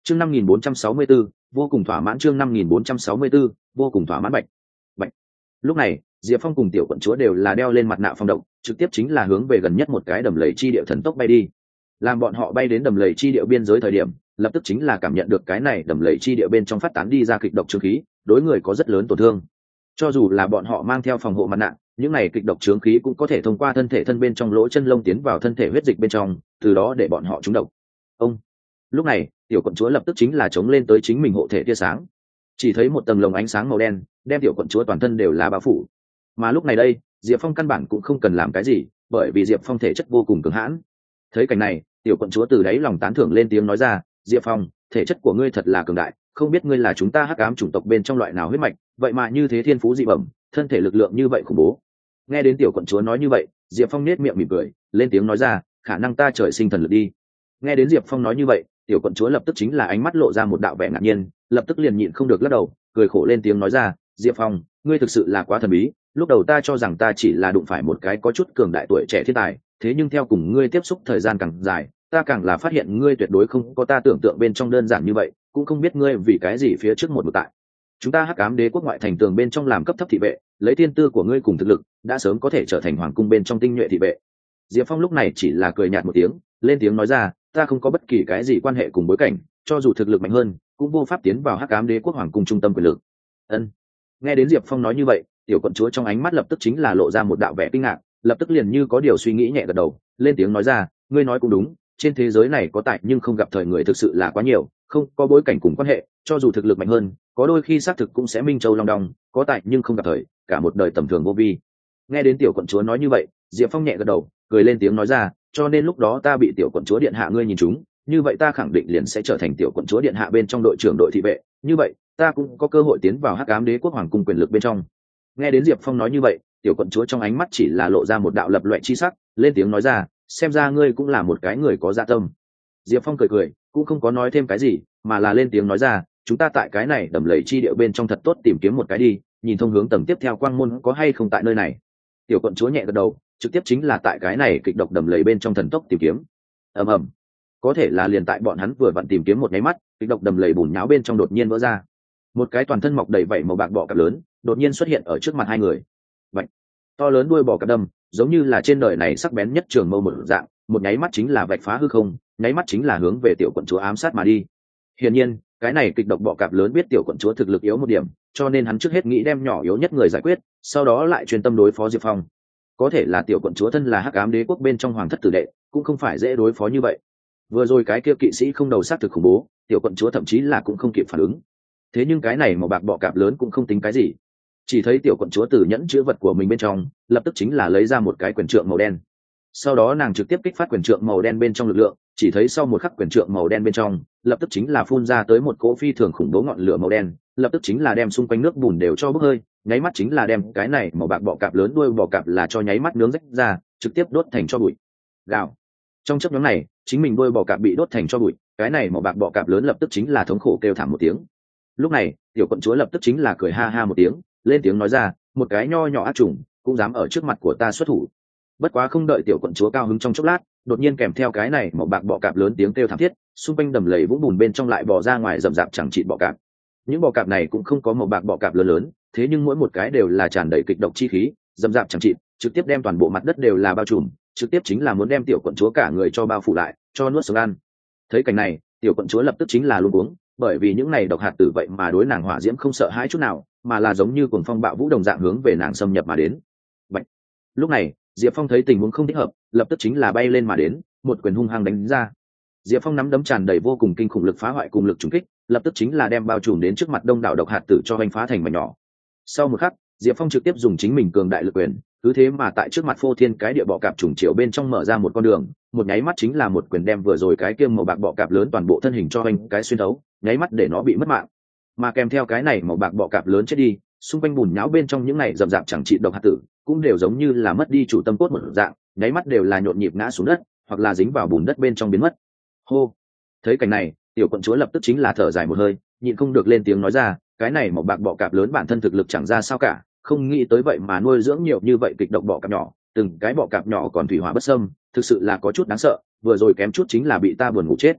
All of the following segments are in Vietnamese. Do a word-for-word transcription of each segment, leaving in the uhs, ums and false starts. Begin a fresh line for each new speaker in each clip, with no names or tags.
chương năm nghìn bốn trăm sáu mươi 54, vô cùng thỏa mãn. Chương năm nghìn bốn trăm sáu mươi 54, vô cùng thỏa mãn. Bạch bạch. Lúc này Diệp Phong cùng tiểu quận chúa đều là đeo lên mặt nạ phòng động, trực tiếp chính là hướng về gần nhất một cái đầm lầy chi địa thần tốc bay đi. Làm bọn họ bay đến đầm lầy chi địa biên giới thời điểm, lập tức chính là cảm nhận được cái này đầm lầy chi địa bên trong phát tán đi ra kịch độc trướng khí, đối người có rất lớn tổn thương. Cho dù là bọn họ mang theo phòng hộ mặt nạ, những này kịch độc trướng khí cũng có thể thông qua thân thể thân bên trong lỗ chân lông tiến vào thân thể huyết dịch bên trong, từ đó để bọn họ trúng độc. Ông lúc này tiểu quận chúa lập tức chính là chống lên tới chính mình hộ thể tia sáng, chỉ thấy một tầng lồng ánh sáng màu đen đem tiểu quận chúa toàn thân đều là bao phủ. Mà lúc này đây Diệp Phong căn bản cũng không cần làm cái gì, bởi vì Diệp Phong thể chất vô cùng cường hãn. Thấy cảnh này tiểu quận chúa từ đáy lòng tán thưởng lên tiếng nói ra, Diệp Phong, thể chất của ngươi thật là cường đại, không biết ngươi là chúng ta hắc ám chủng tộc bên trong loại nào huyết mạch, vậy mà như thế thiên phú dị bẩm, thân thể lực lượng như vậy khủng bố. Nghe đến tiểu quận chúa nói như vậy, Diệp Phong nết miệng mỉm cười lên tiếng nói ra, khả năng ta trời sinh thần lực đi. Nghe đến Diệp Phong nói như vậy, tiểu quận chúa lập tức chính là ánh mắt lộ ra một đạo vẻ ngạc nhiên, lập tức liền nhịn không được lắc đầu cười khổ lên tiếng nói ra, Diệp Phong, ngươi thực sự là quá thần bí, lúc đầu ta cho rằng ta chỉ là đụng phải một cái có chút cường đại tuổi trẻ thiên tài, thế nhưng theo cùng ngươi tiếp xúc thời gian càng dài, ta càng là phát hiện ngươi tuyệt đối không có ta tưởng tượng bên trong đơn giản như vậy, cũng không biết ngươi vì cái gì phía trước một mực tại chúng ta hắc ám đế quốc ngoại thành tường bên trong làm cấp thấp thị vệ, lấy thiên tư của ngươi cùng thực lực đã sớm có thể trở thành hoàng cung bên trong tinh nhuệ thị vệ. Diệp Phong lúc này chỉ là cười nhạt một tiếng lên tiếng nói ra, ta không có bất kỳ cái gì quan hệ cùng bối cảnh, cho dù thực lực mạnh hơn cũng vô pháp tiến vào hắc ám đế quốc hoàng cung trung tâm quyền lực. Ân. Nghe đến Diệp Phong nói như vậy, tiểu quận chúa trong ánh mắt lập tức chính là lộ ra một đạo vẻ kinh ngạc, lập tức liền như có điều suy nghĩ nhẹ gật đầu lên tiếng nói ra, ngươi nói cũng đúng, trên thế giới này có tài nhưng không gặp thời người thực sự là quá nhiều, không có bối cảnh cùng quan hệ, cho dù thực lực mạnh hơn có đôi khi xác thực cũng sẽ minh châu long đong, có tài nhưng không gặp thời, cả một đời tầm thường vô vi. Nghe đến tiểu quận chúa nói như vậy, Diệp Phong nhẹ gật đầu cười lên tiếng nói ra, cho nên lúc đó ta bị tiểu quận chúa điện hạ ngươi nhìn trúng, như vậy ta khẳng định liền sẽ trở thành tiểu quận chúa điện hạ bên trong đội trưởng đội thị vệ, như vậy ta cũng có cơ hội tiến vào hắc ám đế quốc hoàng cung quyền lực bên trong. Nghe đến Diệp Phong nói như vậy, tiểu quận chúa trong ánh mắt chỉ là lộ ra một đạo lập loè chi sắc lên tiếng nói ra, xem ra ngươi cũng là một cái người có dạ tâm. Diệp Phong cười cười cũng không có nói thêm cái gì, mà là lên tiếng nói ra, chúng ta tại cái này đầm lầy chi địa bên trong thật tốt tìm kiếm một cái đi, nhìn thông hướng tầng tiếp theo quang môn có hay không tại nơi này. Tiểu quận chúa nhẹ gật đầu trực tiếp chính là tại cái này kịch độc đầm lầy bên trong thần tốc tìm kiếm. ầm ầm, có thể là liền tại bọn hắn vừa vặn tìm kiếm một nháy mắt, kịch độc đầm lầy bùn nháo bên trong đột nhiên vỡ ra, một cái toàn thân mọc đầy vảy màu bạc bọ cạp lớn đột nhiên xuất hiện ở trước mặt hai người. Vậy to lớn đuôi bò cạp đâm giống như là trên đời này sắc bén nhất trường mâu một dạng, một nháy mắt chính là vạch phá hư không, nháy mắt chính là hướng về tiểu quận chúa ám sát mà đi. Hiển nhiên cái này kịch độc bọ cạp lớn biết tiểu quận chúa thực lực yếu một điểm, cho nên hắn trước hết nghĩ đem nhỏ yếu nhất người giải quyết, sau đó lại chuyên tâm đối phó Diệp Phong. Có thể là tiểu quận chúa thân là hắc ám đế quốc bên trong hoàng thất tử đệ, cũng không phải dễ đối phó như vậy. Vừa rồi cái kia kỵ sĩ không đầu sát thực khủng bố, tiểu quận chúa thậm chí là cũng không kịp phản ứng. Thế nhưng cái này màu bạc bọ cạp lớn cũng không tính cái gì, chỉ thấy tiểu quận chúa từ nhẫn chứa vật của mình bên trong lập tức chính là lấy ra một cái quyền trượng màu đen, sau đó nàng trực tiếp kích phát quyền trượng màu đen bên trong lực lượng, chỉ thấy sau một khắc quyền trượng màu đen bên trong lập tức chính là phun ra tới một cỗ phi thường khủng bố ngọn lửa màu đen, lập tức chính là đem xung quanh nước bùn đều cho bốc hơi, nháy mắt chính là đem cái này màu bạc bọ cạp lớn đuôi bọ cạp là cho nháy mắt nướng rách ra, trực tiếp đốt thành cho bụi. Gào. Trong chớp nhoáng này chính mình đuôi bọ cạp bị đốt thành cho bụi, cái này màu bạc bọ cạp lớn lập tức chính là thống khổ kêu thảm một tiếng. Lúc này tiểu quận chúa lập tức chính là cười ha ha một tiếng lên tiếng nói ra, một cái nho nhỏ ác trùng cũng dám ở trước mặt của ta xuất thủ. Bất quá không đợi tiểu quận chúa cao hứng trong chốc lát, đột nhiên kèm theo cái này màu bạc bọ cạp lớn tiếng kêu thảm thiết, xung quanh đầm lầy vũng bùn bên trong lại bò ra ngoài rậm rạp chẳng chịt bọ cạp. Những bọ cạp này cũng không có màu bạc bọ cạp lớn lớn, thế nhưng mỗi một cái đều là tràn đầy kịch độc chi khí, rậm rạp chẳng chịt, trực tiếp đem toàn bộ mặt đất đều là bao trùm, trực tiếp chính là muốn đem tiểu quận chúa cả người cho bao phủ lại, cho nuốt sống ăn. Thấy cảnh này tiểu quận chúa lập tức chính là luống cuống, bởi vì những này độc hạt tử vậy mà đối nàng hỏa diễm không sợ hãi chút nào, mà là giống như cuồng phong bạo vũ đồng dạng hướng về nàng xâm nhập mà đến. Vậy lúc này Diệp Phong thấy tình huống không thích hợp, lập tức chính là bay lên mà đến, một quyền hung hăng đánh ra. Diệp Phong nắm đấm tràn đầy vô cùng kinh khủng lực phá hoại cùng lực trùng kích, lập tức chính là đem bao trùm đến trước mặt đông đảo độc hạt tử cho vành phá thành mảnh nhỏ. Sau một khắc Diệp Phong trực tiếp dùng chính mình cường đại lực quyền, cứ thế mà tại trước mặt phô thiên cái địa bọ cạp trùng triệu bên trong mở ra một con đường, một nháy mắt chính là một quyền đem vừa rồi cái kiêm màu bạc bọ cạp lớn toàn bộ thân hình cho vành cái xuyên thấu, nháy mắt để nó bị mất mạng. Mà kèm theo cái này màu bạc bọ cạp lớn chết đi, xung quanh bùn nhão bên trong những này rậm rạp chẳng trị độc hạt tử cũng đều giống như là mất đi chủ tâm cốt một dạng, nháy mắt đều là nhộn nhịp ngã xuống đất, hoặc là dính vào bùn đất bên trong biến mất. Hô. Thấy cảnh này tiểu quận chúa lập tức chính là thở dài một hơi, nhịn không được lên tiếng nói ra, cái này màu bạc bọ cạp lớn bản thân thực lực chẳng ra sao cả, không nghĩ tới vậy mà nuôi dưỡng nhiều như vậy kịch độc bọ cạp nhỏ, từng cái bọ cạp nhỏ còn thủy hỏa bất xâm, thực sự là có chút đáng sợ, vừa rồi kém chút chính là bị ta buồn ngủ chết.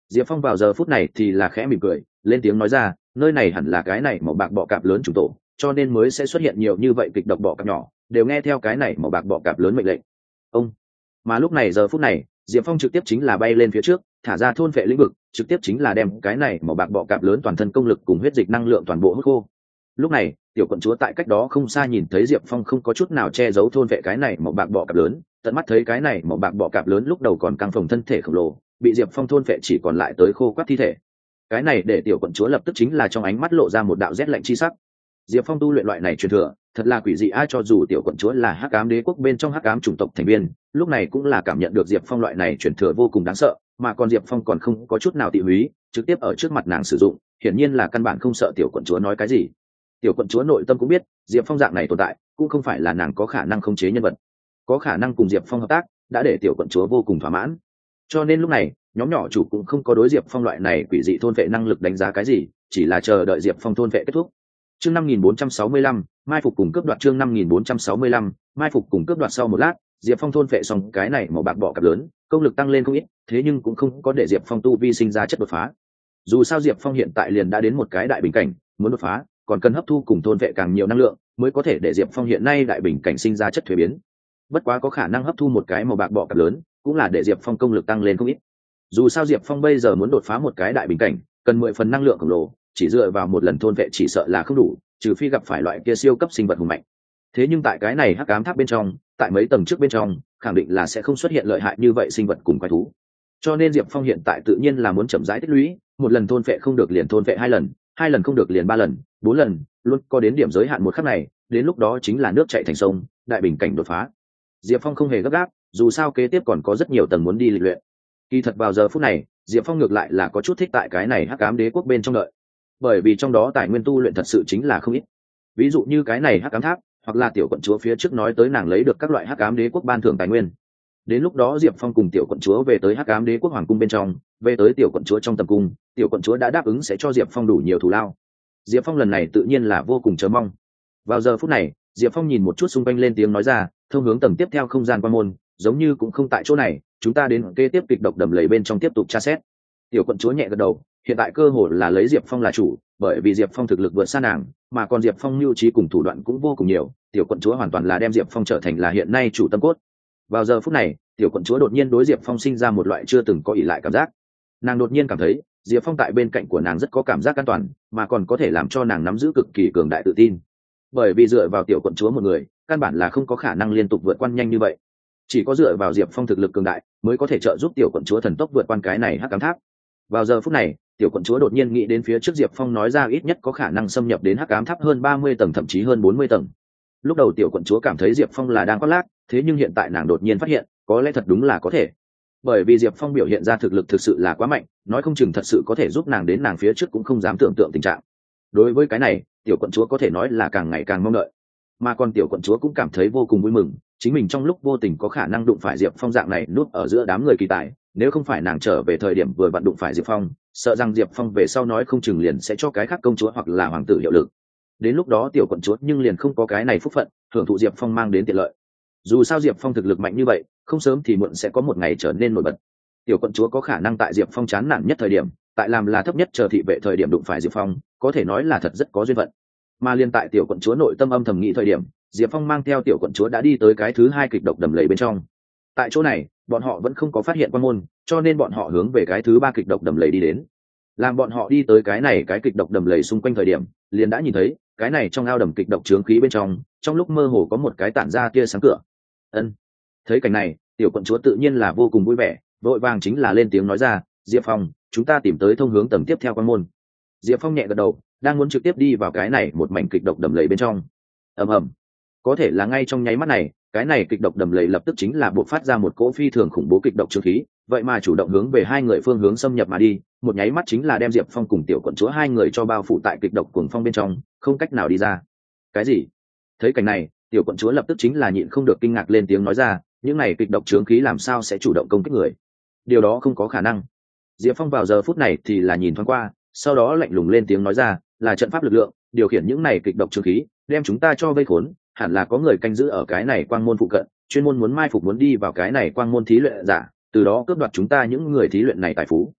Diệp Phong vào giờ phút này thì là khẽ mỉm cười, lên tiếng nói ra, nơi này hẳn là cái này màu bạc bọ cạp lớn chủng tổ, cho nên mới sẽ xuất hiện nhiều như vậy kịch độc bọ cạp nhỏ, đều nghe theo cái này màu bạc bọ cạp lớn mệnh lệnh. Ông. Mà lúc này giờ phút này, Diệp Phong trực tiếp chính là bay lên phía trước, thả ra thôn vệ lĩnh vực, trực tiếp chính là đem cái này màu bạc bọ cạp lớn toàn thân công lực cùng huyết dịch năng lượng toàn bộ hút khô. Lúc này, tiểu quận chúa tại cách đó không xa nhìn thấy Diệp Phong không có chút nào che giấu thôn vệ cái này màu bạc bọ cạp lớn, tận mắt thấy cái này màu bạc bọ cạp lớn lúc đầu còn căng phồng thân thể khổng lồ, bị Diệp Phong thôn vệ chỉ còn lại tới khô quắt thi thể. Cái này để tiểu quận chúa lập tức chính là trong ánh mắt lộ ra một đạo rét lạnh chi sắc. Diệp Phong tu luyện loại này truyền thừa, thật là quỷ dị ai cho dù tiểu quận chúa là Hắc Ám Đế quốc bên trong Hắc Ám chủng tộc thành viên, lúc này cũng là cảm nhận được Diệp Phong loại này truyền thừa vô cùng đáng sợ, mà còn Diệp Phong còn không có chút nào tị húy, trực tiếp ở trước mặt nàng sử dụng, hiển nhiên là căn bản không sợ tiểu quận chúa nói cái gì. Tiểu quận chúa nội tâm cũng biết, Diệp Phong dạng này tồn tại, cũng không phải là nàng có khả năng khống chế nhân vật, có khả năng cùng Diệp Phong hợp tác, đã để tiểu quận chúa vô cùng thỏa mãn. Cho nên lúc này, nhóm nhỏ chủ cũng không có đối Diệp Phong loại này quỷ dị thôn vệ năng lực đánh giá cái gì, chỉ là chờ đợi Diệp Phong thôn vệ kết thúc. Chương năm nghìn bốn trăm sáu mươi lăm, mai phục cùng cướp đoạt chương năm nghìn bốn trăm sáu mươi lăm, mai phục cùng cướp đoạt sau một lát, Diệp Phong thôn vệ xong cái này màu bạc bọ cạp lớn, công lực tăng lên không ít, thế nhưng cũng không có để Diệp Phong tu vi sinh ra chất đột phá. Dù sao Diệp Phong hiện tại liền đã đến một cái đại bình cảnh, muốn đột phá, còn cần hấp thu cùng thôn vệ càng nhiều năng lượng, mới có thể để Diệp Phong hiện nay đại bình cảnh sinh ra chất thuế biến. Bất quá có khả năng hấp thu một cái màu bạc bọ cạp lớn, cũng là để Diệp Phong công lực tăng lên không ít. Dù sao Diệp Phong bây giờ muốn đột phá một cái đại bình cảnh, cần mười phần năng lượng khổng lồ, chỉ dựa vào một lần thôn vệ chỉ sợ là không đủ, trừ phi gặp phải loại kia siêu cấp sinh vật hùng mạnh. Thế nhưng tại cái này Hắc Ám Tháp bên trong, tại mấy tầng trước bên trong, khẳng định là sẽ không xuất hiện lợi hại như vậy sinh vật cùng quái thú. Cho nên Diệp Phong hiện tại tự nhiên là muốn chậm rãi tích lũy, một lần thôn vệ không được liền thôn vệ hai lần, hai lần không được liền ba lần, bốn lần, luôn có đến điểm giới hạn một khắc này, đến lúc đó chính là nước chảy thành sông, đại bình cảnh đột phá. Diệp Phong không hề gấp gáp, dù sao kế tiếp còn có rất nhiều tầng muốn đi lịch luyện. Kỳ thật vào giờ phút này, Diệp Phong ngược lại là có chút thích tại cái này Hắc Ám Đế quốc bên trong đợi, bởi vì trong đó tài nguyên tu luyện thật sự chính là không ít. Ví dụ như cái này Hắc Ám Tháp, hoặc là tiểu quận chúa phía trước nói tới nàng lấy được các loại Hắc Ám Đế quốc ban thưởng tài nguyên. Đến lúc đó Diệp Phong cùng tiểu quận chúa về tới Hắc Ám Đế quốc hoàng cung bên trong, về tới tiểu quận chúa trong tầm cung, tiểu quận chúa đã đáp ứng sẽ cho Diệp Phong đủ nhiều thù lao. Diệp Phong lần này tự nhiên là vô cùng chờ mong. Vào giờ phút này, Diệp Phong nhìn một chút xung quanh lên tiếng nói ra, thông hướng tầng tiếp theo không gian quan môn, giống như cũng không tại chỗ này, chúng ta đến kế tiếp kịch độc đầm lầy bên trong tiếp tục tra xét. Tiểu quận chúa nhẹ gật đầu, hiện tại cơ hội là lấy Diệp Phong là chủ, bởi vì Diệp Phong thực lực vượt xa nàng, mà còn Diệp Phong mưu trí cùng thủ đoạn cũng vô cùng nhiều, tiểu quận chúa hoàn toàn là đem Diệp Phong trở thành là hiện nay chủ tâm cốt. Vào giờ phút này, tiểu quận chúa đột nhiên đối Diệp Phong sinh ra một loại chưa từng có ỷ lại cảm giác. Nàng đột nhiên cảm thấy, Diệp Phong tại bên cạnh của nàng rất có cảm giác an toàn, mà còn có thể làm cho nàng nắm giữ cực kỳ cường đại tự tin. Bởi vì dựa vào tiểu quận chúa một người, căn bản là không có khả năng liên tục vượt qua nhanh như vậy. Chỉ có dựa vào Diệp Phong thực lực cường đại, mới có thể trợ giúp tiểu quận chúa thần tốc vượt qua cái này Hắc Ám Tháp. Vào giờ phút này, tiểu quận chúa đột nhiên nghĩ đến phía trước Diệp Phong nói ra ít nhất có khả năng xâm nhập đến Hắc Ám Tháp hơn ba mươi tầng thậm chí hơn bốn mươi tầng. Lúc đầu tiểu quận chúa cảm thấy Diệp Phong là đang khoác lác, thế nhưng hiện tại nàng đột nhiên phát hiện, có lẽ thật đúng là có thể. Bởi vì Diệp Phong biểu hiện ra thực lực thực sự là quá mạnh, nói không chừng thật sự có thể giúp nàng đến nàng phía trước cũng không dám tưởng tượng tình trạng. Đối với cái này, tiểu quận chúa có thể nói là càng ngày càng mong đợi. Mà còn tiểu quận chúa cũng cảm thấy vô cùng vui mừng, chính mình trong lúc vô tình có khả năng đụng phải Diệp Phong dạng này núp ở giữa đám người kỳ tài, nếu không phải nàng trở về thời điểm vừa vặn đụng phải Diệp Phong, sợ rằng Diệp Phong về sau nói không chừng liền sẽ cho cái khác công chúa hoặc là hoàng tử hiệu lực. Đến lúc đó tiểu quận chúa nhưng liền không có cái này phúc phận, hưởng thụ Diệp Phong mang đến tiện lợi. Dù sao Diệp Phong thực lực mạnh như vậy, không sớm thì muộn sẽ có một ngày trở nên nổi bật. Tiểu quận chúa có khả năng tại Diệp Phong chán nản nhất thời điểm, tại làm là thấp nhất chờ thị vệ thời điểm đụng phải Diệp Phong, có thể nói là thật rất có duyên phận. Mà liên tại tiểu quận chúa nội tâm âm thầm nghĩ thời điểm, Diệp Phong mang theo tiểu quận chúa đã đi tới cái thứ hai kịch độc đầm lầy bên trong. Tại chỗ này, bọn họ vẫn không có phát hiện quan môn, cho nên bọn họ hướng về cái thứ ba kịch độc đầm lầy đi đến. Làm bọn họ đi tới cái này cái kịch độc đầm lầy xung quanh thời điểm, liền đã nhìn thấy cái này trong ao đầm kịch độc chướng khí bên trong, trong lúc mơ hồ có một cái tản ra tia sáng cửa. Ân. Thấy cảnh này, tiểu quận chúa tự nhiên là vô cùng vui vẻ, vội vàng chính là lên tiếng nói ra, Diệp Phong, chúng ta tìm tới thông hướng tầng tiếp theo quan môn. Diệp Phong nhẹ gật đầu, đang muốn trực tiếp đi vào cái này một mảnh kịch độc đầm lầy bên trong. Ầm ầm. Có thể là ngay trong nháy mắt này, cái này kịch độc đầm lầy lập tức chính là bộc phát ra một cỗ phi thường khủng bố kịch độc chướng khí, vậy mà chủ động hướng về hai người phương hướng xâm nhập mà đi, một nháy mắt chính là đem Diệp Phong cùng tiểu quận chúa hai người cho bao phủ tại kịch độc cuồng phong bên trong, không cách nào đi ra. Cái gì? Thấy cảnh này, tiểu quận chúa lập tức chính là nhịn không được kinh ngạc lên tiếng nói ra, những này kịch độc chướng khí làm sao sẽ chủ động công kích người? Điều đó không có khả năng. Diệp Phong vào giờ phút này thì là nhìn thoáng qua, sau đó lạnh lùng lên tiếng nói ra, là trận pháp lực lượng điều khiển những này kịch độc chướng khí, đem chúng ta cho vây khốn, hẳn là có người canh giữ ở cái này quang môn phụ cận, chuyên môn muốn mai phục muốn đi vào cái này quang môn thí luyện giả, từ đó cướp đoạt chúng ta những người thí luyện này tài phú.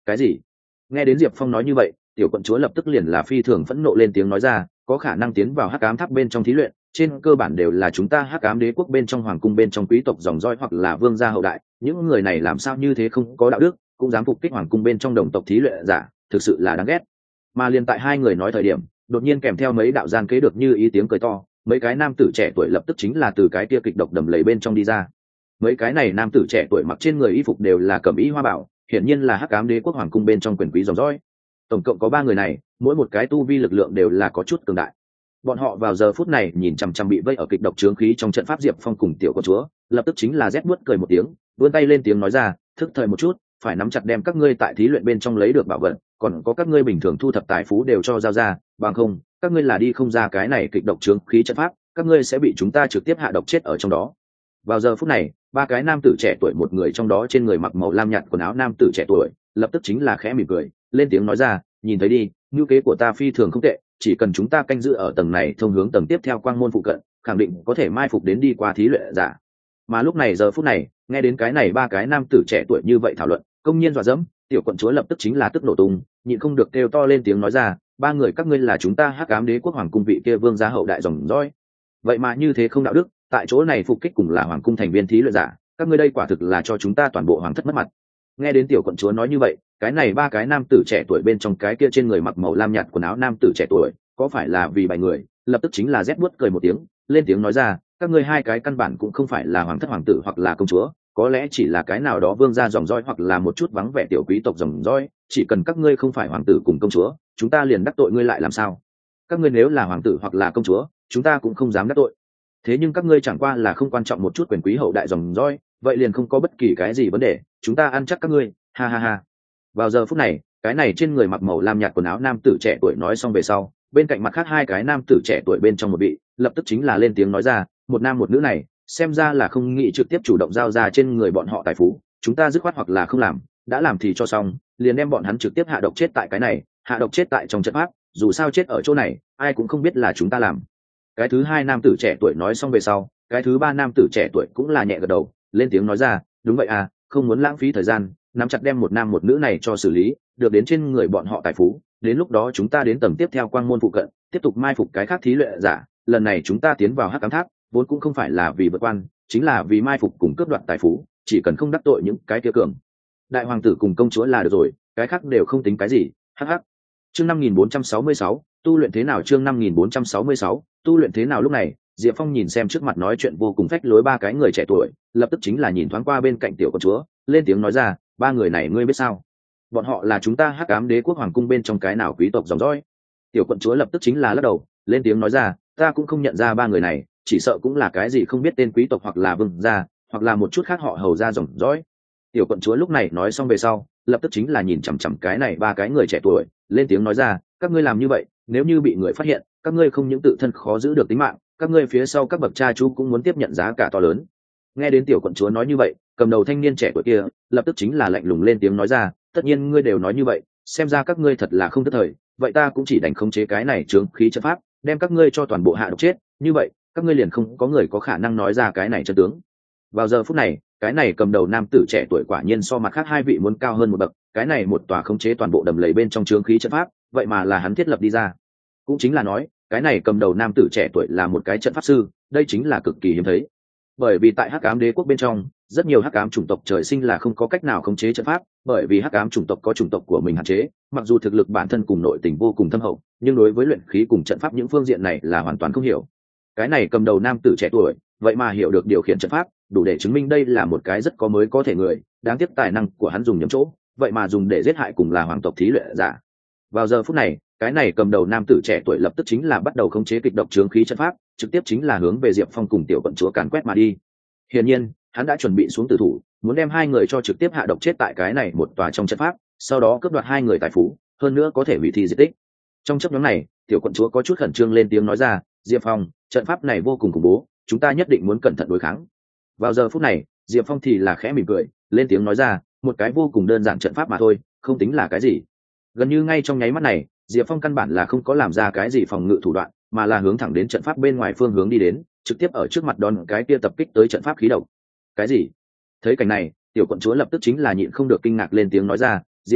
Cái gì? Nghe đến Diệp Phong nói như vậy, tiểu quận chúa lập tức liền là phi thường phẫn nộ lên tiếng nói ra, có khả năng tiến vào hắc ám tháp bên trong thí luyện, trên cơ bản đều là chúng ta hắc ám đế quốc bên trong hoàng cung bên trong quý tộc dòng dõi hoặc là vương gia hậu đại, những người này làm sao như thế không có đạo đức, cũng dám phục kích hoàng cung bên trong đồng tộc thí luyện giả, thực sự là đáng ghét. Mà liền tại hai người nói thời điểm, đột nhiên kèm theo mấy đạo gian kế được như ý tiếng cười to, mấy cái nam tử trẻ tuổi lập tức chính là từ cái kia kịch độc đầm lầy bên trong đi ra. Mấy cái này nam tử trẻ tuổi mặc trên người y phục đều là cẩm y hoa bảo, hiển nhiên là hắc ám đế quốc hoàng cung bên trong quyền quý dòng dõi. Tổng cộng có ba người này, mỗi một cái tu vi lực lượng đều là có chút cường đại. Bọn họ vào giờ phút này nhìn chằm chằm bị vây ở kịch độc chướng khí trong trận pháp Diệp Phong cùng tiểu con chúa, lập tức chính là rét buốt cười một tiếng, vươn tay lên tiếng nói ra, thức thời một chút, phải nắm chặt đem các ngươi tại thí luyện bên trong lấy được bảo vật, còn có các ngươi bình thường thu thập tài phú đều cho giao ra, bằng không, các ngươi là đi không ra cái này kịch độc chướng khí trận pháp, các ngươi sẽ bị chúng ta trực tiếp hạ độc chết ở trong đó. Vào giờ phút này, ba cái nam tử trẻ tuổi, một người trong đó trên người mặc màu lam nhạt quần áo nam tử trẻ tuổi, lập tức chính là khẽ mỉm cười, lên tiếng nói ra, nhìn thấy đi, ngữ kế của ta phi thường không tệ, chỉ cần chúng ta canh giữ ở tầng này thông hướng tầng tiếp theo quang môn phụ cận, khẳng định có thể mai phục đến đi qua thí luyện giả. Mà lúc này giờ phút này, nghe đến cái này ba cái nam tử trẻ tuổi như vậy thảo luận, công nhiên dọa dẫm, tiểu quận chúa lập tức chính là tức nổ tung, nhịn không được kêu to lên tiếng nói ra, ba người các ngươi là chúng ta hắc ám đế quốc hoàng cung vị kia vương gia hậu đại dòng dõi, vậy mà như thế không đạo đức, tại chỗ này phục kích cùng là hoàng cung thành viên thí luyện giả, các ngươi đây quả thực là cho chúng ta toàn bộ hoàng thất mất mặt. Nghe đến tiểu quận chúa nói như vậy, cái này ba cái nam tử trẻ tuổi bên trong cái kia trên người mặc màu lam nhạt quần áo nam tử trẻ tuổi, có phải là vì bài người, lập tức chính là rét buốt cười một tiếng, lên tiếng nói ra, các ngươi hai cái căn bản cũng không phải là hoàng thất hoàng tử hoặc là công chúa, có lẽ chỉ là cái nào đó vương gia dòng dõi hoặc là một chút vắng vẻ tiểu quý tộc dòng dõi, chỉ cần các ngươi không phải hoàng tử cùng công chúa, chúng ta liền đắc tội ngươi lại làm sao? Các ngươi nếu là hoàng tử hoặc là công chúa, chúng ta cũng không dám đắc tội. Thế nhưng các ngươi chẳng qua là không quan trọng một chút quyền quý hậu đại dòng dõi, vậy liền không có bất kỳ cái gì vấn đề, chúng ta ăn chắc các ngươi, ha ha ha. Vào giờ phút này, cái này trên người mặc màu lam nhạt quần áo nam tử trẻ tuổi nói xong về sau, bên cạnh mặt khác hai cái nam tử trẻ tuổi bên trong một vị, lập tức chính là lên tiếng nói ra, một nam một nữ này, xem ra là không nghĩ trực tiếp chủ động giao ra trên người bọn họ tài phú, chúng ta dứt khoát hoặc là không làm, đã làm thì cho xong, liền đem bọn hắn trực tiếp hạ độc chết tại cái này, hạ độc chết tại trong trận pháp, dù sao chết ở chỗ này, ai cũng không biết là chúng ta làm. Cái thứ hai nam tử trẻ tuổi nói xong về sau, cái thứ ba nam tử trẻ tuổi cũng là nhẹ gật đầu, lên tiếng nói ra, đúng vậy à, không muốn lãng phí thời gian, nắm chặt đem một nam một nữ này cho xử lý, được đến trên người bọn họ tài phú, đến lúc đó chúng ta đến tầng tiếp theo quang môn phụ cận, tiếp tục mai phục cái khác thí luyện giả, lần này chúng ta tiến vào hắc ám tháp, vốn cũng không phải là vì vượt quan, chính là vì mai phục cùng cướp đoạt tài phú, chỉ cần không đắc tội những cái kia cường đại hoàng tử cùng công chúa là được rồi, cái khác đều không tính cái gì. Hắc hắc. Chương năm nghìn bốn trăm sáu mươi sáu, tu luyện thế nào? Chương năm nghìn bốn trăm sáu mươi sáu, tu luyện thế nào? Lúc này, Diệp Phong nhìn xem trước mặt nói chuyện vô cùng phách lối ba cái người trẻ tuổi, lập tức chính là nhìn thoáng qua bên cạnh tiểu công chúa, lên tiếng nói ra, ba người này ngươi biết sao? Bọn họ là chúng ta hắc ám đế quốc hoàng cung bên trong cái nào quý tộc dòng dõi? Tiểu quận chúa lập tức chính là lắc đầu, lên tiếng nói ra, ta cũng không nhận ra ba người này, chỉ sợ cũng là cái gì không biết tên quý tộc hoặc là vương gia, hoặc là một chút khác họ hầu gia dòng dõi. Tiểu quận chúa lúc này nói xong về sau, lập tức chính là nhìn chằm chằm cái này ba cái người trẻ tuổi, lên tiếng nói ra, các ngươi làm như vậy, nếu như bị người phát hiện, các ngươi không những tự thân khó giữ được tính mạng, các ngươi phía sau các bậc cha chú cũng muốn tiếp nhận giá cả to lớn. Nghe đến tiểu quận chúa nói như vậy, cầm đầu thanh niên trẻ tuổi kia lập tức chính là lạnh lùng lên tiếng nói ra, tất nhiên ngươi đều nói như vậy, xem ra các ngươi thật là không thất thời, vậy ta cũng chỉ đành khống chế cái này chướng khí trận pháp, đem các ngươi cho toàn bộ hạ độc chết, như vậy các ngươi liền không có người có khả năng nói ra cái này chân tướng. Vào giờ phút này, cái này cầm đầu nam tử trẻ tuổi quả nhiên so mặt khác hai vị muốn cao hơn một bậc, cái này một tòa khống chế toàn bộ đầm lầy bên trong chướng khí trận pháp, vậy mà là hắn thiết lập đi ra. Cũng chính là nói, cái này cầm đầu nam tử trẻ tuổi là một cái trận pháp sư, đây chính là cực kỳ hiếm thấy. Bởi vì tại hắc ám đế quốc bên trong, rất nhiều hắc ám chủng tộc trời sinh là không có cách nào khống chế trận pháp, bởi vì hắc ám chủng tộc có chủng tộc của mình hạn chế, mặc dù thực lực bản thân cùng nội tình vô cùng thâm hậu, nhưng đối với luyện khí cùng trận pháp những phương diện này là hoàn toàn không hiểu. Cái này cầm đầu nam tử trẻ tuổi, vậy mà hiểu được điều khiển trận pháp, đủ để chứng minh đây là một cái rất có mới có thể người, đáng tiếc tài năng của hắn dùng nhầm chỗ, vậy mà dùng để giết hại cùng là hoàng tộc thí luyện giả. Vào giờ phút này, cái này cầm đầu nam tử trẻ tuổi lập tức chính là bắt đầu khống chế kịch độc chướng khí trận pháp, trực tiếp chính là hướng về Diệp Phong cùng tiểu quận chúa càn quét mà đi. Hiển nhiên, hắn đã chuẩn bị xuống tử thủ, muốn đem hai người cho trực tiếp hạ độc chết tại cái này một tòa trong trận pháp, sau đó cướp đoạt hai người tài phú, hơn nữa có thể hủy thi diệt tích. Trong chấp nhóm này, tiểu quận chúa có chút khẩn trương lên tiếng nói ra, Diệp Phong, trận pháp này vô cùng khủng bố, chúng ta nhất định muốn cẩn thận đối kháng. Vào giờ phút này, Diệp Phong thì là khẽ mỉm cười, lên tiếng nói ra, một cái vô cùng đơn giản trận pháp mà thôi, không tính là cái gì. Gần như ngay trong nháy mắt này, Diệp Phong căn bản là không có làm ra cái gì phòng ngự thủ đoạn, mà là hướng thẳng đến trận pháp bên ngoài phương hướng đi đến, trực tiếp ở trước mặt đón cái kia tập kích tới trận pháp khí độc. Cái gì? Thấy cảnh này, tiểu quận chúa lập tức chính là nhịn không được kinh ngạc lên tiếng nói ra, Diệp Phong,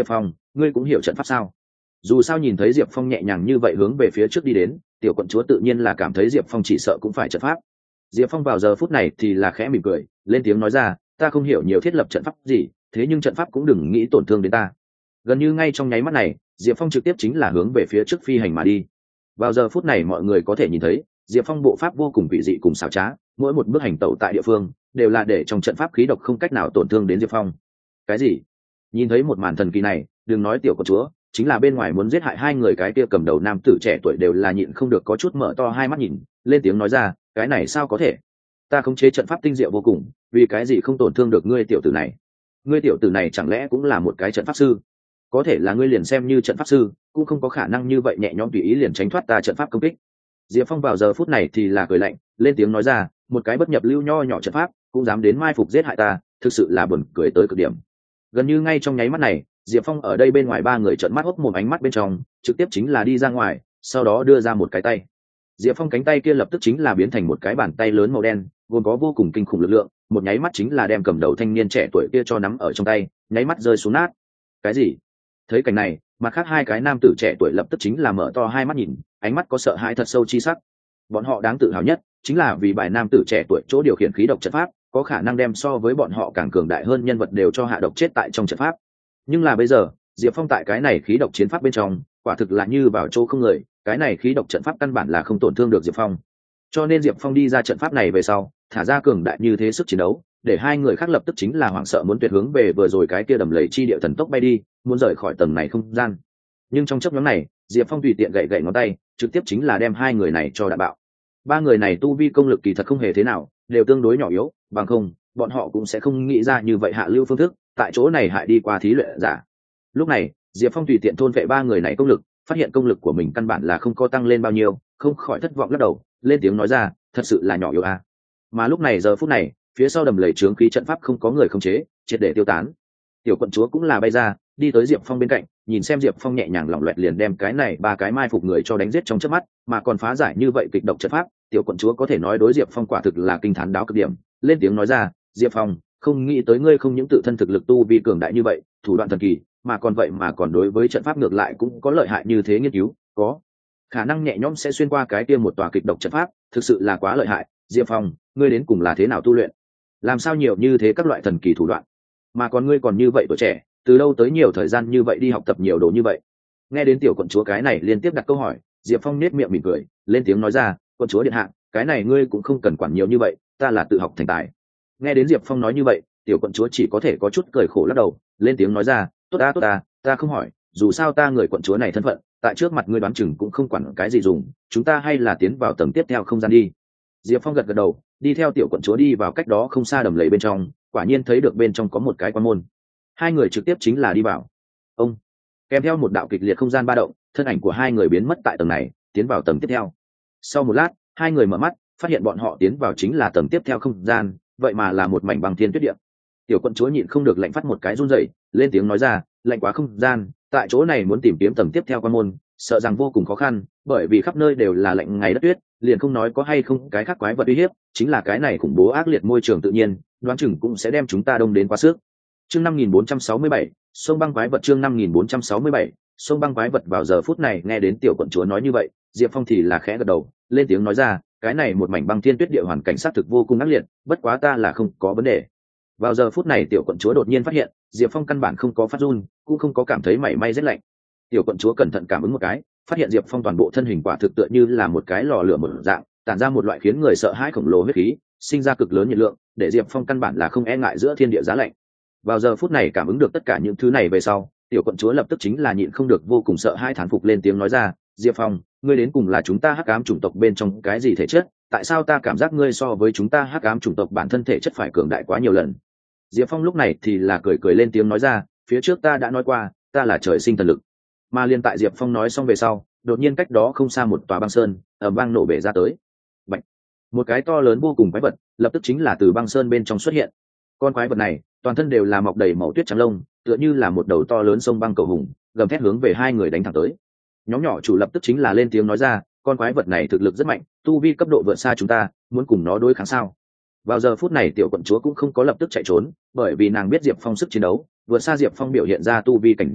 ngươi cũng hiểu trận pháp sao? Dù sao nhìn thấy Diệp Phong nhẹ nhàng như vậy hướng về phía trước đi đến, tiểu quận chúa tự nhiên là cảm thấy Diệp Phong chỉ sợ cũng phải trận pháp. Diệp Phong vào giờ phút này thì là khẽ mỉm cười, lên tiếng nói ra, ta không hiểu nhiều thiết lập trận pháp gì, thế nhưng trận pháp cũng đừng nghĩ tổn thương đến ta. Gần như ngay trong nháy mắt này, Diệp Phong trực tiếp chính là hướng về phía trước phi hành mà đi. Vào giờ phút này mọi người có thể nhìn thấy, Diệp Phong bộ pháp vô cùng vị dị cùng xảo trá, mỗi một bước hành tẩu tại địa phương đều là để trong trận pháp khí độc không cách nào tổn thương đến Diệp Phong. Cái gì? Nhìn thấy một màn thần kỳ này, đừng nói tiểu quận chúa, chính là bên ngoài muốn giết hại hai người cái kia cầm đầu nam tử trẻ tuổi đều là nhịn không được có chút mở to hai mắt nhìn, lên tiếng nói ra, cái này sao có thể? Ta khống chế trận pháp tinh diệu vô cùng, vì cái gì không tổn thương được ngươi tiểu tử này? Ngươi tiểu tử này chẳng lẽ cũng là một cái trận pháp sư? Có thể là ngươi liền xem như trận pháp sư, cũng không có khả năng như vậy nhẹ nhõm tùy ý liền tránh thoát ta trận pháp công kích. Diệp Phong vào giờ phút này thì là cười lạnh, lên tiếng nói ra, một cái bất nhập lưu nho nhỏ trận pháp, cũng dám đến mai phục giết hại ta, thực sự là buồn cười tới cực điểm. Gần như ngay trong nháy mắt này, Diệp Phong ở đây bên ngoài ba người trợn mắt hốc mồm, ánh mắt bên trong trực tiếp chính là đi ra ngoài, sau đó đưa ra một cái tay. Diệp Phong cánh tay kia lập tức chính là biến thành một cái bàn tay lớn màu đen, gồm có vô cùng kinh khủng lực lượng, một nháy mắt chính là đem cầm đầu thanh niên trẻ tuổi kia cho nắm ở trong tay, nháy mắt rơi xuống nát. Cái gì? Thấy cảnh này, mặt khác hai cái nam tử trẻ tuổi lập tức chính là mở to hai mắt nhìn, ánh mắt có sợ hãi thật sâu chi sắc. Bọn họ đáng tự hào nhất chính là vì bài nam tử trẻ tuổi chỗ điều khiển khí độc trận pháp, có khả năng đem so với bọn họ càng cường đại hơn nhân vật đều cho hạ độc chết tại trong trận pháp. Nhưng là bây giờ, Diệp Phong tại cái này khí độc chiến pháp bên trong, quả thực là như vào chỗ không người, cái này khí độc trận pháp căn bản là không tổn thương được Diệp Phong. Cho nên Diệp Phong đi ra trận pháp này về sau, thả ra cường đại như thế sức chiến đấu, để hai người khác lập tức chính là hoảng sợ muốn tuyệt hướng về vừa rồi cái kia đầm lầy chi địa thần tốc bay đi, muốn rời khỏi tầng này không gian. Nhưng trong chốc ngắn này, Diệp Phong tùy tiện gậy gậy ngón tay, trực tiếp chính là đem hai người này cho đả bạo. Ba người này tu vi công lực kỳ thật không hề thế nào, đều tương đối nhỏ yếu, bằng không, bọn họ cũng sẽ không nghĩ ra như vậy hạ lưu phương thức, tại chỗ này hại đi qua thí luyện giả. Lúc này, Diệp Phong tùy tiện thôn vệ ba người này công lực, phát hiện công lực của mình căn bản là không có tăng lên bao nhiêu, không khỏi thất vọng lắc đầu, lên tiếng nói ra, thật sự là nhỏ yếu a. Mà lúc này giờ phút này, phía sau đầm lầy trướng khí trận pháp không có người khống chế, triệt để tiêu tán. Tiểu quận chúa cũng là bay ra, đi tới Diệp Phong bên cạnh, nhìn xem Diệp Phong nhẹ nhàng lỏng loẹt liền đem cái này ba cái mai phục người cho đánh giết trong chớp mắt, mà còn phá giải như vậy kịch độc trận pháp, tiểu quận chúa có thể nói đối Diệp Phong quả thực là kinh thán đáo cực điểm, lên tiếng nói ra, Diệp Phong, không nghĩ tới ngươi không những tự thân thực lực tu vi cường đại như vậy, thủ đoạn thần kỳ, mà còn vậy mà còn đối với trận pháp ngược lại cũng có lợi hại như thế, nghiên cứu có khả năng nhẹ nhõm sẽ xuyên qua cái kia một tòa kịch độc trận pháp, thực sự là quá lợi hại. Diệp Phong, ngươi đến cùng là thế nào tu luyện, làm sao nhiều như thế các loại thần kỳ thủ đoạn, mà còn ngươi còn như vậy tuổi trẻ, từ đâu tới nhiều thời gian như vậy đi học tập nhiều đồ như vậy? Nghe đến tiểu quận chúa cái này liên tiếp đặt câu hỏi, Diệp Phong nết miệng mỉm cười, lên tiếng nói ra, quận chúa điện hạ, cái này ngươi cũng không cần quản nhiều như vậy, ta là tự học thành tài. Nghe đến Diệp Phong nói như vậy, tiểu quận chúa chỉ có thể có chút cười khổ lắc đầu, lên tiếng nói ra, tốt ta tốt ta, ta không hỏi, dù sao ta người quận chúa này thân phận, tại trước mặt ngươi đoán chừng cũng không quản cái gì dùng, chúng ta hay là tiến vào tầng tiếp theo không gian đi. Diệp Phong gật gật đầu, đi theo tiểu quận chúa đi vào cách đó không xa đầm lầy bên trong, quả nhiên thấy được bên trong có một cái quan môn. Hai người trực tiếp chính là đi vào. Ông kèm theo một đạo kịch liệt không gian ba động, thân ảnh của hai người biến mất tại tầng này, tiến vào tầng tiếp theo. Sau một lát, hai người mở mắt, phát hiện bọn họ tiến vào chính là tầng tiếp theo không gian, vậy mà là một mảnh băng thiên tuyết địa. Tiểu quận chúa nhịn không được lạnh phát một cái run rẩy, lên tiếng nói ra, lạnh quá không gian, tại chỗ này muốn tìm kiếm tầng tiếp theo quan môn, sợ rằng vô cùng khó khăn, bởi vì khắp nơi đều là lạnh ngày đất tuyết, liền không nói có hay không cái khác quái vật uy hiếp, chính là cái này khủng bố ác liệt môi trường tự nhiên, đoán chừng cũng sẽ đem chúng ta đông đến quá sức. Chương năm nghìn bốn trăm sáu mươi bảy, sông băng quái vật. Chương năm nghìn bốn trăm sáu mươi bảy, sông băng quái vật. Vào giờ phút này nghe đến tiểu quận chúa nói như vậy, Diệp Phong thì là khẽ gật đầu, lên tiếng nói ra, cái này một mảnh băng thiên tuyết địa hoàn cảnh sát thực vô cùng ác liệt, bất quá ta là không có vấn đề. Vào giờ phút này tiểu quận chúa đột nhiên phát hiện, Diệp Phong căn bản không có phát run, cũng không có cảm thấy mảy may rét lạnh. Tiểu quận chúa cẩn thận cảm ứng một cái, phát hiện Diệp Phong toàn bộ thân hình quả thực tựa như là một cái lò lửa một dạng, tản ra một loại khiến người sợ hãi khổng lồ huyết khí, sinh ra cực lớn nhiệt lượng, để Diệp Phong căn bản là không e ngại giữa thiên địa giá lạnh. Vào giờ phút này cảm ứng được tất cả những thứ này về sau, tiểu quận chúa lập tức chính là nhịn không được vô cùng sợ hãi thán phục, lên tiếng nói ra, Diệp Phong, ngươi đến cùng là chúng ta hắc ám chủng tộc bên trong cái gì thể chất, tại sao ta cảm giác ngươi so với chúng ta hắc ám chủng tộc bản thân thể chất phải cường đại quá nhiều lần? Diệp Phong lúc này thì là cười cười lên tiếng nói ra, phía trước ta đã nói qua, ta là trời sinh thần lực. Mà liên tại Diệp Phong nói xong về sau, đột nhiên cách đó không xa một tòa băng sơn ầm vang nổ bể ra tới. Bạch! Một cái to lớn vô cùng quái vật lập tức chính là từ băng sơn bên trong xuất hiện. Con quái vật này toàn thân đều là mọc đầy màu tuyết trắng lông, tựa như là một đầu to lớn sông băng cầu hùng, gầm thét hướng về hai người đánh thẳng tới. Nhóm nhỏ chủ lập tức chính là lên tiếng nói ra, con quái vật này thực lực rất mạnh, tu vi cấp độ vượt xa chúng ta, muốn cùng nó đối kháng sao? Vào giờ phút này tiểu quận chúa cũng không có lập tức chạy trốn, bởi vì nàng biết Diệp Phong sức chiến đấu vượt xa Diệp Phong biểu hiện ra tu vi cảnh giới,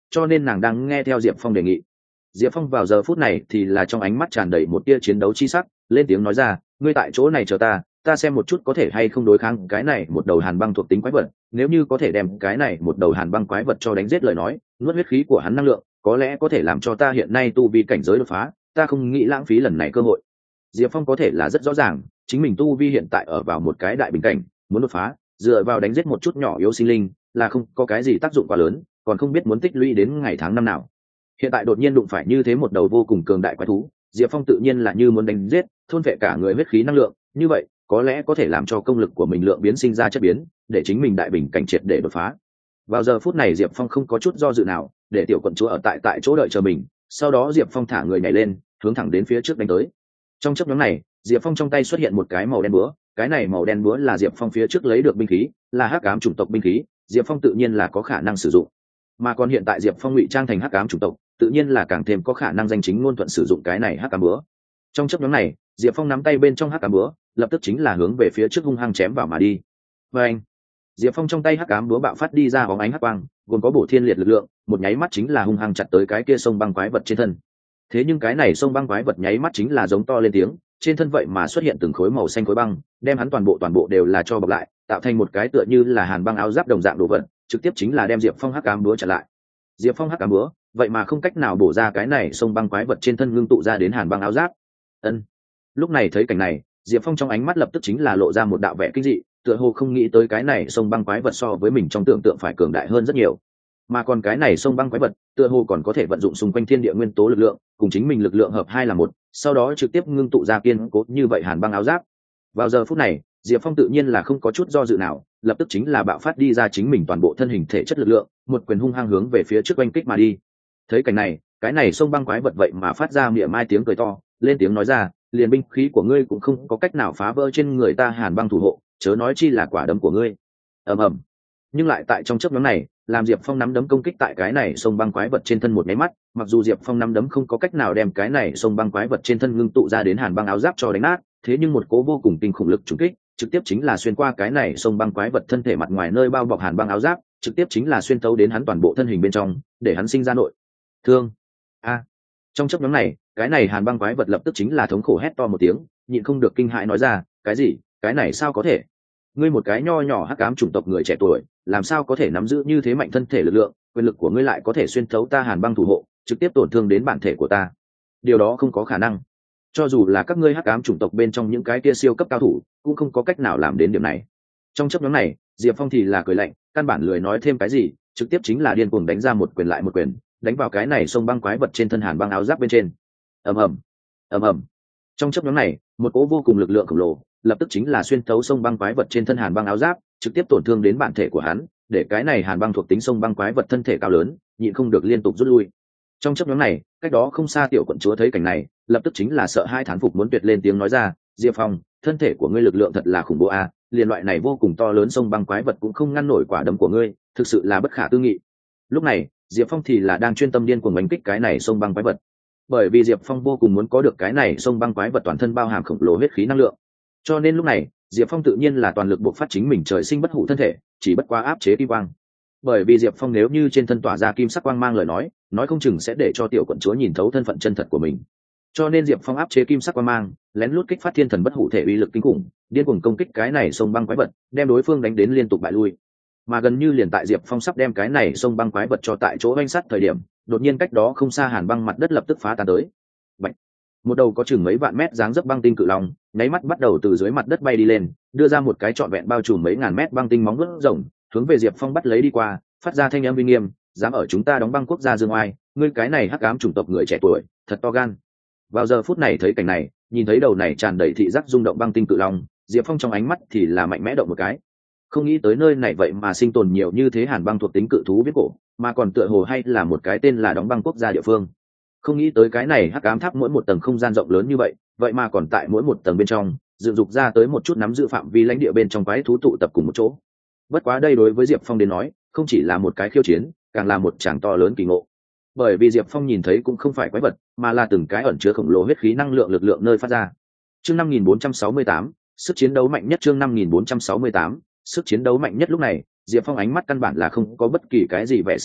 cho nên nàng đang nghe theo diệp phong đề nghị. Diệp Phong vào giờ phút này thì là trong ánh mắt tràn đầy một tia chiến đấu chi sắc, lên tiếng nói ra, ngươi tại chỗ này chờ ta, ta xem một chút có thể hay không đối kháng cái này một đầu hàn băng thuộc tính quái vật, nếu như có thể đem cái này một đầu hàn băng quái vật cho đánh giết lời nói, nuốt huyết khí của hắn năng lượng, có lẽ có thể làm cho ta hiện nay tu vi cảnh giới đột phá, ta không nghĩ lãng phí lần này cơ hội. Diệp Phong có thể là rất rõ ràng, chính mình tu vi hiện tại ở vào một cái đại bình cảnh, muốn đột phá, dựa vào đánh giết một chút nhỏ yếu sinh linh, là không có cái gì tác dụng quá lớn, còn không biết muốn tích lũy đến ngày tháng năm nào. Hiện tại đột nhiên đụng phải như thế một đầu vô cùng cường đại quái thú, Diệp Phong tự nhiên là như muốn đánh giết, thôn phệ cả người huyết khí năng lượng, như vậy, có lẽ có thể làm cho công lực của mình lượng biến sinh ra chất biến, để chính mình đại bình cảnh triệt để đột phá. Vào giờ phút này Diệp Phong không có chút do dự nào, để tiểu quận chúa ở tại tại chỗ đợi chờ mình, sau đó Diệp Phong thả người nhảy lên, hướng thẳng đến phía trước đánh tới. Trong chớp nhoáng này, Diệp Phong trong tay xuất hiện một cái màu đen búa, cái này màu đen búa là Diệp Phong phía trước lấy được binh khí, là hắc ám chủng tộc binh khí, Diệp Phong tự nhiên là có khả năng sử dụng. Mà còn hiện tại Diệp Phong ngụy trang thành hắc ám chủng tộc, tự nhiên là càng thêm có khả năng danh chính ngôn thuận sử dụng cái này hắc ám búa. Trong chớp nhoáng này, Diệp Phong nắm tay bên trong hắc ám búa, lập tức chính là hướng về phía trước hung hăng chém vào mà đi. Và anh, Diệp Phong trong tay hắc ám búa bạo phát đi ra bóng ánh hắc quang, gồm có bổ thiên liệt lực lượng, một nháy mắt chính là hung hăng chặt tới cái kia sông băng quái vật trên thân. Thế nhưng cái này sông băng quái vật nháy mắt chính là giống to lên tiếng, trên thân vậy mà xuất hiện từng khối màu xanh khối băng, đem hắn toàn bộ toàn bộ đều là cho bọc lại, tạo thành một cái tựa như là hàn băng áo giáp đồng dạng đồ vật, trực tiếp chính là đem Diệp Phong hắc ám búa chặn lại. Diệp Phong hắc ám búa, vậy mà không cách nào bổ ra cái này sông băng quái vật trên thân ngưng tụ ra đến hàn băng áo giáp. Ân. Lúc này thấy cảnh này, Diệp Phong trong ánh mắt lập tức chính là lộ ra một đạo vẻ kinh dị, tựa hồ không nghĩ tới cái này sông băng quái vật so với mình trong tưởng tượng phải cường đại hơn rất nhiều. Mà còn cái này sông băng quái vật, tựa hồ còn có thể vận dụng xung quanh thiên địa nguyên tố lực lượng, cùng chính mình lực lượng hợp hai là một, sau đó trực tiếp ngưng tụ ra kiên cố như vậy hàn băng áo giáp. Vào giờ phút này, Diệp Phong tự nhiên là không có chút do dự nào, lập tức chính là bạo phát đi ra chính mình toàn bộ thân hình thể chất lực lượng, một quyền hung hăng hướng về phía trước oanh kích mà đi. Thấy cảnh này, cái này sông băng quái vật vậy mà phát ra miệng mai tiếng cười to, lên tiếng nói ra, liền binh khí của ngươi cũng không có cách nào phá vỡ trên người ta hàn băng thủ hộ, chớ nói chi là quả đấm của ngươi. Ầm ầm. Nhưng lại tại trong chớp nhoáng này, làm Diệp Phong nắm đấm công kích tại cái này sông băng quái vật trên thân một máy mắt, mặc dù Diệp Phong nắm đấm không có cách nào đem cái này sông băng quái vật trên thân ngưng tụ ra đến hàn băng áo giáp cho đánh nát, thế nhưng một cố vô cùng kinh khủng lực trùng kích, trực tiếp chính là xuyên qua cái này sông băng quái vật thân thể mặt ngoài nơi bao bọc hàn băng áo giáp, trực tiếp chính là xuyên thấu đến hắn toàn bộ thân hình bên trong, để hắn sinh ra nội thương. A. Trong chớp nhoáng này, cái này hàn băng quái vật lập tức chính là thống khổ hét to một tiếng, nhịn không được kinh hãi nói ra, cái gì? Cái này sao có thể? Ngươi một cái nho nhỏ hắc ám chủng tộc người trẻ tuổi, làm sao có thể nắm giữ như thế mạnh thân thể lực lượng, quyền lực của ngươi lại có thể xuyên thấu ta hàn băng thủ hộ, trực tiếp tổn thương đến bản thể của ta? Điều đó không có khả năng. Cho dù là các ngươi hắc ám chủng tộc bên trong những cái kia siêu cấp cao thủ, cũng không có cách nào làm đến điểm này. Trong chớp nhoáng này, Diệp Phong thì là cười lạnh, căn bản lười nói thêm cái gì, trực tiếp chính là điên cuồng đánh ra một quyền lại một quyền, đánh vào cái này sông băng quái vật trên thân hàn băng áo giáp bên trên. Ầm ầm, ầm ầm. Trong chớp nhoáng này, một cỗ vô cùng lực lượng khổng lồ, lập tức chính là xuyên thấu sông băng quái vật trên thân hàn băng áo giáp, trực tiếp tổn thương đến bản thể của hắn, để cái này hàn băng thuộc tính sông băng quái vật thân thể cao lớn, nhịn không được liên tục rút lui. Trong chớp nhoáng này, cách đó không xa tiểu quận chúa thấy cảnh này, lập tức chính là sợ hai thán phục muốn tuyệt lên tiếng nói ra, Diệp Phong, thân thể của ngươi lực lượng thật là khủng bố a, liền loại này vô cùng to lớn sông băng quái vật cũng không ngăn nổi quả đấm của ngươi, thực sự là bất khả tư nghị. Lúc này, Diệp Phong thì là đang chuyên tâm điên cuồng đánh kích cái này sông băng quái vật, bởi vì Diệp Phong vô cùng muốn có được cái này sông băng quái vật toàn thân bao hàm khổng lồ huyết khí năng lượng, cho nên lúc này Diệp Phong tự nhiên là toàn lực buộc phát chính mình trời sinh bất hủ thân thể, chỉ bất quá áp chế kim quang. Bởi vì Diệp Phong nếu như trên thân tỏa ra kim sắc quang mang lời nói, nói không chừng sẽ để cho tiểu quận chúa nhìn thấu thân phận chân thật của mình. Cho nên Diệp Phong áp chế kim sắc quang mang, lén lút kích phát thiên thần bất hủ thể uy lực kinh khủng, điên cuồng công kích cái này sông băng quái vật, đem đối phương đánh đến liên tục bại lui. Mà gần như liền tại Diệp Phong sắp đem cái này sông băng quái vật cho tại chỗ oanh sát thời điểm, đột nhiên cách đó không xa hàn băng mặt đất lập tức phá tan tới. Bạch. Một đầu có chừng mấy vạn mét dáng dấp băng tinh cự long, nháy mắt bắt đầu từ dưới mặt đất bay đi lên, đưa ra một cái trọn vẹn bao trùm mấy ngàn mét băng tinh móng vuốt rồng, hướng về Diệp Phong bắt lấy đi qua, phát ra thanh âm uy nghiêm, dám ở chúng ta đóng băng quốc gia dương oai, ngươi cái này hắc ám chủng tộc người trẻ tuổi, thật to gan. Vào giờ phút này thấy cảnh này, nhìn thấy đầu này tràn đầy thị giác rung động băng tinh cự long, Diệp Phong trong ánh mắt thì là mạnh mẽ động một cái. Không nghĩ tới nơi này vậy mà sinh tồn nhiều như thế hàn băng thuộc tính cự thú viết cổ, mà còn tựa hồ hay là một cái tên là đóng băng quốc gia địa phương. Không nghĩ tới cái này hắc ám tháp mỗi một tầng không gian rộng lớn như vậy, vậy mà còn tại mỗi một tầng bên trong dựng dục ra tới một chút nắm giữ phạm vi lãnh địa bên trong quái thú tụ tập cùng một chỗ. Bất quá đây đối với Diệp Phong đến nói, không chỉ là một cái khiêu chiến, càng là một tràng to lớn kỳ ngộ. Bởi vì Diệp Phong nhìn thấy cũng không phải quái vật, mà là từng cái ẩn chứa khổng lồ huyết khí năng lượng lực lượng nơi phát ra. Chương năm nghìn bốn trăm sáu mươi tám, sức chiến đấu mạnh nhất. Chương năm nghìn bốn trăm sáu mươi tám, sức chiến đấu mạnh nhất. Lúc này, Diệp Phong ánh mắt căn bản là không có bất kỳ cái gì vẻ sợ hãi,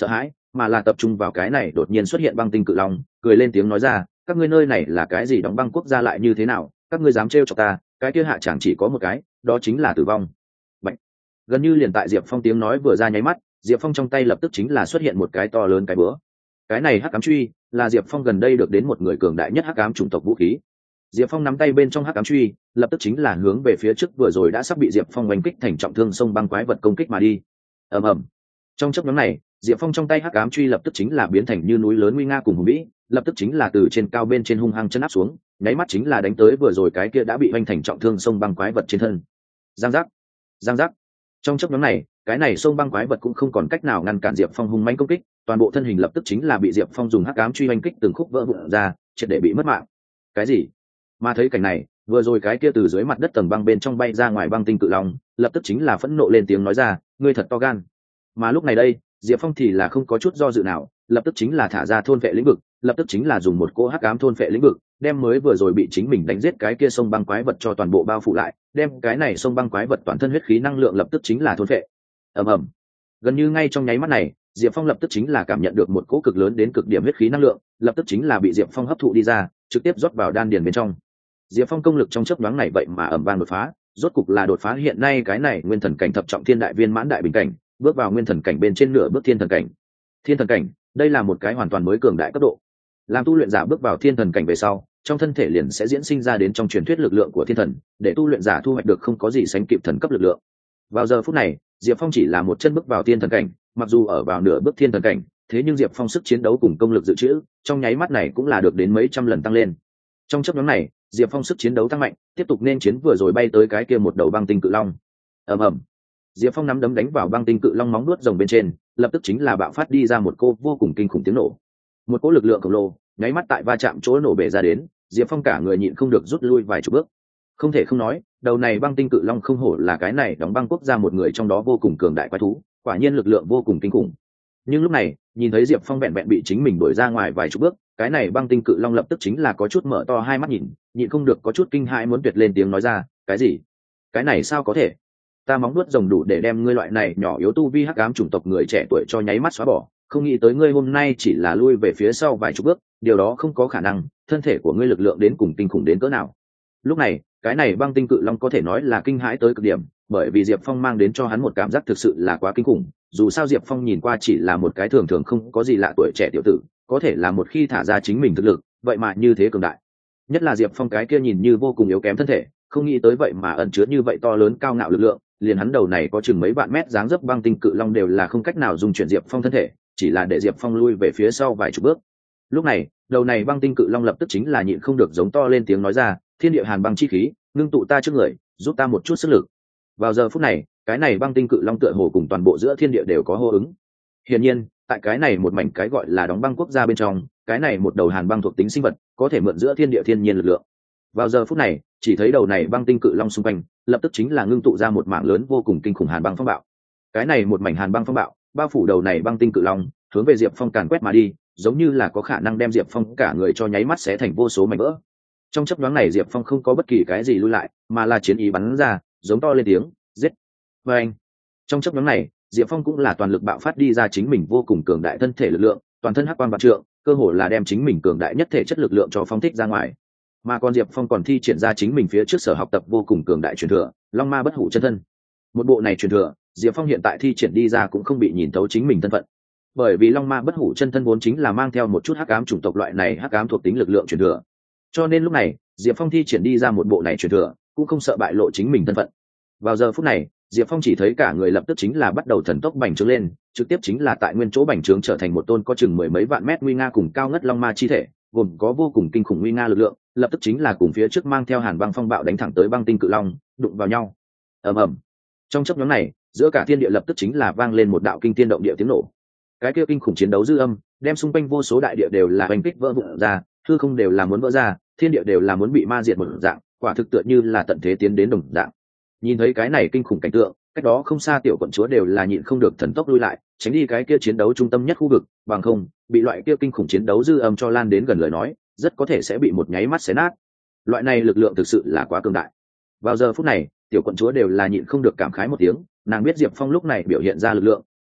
mà là tập trung vào cái này đột nhiên xuất hiện băng tinh cự long, cười lên tiếng nói ra, các ngươi nơi này là cái gì đóng băng quốc gia lại như thế nào, các ngươi dám trêu chọc ta, cái kia hạ chẳng chỉ có một cái, đó chính là tử vong. Bạch. Gần như liền tại Diệp Phong tiếng nói vừa ra nháy mắt, Diệp Phong trong tay lập tức chính là xuất hiện một cái to lớn cái búa. Cái này hắc ám truy là Diệp Phong gần đây được đến một người cường đại nhất hắc ám chủng tộc vũ khí. Diệp Phong nắm tay bên trong hắc ám truy, lập tức chính là hướng về phía trước vừa rồi đã sắp bị Diệp Phong oanh kích thành trọng thương sông băng quái vật công kích mà đi. Ầm ầm. Trong chốc ngắn này, Diệp Phong trong tay hắc ám truy lập tức chính là biến thành như núi lớn nguy nga cùng hùng vĩ, lập tức chính là từ trên cao bên trên hung hăng chân áp xuống, nháy mắt chính là đánh tới vừa rồi cái kia đã bị oanh thành trọng thương sông băng quái vật trên thân. Giang giác, giang giác. Trong chốc ngắn này, cái này sông băng quái vật cũng không còn cách nào ngăn cản Diệp Phong hung mãnh công kích, toàn bộ thân hình lập tức chính là bị Diệp Phong dùng hắc ám truy oanh kích từng khúc vỡ vụn ra, triệt để bị mất mạng. Cái gì? Mà thấy cảnh này, vừa rồi cái kia từ dưới mặt đất tầng băng bên trong bay ra ngoài băng tinh cự long, lập tức chính là phẫn nộ lên tiếng nói ra, ngươi thật to gan. Mà lúc này đây, Diệp Phong thì là không có chút do dự nào, lập tức chính là thả ra thôn vệ lĩnh vực, lập tức chính là dùng một cỗ hắc ám thôn vệ lĩnh vực, đem mới vừa rồi bị chính mình đánh giết cái kia sông băng quái vật cho toàn bộ bao phủ lại, đem cái này sông băng quái vật toàn thân huyết khí năng lượng lập tức chính là thôn vệ. Ầm ầm. Gần như ngay trong nháy mắt này, Diệp Phong lập tức chính là cảm nhận được một cỗ cực lớn đến cực điểm huyết khí năng lượng, lập tức chính là bị Diệp Phong hấp thụ đi ra, trực tiếp rót vào đan điền bên trong. Diệp Phong công lực trong chớp nhoáng này vậy mà ầm vang đột phá, rốt cục là đột phá hiện nay cái này nguyên thần cảnh thập trọng thiên đại viên mãn đại bình cảnh, bước vào nguyên thần cảnh bên trên nửa bước thiên thần cảnh. Thiên thần cảnh, đây là một cái hoàn toàn mới cường đại cấp độ. Làm tu luyện giả bước vào thiên thần cảnh về sau, trong thân thể liền sẽ diễn sinh ra đến trong truyền thuyết lực lượng của thiên thần, để tu luyện giả thu hoạch được không có gì sánh kịp thần cấp lực lượng. Vào giờ phút này, Diệp Phong chỉ là một chân bước vào thiên thần cảnh, mặc dù ở vào nửa bước thiên thần cảnh, thế nhưng Diệp Phong sức chiến đấu cùng công lực dự trữ, trong nháy mắt này cũng là được đến mấy trăm lần tăng lên. Trong chốc ngắn này, Diệp Phong sức chiến đấu tăng mạnh, tiếp tục nên chiến vừa rồi bay tới cái kia một đầu băng tinh cự long. Ầm ầm. Diệp Phong nắm đấm đánh vào băng tinh cự long móng nuốt rồng bên trên, lập tức chính là bạo phát đi ra một cô vô cùng kinh khủng tiếng nổ. Một cỗ lực lượng khổng lồ, nháy mắt tại va chạm chỗ nổ bể ra đến, Diệp Phong cả người nhịn không được rút lui vài chục bước. Không thể không nói, đầu này băng tinh cự long không hổ là cái này đóng băng quốc gia một người trong đó vô cùng cường đại quái thú, quả nhiên lực lượng vô cùng kinh khủng. Nhưng lúc này, nhìn thấy Diệp Phong vẹn vẹn bị chính mình đuổi ra ngoài vài chục bước, cái này băng tinh cự long lập tức chính là có chút mở to hai mắt nhìn, nhịn không được có chút kinh hãi muốn tuyệt lên tiếng nói ra, cái gì? Cái này sao có thể? Ta móng nuốt rồng đủ để đem ngươi loại này nhỏ yếu tu vi hắc ám chủng tộc người trẻ tuổi cho nháy mắt xóa bỏ, không nghĩ tới ngươi hôm nay chỉ là lui về phía sau vài chục bước, điều đó không có khả năng, thân thể của ngươi lực lượng đến cùng kinh khủng đến cỡ nào. Lúc này, cái này băng tinh cự long có thể nói là kinh hãi tới cực điểm, bởi vì Diệp Phong mang đến cho hắn một cảm giác thực sự là quá kinh khủng, dù sao Diệp Phong nhìn qua chỉ là một cái thường thường không có gì lạ tuổi trẻ tiểu tử, có thể là một khi thả ra chính mình thực lực, vậy mà như thế cường đại. Nhất là Diệp Phong cái kia nhìn như vô cùng yếu kém thân thể, không nghĩ tới vậy mà ẩn chứa như vậy to lớn cao ngạo lực lượng, liền hắn đầu này có chừng mấy vạn mét dáng dấp băng tinh cự long đều là không cách nào dung chuyển Diệp Phong thân thể, chỉ là để Diệp Phong lui về phía sau vài chục bước. Lúc này, đầu này băng tinh cự long lập tức chính là nhịn không được giống to lên tiếng nói ra, thiên địa hàn băng chi khí, ngưng tụ ta trước người, giúp ta một chút sức lực. Vào giờ phút này, cái này băng tinh cự long tựa hồ cùng toàn bộ giữa thiên địa đều có hô ứng. Hiển nhiên, tại cái này một mảnh cái gọi là đóng băng quốc gia bên trong, cái này một đầu hàn băng thuộc tính sinh vật, có thể mượn giữa thiên địa thiên nhiên lực lượng. Vào giờ phút này, chỉ thấy đầu này băng tinh cự long xung quanh, lập tức chính là ngưng tụ ra một mảng lớn vô cùng kinh khủng hàn băng phong bạo. Cái này một mảnh hàn băng phong bạo, bao phủ đầu này băng tinh cự long, hướng về Diệp Phong càn quét mà đi, giống như là có khả năng đem Diệp Phong cả người cho nháy mắt xé thành vô số mảnh vỡ. Trong chớp nhoáng này Diệp Phong không có bất kỳ cái gì lui lại, mà là chiến ý bắn ra, giống to lên tiếng, giết. Và anh. Trong chớp nhoáng này, Diệp Phong cũng là toàn lực bạo phát đi ra chính mình vô cùng cường đại thân thể lực lượng, toàn thân hắc quang vạn trượng, cơ hồ là đem chính mình cường đại nhất thể chất lực lượng cho phóng thích ra ngoài. Mà còn Diệp Phong còn thi triển ra chính mình phía trước sở học tập vô cùng cường đại truyền thừa, Long Ma Bất Hủ Chân Thân. Một bộ này truyền thừa, Diệp Phong hiện tại thi triển đi ra cũng không bị nhìn thấu chính mình thân phận. Bởi vì Long Ma Bất Hủ Chân Thân vốn chính là mang theo một chút hắc ám chủng tộc loại này hắc ám thuộc tính lực lượng truyền thừa. Cho nên lúc này, Diệp Phong thi triển đi ra một bộ này truyền thừa, cũng không sợ bại lộ chính mình thân phận. Vào giờ phút này, Diệp Phong chỉ thấy cả người lập tức chính là bắt đầu thần tốc bành trướng lên, trực tiếp chính là tại nguyên chỗ bành trướng trở thành một tôn có chừng mười mấy vạn mét nguy nga cùng cao ngất long ma chi thể, gồm có vô cùng kinh khủng nguy nga lực lượng, lập tức chính là cùng phía trước mang theo hàn băng phong bạo đánh thẳng tới băng tinh cự long, đụng vào nhau. Ầm ầm. Trong chốc ngắn này, giữa cả thiên địa lập tức chính là vang lên một đạo kinh thiên động địa tiếng nổ. Cái kia kinh khủng chiến đấu dư âm, đem xung quanh vô số đại địa đều là oanh kích vỡ vụn ra, hư không đều là muốn vỡ ra, thiên địa đều là muốn bị ma diệt một dạng, quả thực tựa như là tận thế tiến đến đồng dạng. Nhìn thấy cái này kinh khủng cảnh tượng, cách đó không xa tiểu quận chúa đều là nhịn không được thần tốc lui lại, tránh đi cái kia chiến đấu trung tâm nhất khu vực, bằng không bị loại kia kinh khủng chiến đấu dư âm cho lan đến gần lời nói, rất có thể sẽ bị một nháy mắt xé nát. Loại này lực lượng thực sự là quá cường đại. Vào giờ phút này, tiểu quận chúa đều là nhịn không được cảm khái một tiếng, nàng biết Diệp Phong lúc này biểu hiện ra lực lượng,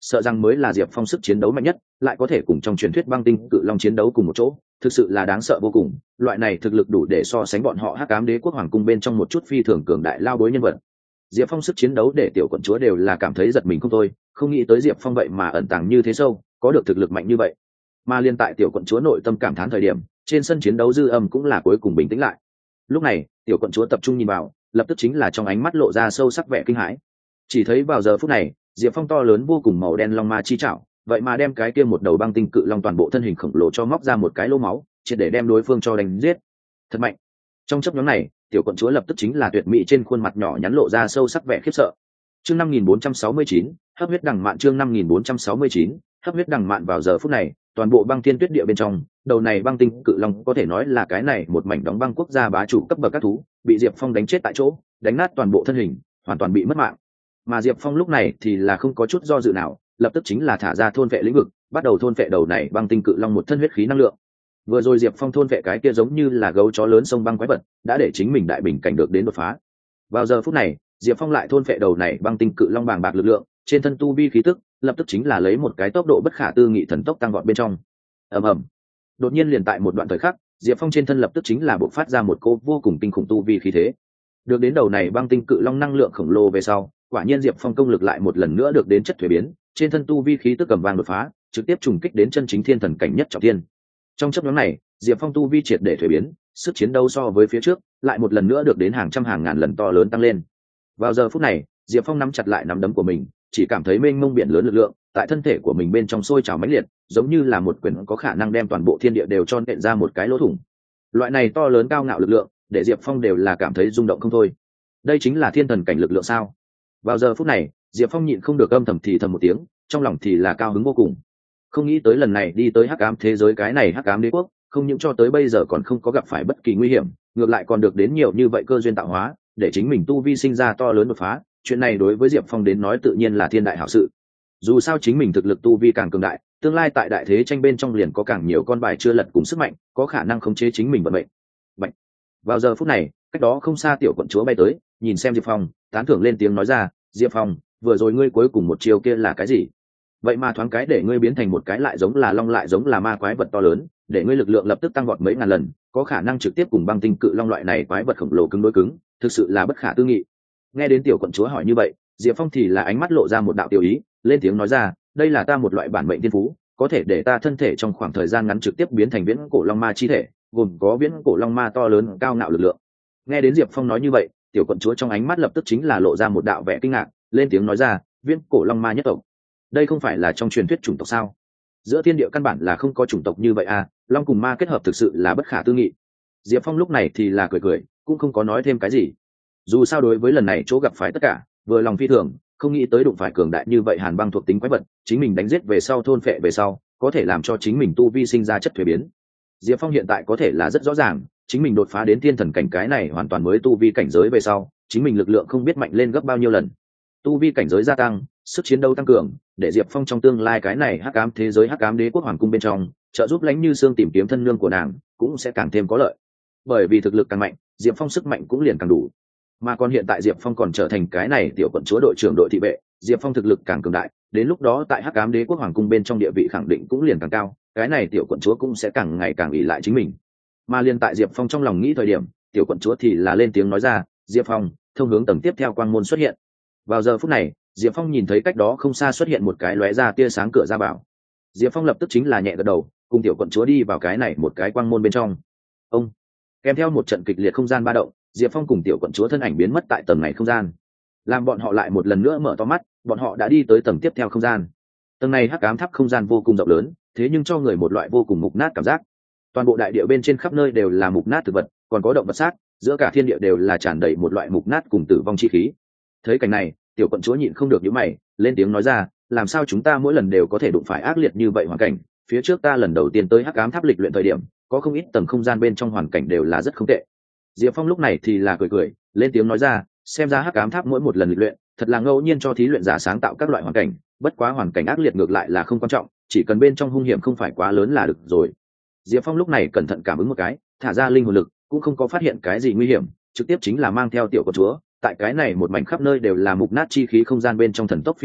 sợ rằng mới là Diệp Phong sức chiến đấu mạnh nhất, lại có thể cùng trong truyền thuyết băng tinh cự long chiến đấu cùng một chỗ, thực sự là đáng sợ vô cùng. Loại này thực lực đủ để so sánh bọn họ Hắc Ám Đế quốc hoàng cung bên trong một chút phi thường cường đại lao bối nhân vật. Diệp Phong sức chiến đấu để tiểu quận chúa đều là cảm thấy giật mình không thôi, không nghĩ tới Diệp Phong vậy mà ẩn tàng như thế sâu, có được thực lực mạnh như vậy. Mà liên tại tiểu quận chúa nội tâm cảm thán thời điểm, trên sân chiến đấu dư âm cũng là cuối cùng bình tĩnh lại. Lúc này, tiểu quận chúa tập trung nhìn vào, lập tức chính là trong ánh mắt lộ ra sâu sắc vẻ kinh hãi. Chỉ thấy vào giờ phút này, Diệp Phong to lớn vô cùng màu đen long ma chi chảo, vậy mà đem cái kia một đầu băng tinh cự long toàn bộ thân hình khổng lồ cho móc ra một cái lỗ máu, triệt để đem đối phương cho đánh giết. Thật mạnh. Trong chốc ngắn này, tiểu quận chúa lập tức chính là tuyệt mỹ trên khuôn mặt nhỏ nhắn lộ ra sâu sắc vẻ khiếp sợ. Chương năm nghìn bốn trăm sáu mươi chín, hấp huyết đằng mạn chương năm nghìn bốn trăm sáu mươi chín, hấp huyết đằng mạn vào giờ phút này, toàn bộ băng thiên tuyết địa bên trong, đầu này băng tinh cự long có thể nói là cái này một mảnh đóng băng quốc gia bá chủ cấp bậc các thú, bị Diệp Phong đánh chết tại chỗ, đánh nát toàn bộ thân hình, hoàn toàn bị mất mạng. Mà Diệp Phong lúc này thì là không có chút do dự nào, lập tức chính là thả ra thôn vệ lĩnh vực, bắt đầu thôn vệ đầu này băng tinh cự long một thân huyết khí năng lượng. Vừa rồi Diệp Phong thôn vệ cái kia giống như là gấu chó lớn sông băng quái vật, đã để chính mình đại bình cảnh được đến đột phá. Vào giờ phút này, Diệp Phong lại thôn vệ đầu này băng tinh cự long bàng bạc lực lượng, trên thân tu vi khí tức, lập tức chính là lấy một cái tốc độ bất khả tư nghị thần tốc tăng vọt bên trong. Ầm ầm. Đột nhiên liền tại một đoạn thời khắc, Diệp Phong trên thân lập tức chính là bộc phát ra một cỗ vô cùng kinh khủng tu vi khí thế. Được đến đầu này băng tinh cự long năng lượng khổng lồ về sau, quả nhiên Diệp Phong công lực lại một lần nữa được đến chất thuế biến, trên thân tu vi khí tức cầm vang đột phá, trực tiếp trùng kích đến chân chính thiên thần cảnh nhất trọng thiên. Trong chốc ngắn này, Diệp Phong tu vi triệt để thuế biến, sức chiến đấu so với phía trước lại một lần nữa được đến hàng trăm hàng ngàn lần to lớn tăng lên. Vào giờ phút này, Diệp Phong nắm chặt lại nắm đấm của mình, chỉ cảm thấy mênh mông biển lớn lực lượng tại thân thể của mình bên trong sôi trào mãnh liệt, giống như là một quyền có khả năng đem toàn bộ thiên địa đều cho nện ra một cái lỗ thủng. Loại này to lớn cao ngạo lực lượng, để Diệp Phong đều là cảm thấy rung động không thôi. Đây chính là thiên thần cảnh lực lượng sao? Vào giờ phút này, Diệp Phong nhịn không được âm thầm thì thầm một tiếng, trong lòng thì là cao hứng vô cùng. Không nghĩ tới lần này đi tới Hắc Ám thế giới cái này Hắc Ám đế quốc, không những cho tới bây giờ còn không có gặp phải bất kỳ nguy hiểm, ngược lại còn được đến nhiều như vậy cơ duyên tạo hóa, để chính mình tu vi sinh ra to lớn đột phá. Chuyện này đối với Diệp Phong đến nói tự nhiên là thiên đại hảo sự. Dù sao chính mình thực lực tu vi càng cường đại, tương lai tại đại thế tranh bên trong liền có càng nhiều con bài chưa lật cùng sức mạnh, có khả năng khống chế chính mình vận mệnh. Bạch. Vào giờ phút này, cách đó không xa tiểu quận chúa bay tới, nhìn xem Diệp Phong, tán thưởng lên tiếng nói ra, "Diệp Phong, vừa rồi ngươi cuối cùng một chiêu kia là cái gì? Vậy mà thoáng cái để ngươi biến thành một cái lại giống là long lại giống là ma quái vật to lớn, để ngươi lực lượng lập tức tăng vọt mấy ngàn lần, có khả năng trực tiếp cùng băng tinh cự long loại này quái vật khổng lồ cứng đối cứng, thực sự là bất khả tư nghị." Nghe đến tiểu quận chúa hỏi như vậy, Diệp Phong thì là ánh mắt lộ ra một đạo tiểu ý, lên tiếng nói ra, "Đây là ta một loại bản mệnh thiên phú, có thể để ta thân thể trong khoảng thời gian ngắn trực tiếp biến thành viễn cổ long ma chi thể, gồm có viễn cổ long ma to lớn cao ngạo lực lượng." Nghe đến Diệp Phong nói như vậy, tiểu quận chúa trong ánh mắt lập tức chính là lộ ra một đạo vẻ kinh ngạc, lên tiếng nói ra, "Viễn cổ long ma nhất tộc, đây không phải là trong truyền thuyết chủng tộc sao? Giữa thiên địa căn bản là không có chủng tộc như vậy à, long cùng ma kết hợp thực sự là bất khả tư nghị." Diệp Phong lúc này thì là cười cười, cũng không có nói thêm cái gì. Dù sao đối với lần này chỗ gặp phải tất cả, vừa lòng phi thường, không nghĩ tới đụng phải cường đại như vậy hàn băng thuộc tính quái vật, chính mình đánh giết về sau thôn phệ về sau, có thể làm cho chính mình tu vi sinh ra chất thuế biến. Diệp Phong hiện tại có thể là rất rõ ràng, chính mình đột phá đến thiên thần cảnh cái này hoàn toàn mới tu vi cảnh giới về sau, chính mình lực lượng không biết mạnh lên gấp bao nhiêu lần. Tu vi cảnh giới gia tăng, sức chiến đấu tăng cường, để Diệp Phong trong tương lai cái này Hắc Ám thế giới Hắc Ám đế quốc hoàng cung bên trong, trợ giúp Lãnh Như Sương tìm kiếm thân nương của nàng, cũng sẽ càng thêm có lợi. Bởi vì thực lực càng mạnh, Diệp Phong sức mạnh cũng liền càng đủ. Mà còn hiện tại Diệp Phong còn trở thành cái này tiểu quận chúa đội trưởng đội thị vệ, Diệp Phong thực lực càng cường đại, đến lúc đó tại Hắc Ám đế quốc hoàng cung bên trong địa vị khẳng định cũng liền càng cao, cái này tiểu quận chúa cũng sẽ càng ngày càng ỷ lại chính mình. Mà liền tại Diệp Phong trong lòng nghĩ thời điểm, tiểu quận chúa thì là lên tiếng nói ra, "Diệp Phong, thông hướng tầng tiếp theo quang môn xuất hiện." Vào giờ phút này, Diệp Phong nhìn thấy cách đó không xa xuất hiện một cái lóe ra tia sáng cửa ra vào. Diệp Phong lập tức chính là nhẹ gật đầu, cùng tiểu quận chúa đi vào cái này một cái quang môn bên trong. Ông kèm theo một trận kịch liệt không gian ba động, Diệp Phong cùng tiểu quận chúa thân ảnh biến mất tại tầng này không gian. Làm bọn họ lại một lần nữa mở to mắt, bọn họ đã đi tới tầng tiếp theo không gian. Tầng này Hắc Ám tháp không gian vô cùng rộng lớn, thế nhưng cho người một loại vô cùng mục nát cảm giác. Toàn bộ đại địa bên trên khắp nơi đều là mục nát thực vật, còn có động vật xác, giữa cả thiên địa đều là tràn đầy một loại mục nát cùng tử vong chi khí. Thấy cảnh này, tiểu quận chúa nhịn không được nhíu mày, lên tiếng nói ra, "Làm sao chúng ta mỗi lần đều có thể đụng phải ác liệt như vậy hoàn cảnh? Phía trước ta lần đầu tiên tới Hắc Ám tháp lịch luyện thời điểm, có không ít tầng không gian bên trong hoàn cảnh đều là rất không tệ." Diệp Phong lúc này thì là cười cười, lên tiếng nói ra, "Xem ra Hắc Ám tháp mỗi một lần lịch luyện, thật là ngẫu nhiên cho thí luyện giả sáng tạo các loại hoàn cảnh, bất quá hoàn cảnh ác liệt ngược lại là không quan trọng, chỉ cần bên trong hung hiểm không phải quá lớn là được rồi." Diệp Phong lúc này cẩn thận cảm ứng một cái, thả ra linh hồn lực, cũng không có phát hiện cái gì nguy hiểm, trực tiếp chính là mang theo tiểu quận chúa, tại cái này một mảnh khắp nơi đều là mục nát chi khí không gian bên trong thần tốc phi hành,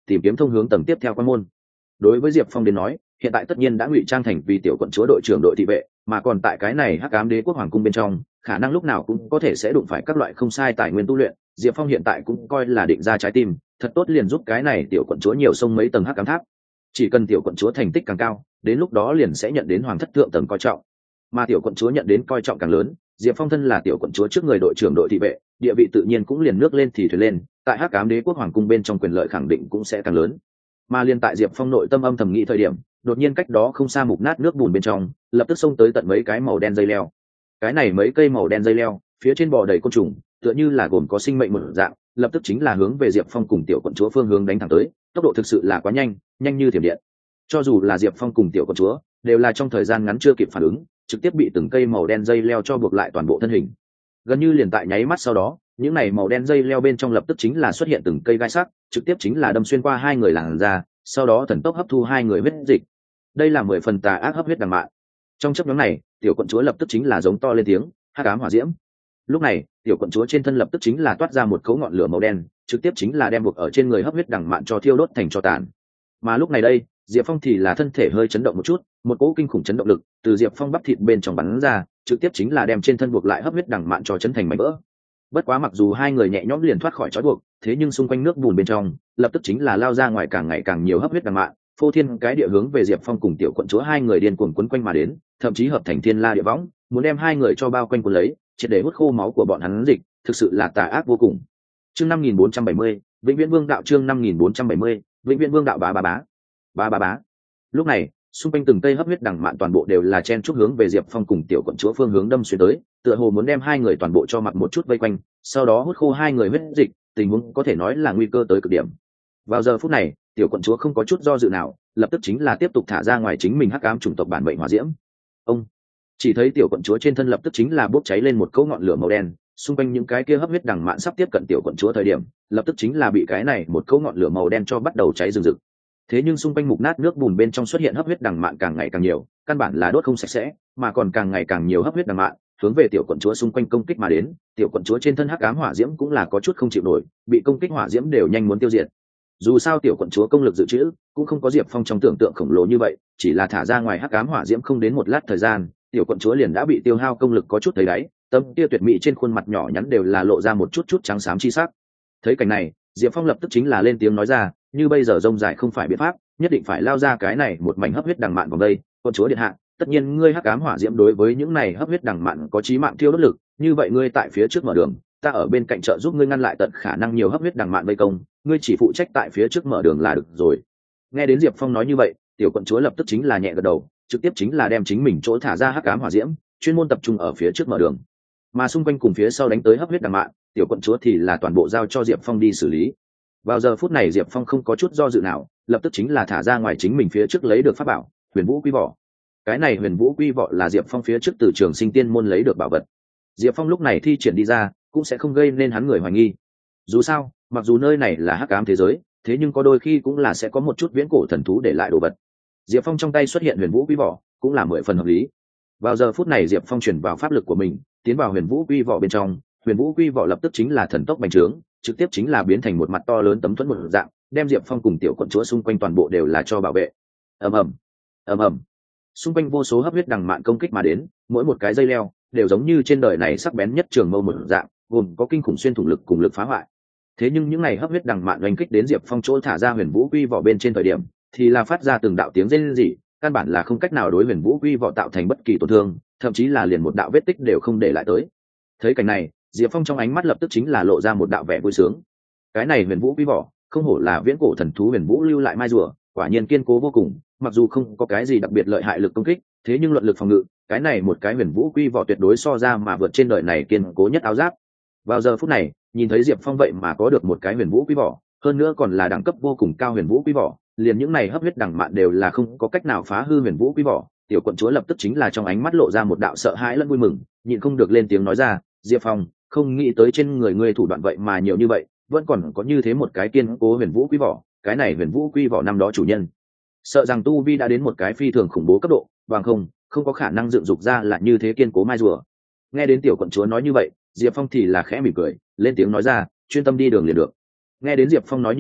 tìm kiếm thông hướng tầng tiếp theo quan môn. Đối với Diệp Phong đến nói, hiện tại tất nhiên đã ngụy trang thành vì tiểu quận chúa đội trưởng đội thị vệ, mà còn tại cái này hắc ám đế quốc hoàng cung bên trong, khả năng lúc nào cũng có thể sẽ đụng phải các loại không sai tài nguyên tu luyện. Diệp Phong hiện tại cũng coi là định ra trái tim, thật tốt liền giúp cái này tiểu quận chúa nhiều sông mấy tầng hắc ám tháp. Chỉ cần tiểu quận chúa thành tích càng cao, đến lúc đó liền sẽ nhận đến hoàng thất thượng tầng coi trọng, mà tiểu quận chúa nhận đến coi trọng càng lớn, Diệp Phong thân là tiểu quận chúa trước người đội trưởng đội thị vệ, địa vị tự nhiên cũng liền nước lên thì thuyền lên, tại hắc ám đế quốc hoàng cung bên trong quyền lợi khẳng định cũng sẽ càng lớn. Mà liên tại Diệp Phong nội tâm âm thầm nghĩ thời điểm, đột nhiên cách đó không xa mục nát nước bùn bên trong, lập tức xông tới tận mấy cái màu đen dây leo. Cái này mấy cây màu đen dây leo, phía trên bò đầy côn trùng, tựa như là gồm có sinh mệnh một dạng, lập tức chính là hướng về Diệp Phong cùng tiểu quận chúa phương hướng đánh thẳng tới, tốc độ thực sự là quá nhanh, nhanh như thiểm điện. Cho dù là Diệp Phong cùng tiểu quận chúa, đều là trong thời gian ngắn chưa kịp phản ứng, trực tiếp bị từng cây màu đen dây leo cho buộc lại toàn bộ thân hình. Gần như liền tại nháy mắt sau đó, những này màu đen dây leo bên trong lập tức chính là xuất hiện từng cây gai sắc, trực tiếp chính là đâm xuyên qua hai người làn da, sau đó thần tốc hấp thu hai người huyết dịch. Đây là mười phần tà ác hấp huyết đằng mạn. Trong chốc ngắn này, tiểu quận chúa lập tức chính là giống to lên tiếng, hắc ám hỏa diễm. Lúc này, tiểu quận chúa trên thân lập tức chính là toát ra một cấu ngọn lửa màu đen, trực tiếp chính là đem buộc ở trên người hấp huyết đằng mạn cho thiêu đốt thành tro tàn. Mà lúc này đây, Diệp Phong thì là thân thể hơi chấn động một chút, một cỗ kinh khủng chấn động lực từ Diệp Phong bắp thịt bên trong bắn ra, trực tiếp chính là đem trên thân buộc lại hấp huyết đằng mạn cho chấn thành mảnh vỡ. Bất quá mặc dù hai người nhẹ nhõm liền thoát khỏi trói buộc, thế nhưng xung quanh nước bùn bên trong lập tức chính là lao ra ngoài càng ngày càng nhiều hấp huyết đằng mạn, phô thiên cái địa hướng về Diệp Phong cùng tiểu quận chúa hai người điên cuồng quấn quanh mà đến, thậm chí hợp thành thiên la địa võng, muốn đem hai người cho bao quanh cuốn lấy, triệt để hút khô máu của bọn hắn dịch, thực sự là tà ác vô cùng. Chương năm nghìn bốn trăm bảy mươi, Vĩnh Viễn Vương đạo chương năm nghìn bốn trăm bảy mươi, Vĩnh Viễn Vương đạo bá bá bá. Bá bá bá. Lúc này, xung quanh từng cây hấp huyết đằng mạn toàn bộ đều là chen chúc hướng về Diệp Phong cùng tiểu quận chúa phương hướng đâm xuyên tới, tựa hồ muốn đem hai người toàn bộ cho mặc một chút vây quanh, sau đó hút khô hai người huyết dịch, tình huống có thể nói là nguy cơ tới cực điểm. Vào giờ phút này, tiểu quận chúa không có chút do dự nào, lập tức chính là tiếp tục thả ra ngoài chính mình hắc ám chủng tộc bản mệnh hỏa diễm. Ông chỉ thấy tiểu quận chúa trên thân lập tức chính là bốc cháy lên một cỗ ngọn lửa màu đen, xung quanh những cái kia hấp huyết đằng mạn sắp tiếp cận tiểu quận chúa thời điểm, lập tức chính là bị cái này một cỗ ngọn lửa màu đen cho bắt đầu cháy rừng rực. Thế nhưng xung quanh mục nát nước bùn bên trong xuất hiện hấp huyết đằng mạn càng ngày càng nhiều, căn bản là đốt không sạch sẽ, mà còn càng ngày càng nhiều hấp huyết đằng mạn hướng về tiểu quận chúa xung quanh công kích mà đến. Tiểu quận chúa trên thân hắc ám hỏa diễm cũng là có chút không chịu nổi, bị công kích hỏa diễm đều nhanh muốn tiêu diệt. Dù sao tiểu quận chúa công lực dự trữ cũng không có Diệp Phong trong tưởng tượng khổng lồ như vậy, chỉ là thả ra ngoài hắc ám hỏa diễm không đến một lát thời gian, tiểu quận chúa liền đã bị tiêu hao công lực có chút thấy đáy, tâm tia tuyệt mỹ trên khuôn mặt nhỏ nhắn đều là lộ ra một chút chút trắng xám chi sắc. Thấy cảnh này, Diệp Phong lập tức chính là lên tiếng nói ra, như bây giờ rông dài không phải biện pháp, nhất định phải lao ra cái này một mảnh hấp huyết đằng mạn vòng đây. Quân chúa điện hạ, tất nhiên ngươi hắc ám hỏa diễm đối với những này hấp huyết đằng mạn có chí mạng thiêu đốt lực, như vậy ngươi tại phía trước mở đường, ta ở bên cạnh trợ giúp ngươi ngăn lại tận khả năng nhiều hấp huyết đằng mạn vây công, ngươi chỉ phụ trách tại phía trước mở đường là được rồi. Nghe đến Diệp Phong nói như vậy, tiểu quận chúa lập tức chính là nhẹ gật đầu, trực tiếp chính là đem chính mình chỗ thả ra hắc ám hỏa diễm chuyên môn tập trung ở phía trước mở đường, mà xung quanh cùng phía sau đánh tới hấp huyết đằng mạn, tiểu quận chúa thì là toàn bộ giao cho Diệp Phong đi xử lý. Vào giờ phút này Diệp Phong không có chút do dự nào, lập tức chính là thả ra ngoài chính mình phía trước lấy được pháp bảo Huyền Vũ Quy Vỏ. Cái này Huyền Vũ Quy Vỏ là Diệp Phong phía trước từ Trường Sinh Tiên môn lấy được bảo vật. Diệp Phong lúc này thi triển đi ra cũng sẽ không gây nên hắn người hoài nghi. Dù sao, mặc dù nơi này là hắc ám thế giới, thế nhưng có đôi khi cũng là sẽ có một chút viễn cổ thần thú để lại đồ vật. Diệp Phong trong tay xuất hiện Huyền Vũ Quy Vỏ cũng là mười phần hợp lý. Vào giờ phút này Diệp Phong chuyển vào pháp lực của mình, tiến vào Huyền Vũ Quy Vỏ bên trong, Huyền Vũ Quy Vỏ lập tức chính là thần tốc bành trướng, trực tiếp chính là biến thành một mặt to lớn tấm thuẫn một dạng, đem Diệp Phong cùng tiểu quận chúa xung quanh toàn bộ đều là cho bảo vệ. Ầm ầm, ầm ầm. Xung quanh vô số hấp huyết đằng mạn công kích mà đến, mỗi một cái dây leo đều giống như trên đời này sắc bén nhất trường mâu một dạng, gồm có kinh khủng xuyên thủng lực cùng lực phá hoại. Thế nhưng những này hấp huyết đằng mạn oanh kích đến Diệp Phong chỗ thả ra Huyền Vũ Quy Vỏ bên trên thời điểm, thì là phát ra từng đạo tiếng rên rỉ, căn bản là không cách nào đối Huyền Vũ Quy Vỏ tạo thành bất kỳ tổn thương, thậm chí là liền một đạo vết tích đều không để lại tới. Thấy cảnh này, Diệp Phong trong ánh mắt lập tức chính là lộ ra một đạo vẻ vui sướng. Cái này Huyền Vũ Quy Vỏ, không hổ là viễn cổ thần thú Huyền Vũ lưu lại mai rùa, quả nhiên kiên cố vô cùng, mặc dù không có cái gì đặc biệt lợi hại lực công kích, thế nhưng luận lực phòng ngự, cái này một cái Huyền Vũ Quy Vỏ tuyệt đối so ra mà vượt trên đời này kiên cố nhất áo giáp. Vào giờ phút này, nhìn thấy Diệp Phong vậy mà có được một cái Huyền Vũ Quy Vỏ, hơn nữa còn là đẳng cấp vô cùng cao Huyền Vũ Quy Vỏ, liền những này hấp huyết đằng mạn đều là không có cách nào phá hư Huyền Vũ Quy Vỏ. Tiểu quận chúa lập tức chính là trong ánh mắt lộ ra một đạo sợ hãi lẫn vui mừng, nhịn không được lên tiếng nói ra, Diệp Phong, không nghĩ tới trên người ngươi thủ đoạn vậy mà nhiều như vậy, vẫn còn có như thế một cái kiên cố Huyền Vũ Quy Vỏ, cái này Huyền Vũ Quy Vỏ năm đó chủ nhân sợ rằng tu vi đã đến một cái phi thường khủng bố cấp độ, bằng không không có khả năng dựng dục ra là như thế kiên cố mai rùa. Nghe đến tiểu quận chúa nói như vậy, Diệp Phong thì là khẽ mỉm cười, lên tiếng nói ra, chuyên tâm đi đường liền được. Nghe đến Diệp Phong nói như vậy,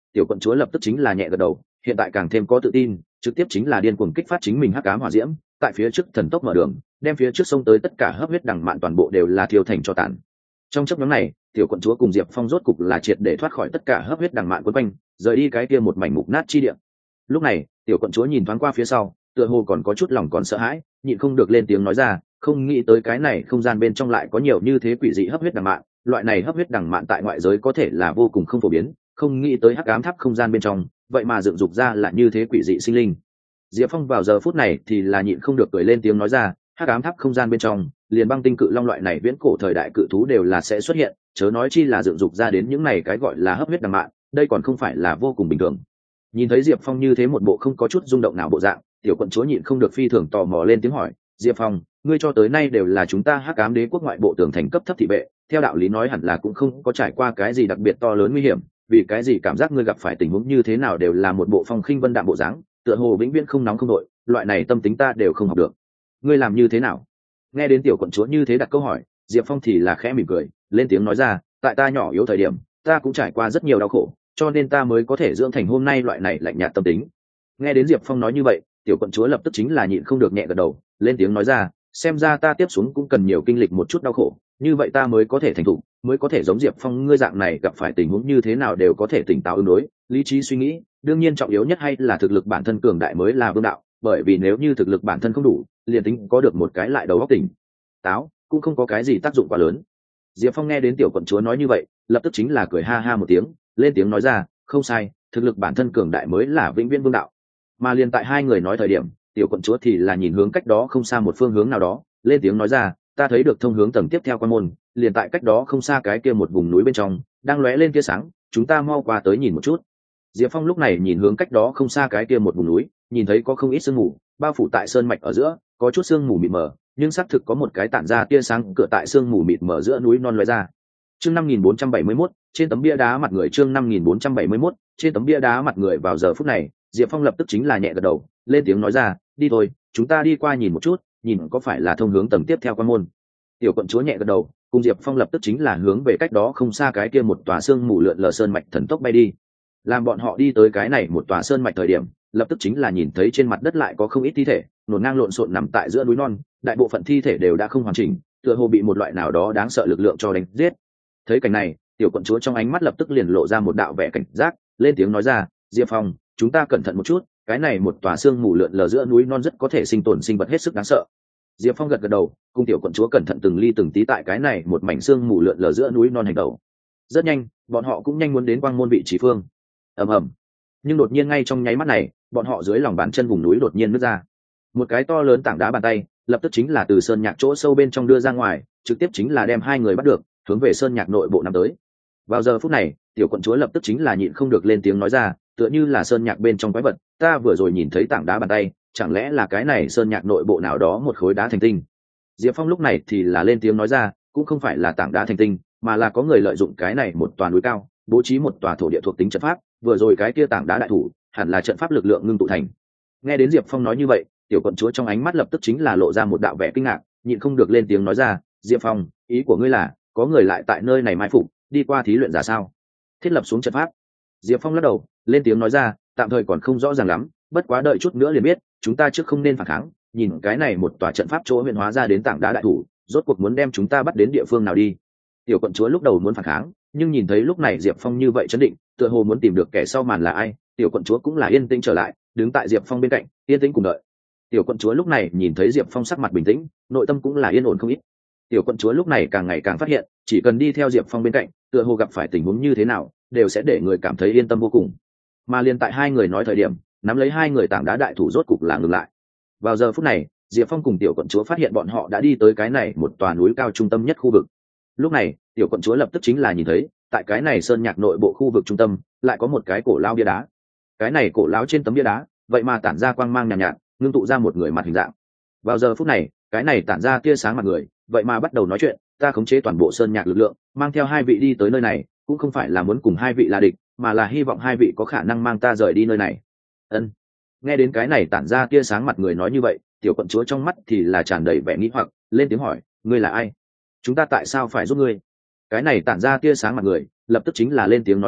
tiểu quận chúa lập tức chính là nhẹ gật đầu, hiện tại càng thêm có tự tin, trực tiếp chính là điên cuồng kích phát chính mình hắc ám hỏa diễm, tại phía trước thần tốc mở đường, đem phía trước sông tới tất cả hấp huyết đằng mạn toàn bộ đều là thiêu thành cho tàn. Trong chốc ngắn này, tiểu quận chúa cùng Diệp Phong rốt cục là triệt để thoát khỏi tất cả hấp huyết đằng mạn quấn quanh, rời đi cái kia một mảnh mục nát chi địa. Lúc này, tiểu quận chúa nhìn thoáng qua phía sau, tựa hồ còn có chút lòng còn sợ hãi, nhịn không được lên tiếng nói ra, không nghĩ tới cái này không gian bên trong lại có nhiều như thế quỷ dị hấp huyết đằng mạn, loại này hấp huyết đằng mạn tại ngoại giới có thể là vô cùng không phổ biến, không nghĩ tới hắc ám tháp không gian bên trong, vậy mà dựng dục ra là như thế quỷ dị sinh linh. Diệp Phong vào giờ phút này thì là nhịn không được cười lên tiếng nói ra, hắc ám tháp không gian bên trong, liền băng tinh cự long loại này viễn cổ thời đại cự thú đều là sẽ xuất hiện, chớ nói chi là dựng dục ra đến những này cái gọi là hấp huyết đằng mạn, đây còn không phải là vô cùng bình thường. Nhìn thấy Diệp Phong như thế một bộ không có chút rung động nào bộ dạng, tiểu quận chúa nhịn không được phi thường tò mò lên tiếng hỏi, Diệp Phong, ngươi cho tới nay đều là chúng ta hắc ám đế quốc ngoại bộ tường thành cấp thấp thị vệ, theo đạo lý nói hẳn là cũng không có trải qua cái gì đặc biệt to lớn nguy hiểm, vì cái gì cảm giác ngươi gặp phải tình huống như thế nào đều là một bộ phong khinh vân đạm bộ dáng, tựa hồ vĩnh viễn không nóng không đội, loại này tâm tính ta đều không học được. Ngươi làm như thế nào? Nghe đến tiểu quận chúa như thế đặt câu hỏi, Diệp Phong thì là khẽ mỉm cười, lên tiếng nói ra, tại ta nhỏ yếu thời điểm, ta cũng trải qua rất nhiều đau khổ, cho nên ta mới có thể dưỡng thành hôm nay loại này lạnh nhạt tâm tính. Nghe đến Diệp Phong nói như vậy, tiểu quận chúa lập tức chính là nhịn không được nhẹ gật đầu, lên tiếng nói ra, xem ra ta tiếp xuống cũng cần nhiều kinh lịch một chút đau khổ, như vậy ta mới có thể thành thục, mới có thể giống Diệp Phong ngươi dạng này gặp phải tình huống như thế nào đều có thể tỉnh táo ứng đối, lý trí suy nghĩ, đương nhiên trọng yếu nhất hay là thực lực bản thân cường đại mới là vương đạo, bởi vì nếu như thực lực bản thân không đủ, liền tính có được một cái lại đầu óc tỉnh táo, cũng không có cái gì tác dụng quá lớn. Diệp Phong nghe đến tiểu quận chúa nói như vậy, lập tức chính là cười ha ha một tiếng, lên tiếng nói ra, không sai, thực lực bản thân cường đại mới là vĩnh viễn vương đạo. Mà liền tại hai người nói thời điểm, tiểu quận chúa thì là nhìn hướng cách đó không xa một phương hướng nào đó, lên tiếng nói ra, ta thấy được thông hướng tầng tiếp theo quan môn, liền tại cách đó không xa cái kia một vùng núi bên trong, đang lóe lên tia sáng, chúng ta mau qua tới nhìn một chút. Diệp Phong lúc này nhìn hướng cách đó không xa cái kia một vùng núi, nhìn thấy có không ít sương mù bao phủ tại sơn mạch ở giữa, có chút sương mù mịt mờ, nhưng xác thực có một cái tản ra tia sáng cửa tại sương mù mịt mờ giữa núi non lóe ra. Chương năm nghìn bốn trăm bảy mươi mốt, trên tấm bia đá mặt người chương năm nghìn bốn trăm bảy mươi mốt, trên tấm bia đá mặt người vào giờ phút này, Diệp Phong lập tức chính là nhẹ gật đầu, lên tiếng nói ra, đi thôi, chúng ta đi qua nhìn một chút, nhìn có phải là thông hướng tầng tiếp theo quan môn. Tiểu quận chúa nhẹ gật đầu, cùng Diệp Phong lập tức chính là hướng về cách đó không xa cái kia một tòa sương mù lượn lờ sơn mạch thần tốc bay đi. Làm bọn họ đi tới cái này một tòa sơn mạch thời điểm, lập tức chính là nhìn thấy trên mặt đất lại có không ít thi thể, nổn ngang lộn xộn nằm tại giữa núi non, đại bộ phận thi thể đều đã không hoàn chỉnh, tựa hồ bị một loại nào đó đáng sợ lực lượng cho đánh giết. Thấy cảnh này, tiểu quận chúa trong ánh mắt lập tức liền lộ ra một đạo vẻ cảnh giác, lên tiếng nói ra, Diệp Phong, chúng ta cẩn thận một chút, cái này một tòa sương mù lượn lờ giữa núi non rất có thể sinh tồn sinh vật hết sức đáng sợ. Diệp Phong gật gật đầu, cùng tiểu quận chúa cẩn thận từng ly từng tí tại cái này một mảnh sương mù lượn lờ giữa núi non hành tẩu. Rất nhanh, bọn họ cũng nhanh muốn đến quang môn vị trí phương. Ầm ầm. Nhưng đột nhiên ngay trong nháy mắt này, bọn họ dưới lòng bàn chân vùng núi đột nhiên nứt ra. Một cái to lớn tảng đá bàn tay, lập tức chính là từ sơn nhạc chỗ sâu bên trong đưa ra ngoài, trực tiếp chính là đem hai người bắt được, hướng về sơn nhạc nội bộ nằm tới. Vào giờ phút này, tiểu quận chúa lập tức chính là nhịn không được lên tiếng nói ra, tựa như là sơn nhạc bên trong quái vật, ta vừa rồi nhìn thấy tảng đá bàn tay, chẳng lẽ là cái này sơn nhạc nội bộ nào đó một khối đá thành tinh. Diệp Phong lúc này thì là lên tiếng nói ra, cũng không phải là tảng đá thành tinh, mà là có người lợi dụng cái này một tòa núi cao, bố trí một tòa thổ địa thuộc tính trận pháp, vừa rồi cái kia tảng đá đại thủ, hẳn là trận pháp lực lượng ngưng tụ thành. Nghe đến Diệp Phong nói như vậy, tiểu quận chúa trong ánh mắt lập tức chính là lộ ra một đạo vẻ kinh ngạc, nhịn không được lên tiếng nói ra, Diệp Phong, ý của ngươi là có người lại tại nơi này mai phục, đi qua thí luyện giả sao? Thiết lập xuống trận pháp. Diệp Phong lắc đầu, lên tiếng nói ra, tạm thời còn không rõ ràng lắm, bất quá đợi chút nữa liền biết, chúng ta trước không nên phản kháng, nhìn cái này một tòa trận pháp chỗ huyện hóa ra đến tảng đá đại thủ, rốt cuộc muốn đem chúng ta bắt đến địa phương nào đi. Tiểu quận chúa lúc đầu muốn phản kháng, nhưng nhìn thấy lúc này Diệp Phong như vậy chấn định, tựa hồ muốn tìm được kẻ sau màn là ai, tiểu quận chúa cũng là yên tĩnh trở lại, đứng tại Diệp Phong bên cạnh, yên tĩnh cùng đợi. Tiểu quận chúa lúc này nhìn thấy Diệp Phong sắc mặt bình tĩnh, nội tâm cũng là yên ổn không ít. Tiểu quận chúa lúc này càng ngày càng phát hiện, chỉ cần đi theo Diệp Phong bên cạnh, tựa hồ gặp phải tình huống như thế nào, đều sẽ để người cảm thấy yên tâm vô cùng. Mà liền tại hai người nói thời điểm, nắm lấy hai người tảng đá đại thủ rốt cục là ngừng lại. Vào giờ phút này, Diệp Phong cùng tiểu quận chúa phát hiện bọn họ đã đi tới cái này một tòa núi cao trung tâm nhất khu vực. Lúc này, tiểu quận chúa lập tức chính là nhìn thấy, tại cái này sơn nhạc nội bộ khu vực trung tâm, lại có một cái cổ lao bia đá. Cái này cổ lão trên tấm bia đá, vậy mà tản ra quang mang nhàn nhạt, nhạt, ngưng tụ ra một người mặt hình dạng. Vào giờ phút này, cái này tản ra tia sáng mặt người, vậy mà bắt đầu nói chuyện, ta khống chế toàn bộ sơn nhạc lực lượng, mang theo hai vị đi tới nơi này, cũng không phải là muốn cùng hai vị là địch, mà là hy vọng hai vị có khả năng mang ta rời đi nơi này. Ân. Nghe đến cái này tản ra tia sáng mặt người nói như vậy, tiểu quận chúa trong mắt thì là tràn đầy vẻ nghi hoặc, lên tiếng hỏi, ngươi là ai? Chúng ta tại sao phải giúp ngươi? Cái này tản ra tia sáng mặt người, lập tức chính là lên tiếng nói ra,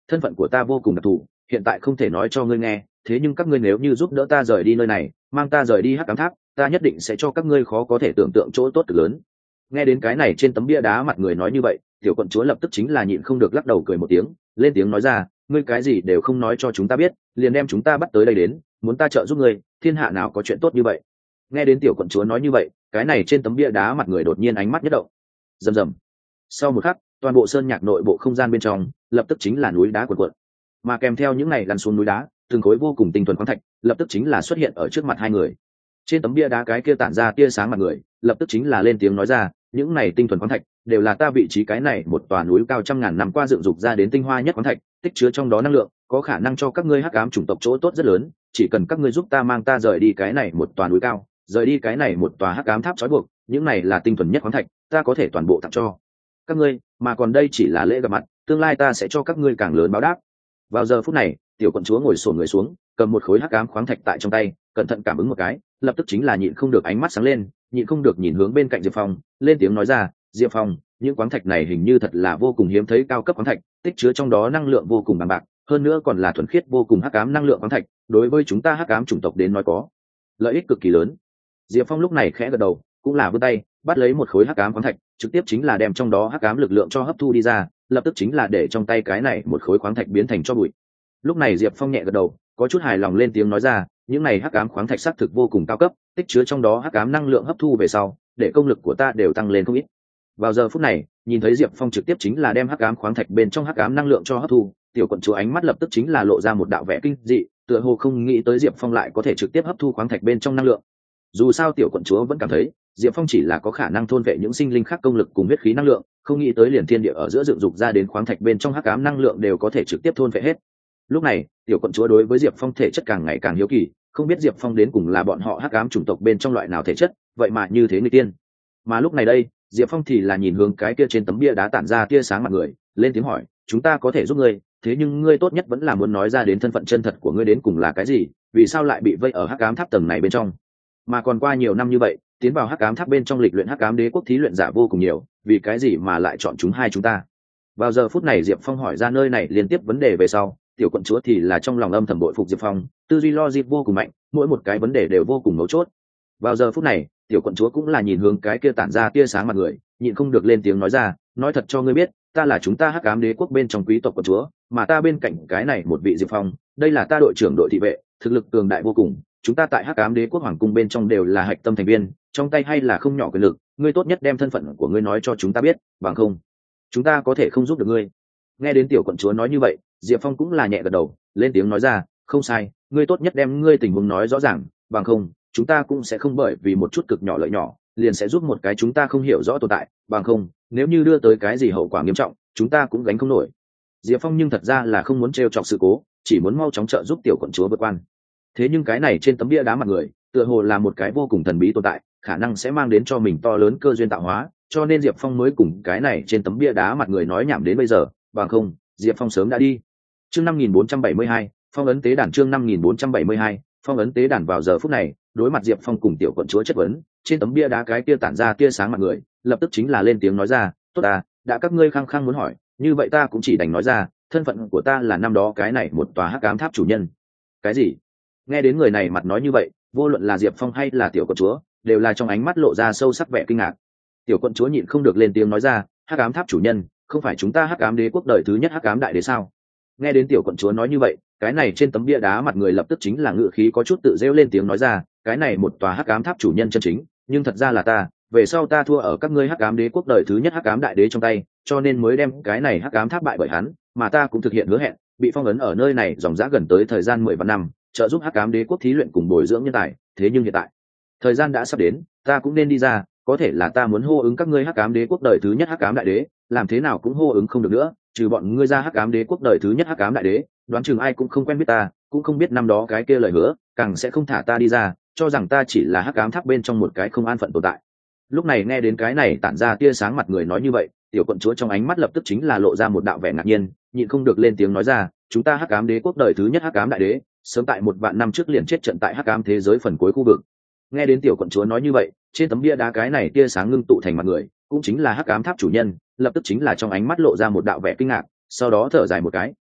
thân phận của ta vô cùng đặc thù, hiện tại không thể nói cho ngươi nghe, thế nhưng các ngươi nếu như giúp đỡ ta rời đi nơi này, mang ta rời đi hắc ám tháp, ta nhất định sẽ cho các ngươi khó có thể tưởng tượng chỗ tốt cực lớn. Nghe đến cái này trên tấm bia đá mặt người nói như vậy, tiểu quận chúa lập tức chính là nhịn không được lắc đầu cười một tiếng, lên tiếng nói ra, ngươi cái gì đều không nói cho chúng ta biết, liền đem chúng ta bắt tới đây đến, muốn ta trợ giúp ngươi, thiên hạ nào có chuyện tốt như vậy. Nghe đến tiểu quận chúa nói như vậy, cái này trên tấm bia đá mặt người đột nhiên ánh mắt nhất động. Rầm rầm. Sau một khắc, toàn bộ sơn nhạc nội bộ không gian bên trong lập tức chính là núi đá cuộn cuộn, mà kèm theo những ngày lăn xuống núi đá, từng khối vô cùng tinh thuần khoáng thạch lập tức chính là xuất hiện ở trước mặt hai người. Trên tấm bia đá cái kia tản ra tia sáng mặt người lập tức chính là lên tiếng nói ra, những này tinh thuần khoáng thạch đều là ta vị trí cái này một tòa núi cao trăm ngàn năm qua dựng dục ra đến tinh hoa nhất khoáng thạch, tích chứa trong đó năng lượng có khả năng cho các ngươi hắc ám chủng tộc chỗ tốt rất lớn, chỉ cần các ngươi giúp ta mang ta rời đi cái này một tòa núi cao, rời đi cái này một tòa hắc ám tháp trói buộc, những này là tinh thuần nhất khoáng thạch, ta có thể toàn bộ tặng cho các ngươi, mà còn đây chỉ là lễ gặp mặt, tương lai ta sẽ cho các ngươi càng lớn báo đáp. Vào giờ phút này, tiểu quận chúa ngồi xổm người xuống, cầm một khối hắc ám khoáng thạch tại trong tay, cẩn thận cảm ứng một cái, lập tức chính là nhịn không được ánh mắt sáng lên, nhịn không được nhìn hướng bên cạnh Diệp Phong, lên tiếng nói ra, Diệp Phong, những khoáng thạch này hình như thật là vô cùng hiếm thấy cao cấp khoáng thạch, tích chứa trong đó năng lượng vô cùng bằng bạc, hơn nữa còn là thuần khiết vô cùng hắc ám năng lượng khoáng thạch, đối với chúng ta hắc ám chủng tộc đến nói có lợi ích cực kỳ lớn. Diệp Phong lúc này khẽ gật đầu, cũng là vươn tay bắt lấy một khối hắc ám khoáng thạch, trực tiếp chính là đem trong đó hắc ám lực lượng cho hấp thu đi ra, lập tức chính là để trong tay cái này một khối khoáng thạch biến thành cho bụi. Lúc này Diệp Phong nhẹ gật đầu, có chút hài lòng lên tiếng nói ra, những này hắc ám khoáng thạch xác thực vô cùng cao cấp, tích chứa trong đó hắc ám năng lượng hấp thu về sau, để công lực của ta đều tăng lên không ít. Vào giờ phút này, nhìn thấy Diệp Phong trực tiếp chính là đem hắc ám khoáng thạch bên trong hắc ám năng lượng cho hấp thu, tiểu quận chúa ánh mắt lập tức chính là lộ ra một đạo vẻ kinh dị, tựa hồ không nghĩ tới Diệp Phong lại có thể trực tiếp hấp thu khoáng thạch bên trong năng lượng. Dù sao tiểu quận chúa vẫn cảm thấy Diệp Phong chỉ là có khả năng thôn vệ những sinh linh khác công lực cùng huyết khí năng lượng, không nghĩ tới liền thiên địa ở giữa dựng dục ra đến khoáng thạch bên trong hắc ám năng lượng đều có thể trực tiếp thôn vệ hết. Lúc này, tiểu quận chúa đối với Diệp Phong thể chất càng ngày càng hiếu kỳ, không biết Diệp Phong đến cùng là bọn họ hắc ám chủng tộc bên trong loại nào thể chất, vậy mà như thế người tiên. Mà lúc này đây, Diệp Phong thì là nhìn hướng cái kia trên tấm bia đá tản ra tia sáng mặt người, lên tiếng hỏi, chúng ta có thể giúp ngươi, thế nhưng ngươi tốt nhất vẫn là muốn nói ra đến thân phận chân thật của ngươi đến cùng là cái gì, vì sao lại bị vây ở hắc ám tháp tầng này bên trong. Mà còn qua nhiều năm như vậy, tiến vào hắc ám tháp bên trong lịch luyện hắc ám đế quốc thí luyện giả vô cùng nhiều, vì cái gì mà lại chọn chúng hai chúng ta. Vào giờ phút này Diệp Phong hỏi ra nơi này liên tiếp vấn đề về sau, tiểu quận chúa thì là trong lòng âm thầm bội phục Diệp Phong, tư duy logic vô cùng mạnh, mỗi một cái vấn đề đều vô cùng mấu chốt. Vào giờ phút này, tiểu quận chúa cũng là nhìn hướng cái kia tản ra tia sáng mặt người, nhịn không được lên tiếng nói ra, nói thật cho ngươi biết, ta là chúng ta hắc ám đế quốc bên trong quý tộc quận chúa, mà ta bên cạnh cái này một vị Diệp Phong, đây là ta đội trưởng đội thị vệ, thực lực cường đại vô cùng, chúng ta tại hắc ám đế quốc hoàng cung bên trong đều là hạch tâm thành viên, trong tay hay là không nhỏ quyền lực, ngươi tốt nhất đem thân phận của ngươi nói cho chúng ta biết, bằng không chúng ta có thể không giúp được ngươi. Nghe đến tiểu quận chúa nói như vậy, Diệp Phong cũng là nhẹ gật đầu, lên tiếng nói ra, không sai, ngươi tốt nhất đem ngươi tình huống nói rõ ràng, bằng không chúng ta cũng sẽ không bởi vì một chút cực nhỏ lợi nhỏ liền sẽ giúp một cái chúng ta không hiểu rõ tồn tại, bằng không nếu như đưa tới cái gì hậu quả nghiêm trọng chúng ta cũng gánh không nổi. Diệp Phong nhưng thật ra là không muốn t chọc sự cố, chỉ muốn mau chóng trợ giúp tiểu quận chúa vượt quan. Thế nhưng cái này trên tấm bia đá mặt người tựa hồ là một cái vô cùng thần bí tồn tại, khả năng sẽ mang đến cho mình to lớn cơ duyên tạo hóa, cho nên Diệp Phong mới cùng cái này trên tấm bia đá mặt người nói nhảm đến bây giờ, bằng không Diệp Phong sớm đã đi. Chương năm nghìn bốn trăm bảy mươi hai, phong ấn tế đàn. Chương năm nghìn bốn trăm bảy mươi hai, phong ấn tế đàn. Vào giờ phút này, đối mặt Diệp Phong cùng tiểu quận chúa chất vấn, trên tấm bia đá cái kia tản ra tia sáng mặt người lập tức chính là lên tiếng nói ra, tốt à, đã các ngươi khăng khăng muốn hỏi, như vậy ta cũng chỉ đành nói ra, thân phận của ta là năm đó cái này một tòa hắc ám tháp chủ nhân. Cái gì? Nghe đến người này mặt nói như vậy, vô luận là Diệp Phong hay là tiểu quận chúa đều là trong ánh mắt lộ ra sâu sắc vẻ kinh ngạc. Tiểu quận chúa nhịn không được lên tiếng nói ra, hắc ám tháp chủ nhân, không phải chúng ta hắc ám đế quốc đời thứ nhất hắc ám đại đế sao? Nghe đến tiểu quận chúa nói như vậy, cái này trên tấm bia đá mặt người lập tức chính là ngự khí có chút tự rêu lên tiếng nói ra, cái này một tòa hắc ám tháp chủ nhân chân chính, nhưng thật ra là ta, về sau ta thua ở các ngươi hắc ám đế quốc đời thứ nhất hắc ám đại đế trong tay, cho nên mới đem cái này hắc ám tháp bại bởi hắn, mà ta cũng thực hiện hứa hẹn, bị phong ấn ở nơi này dòng dã gần tới thời gian mười vạn năm, trợ giúp hắc ám đế quốc thí luyện cùng bồi dưỡng nhân tài, thế nhưng hiện tại thời gian đã sắp đến, ta cũng nên đi ra, có thể là ta muốn hô ứng các ngươi hắc ám đế quốc đời thứ nhất hắc ám đại đế, làm thế nào cũng hô ứng không được nữa, trừ bọn ngươi ra hắc ám đế quốc đời thứ nhất hắc ám đại đế, đoán chừng ai cũng không quen biết ta, cũng không biết năm đó cái kia lời hứa, càng sẽ không thả ta đi ra, cho rằng ta chỉ là hắc ám tháp bên trong một cái không an phận tồn tại. Lúc này nghe đến cái này tản ra tia sáng mặt người nói như vậy, tiểu quận chúa trong ánh mắt lập tức chính là lộ ra một đạo vẻ ngạc nhiên, nhịn không được lên tiếng nói ra, chúng ta hắc ám đế quốc đời thứ nhất hắc ám đại đế, sớm tại một vạn năm trước liền chết trận tại hắc ám thế giới phần cuối khu vực. Nghe đến tiểu quận chúa nói như vậy, trên tấm bia đá cái này tia sáng ngưng tụ thành mặt người, cũng chính là hắc ám tháp chủ nhân, lập tức chính là trong ánh mắt lộ ra một đạo vẻ kinh ngạc, sau đó thở dài một cái,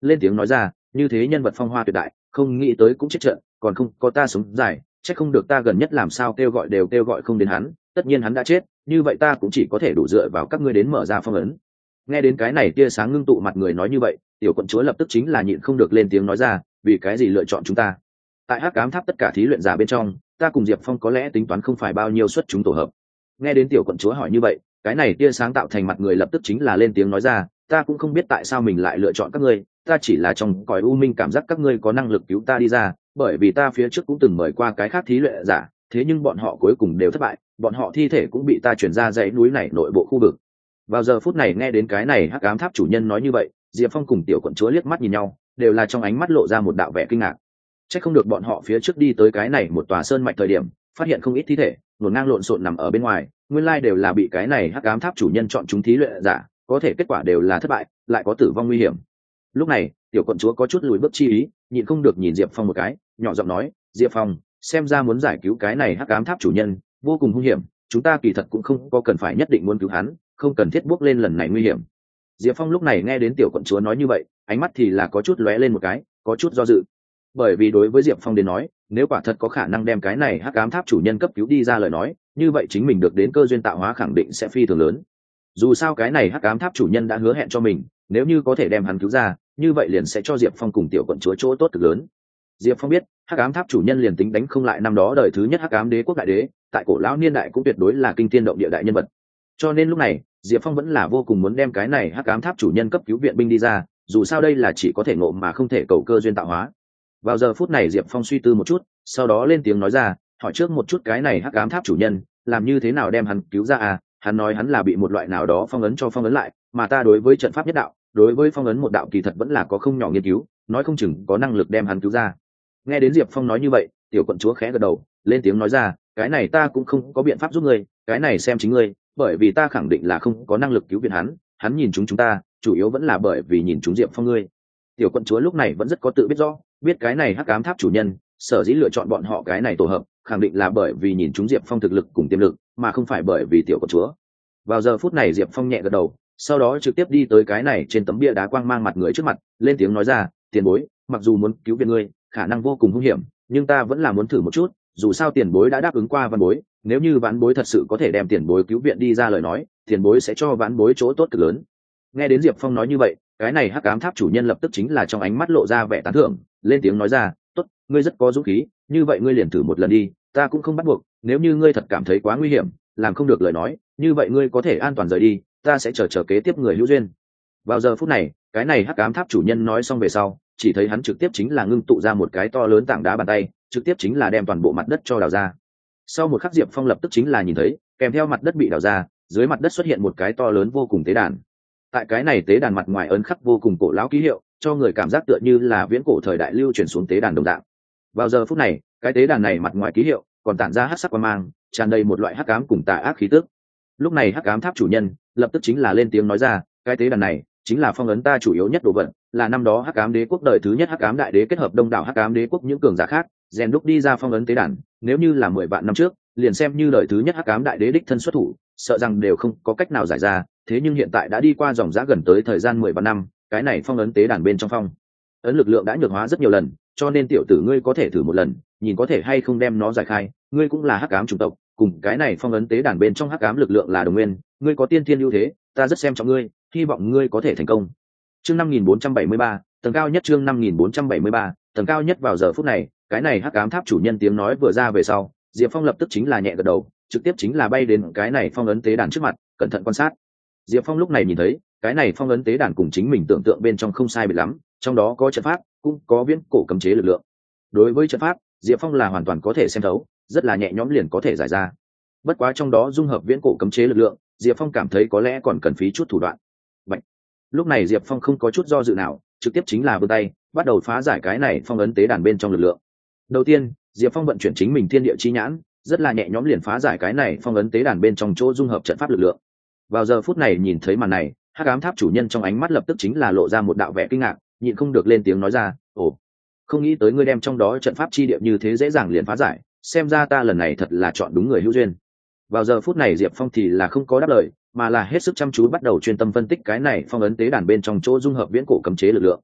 lên tiếng nói ra, như thế nhân vật phong hoa tuyệt đại, không nghĩ tới cũng chết trận, còn không có ta sống dài, chắc không được ta gần nhất làm sao kêu gọi đều kêu gọi không đến hắn, tất nhiên hắn đã chết, như vậy ta cũng chỉ có thể đủ dựa vào các ngươi đến mở ra phong ấn. Nghe đến cái này tia sáng ngưng tụ mặt người nói như vậy, tiểu quận chúa lập tức chính là nhịn không được lên tiếng nói ra, vì cái gì lựa chọn chúng ta? Tại Hắc Ám Tháp tất cả thí luyện giả bên trong, ta cùng Diệp Phong có lẽ tính toán không phải bao nhiêu xuất chúng tổ hợp. Nghe đến tiểu quận chúa hỏi như vậy, cái này tia sáng tạo thành mặt người lập tức chính là lên tiếng nói ra, ta cũng không biết tại sao mình lại lựa chọn các ngươi, ta chỉ là trong cõi u minh cảm giác các ngươi có năng lực cứu ta đi ra, bởi vì ta phía trước cũng từng mời qua cái khác thí luyện giả, thế nhưng bọn họ cuối cùng đều thất bại, bọn họ thi thể cũng bị ta chuyển ra dãy núi này nội bộ khu vực. Vào giờ phút này nghe đến cái này Hắc Ám Tháp chủ nhân nói như vậy, Diệp Phong cùng tiểu quận chúa liếc mắt nhìn nhau, đều là trong ánh mắt lộ ra một đạo vẻ kinh ngạc. Chắc không được bọn họ phía trước đi tới cái này một tòa sơn mạch thời điểm, phát hiện không ít thi thể ngổn ngang lộn xộn nằm ở bên ngoài, nguyên lai đều là bị cái này Hắc Ám Tháp chủ nhân chọn chúng thí luyện giả, có thể kết quả đều là thất bại, lại có tử vong nguy hiểm. Lúc này, tiểu quận chúa có chút lùi bước chi ý, nhịn không được nhìn Diệp Phong một cái, nhỏ giọng nói, Diệp Phong, xem ra muốn giải cứu cái này Hắc Ám Tháp chủ nhân, vô cùng hung hiểm, chúng ta kỳ thật cũng không có cần phải nhất định muốn cứu hắn, không cần thiết bước lên lần này nguy hiểm. Diệp Phong lúc này nghe đến tiểu quận chúa nói như vậy, ánh mắt thì là có chút lóe lên một cái, có chút do dự. Bởi vì đối với Diệp Phong đến nói, nếu quả thật có khả năng đem cái này Hắc Ám Tháp chủ nhân cấp cứu đi ra lời nói, như vậy chính mình được đến cơ duyên tạo hóa khẳng định sẽ phi thường lớn. Dù sao cái này Hắc Ám Tháp chủ nhân đã hứa hẹn cho mình, nếu như có thể đem hắn cứu ra, như vậy liền sẽ cho Diệp Phong cùng tiểu quận chúa chỗ tốt cực lớn. Diệp Phong biết, Hắc Ám Tháp chủ nhân liền tính đánh không lại năm đó đời thứ nhất Hắc Ám Đế quốc đại đế, tại cổ lão niên đại cũng tuyệt đối là kinh thiên động địa đại nhân vật. Cho nên lúc này, Diệp Phong vẫn là vô cùng muốn đem cái này Hắc Ám Tháp chủ nhân cấp cứu viện binh đi ra, dù sao đây là chỉ có thể ngộ mà không thể cầu cơ duyên tạo hóa. Vào giờ phút này Diệp Phong suy tư một chút, sau đó lên tiếng nói ra, hỏi trước một chút cái này Hắc Ám Tháp chủ nhân, làm như thế nào đem hắn cứu ra à? Hắn nói hắn là bị một loại nào đó phong ấn cho phong ấn lại, mà ta đối với trận pháp nhất đạo, đối với phong ấn một đạo kỳ thật vẫn là có không nhỏ nghiên cứu, nói không chừng có năng lực đem hắn cứu ra. Nghe đến Diệp Phong nói như vậy, tiểu quận chúa khẽ gật đầu, lên tiếng nói ra, cái này ta cũng không có biện pháp giúp ngươi, cái này xem chính ngươi, bởi vì ta khẳng định là không có năng lực cứu viện hắn, hắn nhìn chúng chúng ta, chủ yếu vẫn là bởi vì nhìn chúng Diệp Phong ngươi. Tiểu quận chúa lúc này vẫn rất có tự biết rõ, biết cái này Hắc Ám Tháp chủ nhân, sở dĩ lựa chọn bọn họ cái này tổ hợp, khẳng định là bởi vì nhìn chúng Diệp Phong thực lực cùng tiềm lực, mà không phải bởi vì tiểu quận chúa. Vào giờ phút này Diệp Phong nhẹ gật đầu, sau đó trực tiếp đi tới cái này trên tấm bia đá quang mang mặt người trước mặt, lên tiếng nói ra, tiền bối, mặc dù muốn cứu viện ngươi, khả năng vô cùng hung hiểm, nhưng ta vẫn là muốn thử một chút, dù sao tiền bối đã đáp ứng qua vãn bối, nếu như vãn bối thật sự có thể đem tiền bối cứu viện đi ra lời nói, tiền bối sẽ cho vãn bối chỗ tốt cực lớn. Nghe đến Diệp Phong nói như vậy, cái này Hắc Ám Tháp chủ nhân lập tức chính là trong ánh mắt lộ ra vẻ tán thưởng, lên tiếng nói ra, tốt, ngươi rất có dũng khí, như vậy ngươi liền thử một lần đi, ta cũng không bắt buộc, nếu như ngươi thật cảm thấy quá nguy hiểm, làm không được lời nói, như vậy ngươi có thể an toàn rời đi, ta sẽ chờ chờ kế tiếp người hữu duyên. Vào giờ phút này, cái này Hắc Ám Tháp chủ nhân nói xong về sau, chỉ thấy hắn trực tiếp chính là ngưng tụ ra một cái to lớn tảng đá bàn tay, trực tiếp chính là đem toàn bộ mặt đất cho đào ra. Sau một khắc Diệp Phong lập tức chính là nhìn thấy, kèm theo mặt đất bị đào ra, dưới mặt đất xuất hiện một cái to lớn vô cùng tế đàn. Tại cái này tế đàn mặt ngoài ấn khắc vô cùng cổ lão ký hiệu, cho người cảm giác tựa như là viễn cổ thời đại lưu truyền xuống tế đàn đồng dạng. Vào giờ phút này, cái tế đàn này mặt ngoài ký hiệu còn tản ra hắc sắc quang mang, tràn đầy một loại hắc ám cùng tà ác khí tức. Lúc này Hắc Ám Tháp chủ nhân lập tức chính là lên tiếng nói ra, cái tế đàn này chính là phong ấn ta chủ yếu nhất đồ vật, là năm đó Hắc Ám Đế quốc đời thứ nhất Hắc Ám Đại Đế kết hợp đông đảo Hắc Ám Đế quốc những cường giả khác, rèn đúc đi ra phong ấn tế đàn, nếu như là mười vạn năm trước, liền xem như đời thứ nhất Hắc Ám Đại Đế đích thân xuất thủ, sợ rằng đều không có cách nào giải ra, thế nhưng hiện tại đã đi qua dòng giá gần tới thời gian mười vạn năm, cái này phong ấn tế đàn bên trong phong ấn lực lượng đã nhược hóa rất nhiều lần, cho nên tiểu tử ngươi có thể thử một lần, nhìn có thể hay không đem nó giải khai, ngươi cũng là Hắc Ám chủng tộc, cùng cái này phong ấn tế đàn bên trong Hắc Ám lực lượng là đồng nguyên, ngươi có tiên thiên ưu thế, ta rất xem trọng ngươi, hy vọng ngươi có thể thành công. Chương năm nghìn bốn trăm bảy mươi ba, tầng cao nhất, chương năm nghìn bốn trăm bảy mươi ba, tầng cao nhất. Vào giờ phút này, cái này Hắc Ám Tháp chủ nhân tiếng nói vừa ra về sau, Diệp Phong lập tức chính là nhẹ gật đầu, trực tiếp chính là bay đến cái này phong ấn tế đàn trước mặt, cẩn thận quan sát. Diệp Phong lúc này nhìn thấy, cái này phong ấn tế đàn cùng chính mình tưởng tượng bên trong không sai biệt lắm, trong đó có trận pháp, cũng có viễn cổ cấm chế lực lượng. Đối với trận pháp, Diệp Phong là hoàn toàn có thể xem thấu, rất là nhẹ nhõm liền có thể giải ra. Bất quá trong đó dung hợp viễn cổ cấm chế lực lượng, Diệp Phong cảm thấy có lẽ còn cần phí chút thủ đoạn. Bạch. Lúc này Diệp Phong không có chút do dự nào, trực tiếp chính là vươn tay, bắt đầu phá giải cái này phong ấn tế đàn bên trong lực lượng. Đầu tiên, Diệp Phong vận chuyển chính mình thiên địa chi nhãn, rất là nhẹ nhõm liền phá giải cái này phong ấn tế đàn bên trong chỗ dung hợp trận pháp lực lượng. Vào giờ phút này nhìn thấy màn này, Hắc Ám Tháp chủ nhân trong ánh mắt lập tức chính là lộ ra một đạo vẻ kinh ngạc, nhịn không được lên tiếng nói ra, ồ, không nghĩ tới ngươi đem trong đó trận pháp chi địa như thế dễ dàng liền phá giải, xem ra ta lần này thật là chọn đúng người hữu duyên. Vào giờ phút này Diệp Phong thì là không có đáp lời, mà là hết sức chăm chú bắt đầu chuyên tâm phân tích cái này phong ấn tế đàn bên trong chỗ dung hợp viễn cổ cấm chế lực lượng.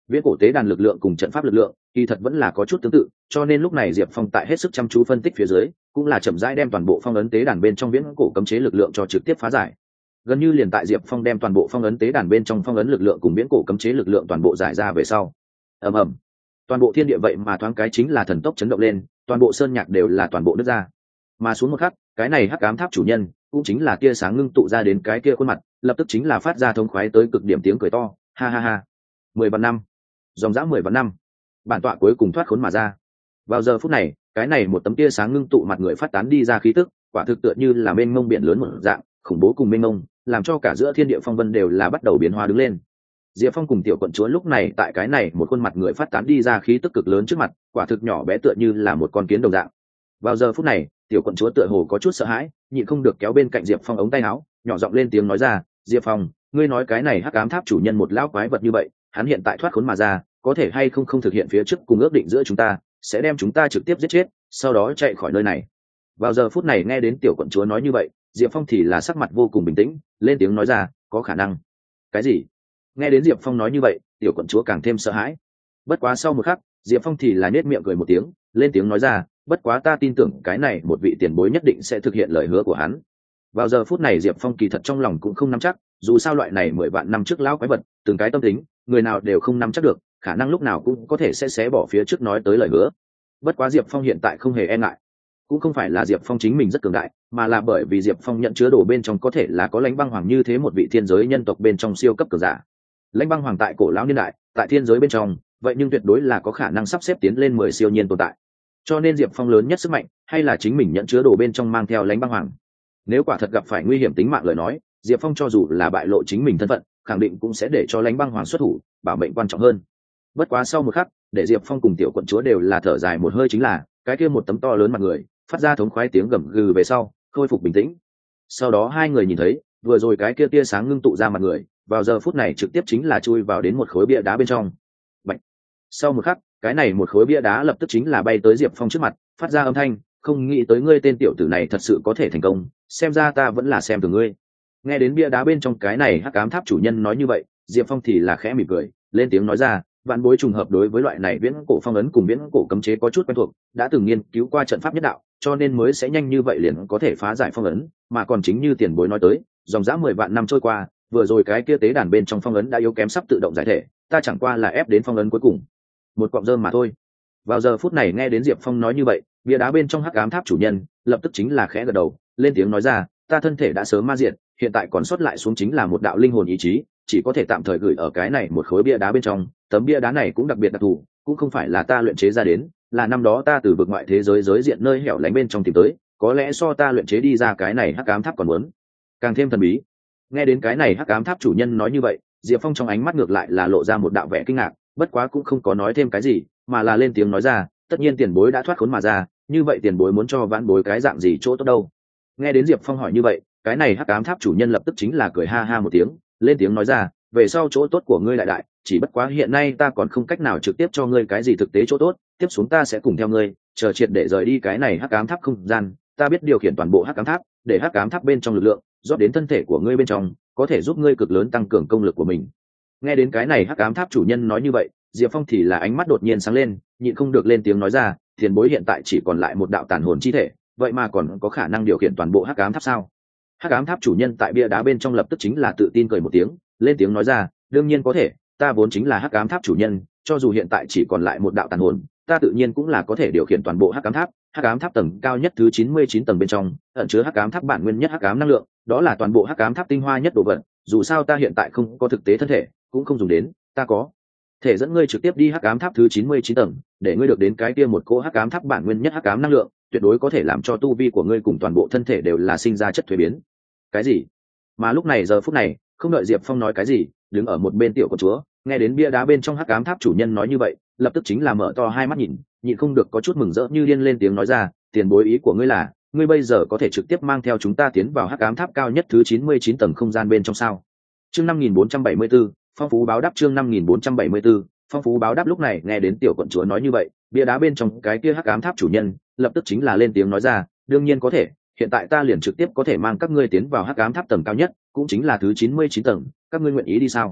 viễn cổ tế đàn lực lượng cùng trận pháp lực lượng kỳ thật vẫn là có chút tương tự, cho nên lúc này Diệp Phong tại hết sức chăm chú phân tích phía dưới, cũng là chậm rãi đem toàn bộ phong ấn tế đàn bên trong viễn cổ cấm chế lực lượng cho trực tiếp phá giải. Gần như liền tại Diệp Phong đem toàn bộ phong ấn tế đàn bên trong phong ấn lực lượng cùng viễn cổ cấm chế lực lượng toàn bộ giải ra về sau, ầm ầm, toàn bộ thiên địa vậy mà thoáng cái chính là thần tốc chấn động lên, toàn bộ sơn nhạc đều là toàn bộ nứt ra. Mà xuống một khắc, cái này hắc ám tháp chủ nhân cũng chính là tia sáng ngưng tụ ra đến cái kia khuôn mặt, lập tức chính là phát ra thống khoái tới cực điểm tiếng cười to, ha ha ha. Mười vạn năm, dòng dã mười vạn năm, bản tọa cuối cùng thoát khốn mà ra. Vào giờ phút này, cái này một tấm tia sáng ngưng tụ mặt người phát tán đi ra khí tức, quả thực tựa như là mênh mông biển lớn một dạng, khủng bố cùng mênh mông, làm cho cả giữa thiên địa phong vân đều là bắt đầu biến hóa đứng lên. Diệp Phong cùng tiểu quận chúa lúc này tại cái này một khuôn mặt người phát tán đi ra khí tức cực lớn trước mặt, quả thực nhỏ bé tựa như là một con kiến đồng dạng. Vào giờ phút này, tiểu quận chúa tựa hồ có chút sợ hãi, nhịn không được kéo bên cạnh Diệp Phong ống tay áo, nhỏ giọng lên tiếng nói ra, "Diệp Phong, ngươi nói cái này hắc ám tháp chủ nhân một lão quái vật như vậy, hắn hiện tại thoát khốn mà ra, có thể hay không không thực hiện phía trước cùng ước định giữa chúng ta, sẽ đem chúng ta trực tiếp giết chết, sau đó chạy khỏi nơi này." Vào giờ phút này nghe đến tiểu quận chúa nói như vậy, Diệp Phong thì là sắc mặt vô cùng bình tĩnh, lên tiếng nói ra, "Có khả năng." "Cái gì?" Nghe đến Diệp Phong nói như vậy, tiểu quận chúa càng thêm sợ hãi. Bất quá sau một khắc, Diệp Phong thì là nhếch miệng cười một tiếng, lên tiếng nói ra, "Bất quá ta tin tưởng cái này một vị tiền bối nhất định sẽ thực hiện lời hứa của hắn." Vào giờ phút này Diệp Phong kỳ thật trong lòng cũng không nắm chắc, dù sao loại này mười vạn năm trước lão quái vật, từng cái tâm tính, người nào đều không nắm chắc được, khả năng lúc nào cũng có thể sẽ xé bỏ phía trước nói tới lời hứa. Bất quá Diệp Phong hiện tại không hề e ngại, cũng không phải là Diệp Phong chính mình rất cường đại, mà là bởi vì Diệp Phong nhận chứa đồ bên trong có thể là có Lãnh Băng Hoàng như thế một vị thiên giới nhân tộc bên trong siêu cấp cường giả. Lãnh Băng Hoàng tại cổ lão niên đại, tại thiên giới bên trong, vậy nhưng tuyệt đối là có khả năng sắp xếp tiến lên mười siêu nhiên tồn tại. Cho nên Diệp Phong lớn nhất sức mạnh, hay là chính mình nhận chứa đồ bên trong mang theo Lãnh Băng Hoàng. Nếu quả thật gặp phải nguy hiểm tính mạng lời nói, Diệp Phong cho dù là bại lộ chính mình thân phận, khẳng định cũng sẽ để cho Lãnh Băng Hoàng xuất thủ, bảo mệnh quan trọng hơn. Bất quá sau một khắc, để Diệp Phong cùng tiểu quận chúa đều là thở dài một hơi chính là, cái kia một tấm to lớn mặt người, phát ra thống khoái tiếng gầm gừ về sau, khôi phục bình tĩnh. Sau đó hai người nhìn thấy, vừa rồi cái kia tia sáng ngưng tụ ra mặt người, vào giờ phút này trực tiếp chính là chui vào đến một khối bia đá bên trong. Bạch. Sau một khắc, cái này một khối bia đá lập tức chính là bay tới Diệp Phong trước mặt, phát ra âm thanh, "Không nghĩ tới ngươi tên tiểu tử này thật sự có thể thành công, xem ra ta vẫn là xem thường ngươi." Nghe đến bia đá bên trong cái này hắc ám tháp chủ nhân nói như vậy, Diệp Phong thì là khẽ mỉm cười, lên tiếng nói ra, "Vạn bối trùng hợp đối với loại này viễn cổ phong ấn cùng viễn cổ cấm chế có chút quen thuộc, đã từng nghiên cứu qua trận pháp nhất đạo, cho nên mới sẽ nhanh như vậy liền có thể phá giải phong ấn, mà còn chính như tiền bối nói tới, dòng dã mười vạn năm trôi qua, vừa rồi cái kia tế đàn bên trong phong ấn đã yếu kém sắp tự động giải thể, ta chẳng qua là ép đến phong ấn cuối cùng một cọng rơm mà thôi." Vào giờ phút này nghe đến Diệp Phong nói như vậy, bia đá bên trong hắc ám tháp chủ nhân lập tức chính là khẽ gật đầu, lên tiếng nói ra, "Ta thân thể đã sớm ma diệt, hiện tại còn sót lại xuống chính là một đạo linh hồn ý chí, chỉ có thể tạm thời gửi ở cái này một khối bia đá bên trong. Tấm bia đá này cũng đặc biệt đặc thù, cũng không phải là ta luyện chế ra đến, là năm đó ta từ vực ngoại thế giới giới diện nơi hẻo lánh bên trong tìm tới, có lẽ so ta luyện chế đi ra cái này hắc ám tháp còn muốn càng thêm thần bí." Nghe đến cái này hắc ám tháp chủ nhân nói như vậy, Diệp Phong trong ánh mắt ngược lại là lộ ra một đạo vẻ kinh ngạc, bất quá cũng không có nói thêm cái gì, mà là lên tiếng nói ra, "Tất nhiên tiền bối đã thoát khốn mà ra, như vậy tiền bối muốn cho vãn bối cái dạng gì chỗ tốt đâu?" Nghe đến Diệp Phong hỏi như vậy, cái này hắc ám tháp chủ nhân lập tức chính là cười ha ha một tiếng, lên tiếng nói ra, "Về sau chỗ tốt của ngươi lại đại, chỉ bất quá hiện nay ta còn không cách nào trực tiếp cho ngươi cái gì thực tế chỗ tốt, tiếp xuống ta sẽ cùng theo ngươi, chờ triệt để rời đi cái này hắc ám tháp không gian, ta biết điều khiển toàn bộ hắc ám tháp, để hắc ám tháp bên trong lực lượng rót đến thân thể của ngươi bên trong, có thể giúp ngươi cực lớn tăng cường công lực của mình." Nghe đến cái này hắc ám tháp chủ nhân nói như vậy, Diệp Phong thì là ánh mắt đột nhiên sáng lên, nhịn không được lên tiếng nói ra, "Tiền bối hiện tại chỉ còn lại một đạo tàn hồn chi thể, vậy mà còn có khả năng điều khiển toàn bộ hắc ám tháp sao?" Hắc ám tháp chủ nhân tại bia đá bên trong lập tức chính là tự tin cười một tiếng, lên tiếng nói ra, "Đương nhiên có thể, ta vốn chính là hắc ám tháp chủ nhân, cho dù hiện tại chỉ còn lại một đạo tàn hồn, ta tự nhiên cũng là có thể điều khiển toàn bộ hắc ám tháp. Hắc ám tháp tầng cao nhất thứ chín mươi chín tầng bên trong ẩn chứa hắc ám tháp bản nguyên nhất hắc ám năng lượng, đó là toàn bộ hắc ám tháp tinh hoa nhất đồ vật, dù sao ta hiện tại không có thực tế thân thể, cũng không dùng đến, ta có thể dẫn ngươi trực tiếp đi hắc ám tháp thứ chín mươi chín tầng, để ngươi được đến cái kia một cỗ hắc ám tháp bản nguyên nhất hắc ám năng lượng, tuyệt đối có thể làm cho tu vi của ngươi cùng toàn bộ thân thể đều là sinh ra chất thuế biến." Cái gì? Mà lúc này giờ phút này, không đợi Diệp Phong nói cái gì, đứng ở một bên tiểu con chúa, nghe đến bia đá bên trong hắc ám tháp chủ nhân nói như vậy, lập tức chính là mở to hai mắt nhìn, nhịn không được có chút mừng rỡ như điên lên tiếng nói ra, "Tiền bối ý của ngươi là, ngươi bây giờ có thể trực tiếp mang theo chúng ta tiến vào hắc ám tháp cao nhất thứ chín mươi chín tầng không gian bên trong sao?" Chương năm nghìn bốn trăm bảy mươi 474, phong phú báo đáp. Chương năm nghìn bốn trăm bảy mươi 474, phong phú báo đáp. Lúc này nghe đến tiểu quận chúa nói như vậy, bia đá bên trong cái kia hắc ám tháp chủ nhân lập tức chính là lên tiếng nói ra, "Đương nhiên có thể, hiện tại ta liền trực tiếp có thể mang các ngươi tiến vào hắc ám tháp tầng cao nhất, cũng chính là thứ chín mươi chín tầng, các ngươi nguyện ý đi sao?"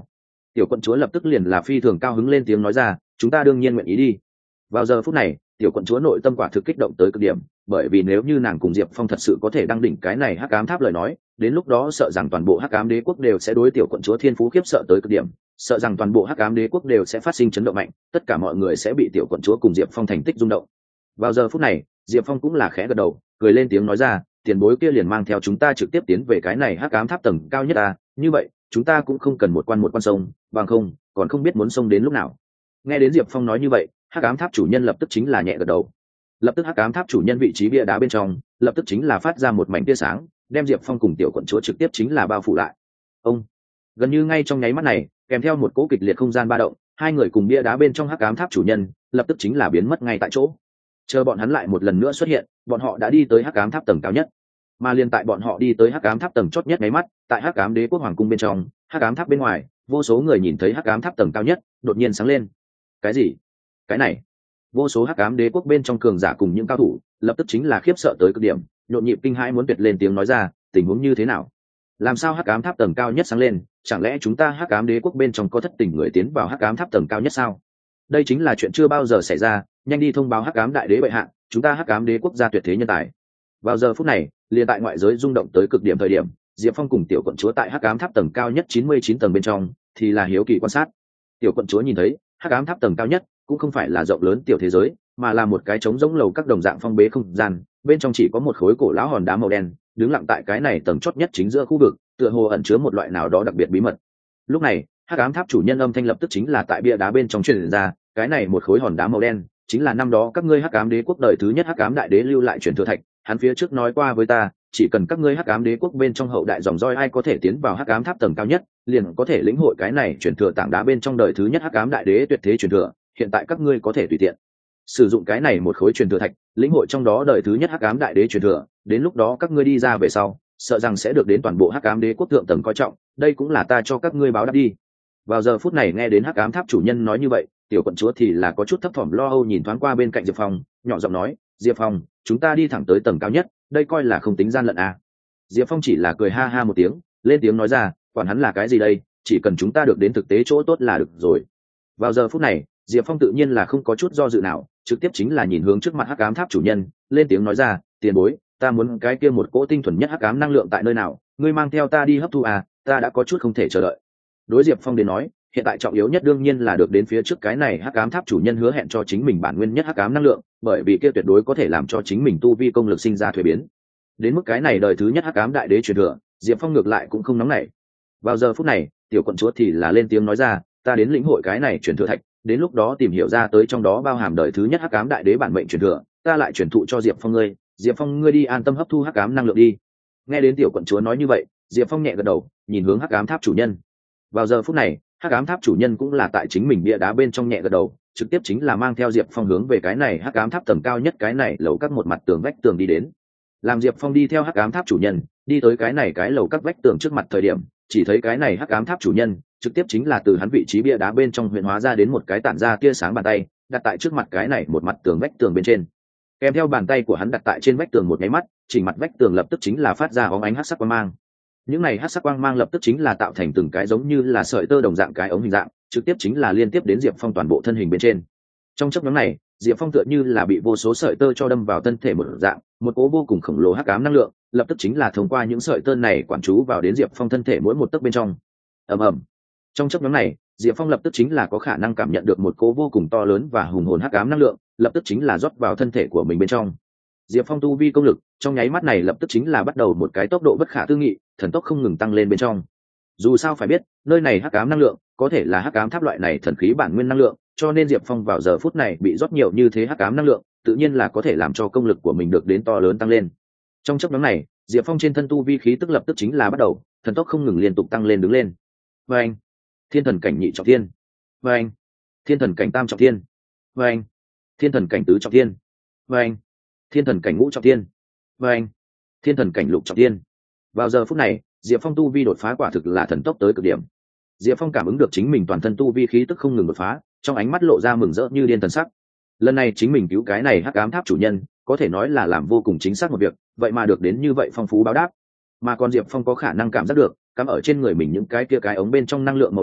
Tiểu quận chúa lập tức liền là phi thường cao hứng lên tiếng nói ra, chúng ta đương nhiên nguyện ý đi. Vào giờ phút này tiểu quận chúa nội tâm quả thực kích động tới cực điểm, bởi vì nếu như nàng cùng Diệp Phong thật sự có thể đăng đỉnh cái này hắc ám tháp lời nói, đến lúc đó sợ rằng toàn bộ hắc ám đế quốc đều sẽ đối tiểu quận chúa thiên phú khiếp sợ tới cực điểm, sợ rằng toàn bộ hắc ám đế quốc đều sẽ phát sinh chấn động mạnh, tất cả mọi người sẽ bị tiểu quận chúa cùng Diệp Phong thành tích rung động. Vào giờ phút này Diệp Phong cũng là khẽ gật đầu, cười lên tiếng nói ra, tiền bối kia liền mang theo chúng ta trực tiếp tiến về cái này hắc ám tháp tầng cao nhất ta, như vậy chúng ta cũng không cần một quan một quan sông, bằng không còn không biết muốn sông đến lúc nào. Nghe đến Diệp Phong nói như vậy, hắc ám tháp chủ nhân lập tức chính là nhẹ gật đầu. Lập tức hắc ám tháp chủ nhân vị trí bia đá bên trong lập tức chính là phát ra một mảnh tia sáng, đem Diệp Phong cùng tiểu quận chúa trực tiếp chính là bao phủ lại. Ông gần như ngay trong nháy mắt này, kèm theo một cỗ kịch liệt không gian ba động, hai người cùng bia đá bên trong hắc ám tháp chủ nhân lập tức chính là biến mất ngay tại chỗ. Chờ bọn hắn lại một lần nữa xuất hiện, bọn họ đã đi tới hắc ám tháp tầng cao nhất. Mà liên tại bọn họ đi tới hắc ám tháp tầng chót nhất nháy mắt, tại hắc ám đế quốc hoàng cung bên trong, hắc ám tháp bên ngoài, vô số người nhìn thấy hắc ám tháp tầng cao nhất đột nhiên sáng lên. Cái gì? Cái này? Vô số hắc ám đế quốc bên trong cường giả cùng những cao thủ lập tức chính là khiếp sợ tới cực điểm, nhộn nhịp kinh hãi muốn tuyệt lên tiếng nói ra, tình huống như thế nào? Làm sao hắc ám tháp tầng cao nhất sáng lên? Chẳng lẽ chúng ta hắc ám đế quốc bên trong có thất tình người tiến vào hắc ám tháp tầng cao nhất sao? Đây chính là chuyện chưa bao giờ xảy ra, nhanh đi thông báo hắc ám đại đế bệ hạ, chúng ta hắc ám đế quốc gia tuyệt thế nhân tài. Vào giờ phút này liền tại ngoại giới rung động tới cực điểm thời điểm, Diệp Phong cùng tiểu quận chúa tại hắc ám tháp tầng cao nhất chín mươi chín tầng bên trong thì là hiếu kỳ quan sát. Tiểu quận chúa nhìn thấy hắc ám tháp tầng cao nhất cũng không phải là rộng lớn tiểu thế giới, mà là một cái trống rỗng lầu các đồng dạng phong bế không gian, bên trong chỉ có một khối cổ lão hòn đá màu đen đứng lặng tại cái này tầng chót nhất chính giữa khu vực, tựa hồ ẩn chứa một loại nào đó đặc biệt bí mật. Lúc này hắc ám tháp chủ nhân âm thanh lập tức chính là tại bia đá bên trong truyền ra, cái này một khối hòn đá màu đen chính là năm đó các ngươi hắc ám đế quốc đời thứ nhất hắc ám đại đế lưu lại truyền thừa thạch, hắn phía trước nói qua với ta, chỉ cần các ngươi hắc ám đế quốc bên trong hậu đại dòng roi ai có thể tiến vào hắc ám tháp tầng cao nhất, liền có thể lĩnh hội cái này truyền thừa tảng đá bên trong đời thứ nhất hắc ám đại đế tuyệt thế truyền thừa. Hiện tại các ngươi có thể tùy tiện sử dụng cái này một khối truyền thừa thạch, lĩnh hội trong đó đời thứ nhất hắc ám đại đế truyền thừa, đến lúc đó các ngươi đi ra về sau, sợ rằng sẽ được đến toàn bộ hắc ám đế quốc thượng tầng coi trọng, đây cũng là ta cho các ngươi báo đáp đi. Vào giờ phút này nghe đến hắc ám tháp chủ nhân nói như vậy, tiểu quận chúa thì là có chút thấp thỏm lo âu nhìn thoáng qua bên cạnh Diệp Phong, nhỏ giọng nói, Diệp Phong, chúng ta đi thẳng tới tầng cao nhất, đây coi là không tính gian lận à. Diệp Phong chỉ là cười ha ha một tiếng, lên tiếng nói ra, quản hắn là cái gì đây, chỉ cần chúng ta được đến thực tế chỗ tốt là được rồi. Vào giờ phút này Diệp Phong tự nhiên là không có chút do dự nào, trực tiếp chính là nhìn hướng trước mặt hắc ám tháp chủ nhân, lên tiếng nói ra, tiền bối, ta muốn cái kia một cỗ tinh thuần nhất hắc ám năng lượng tại nơi nào, ngươi mang theo ta đi hấp thu à, ta đã có chút không thể chờ đợi. Đối Diệp Phong đến nói, hiện tại trọng yếu nhất đương nhiên là được đến phía trước cái này hắc ám tháp chủ nhân hứa hẹn cho chính mình bản nguyên nhất hắc ám năng lượng, bởi vì kia tuyệt đối có thể làm cho chính mình tu vi công lực sinh ra thuế biến. Đến mức cái này đời thứ nhất hắc ám đại đế truyền thừa, Diệp Phong ngược lại cũng không nóng nảy. Vào giờ phút này tiểu quận chúa thì là lên tiếng nói ra, ta đến lĩnh hội cái này truyền thừa thạch, đến lúc đó tìm hiểu ra tới trong đó bao hàm đời thứ nhất hắc ám đại đế bản mệnh truyền thừa, ta lại truyền thụ cho Diệp Phong ngươi, Diệp Phong ngươi đi an tâm hấp thu hắc ám năng lượng đi. Nghe đến tiểu quận chúa nói như vậy, Diệp Phong nhẹ gật đầu, nhìn hướng hắc ám tháp chủ nhân. Vào giờ phút này hắc ám tháp chủ nhân cũng là tại chính mình bia đá bên trong nhẹ gật đầu, trực tiếp chính là mang theo Diệp Phong hướng về cái này hắc ám tháp tầng cao nhất cái này lầu các một mặt tường vách tường đi đến. Làm Diệp Phong đi theo hắc ám tháp chủ nhân đi tới cái này cái lầu các vách tường trước mặt thời điểm, chỉ thấy cái này hắc ám tháp chủ nhân trực tiếp chính là từ hắn vị trí bia đá bên trong huyền hóa ra đến một cái tản ra tia sáng bàn tay, đặt tại trước mặt cái này một mặt tường vách tường bên trên. Kèm theo bàn tay của hắn đặt tại trên vách tường một nháy mắt, chỉnh mặt vách tường lập tức chính là phát ra óng ánh hắc sắc quang mang. Những này hắc sắc quang mang lập tức chính là tạo thành từng cái giống như là sợi tơ đồng dạng cái ống hình dạng, trực tiếp chính là liên tiếp đến Diệp Phong toàn bộ thân hình bên trên. Trong chốc ngắn này, Diệp Phong tựa như là bị vô số sợi tơ cho đâm vào thân thể một dạng, một cỗ vô cùng khổng lồ hắc ám năng lượng, lập tức chính là thông qua những sợi tơ này quản chú vào đến Diệp Phong thân thể mỗi một tấc bên trong. Ầm ầm. Trong chốc ngắn này, Diệp Phong lập tức chính là có khả năng cảm nhận được một cỗ vô cùng to lớn và hùng hồn hắc ám năng lượng, lập tức chính là rót vào thân thể của mình bên trong. Diệp Phong tu vi công lực trong nháy mắt này lập tức chính là bắt đầu một cái tốc độ bất khả tư nghị, thần tốc không ngừng tăng lên bên trong. Dù sao phải biết, nơi này hắc ám năng lượng có thể là hắc ám tháp loại này thần khí bản nguyên năng lượng, cho nên Diệp Phong vào giờ phút này bị rót nhiều như thế hắc ám năng lượng, tự nhiên là có thể làm cho công lực của mình được đến to lớn tăng lên. Trong chốc ngắn này, Diệp Phong trên thân tu vi khí tức lập tức chính là bắt đầu thần tốc không ngừng liên tục tăng lên đứng lên. Và anh, thiên thần cảnh nhị trọng thiên. Và anh, thiên thần cảnh tam trọng thiên. Và anh, thiên thần cảnh tứ trọng thiên. Và anh, thiên thần cảnh ngũ trọng thiên. Và anh, thiên thần cảnh lục trọng thiên. Vào giờ phút này, Diệp Phong tu vi đột phá quả thực là thần tốc tới cực điểm. Diệp Phong cảm ứng được chính mình toàn thân tu vi khí tức không ngừng đột phá, trong ánh mắt lộ ra mừng rỡ như điên thần sắc. Lần này chính mình cứu cái này hắc ám tháp chủ nhân, có thể nói là làm vô cùng chính xác một việc, vậy mà được đến như vậy phong phú báo đáp. Mà còn Diệp Phong có khả năng cảm giác được, cắm ở trên người mình những cái kia cái ống bên trong năng lượng màu đen,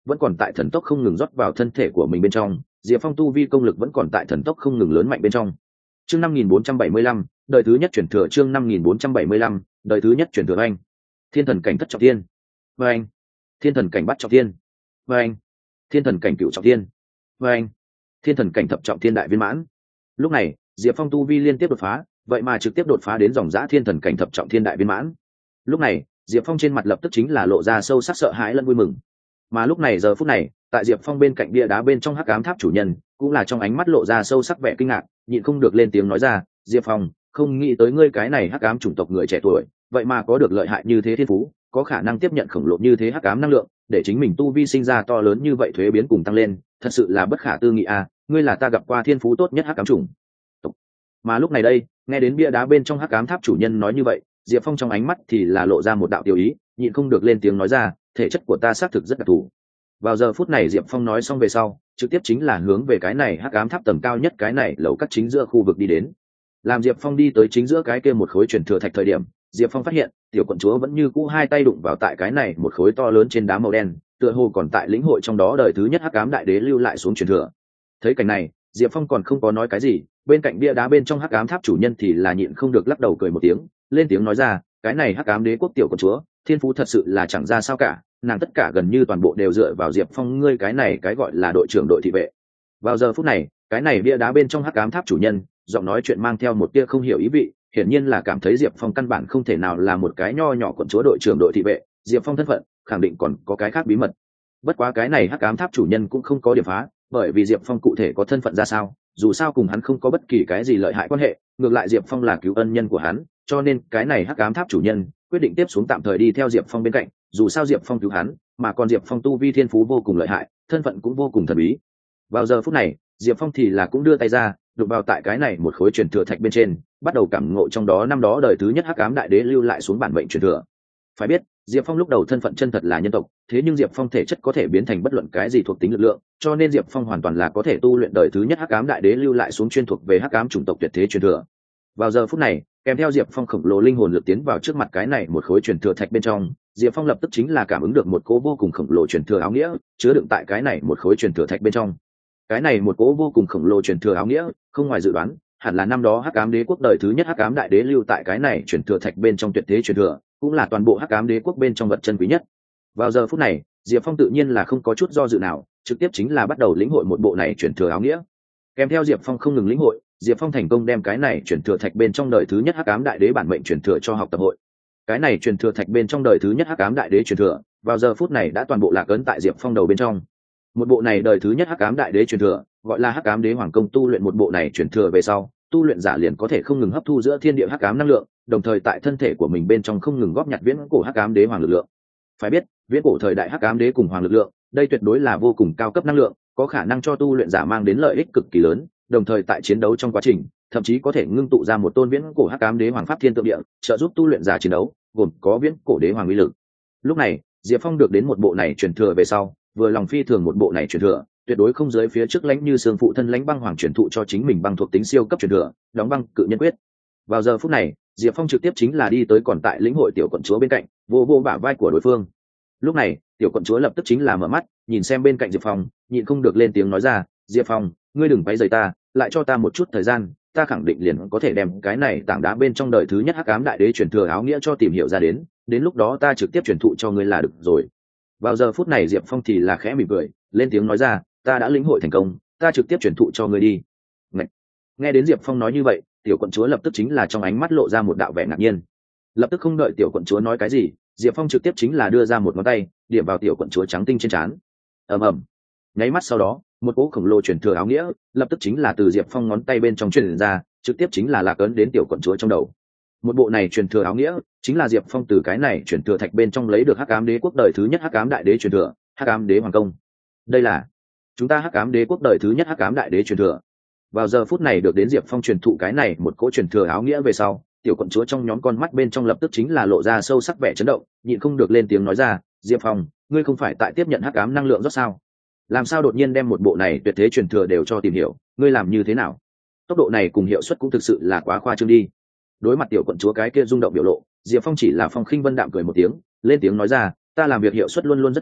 vẫn còn tại thần tốc không ngừng rót vào thân thể của mình bên trong, Diệp Phong tu vi công lực vẫn còn tại thần tốc không ngừng lớn mạnh bên trong. Chương năm nghìn bốn trăm bảy mươi lăm, đời thứ nhất chuyển thừa. Chương năm nghìn bốn trăm bảy mươi lăm, đời thứ nhất chuyển thừa. Anh thiên thần cảnh thất trọng thiên, và anh thiên thần cảnh bát trọng thiên, và anh thiên thần cảnh cửu trọng thiên, và anh thiên thần cảnh thập trọng thiên đại viên mãn. Lúc này Diệp Phong tu vi liên tiếp đột phá, vậy mà trực tiếp đột phá đến dòng giã thiên thần cảnh thập trọng thiên đại viên mãn. Lúc này Diệp Phong trên mặt lập tức chính là lộ ra sâu sắc sợ hãi lẫn vui mừng. Mà lúc này giờ phút này, tại Diệp Phong bên cạnh bia đá bên trong hắc ám tháp chủ nhân, cũng là trong ánh mắt lộ ra sâu sắc vẻ kinh ngạc, nhịn không được lên tiếng nói ra, Diệp Phong, không nghĩ tới ngươi cái này hắc ám chủng tộc người trẻ tuổi, vậy mà có được lợi hại như thế thiên phú, có khả năng tiếp nhận khổng lồ như thế hắc ám năng lượng, để chính mình tu vi sinh ra to lớn như vậy thuế biến cùng tăng lên, thật sự là bất khả tư nghị a, ngươi là ta gặp qua thiên phú tốt nhất hắc ám chủng tộc. Mà lúc này đây, nghe đến bia đá bên trong hắc ám tháp chủ nhân nói như vậy, Diệp Phong trong ánh mắt thì là lộ ra một đạo tiêu ý, nhịn không được lên tiếng nói ra, thể chất của ta xác thực rất đặc thù. Vào giờ phút này Diệp Phong nói xong về sau, trực tiếp chính là hướng về cái này hắc ám tháp tầng cao nhất cái này lầu các chính giữa khu vực đi đến. Làm Diệp Phong đi tới chính giữa cái kia một khối truyền thừa thạch thời điểm, Diệp Phong phát hiện tiểu quận chúa vẫn như cũ hai tay đụng vào tại cái này một khối to lớn trên đá màu đen, tựa hồ còn tại lĩnh hội trong đó đời thứ nhất hắc ám đại đế lưu lại xuống truyền thừa. Thấy cảnh này, Diệp Phong còn không có nói cái gì, bên cạnh bia đá bên trong hắc ám tháp chủ nhân thì là nhịn không được lắc đầu cười một tiếng, lên tiếng nói ra, cái này hắc ám đế quốc tiểu quận chúa, thiên phú thật sự là chẳng ra sao cả, nàng tất cả gần như toàn bộ đều dựa vào Diệp Phong ngươi cái này cái gọi là đội trưởng đội thị vệ. Vào giờ phút này, cái này bia đá bên trong hắc ám tháp chủ nhân, giọng nói chuyện mang theo một tia không hiểu ý vị, hiển nhiên là cảm thấy Diệp Phong căn bản không thể nào là một cái nho nhỏ quận chúa đội trưởng đội thị vệ, Diệp Phong thân phận khẳng định còn có cái khác bí mật. Bất quá cái này hắc ám tháp chủ nhân cũng không có điểm phá, bởi vì Diệp Phong cụ thể có thân phận ra sao, dù sao cùng hắn không có bất kỳ cái gì lợi hại quan hệ, ngược lại Diệp Phong là cứu ân nhân của hắn, cho nên cái này hắc ám tháp chủ nhân quyết định tiếp xuống tạm thời đi theo Diệp Phong bên cạnh, dù sao Diệp Phong cứu hắn, mà còn Diệp Phong tu vi thiên phú vô cùng lợi hại, thân phận cũng vô cùng thần bí. Vào giờ phút này, Diệp Phong thì là cũng đưa tay ra, đụng vào tại cái này một khối truyền thừa thạch bên trên, bắt đầu cảm ngộ trong đó năm đó đời thứ nhất hắc ám đại đế lưu lại xuống bản mệnh truyền thừa. Phải biết, Diệp Phong lúc đầu thân phận chân thật là nhân tộc, thế nhưng Diệp Phong thể chất có thể biến thành bất luận cái gì thuộc tính lực lượng, cho nên Diệp Phong hoàn toàn là có thể tu luyện đời thứ nhất hắc ám đại đế lưu lại xuống chuyên thuộc về hắc ám chủng tộc tuyệt thế truyền thừa. Vào giờ phút này, kèm theo Diệp Phong khổng lồ linh hồn lực tiến vào trước mặt cái này một khối truyền thừa thạch bên trong, Diệp Phong lập tức chính là cảm ứng được một cỗ vô cùng khổng lồ truyền thừa áo nghĩa chứa đựng tại cái này một khối truyền thừa thạch bên trong. Cái này một cỗ vô cùng khổng lồ truyền thừa áo nghĩa, không ngoài dự đoán, hẳn là năm đó hắc ám đế quốc đời thứ nhất hắc ám đại đế lưu tại cái này truyền thừa thạch bên trong tuyệt thế truyền thừa, cũng là toàn bộ hắc ám đế quốc bên trong vật chân quý nhất. Vào giờ phút này, Diệp Phong tự nhiên là không có chút do dự nào, trực tiếp chính là bắt đầu lĩnh hội một bộ này truyền thừa áo nghĩa. Kèm theo Diệp Phong không ngừng lĩnh hội, Diệp Phong thành công đem cái này truyền thừa thạch bên trong đời thứ nhất hắc ám đại đế bản mệnh truyền thừa cho học tập hội. Cái này truyền thừa thạch bên trong đời thứ nhất hắc ám đại đế truyền thừa, vào giờ phút này đã toàn bộ lạc ấn tại Diệp Phong đầu bên trong. Một bộ này đời thứ nhất hắc ám đại đế truyền thừa, gọi là hắc ám đế hoàng công, tu luyện một bộ này truyền thừa về sau, tu luyện giả liền có thể không ngừng hấp thu giữa thiên địa hắc ám năng lượng, đồng thời tại thân thể của mình bên trong không ngừng góp nhặt viễn cổ hắc ám đế hoàng lực lượng. Phải biết, viễn cổ thời đại hắc ám đế cùng hoàng lực lượng, đây tuyệt đối là vô cùng cao cấp năng lượng, có khả năng cho tu luyện giả mang đến lợi ích cực kỳ lớn, đồng thời tại chiến đấu trong quá trình, thậm chí có thể ngưng tụ ra một tôn viễn cổ hắc ám đế hoàng pháp thiên tượng địa, trợ giúp tu luyện giả chiến đấu, gồm có viễn cổ đế hoàng uy lực. Lúc này, Diệp Phong được đến một bộ này truyền thừa về sau, vừa lòng phi thường một bộ này truyền thừa, tuyệt đối không dưới phía trước lãnh như xương phụ thân lãnh băng hoàng truyền thụ cho chính mình băng thuộc tính siêu cấp truyền thừa, đóng băng cự nhân quyết. Vào giờ phút này, Diệp Phong trực tiếp chính là đi tới còn tại lĩnh hội tiểu quận chúa bên cạnh, vô vô bả vai của đối phương. Lúc này, tiểu quận chúa lập tức chính là mở mắt, nhìn xem bên cạnh Diệp Phong, nhịn không được lên tiếng nói ra, Diệp Phong, ngươi đừng quấy rầy ta, lại cho ta một chút thời gian, ta khẳng định liền có thể đem cái này tảng đá bên trong đời thứ nhất hắc ám đại đế truyền thừa áo nghĩa cho tìm hiểu ra đến, đến lúc đó ta trực tiếp truyền thụ cho ngươi là được rồi. Vào giờ phút này Diệp Phong thì là khẽ mỉm cười, lên tiếng nói ra, ta đã lĩnh hội thành công, ta trực tiếp truyền thụ cho ngươi đi. Ngậy. Nghe đến Diệp Phong nói như vậy, tiểu quận chúa lập tức chính là trong ánh mắt lộ ra một đạo vẻ ngạc nhiên. Lập tức không đợi tiểu quận chúa nói cái gì, Diệp Phong trực tiếp chính là đưa ra một ngón tay, điểm vào tiểu quận chúa trắng tinh trên trán. Ầm ầm. Nháy mắt sau đó, một cỗ khổng lồ truyền thừa áo nghĩa, lập tức chính là từ Diệp Phong ngón tay bên trong truyền ra, trực tiếp chính là lạc ấn đến tiểu quận chúa trong đầu. Một bộ này truyền thừa áo nghĩa, chính là Diệp Phong từ cái này truyền thừa thạch bên trong lấy được hắc ám đế quốc đời thứ nhất hắc ám đại đế truyền thừa, hắc ám đế hoàng công. Đây là chúng ta hắc ám đế quốc đời thứ nhất hắc ám đại đế truyền thừa. Vào giờ phút này được đến Diệp Phong truyền thụ cái này một cỗ truyền thừa áo nghĩa về sau, tiểu quận chúa trong nhóm con mắt bên trong lập tức chính là lộ ra sâu sắc vẻ chấn động, nhịn không được lên tiếng nói ra, Diệp Phong, ngươi không phải tại tiếp nhận hắc ám năng lượng rót sao? Làm sao đột nhiên đem một bộ này tuyệt thế truyền thừa đều cho tìm hiểu, ngươi làm như thế nào? Tốc độ này cùng hiệu suất cũng thực sự là quá khoa trương đi. Đối mặt tiểu quận chúa cái kia rung động biểu lộ, Diệp Phong chỉ là phong khinh vân đạm cười một tiếng, lên tiếng nói ra, ta làm việc hiệu suất luôn luôn rất cao,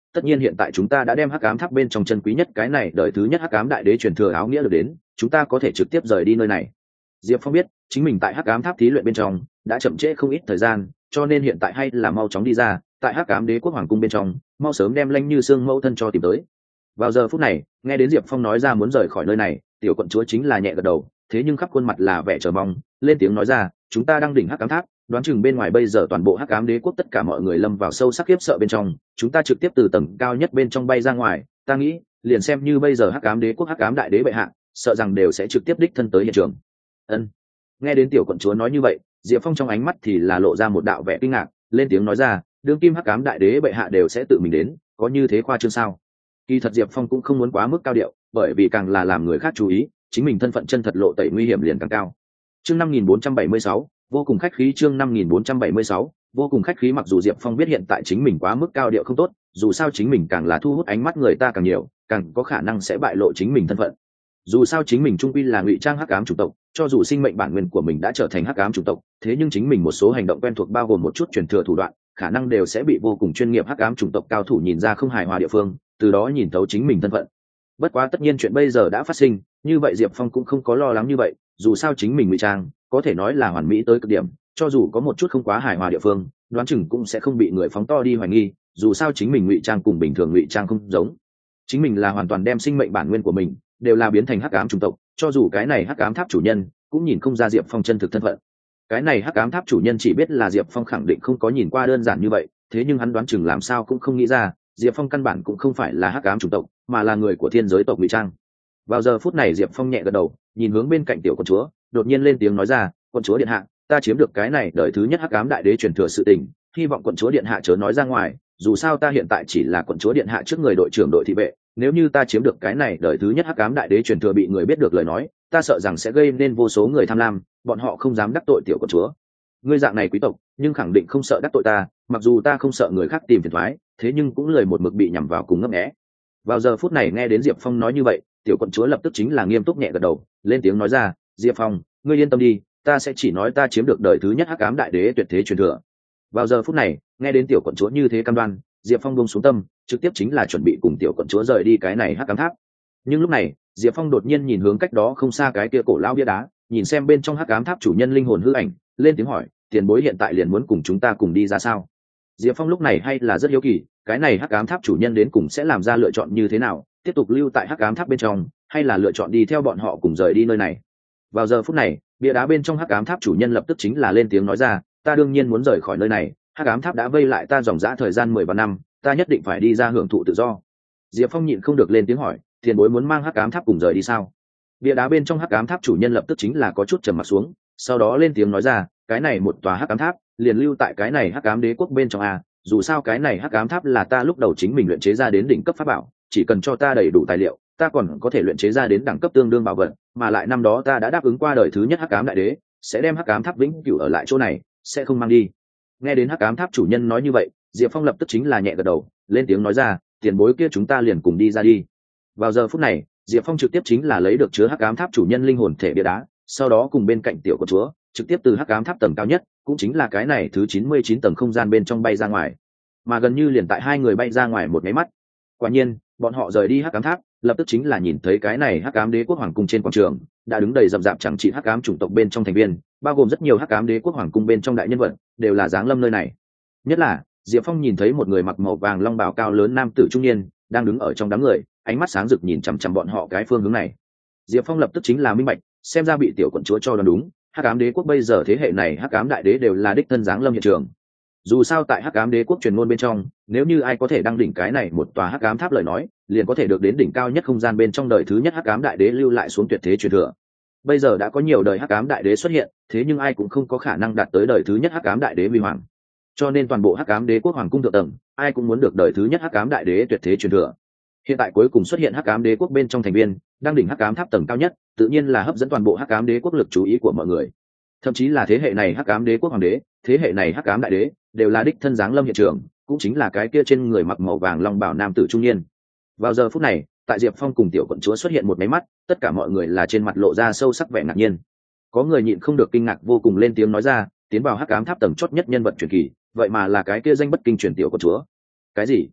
tất nhiên hiện tại chúng ta đã đem hắc ám tháp bên trong chân quý nhất cái này đời thứ nhất hắc ám đại đế truyền thừa áo nghĩa được đến, chúng ta có thể trực tiếp rời đi nơi này. Diệp Phong biết chính mình tại hắc ám tháp thí luyện bên trong đã chậm trễ không ít thời gian, cho nên hiện tại hay là mau chóng đi ra, tại hắc ám đế quốc hoàng cung bên trong mau sớm đem Lanh Như Xương mẫu thân cho tìm tới. Vào giờ phút này nghe đến Diệp Phong nói ra muốn rời khỏi nơi này, tiểu quận chúa chính là nhẹ gật đầu, thế nhưng khắp khuôn mặt là vẻ chờ mong, lên tiếng nói ra, chúng ta đang đỉnh hắc ám tháp, đoán chừng bên ngoài bây giờ toàn bộ hắc ám đế quốc tất cả mọi người lâm vào sâu sắc khiếp sợ bên trong, chúng ta trực tiếp từ tầng cao nhất bên trong bay ra ngoài, ta nghĩ liền xem như bây giờ hắc ám đế quốc hắc ám đại đế bệ hạ sợ rằng đều sẽ trực tiếp đích thân tới hiện trường. Ân. Nghe đến tiểu quận chúa nói như vậy, Diệp Phong trong ánh mắt thì là lộ ra một đạo vẻ kinh ngạc, lên tiếng nói ra, đương kim hắc ám đại đế bệ hạ đều sẽ tự mình đến, có như thế khoa trương sao? Kỳ thật Diệp Phong cũng không muốn quá mức cao điệu, bởi vì càng là làm người khác chú ý, chính mình thân phận chân thật lộ tẩy nguy hiểm liền càng cao. Chương năm nghìn bốn trăm bảy mươi sáu, vô cùng khách khí. Chương năm nghìn bốn trăm bảy mươi sáu, vô cùng khách khí. Mặc dù Diệp Phong biết hiện tại chính mình quá mức cao điệu không tốt, dù sao chính mình càng là thu hút ánh mắt người ta càng nhiều, càng có khả năng sẽ bại lộ chính mình thân phận. Dù sao chính mình trung quy là ngụy trang hắc ám chủng tộc, cho dù sinh mệnh bản nguyên của mình đã trở thành hắc ám chủng tộc, thế nhưng chính mình một số hành động quen thuộc bao gồm một chút truyền thừa thủ đoạn, khả năng đều sẽ bị vô cùng chuyên nghiệp hắc ám chủng tộc cao thủ nhìn ra không hài hòa địa phương, từ đó nhìn thấu chính mình thân phận. Bất quá tất nhiên chuyện bây giờ đã phát sinh, như vậy Diệp Phong cũng không có lo lắng như vậy, dù sao chính mình ngụy trang có thể nói là hoàn mỹ tới cực điểm, cho dù có một chút không quá hài hòa địa phương, đoán chừng cũng sẽ không bị người phóng to đi hoài nghi, dù sao chính mình ngụy trang cùng bình thường ngụy trang không giống. Chính mình là hoàn toàn đem sinh mệnh bản nguyên của mình đều là biến thành hắc ám chủng tộc, cho dù cái này hắc ám tháp chủ nhân cũng nhìn không ra Diệp Phong chân thực thân phận. Cái này hắc ám tháp chủ nhân chỉ biết là Diệp Phong khẳng định không có nhìn qua đơn giản như vậy, thế nhưng hắn đoán chừng làm sao cũng không nghĩ ra, Diệp Phong căn bản cũng không phải là hắc ám chủng tộc, mà là người của thiên giới tộc ngụy trang. Vào giờ phút này Diệp Phong nhẹ gật đầu, nhìn hướng bên cạnh tiểu quận chúa, đột nhiên lên tiếng nói ra, quận chúa điện hạ, ta chiếm được cái này đời thứ nhất hắc ám đại đế truyền thừa sự tình, hy vọng quận chúa điện hạ chớ nói ra ngoài, dù sao ta hiện tại chỉ là quận chúa điện hạ trước người đội trưởng đội thị vệ, nếu như ta chiếm được cái này đời thứ nhất hắc ám đại đế truyền thừa bị người biết được lời nói, ta sợ rằng sẽ gây nên vô số người tham lam, bọn họ không dám đắc tội tiểu quận chúa. Ngươi dạng này quý tộc, nhưng khẳng định không sợ đắc tội ta, mặc dù ta không sợ người khác tìm phiền toái, thế nhưng cũng lười một mực bị nhằm vào cùng ngấp nghé. Vào giờ phút này nghe đến Diệp Phong nói như vậy, tiểu quận chúa lập tức chính là nghiêm túc nhẹ gật đầu, lên tiếng nói ra, Diệp Phong, ngươi yên tâm đi, ta sẽ chỉ nói ta chiếm được đời thứ nhất hắc ám đại đế tuyệt thế truyền thừa. Vào giờ phút này nghe đến tiểu quận chúa như thế cam đoan, Diệp Phong buông xuống tâm, trực tiếp chính là chuẩn bị cùng tiểu quận chúa rời đi cái này hắc ám tháp. Nhưng lúc này Diệp Phong đột nhiên nhìn hướng cách đó không xa cái kia cổ lao bia đá, nhìn xem bên trong hắc ám tháp chủ nhân linh hồn hư ảnh, lên tiếng hỏi, tiền bối hiện tại liền muốn cùng chúng ta cùng đi ra sao? Diệp Phong lúc này hay là rất hiếu kỳ, cái này hắc ám tháp chủ nhân đến cùng sẽ làm ra lựa chọn như thế nào, tiếp tục lưu tại hắc ám tháp bên trong, hay là lựa chọn đi theo bọn họ cùng rời đi nơi này. Vào giờ phút này bia đá bên trong hắc ám tháp chủ nhân lập tức chính là lên tiếng nói ra, ta đương nhiên muốn rời khỏi nơi này, hắc ám tháp đã vây lại ta dòng dã thời gian mười ba năm, ta nhất định phải đi ra hưởng thụ tự do. Diệp Phong nhịn không được lên tiếng hỏi, tiền bối muốn mang hắc ám tháp cùng rời đi sao? Bia đá bên trong hắc ám tháp chủ nhân lập tức chính là có chút trầm mặt xuống, sau đó lên tiếng nói ra, cái này một tòa hắc ám tháp liền lưu tại cái này hắc ám đế quốc bên trong a, dù sao cái này hắc ám tháp là ta lúc đầu chính mình luyện chế ra đến đỉnh cấp pháp bảo, chỉ cần cho ta đầy đủ tài liệu, ta còn có thể luyện chế ra đến đẳng cấp tương đương bảo vật, mà lại năm đó ta đã đáp ứng qua đời thứ nhất hắc ám đại đế, sẽ đem hắc ám tháp vĩnh cửu ở lại chỗ này, sẽ không mang đi. Nghe đến hắc ám tháp chủ nhân nói như vậy, Diệp Phong lập tức chính là nhẹ gật đầu, lên tiếng nói ra, tiền bối kia chúng ta liền cùng đi ra đi. Vào giờ phút này Diệp Phong trực tiếp chính là lấy được chứa hắc ám tháp chủ nhân linh hồn thể bia đá, sau đó cùng bên cạnh tiểu quận chúa trực tiếp từ hắc ám tháp tầng cao nhất, cũng chính là cái này thứ chín mươi chín tầng không gian bên trong bay ra ngoài. Mà gần như liền tại hai người bay ra ngoài một cái mắt, quả nhiên bọn họ rời đi hắc ám tháp, lập tức chính là nhìn thấy cái này hắc ám đế quốc hoàng cung trên quảng trường đã đứng đầy rậm rạp chẳng trị hắc ám chủng tộc bên trong thành viên, bao gồm rất nhiều hắc ám đế quốc hoàng cung bên trong đại nhân vật đều là giáng lâm nơi này. Nhất là Diệp Phong nhìn thấy một người mặc màu vàng long bào cao lớn nam tử trung niên đang đứng ở trong đám người, ánh mắt sáng rực nhìn chằm chằm bọn họ cái phương hướng này. Diệp Phong lập tức chính là minh bạch, xem ra bị tiểu quận chúa cho đoán đúng, hắc ám đế quốc bây giờ thế hệ này hắc ám đại đế đều là đích thân giáng lâm hiện trường. Dù sao tại hắc ám đế quốc truyền ngôn bên trong, nếu như ai có thể đăng đỉnh cái này một tòa hắc ám tháp lời nói, liền có thể được đến đỉnh cao nhất không gian bên trong đời thứ nhất hắc ám đại đế lưu lại xuống tuyệt thế truyền thừa. Bây giờ đã có nhiều đời hắc ám đại đế xuất hiện, thế nhưng ai cũng không có khả năng đạt tới đời thứ nhất hắc ám đại đế huy hoàng. Cho nên toàn bộ hắc ám đế quốc hoàng cung thượng tầng, ai cũng muốn được đời thứ nhất hắc ám đại đế tuyệt thế truyền thừa. Hiện tại cuối cùng xuất hiện hắc ám đế quốc bên trong thành viên, đang đỉnh hắc ám tháp tầng cao nhất, tự nhiên là hấp dẫn toàn bộ hắc ám đế quốc lực chú ý của mọi người. Thậm chí là thế hệ này hắc ám đế quốc hoàng đế, thế hệ này hắc ám đại đế, đều là đích thân giáng lâm hiện trường, cũng chính là cái kia trên người mặc màu vàng long bào nam tử trung niên. Vào giờ phút này, tại Diệp Phong cùng tiểu quận chúa xuất hiện một máy mắt, tất cả mọi người là trên mặt lộ ra sâu sắc vẻ ngạc nhiên. Có người nhịn không được kinh ngạc vô cùng lên tiếng nói ra, tiến vào hắc ám tháp tầng chót nhất nhân vật truyền kỳ, vậy mà là cái kia danh bất kinh truyền tiểu quận chúa. Cái gì?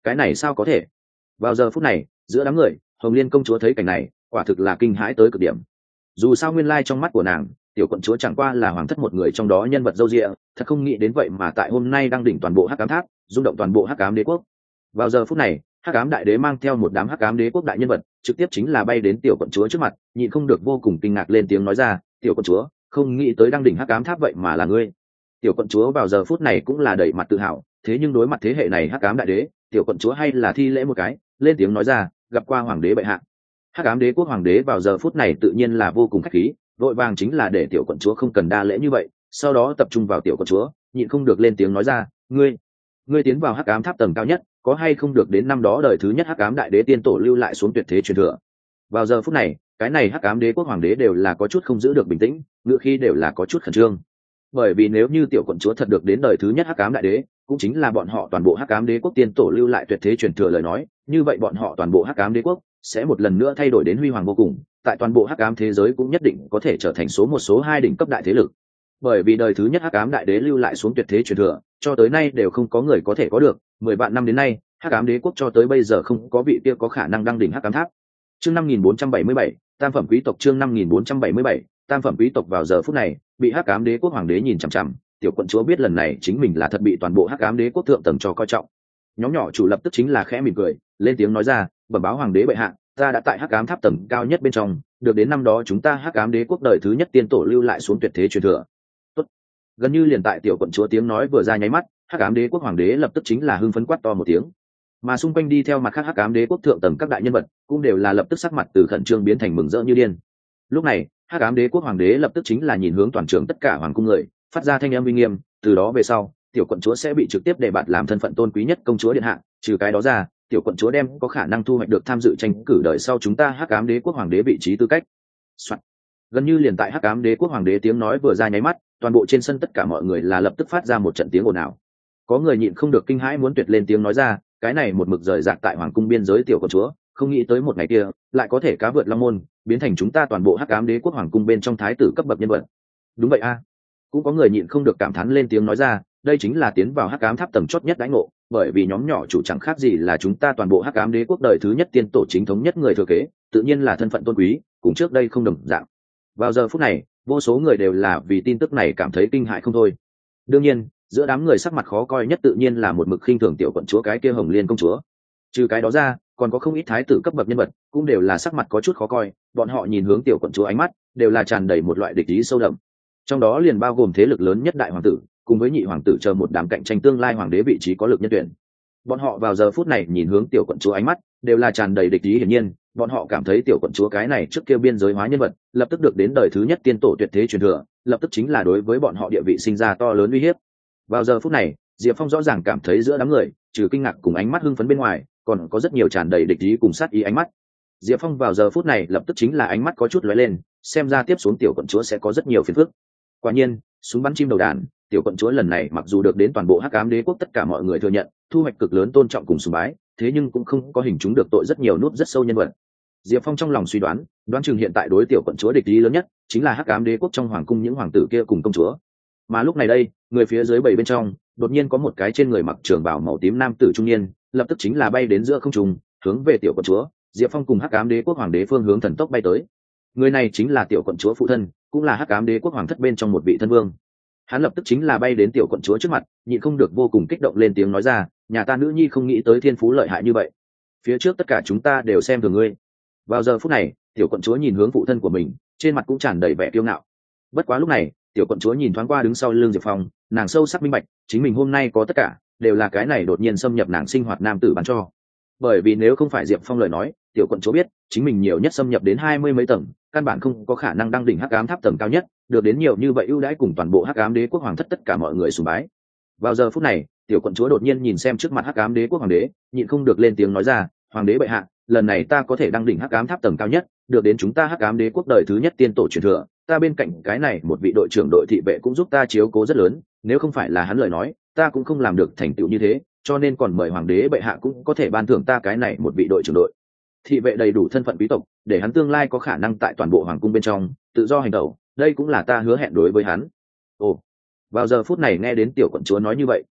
cái này sao có thể? Vào giờ phút này giữa đám người, Hồng Liên công chúa thấy cảnh này quả thực là kinh hãi tới cực điểm. Dù sao nguyên lai trong mắt của nàng, tiểu quận chúa chẳng qua là hoàng thất một người trong đó nhân vật dâu dịa, thật không nghĩ đến vậy mà tại hôm nay đang đỉnh toàn bộ hắc ám tháp, rung động toàn bộ hắc ám đế quốc. Vào giờ phút này hắc ám đại đế mang theo một đám hắc ám đế quốc đại nhân vật trực tiếp chính là bay đến tiểu quận chúa trước mặt, nhịn không được vô cùng kinh ngạc lên tiếng nói ra, tiểu quận chúa, không nghĩ tới đang đỉnh hắc ám tháp vậy mà là ngươi. Tiểu quận chúa vào giờ phút này cũng là đầy mặt tự hào, thế nhưng đối mặt thế hệ này hắc ám đại đế, tiểu quận chúa hay là thi lễ một cái, lên tiếng nói ra, gặp qua hoàng đế bệ hạ. Hắc ám đế quốc hoàng đế vào giờ phút này tự nhiên là vô cùng khách khí, vội vàng chính là để tiểu quận chúa không cần đa lễ như vậy, sau đó tập trung vào tiểu quận chúa, nhịn không được lên tiếng nói ra, ngươi ngươi tiến vào hắc ám tháp tầng cao nhất, có hay không được đến năm đó đời thứ nhất hắc ám đại đế tiên tổ lưu lại xuống tuyệt thế truyền thừa. Vào giờ phút này cái này hắc ám đế quốc hoàng đế đều là có chút không giữ được bình tĩnh, ngựa khi đều là có chút khẩn trương, bởi vì nếu như tiểu quận chúa thật được đến đời thứ nhất hắc ám đại đế, cũng chính là bọn họ toàn bộ hắc ám đế quốc tiên tổ lưu lại tuyệt thế truyền thừa lời nói, như vậy bọn họ toàn bộ hắc ám đế quốc sẽ một lần nữa thay đổi đến huy hoàng vô cùng, tại toàn bộ hắc ám thế giới cũng nhất định có thể trở thành số một số hai đỉnh cấp đại thế lực. Bởi vì đời thứ nhất hắc ám đại đế lưu lại xuống tuyệt thế truyền thừa, cho tới nay đều không có người có thể có được, mười vạn năm đến nay hắc ám đế quốc cho tới bây giờ không có vị kia có khả năng đăng đỉnh hắc ám tháp. Chương năm nghìn bốn trăm bảy mươi bảy, tam phẩm quý tộc. Chương năm nghìn bốn trăm bảy mươi bảy, tam phẩm quý tộc. Vào giờ phút này bị hắc ám đế quốc hoàng đế nhìn chằm chằm, tiểu quận chúa biết lần này chính mình là thật bị toàn bộ hắc ám đế quốc thượng tầng cho coi trọng. Nhóm nhỏ chủ lập tức chính là khẽ mỉm cười, lên tiếng nói ra, bẩm báo hoàng đế bệ hạ, ta đã tại hắc ám tháp tầng cao nhất bên trong được đến năm đó chúng ta hắc ám đế quốc đời thứ nhất tiên tổ lưu lại xuống tuyệt thế truyền thừa. Tốt. Gần như liền tại tiểu quận chúa tiếng nói vừa ra nháy mắt, hắc ám đế quốc hoàng đế lập tức chính là hưng phấn quát to một tiếng, mà xung quanh đi theo mặt khác hắc ám đế quốc thượng tầng các đại nhân vật cũng đều là lập tức sắc mặt từ khẩn trương biến thành mừng rỡ như điên. Lúc này hắc ám đế quốc hoàng đế lập tức chính là nhìn hướng toàn trường tất cả hoàng cung người, phát ra thanh âm uy nghiêm, từ đó về sau tiểu quận chúa sẽ bị trực tiếp đề bạt làm thân phận tôn quý nhất công chúa điện hạ, trừ cái đó ra tiểu quận chúa đem có khả năng thu hoạch được tham dự tranh cử đời sau chúng ta hắc ám đế quốc hoàng đế vị trí tư cách. Gần như liền tại hắc ám đế quốc hoàng đế tiếng nói vừa ra nháy mắt, toàn bộ trên sân tất cả mọi người là lập tức phát ra một trận tiếng ồn ào. Có người nhịn không được kinh hãi muốn tuyệt lên tiếng nói ra, cái này một mực rời rạc tại hoàng cung biên giới tiểu quận chúa, không nghĩ tới một ngày kia lại có thể cá vượt long môn, biến thành chúng ta toàn bộ hắc ám đế quốc hoàng cung bên trong thái tử cấp bậc nhân vật. Đúng vậy a. Cũng có người nhịn không được cảm thán lên tiếng nói ra, đây chính là tiến vào hắc ám tháp tầng chót nhất đãi ngộ, bởi vì nhóm nhỏ chủ chẳng khác gì là chúng ta toàn bộ hắc ám đế quốc đời thứ nhất tiên tổ chính thống nhất người thừa kế, tự nhiên là thân phận tôn quý, cùng trước đây không đồng dạng. Vào giờ phút này vô số người đều là vì tin tức này cảm thấy kinh hại không thôi. Đương nhiên giữa đám người sắc mặt khó coi nhất tự nhiên là một mực khinh thường tiểu quận chúa cái kia Hồng Liên công chúa. Trừ cái đó ra còn có không ít thái tử cấp bậc nhân vật cũng đều là sắc mặt có chút khó coi, bọn họ nhìn hướng tiểu quận chúa ánh mắt đều là tràn đầy một loại địch ý sâu đậm, trong đó liền bao gồm thế lực lớn nhất đại hoàng tử cùng với nhị hoàng tử chờ một đám cạnh tranh tương lai hoàng đế vị trí có lực nhân tuyển. Bọn họ vào giờ phút này nhìn hướng tiểu quận chúa ánh mắt đều là tràn đầy địch ý, hiển nhiên bọn họ cảm thấy tiểu quận chúa cái này trước kia biên giới hóa nhân vật lập tức được đến đời thứ nhất tiên tổ tuyệt thế truyền thừa, lập tức chính là đối với bọn họ địa vị sinh ra to lớn uy hiếp. Vào giờ phút này Diệp Phong rõ ràng cảm thấy giữa đám người trừ kinh ngạc cùng ánh mắt hưng phấn bên ngoài còn có rất nhiều tràn đầy địch ý cùng sát ý ánh mắt. Diệp Phong vào giờ phút này lập tức chính là ánh mắt có chút lóe lên, xem ra tiếp xuống tiểu quận chúa sẽ có rất nhiều phiền phức. Quả nhiên súng bắn chim đầu đàn, tiểu quận chúa lần này mặc dù được đến toàn bộ hắc ám đế quốc tất cả mọi người thừa nhận, thu hoạch cực lớn tôn trọng cùng sùng bái, thế nhưng cũng không có hình chúng được tội rất nhiều nút rất sâu nhân vật. Diệp Phong trong lòng suy đoán, đoán chừng hiện tại đối tiểu quận chúa địch ý lớn nhất chính là hắc ám đế quốc trong hoàng cung những hoàng tử kia cùng công chúa. Mà lúc này đây, người phía dưới bảy bên trong, đột nhiên có một cái trên người mặc trường bào màu tím nam tử trung niên, lập tức chính là bay đến giữa không trung, hướng về tiểu quận chúa. Diệp Phong cùng hắc ám đế quốc hoàng đế phương hướng thần tốc bay tới. Người này chính là tiểu quận chúa phụ thân, cũng là hắc ám đế quốc hoàng thất bên trong một vị thân vương. Hắn lập tức chính là bay đến tiểu quận chúa trước mặt, nhịn không được vô cùng kích động lên tiếng nói ra, nhà ta nữ nhi không nghĩ tới thiên phú lợi hại như vậy, phía trước tất cả chúng ta đều xem thường ngươi. Vào giờ phút này tiểu quận chúa nhìn hướng phụ thân của mình, trên mặt cũng tràn đầy vẻ kiêu ngạo. Bất quá lúc này tiểu quận chúa nhìn thoáng qua đứng sau lưng Diệp Phong, nàng sâu sắc minh bạch chính mình hôm nay có tất cả đều là cái này đột nhiên xâm nhập nàng sinh hoạt nam tử bán cho. Bởi vì nếu không phải Diệp Phong lời nói, tiểu quận chúa biết chính mình nhiều nhất xâm nhập đến hai mươi mấy tầng, căn bản không có khả năng đăng đỉnh hắc ám tháp tầng cao nhất, được đến nhiều như vậy ưu đãi cùng toàn bộ hắc ám đế quốc hoàng thất tất cả mọi người sùng bái. Vào giờ phút này tiểu quận chúa đột nhiên nhìn xem trước mặt hắc ám đế quốc hoàng đế, nhịn không được lên tiếng nói ra, hoàng đế bệ hạ, lần này ta có thể đăng đỉnh hắc ám tháp tầng cao nhất, được đến chúng ta hắc ám đế quốc đời thứ nhất tiên tổ truyền thừa, ta bên cạnh cái này một vị đội trưởng đội thị vệ cũng giúp ta chiếu cố rất lớn, nếu không phải là hắn lời nói ta cũng không làm được thành tựu như thế, cho nên còn mời hoàng đế bệ hạ cũng có thể ban thưởng ta cái này một vị đội trưởng đội thị vệ đầy đủ thân phận quý tộc, để hắn tương lai có khả năng tại toàn bộ hoàng cung bên trong tự do hành động, đây cũng là ta hứa hẹn đối với hắn. Ồ. Vào giờ phút này nghe đến tiểu quận chúa nói như vậy,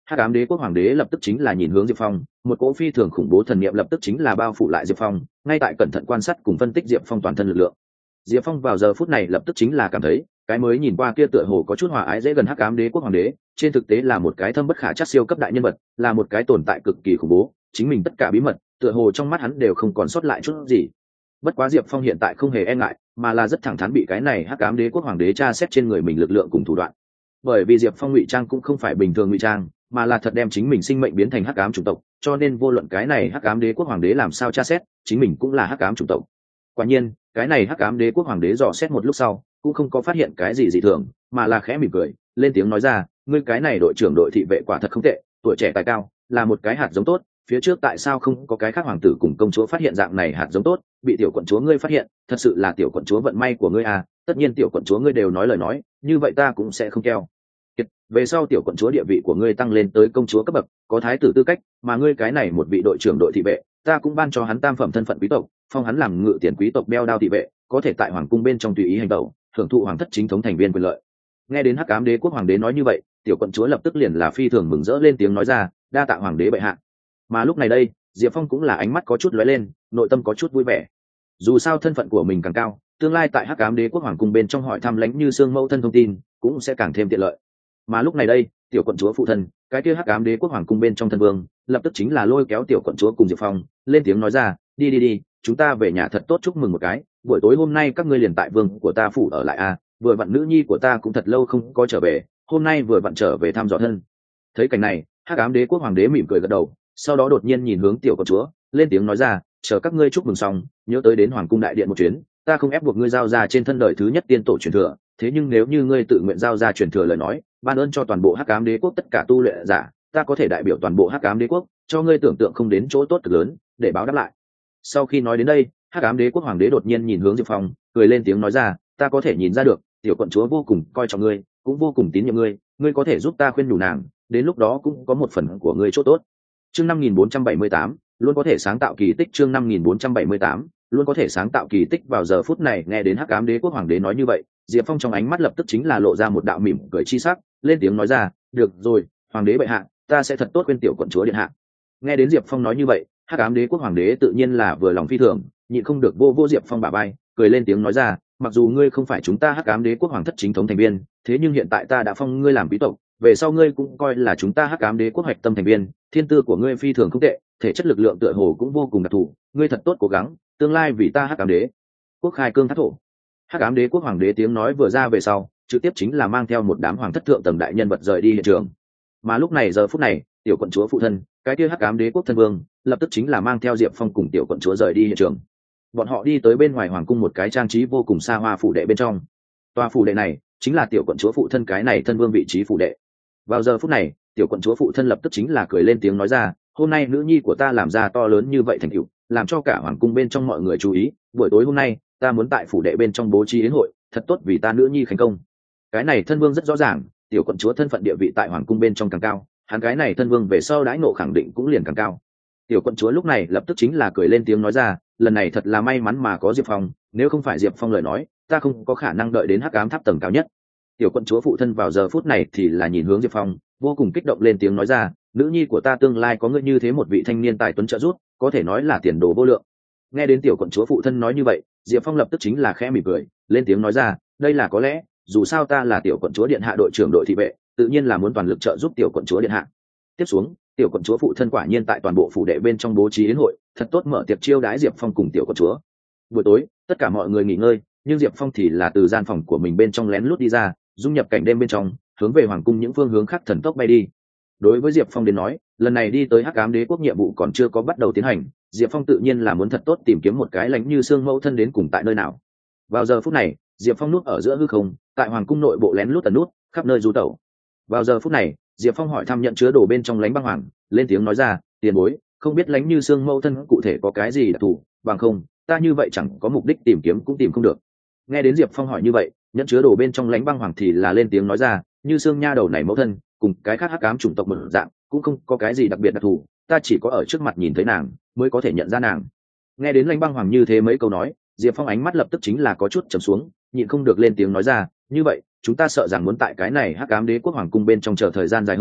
hắc ám đế quốc hoàng đế lập tức chính là nhìn hướng Diệp Phong, một cỗ phi thường khủng bố thần niệm lập tức chính là bao phủ lại Diệp Phong, ngay tại cẩn thận quan sát cùng phân tích Diệp Phong toàn thân lực lượng. Diệp Phong vào giờ phút này lập tức chính là cảm thấy, cái mới nhìn qua kia tựa hồ có chút hòa ái dễ gần hắc ám đế quốc hoàng đế, trên thực tế là một cái thâm bất khả trắc siêu cấp đại nhân vật, là một cái tồn tại cực kỳ khủng bố, chính mình tất cả bí mật, tựa hồ trong mắt hắn đều không còn sót lại chút gì. Bất quá Diệp Phong hiện tại không hề e ngại, mà là rất thẳng thắn bị cái này hắc ám đế quốc hoàng đế tra xét trên người mình lực lượng cùng thủ đoạn. Bởi vì Diệp Phong ngụy trang cũng không phải bình thường ngụy trang, mà là thật đem chính mình sinh mệnh biến thành hắc ám chủng tộc, cho nên vô luận cái này hắc ám đế quốc hoàng đế làm sao tra xét, chính mình cũng là hắc ám chủng tộc. Quả nhiên, cái này hắc ám đế quốc hoàng đế dò xét một lúc sau, cũng không có phát hiện cái gì dị thường, mà là khẽ mỉm cười, lên tiếng nói ra, ngươi cái này đội trưởng đội thị vệ quả thật không tệ, tuổi trẻ tài cao, là một cái hạt giống tốt, phía trước tại sao không có cái khác hoàng tử cùng công chúa phát hiện dạng này hạt giống tốt, bị tiểu quận chúa ngươi phát hiện, thật sự là tiểu quận chúa vận may của ngươi à, tất nhiên tiểu quận chúa ngươi đều nói lời nói, như vậy ta cũng sẽ không keo. Về sau tiểu quận chúa địa vị của ngươi tăng lên tới công chúa cấp bậc, có thái tử tư cách, mà ngươi cái này một vị đội trưởng đội thị vệ, ta cũng ban cho hắn tam phẩm thân phận quý tộc, phong hắn làm ngự tiền quý tộc đeo đao thị vệ, có thể tại hoàng cung bên trong tùy ý hành động, hưởng thụ hoàng thất chính thống thành viên quyền lợi. Nghe đến hắc ám đế quốc hoàng đế nói như vậy, tiểu quận chúa lập tức liền là phi thường mừng rỡ lên tiếng nói ra, đa tạ hoàng đế bệ hạ. Mà lúc này đây, Diệp Phong cũng là ánh mắt có chút lóe lên, nội tâm có chút vui vẻ. Dù sao thân phận của mình càng cao, tương lai tại hắc ám đế quốc hoàng cung bên trong hỏi thăm lãnh như xương mẫu thân thông tin, cũng sẽ càng thêm tiện lợi. Mà lúc này đây, tiểu quận chúa phụ thân, cái kia hắc ám đế quốc hoàng cung bên trong thân vương, lập tức chính là lôi kéo tiểu quận chúa cùng Diệp Phong, lên tiếng nói ra, đi đi đi, chúng ta về nhà thật tốt chúc mừng một cái, buổi tối hôm nay các ngươi liền tại vương của ta phủ ở lại a, à, vừa vặn nữ nhi của ta cũng thật lâu không có trở về, hôm nay vừa vặn trở về thăm dò thân. Thấy cảnh này, hắc ám đế quốc hoàng đế mỉm cười gật đầu, sau đó đột nhiên nhìn hướng tiểu quận chúa, lên tiếng nói ra, chờ các ngươi chúc mừng xong, nhớ tới đến hoàng cung đại điện một chuyến, ta không ép buộc ngươi giao ra trên thân đời thứ nhất tiên tổ truyền thừa, thế nhưng nếu như ngươi tự nguyện giao ra truyền thừa lời nói, ban ơn cho toàn bộ hắc ám đế quốc tất cả tu luyện giả, ta có thể đại biểu toàn bộ hắc ám đế quốc, cho ngươi tưởng tượng không đến chỗ tốt cực lớn, để báo đáp lại. Sau khi nói đến đây, hắc ám đế quốc hoàng đế đột nhiên nhìn hướng Diệp Phong, cười lên tiếng nói ra, ta có thể nhìn ra được, tiểu quận chúa vô cùng coi trọng ngươi, cũng vô cùng tín nhiệm ngươi, ngươi có thể giúp ta khuyên nhủ nàng, đến lúc đó cũng có một phần của ngươi chỗ tốt. Chương năm nghìn bốn trăm bảy mươi tám, luôn có thể sáng tạo kỳ tích. Chương năm nghìn bốn trăm bảy mươi tám, luôn có thể sáng tạo kỳ tích. Vào giờ phút này nghe đến hắc ám đế quốc hoàng đế nói như vậy, Diệp Phong trong ánh mắt lập tức chính là lộ ra một đạo mỉm cười chi sắc, lên tiếng nói ra, được rồi, hoàng đế bệ hạ, ta sẽ thật tốt khuyên tiểu quận chúa điện hạ. Nghe đến Diệp Phong nói như vậy, hắc ám đế quốc hoàng đế tự nhiên là vừa lòng phi thường, nhịn không được vô vô Diệp Phong bả vai, cười lên tiếng nói ra, mặc dù ngươi không phải chúng ta hắc ám đế quốc hoàng thất chính thống thành viên, thế nhưng hiện tại ta đã phong ngươi làm quý tộc, về sau ngươi cũng coi là chúng ta hắc ám đế quốc hoạch tâm thành viên, thiên tư của ngươi phi thường không tệ, thể chất lực lượng tựa hồ cũng vô cùng đặc thù, ngươi thật tốt cố gắng, tương lai vì ta hắc ám đế quốc khai cương thác thổ. Hắc ám đế quốc hoàng đế tiếng nói vừa ra về sau, trực tiếp chính là mang theo một đám hoàng thất thượng tầng đại nhân vật rời đi hiện trường. Mà lúc này giờ phút này, tiểu quận chúa phụ thân, cái kia hắc ám đế quốc thân vương, lập tức chính là mang theo Diệp Phong cùng tiểu quận chúa rời đi hiện trường. Bọn họ đi tới bên ngoài hoàng cung một cái trang trí vô cùng xa hoa phủ đệ bên trong. Tòa phủ đệ này chính là tiểu quận chúa phụ thân cái này thân vương vị trí phủ đệ. Vào giờ phút này, tiểu quận chúa phụ thân lập tức chính là cười lên tiếng nói ra, hôm nay nữ nhi của ta làm ra to lớn như vậy thành tựu, làm cho cả hoàng cung bên trong mọi người chú ý, buổi tối hôm nay ta muốn tại phủ đệ bên trong bố trí yến hội, thật tốt vì ta nữ nhi thành công. Cái này thân vương rất rõ ràng, tiểu quận chúa thân phận địa vị tại hoàng cung bên trong càng cao, hắn cái này thân vương về sau đãi ngộ khẳng định cũng liền càng cao. Tiểu quận chúa lúc này lập tức chính là cười lên tiếng nói ra, lần này thật là may mắn mà có Diệp Phong, nếu không phải Diệp Phong lời nói, ta không có khả năng đợi đến hắc ám tháp tầng cao nhất. Tiểu quận chúa phụ thân vào giờ phút này thì là nhìn hướng Diệp Phong, vô cùng kích động lên tiếng nói ra, nữ nhi của ta tương lai có ngươi như thế một vị thanh niên tài tuấn trợ giúp, có thể nói là tiền đồ vô lượng. Nghe đến tiểu quận chúa phụ thân nói như vậy, Diệp Phong lập tức chính là khẽ mỉm cười, lên tiếng nói ra, đây là có lẽ, dù sao ta là tiểu quận chúa điện hạ đội trưởng đội thị vệ, tự nhiên là muốn toàn lực trợ giúp tiểu quận chúa điện hạ. Tiếp xuống, tiểu quận chúa phụ thân quả nhiên tại toàn bộ phủ đệ bên trong bố trí yến hội, thật tốt mở tiệc chiêu đãi Diệp Phong cùng tiểu quận chúa. Buổi tối, tất cả mọi người nghỉ ngơi, nhưng Diệp Phong thì là từ gian phòng của mình bên trong lén lút đi ra, dung nhập cảnh đêm bên trong, hướng về hoàng cung những phương hướng khác thần tốc bay đi. Đối với Diệp Phong đến nói, lần này đi tới hắc ám đế quốc nhiệm vụ còn chưa có bắt đầu tiến hành, Diệp Phong tự nhiên là muốn thật tốt tìm kiếm một cái lãnh như xương mẫu thân đến cùng tại nơi nào. Vào giờ phút này, Diệp Phong núp ở giữa hư không, tại hoàng cung nội bộ lén lút tần nút, khắp nơi du tẩu. Vào giờ phút này, Diệp Phong hỏi thăm nhận chứa đồ bên trong lãnh băng hoàng, lên tiếng nói ra, tiền bối, không biết lãnh như xương mẫu thân cụ thể có cái gì đặc thù, bằng không, ta như vậy chẳng có mục đích tìm kiếm cũng tìm không được. Nghe đến Diệp Phong hỏi như vậy, nhận chứa đồ bên trong lãnh băng hoàng thì là lên tiếng nói ra, như xương nha đầu này mẫu thân, cùng cái khác hắc ám chủng tộc một dạng, cũng không có cái gì đặc biệt đặc thù, ta chỉ có ở trước mặt nhìn thấy nàng, mới có thể nhận ra nàng. Nghe đến lãnh băng hoàng như thế mấy câu nói, Diệp Phong ánh mắt lập tức chính là có chút trầm xuống, nhịn không được lên tiếng nói ra, như vậy, chúng ta sợ rằng muốn tại cái này hắc ám đế quốc hoàng cung bên trong chờ thời gian dài hơn,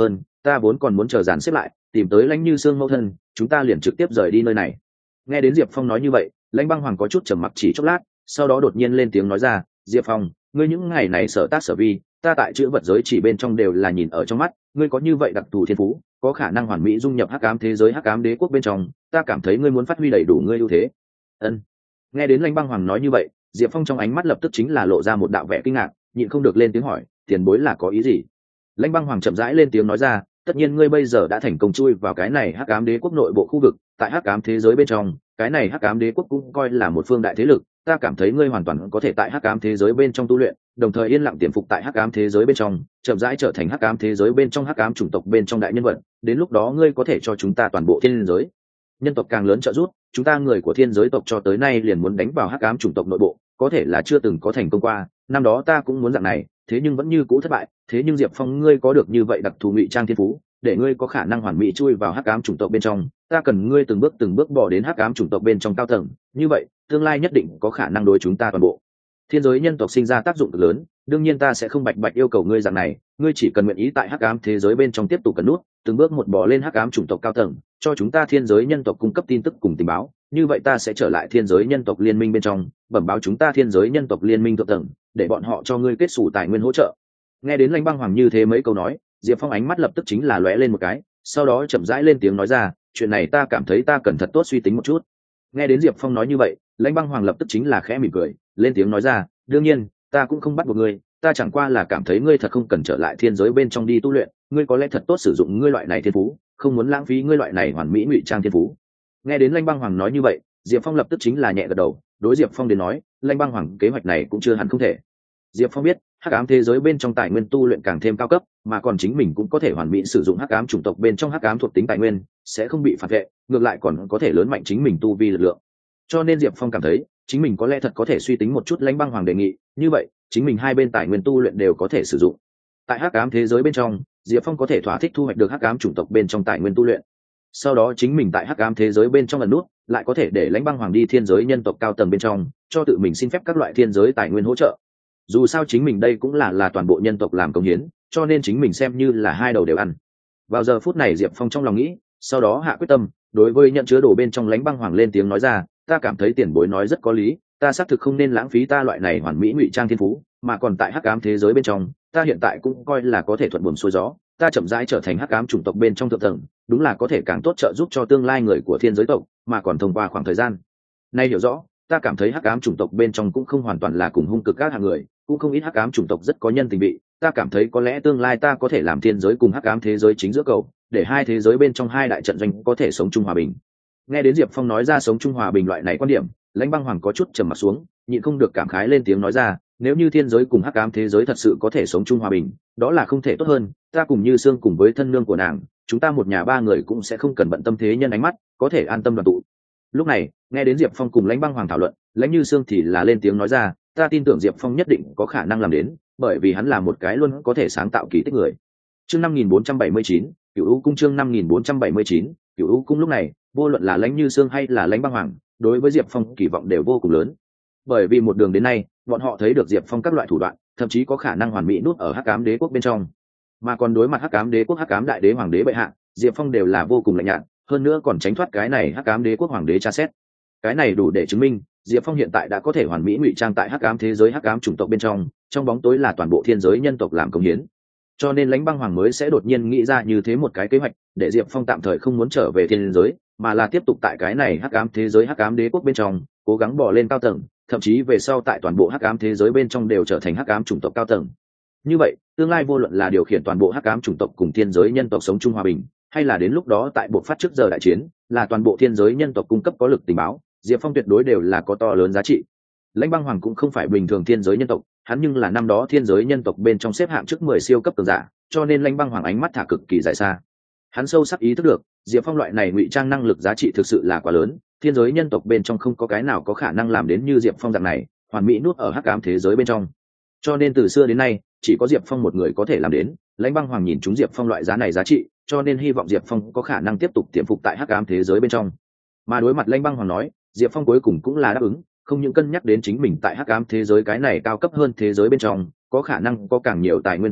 ta vốn còn muốn chờ dàn xếp lại tìm tới lãnh như xương mẫu thân, chúng ta liền trực tiếp rời đi nơi này. Nghe đến Diệp Phong nói như vậy, lãnh băng hoàng có chút trầm mặc chỉ chốc lát, sau đó đột nhiên lên tiếng nói ra, Diệp Phong, ngươi những ngày này sở tác sở vi, ta tại chữ vật giới chỉ bên trong đều là nhìn ở trong mắt, ngươi có như vậy đặc thù thiên phú, có khả năng hoàn mỹ dung nhập hắc ám thế giới hắc ám đế quốc bên trong, ta cảm thấy ngươi muốn phát huy đầy đủ ngươi ưu thế. Ân. Nghe đến lãnh băng hoàng nói như vậy, Diệp Phong trong ánh mắt lập tức chính là lộ ra một đạo vẻ kinh ngạc, nhịn không được lên tiếng hỏi, tiền bối là có ý gì? Lãnh băng hoàng chậm rãi lên tiếng nói ra, tất nhiên ngươi bây giờ đã thành công chui vào cái này hắc ám đế quốc nội bộ khu vực, tại hắc ám thế giới bên trong, cái này hắc ám đế quốc cũng coi là một phương đại thế lực, ta cảm thấy ngươi hoàn toàn có thể tại hắc ám thế giới bên trong tu luyện, đồng thời yên lặng tiềm phục tại hắc ám thế giới bên trong, chậm rãi trở thành hắc ám thế giới bên trong hắc ám chủng tộc bên trong đại nhân vật, đến lúc đó ngươi có thể cho chúng ta toàn bộ thiên giới nhân tộc càng lớn trợ giúp, chúng ta người của thiên giới tộc cho tới nay liền muốn đánh vào hắc ám chủng tộc nội bộ, có thể là chưa từng có thành công qua, năm đó ta cũng muốn dạng này, thế nhưng vẫn như cũ thất bại, thế nhưng Diệp Phong ngươi có được như vậy đặc thù ngụy trang thiên phú, để ngươi có khả năng hoàn mỹ chui vào hắc ám chủng tộc bên trong, ta cần ngươi từng bước từng bước bỏ đến hắc ám chủng tộc bên trong cao tầng, như vậy, tương lai nhất định có khả năng đối chúng ta toàn bộ thiên giới nhân tộc sinh ra tác dụng cực lớn, đương nhiên ta sẽ không bạch bạch yêu cầu ngươi dạng này, ngươi chỉ cần nguyện ý tại hắc ám thế giới bên trong tiếp tục cẩn nút, từng bước một bỏ lên hắc ám chủng tộc cao tầng, cho chúng ta thiên giới nhân tộc cung cấp tin tức cùng tình báo, như vậy ta sẽ trở lại thiên giới nhân tộc liên minh bên trong, bẩm báo chúng ta thiên giới nhân tộc liên minh thượng tầng, để bọn họ cho ngươi kết sủ tài nguyên hỗ trợ. Nghe đến lãnh băng hoàng như thế mấy câu nói, Diệp Phong ánh mắt lập tức chính là lóe lên một cái, sau đó chậm rãi lên tiếng nói ra, chuyện này ta cảm thấy ta cần thật tốt suy tính một chút. Nghe đến Diệp Phong nói như vậy, lãnh băng hoàng lập tức chính là khẽ mỉm cười, lên tiếng nói ra, đương nhiên ta cũng không bắt buộc ngươi, ta chẳng qua là cảm thấy ngươi thật không cần trở lại thiên giới bên trong đi tu luyện, ngươi có lẽ thật tốt sử dụng ngươi loại này thiên phú, không muốn lãng phí ngươi loại này hoàn mỹ ngụy trang thiên phú. Nghe đến lãnh băng hoàng nói như vậy, Diệp Phong lập tức chính là nhẹ gật đầu, đối Diệp Phong đến nói, lãnh băng hoàng kế hoạch này cũng chưa hẳn không thể. Diệp Phong biết hắc ám thế giới bên trong tài nguyên tu luyện càng thêm cao cấp, mà còn chính mình cũng có thể hoàn mỹ sử dụng hắc ám chủng tộc bên trong hắc ám thuộc tính tài nguyên, sẽ không bị phản vệ, ngược lại còn có thể lớn mạnh chính mình tu vi lực lượng. Cho nên Diệp Phong cảm thấy chính mình có lẽ thật có thể suy tính một chút lãnh băng hoàng đề nghị, như vậy chính mình hai bên tài nguyên tu luyện đều có thể sử dụng. Tại hắc ám thế giới bên trong, Diệp Phong có thể thỏa thích thu hoạch được hắc ám chủng tộc bên trong tài nguyên tu luyện. Sau đó chính mình tại hắc ám thế giới bên trong lần nút, lại có thể để lãnh băng hoàng đi thiên giới nhân tộc cao tầng bên trong, cho tự mình xin phép các loại thiên giới tài nguyên hỗ trợ. Dù sao chính mình đây cũng là là toàn bộ nhân tộc làm công hiến, cho nên chính mình xem như là hai đầu đều ăn. Vào giờ phút này Diệp Phong trong lòng nghĩ, sau đó hạ quyết tâm, đối với nhận chứa đồ bên trong lãnh băng hoàng lên tiếng nói ra, ta cảm thấy tiền bối nói rất có lý, ta xác thực không nên lãng phí ta loại này hoàn mỹ ngụy trang thiên phú, mà còn tại hắc ám thế giới bên trong, ta hiện tại cũng coi là có thể thuận buồm xuôi gió, ta chậm rãi trở thành hắc ám chủng tộc bên trong thượng tầng, đúng là có thể càng tốt trợ giúp cho tương lai người của thiên giới tộc, mà còn thông qua khoảng thời gian nay hiểu rõ, ta cảm thấy hắc ám chủng tộc bên trong cũng không hoàn toàn là cùng hung cực các hạng người, cũng không ít hắc ám chủng tộc rất có nhân tình vị, ta cảm thấy có lẽ tương lai ta có thể làm thiên giới cùng hắc ám thế giới chính giữa cầu, để hai thế giới bên trong hai đại trận doanh có thể sống chung hòa bình. Nghe đến Diệp Phong nói ra sống chung hòa bình loại này quan điểm, lãnh băng hoàng có chút trầm mặt xuống, nhịn không được cảm khái lên tiếng nói ra, nếu như thiên giới cùng hắc ám thế giới thật sự có thể sống chung hòa bình, đó là không thể tốt hơn, ta cùng Như Sương cùng với thân nương của nàng, chúng ta một nhà ba người cũng sẽ không cần bận tâm thế nhân ánh mắt, có thể an tâm đoàn tụ. Lúc này nghe đến Diệp Phong cùng lãnh băng hoàng thảo luận, lãnh Như Sương thì là lên tiếng nói ra, ta tin tưởng Diệp Phong nhất định có khả năng làm đến, bởi vì hắn là một cái luôn có thể sáng tạo kỳ tích người. Chương năm nghìn bốn trăm bảy mươi chín, Cửu U cung. Chương năm nghìn bốn trăm bảy mươi chín, Cửu U cung. Lúc này vô luận là lãnh Như Sương hay là lãnh băng hoàng, đối với Diệp Phong kỳ vọng đều vô cùng lớn, bởi vì một đường đến nay bọn họ thấy được Diệp Phong các loại thủ đoạn, thậm chí có khả năng hoàn mỹ nút ở hắc ám đế quốc bên trong, mà còn đối mặt hắc ám đế quốc hắc ám đại đế hoàng đế bệ hạ, Diệp Phong đều là vô cùng lạnh nhạt, hơn nữa còn tránh thoát cái này hắc ám đế quốc hoàng đế tra xét. Cái này đủ để chứng minh Diệp Phong hiện tại đã có thể hoàn mỹ ngụy trang tại hắc ám thế giới hắc ám chủng tộc bên trong, trong bóng tối là toàn bộ thiên giới nhân tộc làm công hiến. Cho nên lãnh băng hoàng mới sẽ đột nhiên nghĩ ra như thế một cái kế hoạch, để Diệp Phong tạm thời không muốn trở về thiên giới, mà là tiếp tục tại cái này hắc ám thế giới hắc ám đế quốc bên trong cố gắng bò lên cao tầng, thậm chí về sau tại toàn bộ hắc ám thế giới bên trong đều trở thành hắc ám chủng tộc cao tầng. Như vậy tương lai vô luận là điều khiển toàn bộ hắc ám chủng tộc cùng thiên giới nhân tộc sống chung hòa bình, hay là đến lúc đó tại buộc phát trước giờ đại chiến là toàn bộ thiên giới nhân tộc cung cấp có lực tình báo, Diệp Phong tuyệt đối đều là có to lớn giá trị. Lãnh băng hoàng cũng không phải bình thường thiên giới nhân tộc, hắn nhưng là năm đó thiên giới nhân tộc bên trong xếp hạng trước mười siêu cấp cường giả, cho nên lãnh băng hoàng ánh mắt thả cực kỳ dài xa. Hắn sâu sắc ý thức được Diệp Phong loại này ngụy trang năng lực giá trị thực sự là quá lớn, thiên giới nhân tộc bên trong không có cái nào có khả năng làm đến như Diệp Phong dạng này hoàn mỹ nuốt ở hắc ám thế giới bên trong, cho nên từ xưa đến nay chỉ có Diệp Phong một người có thể làm đến. Lãnh băng hoàng nhìn chúng Diệp Phong loại giá này giá trị, cho nên hy vọng Diệp Phong có khả năng tiếp tục tiềm phục tại hắc ám thế giới bên trong. Mà đối mặt Lãnh băng hoàng nói, Diệp Phong cuối cùng cũng là đáp ứng, không những cân nhắc đến chính mình tại hắc ám thế giới cái này cao cấp hơn thế giới bên trong có khả năng có càng nhiều tài nguyên tu luyện,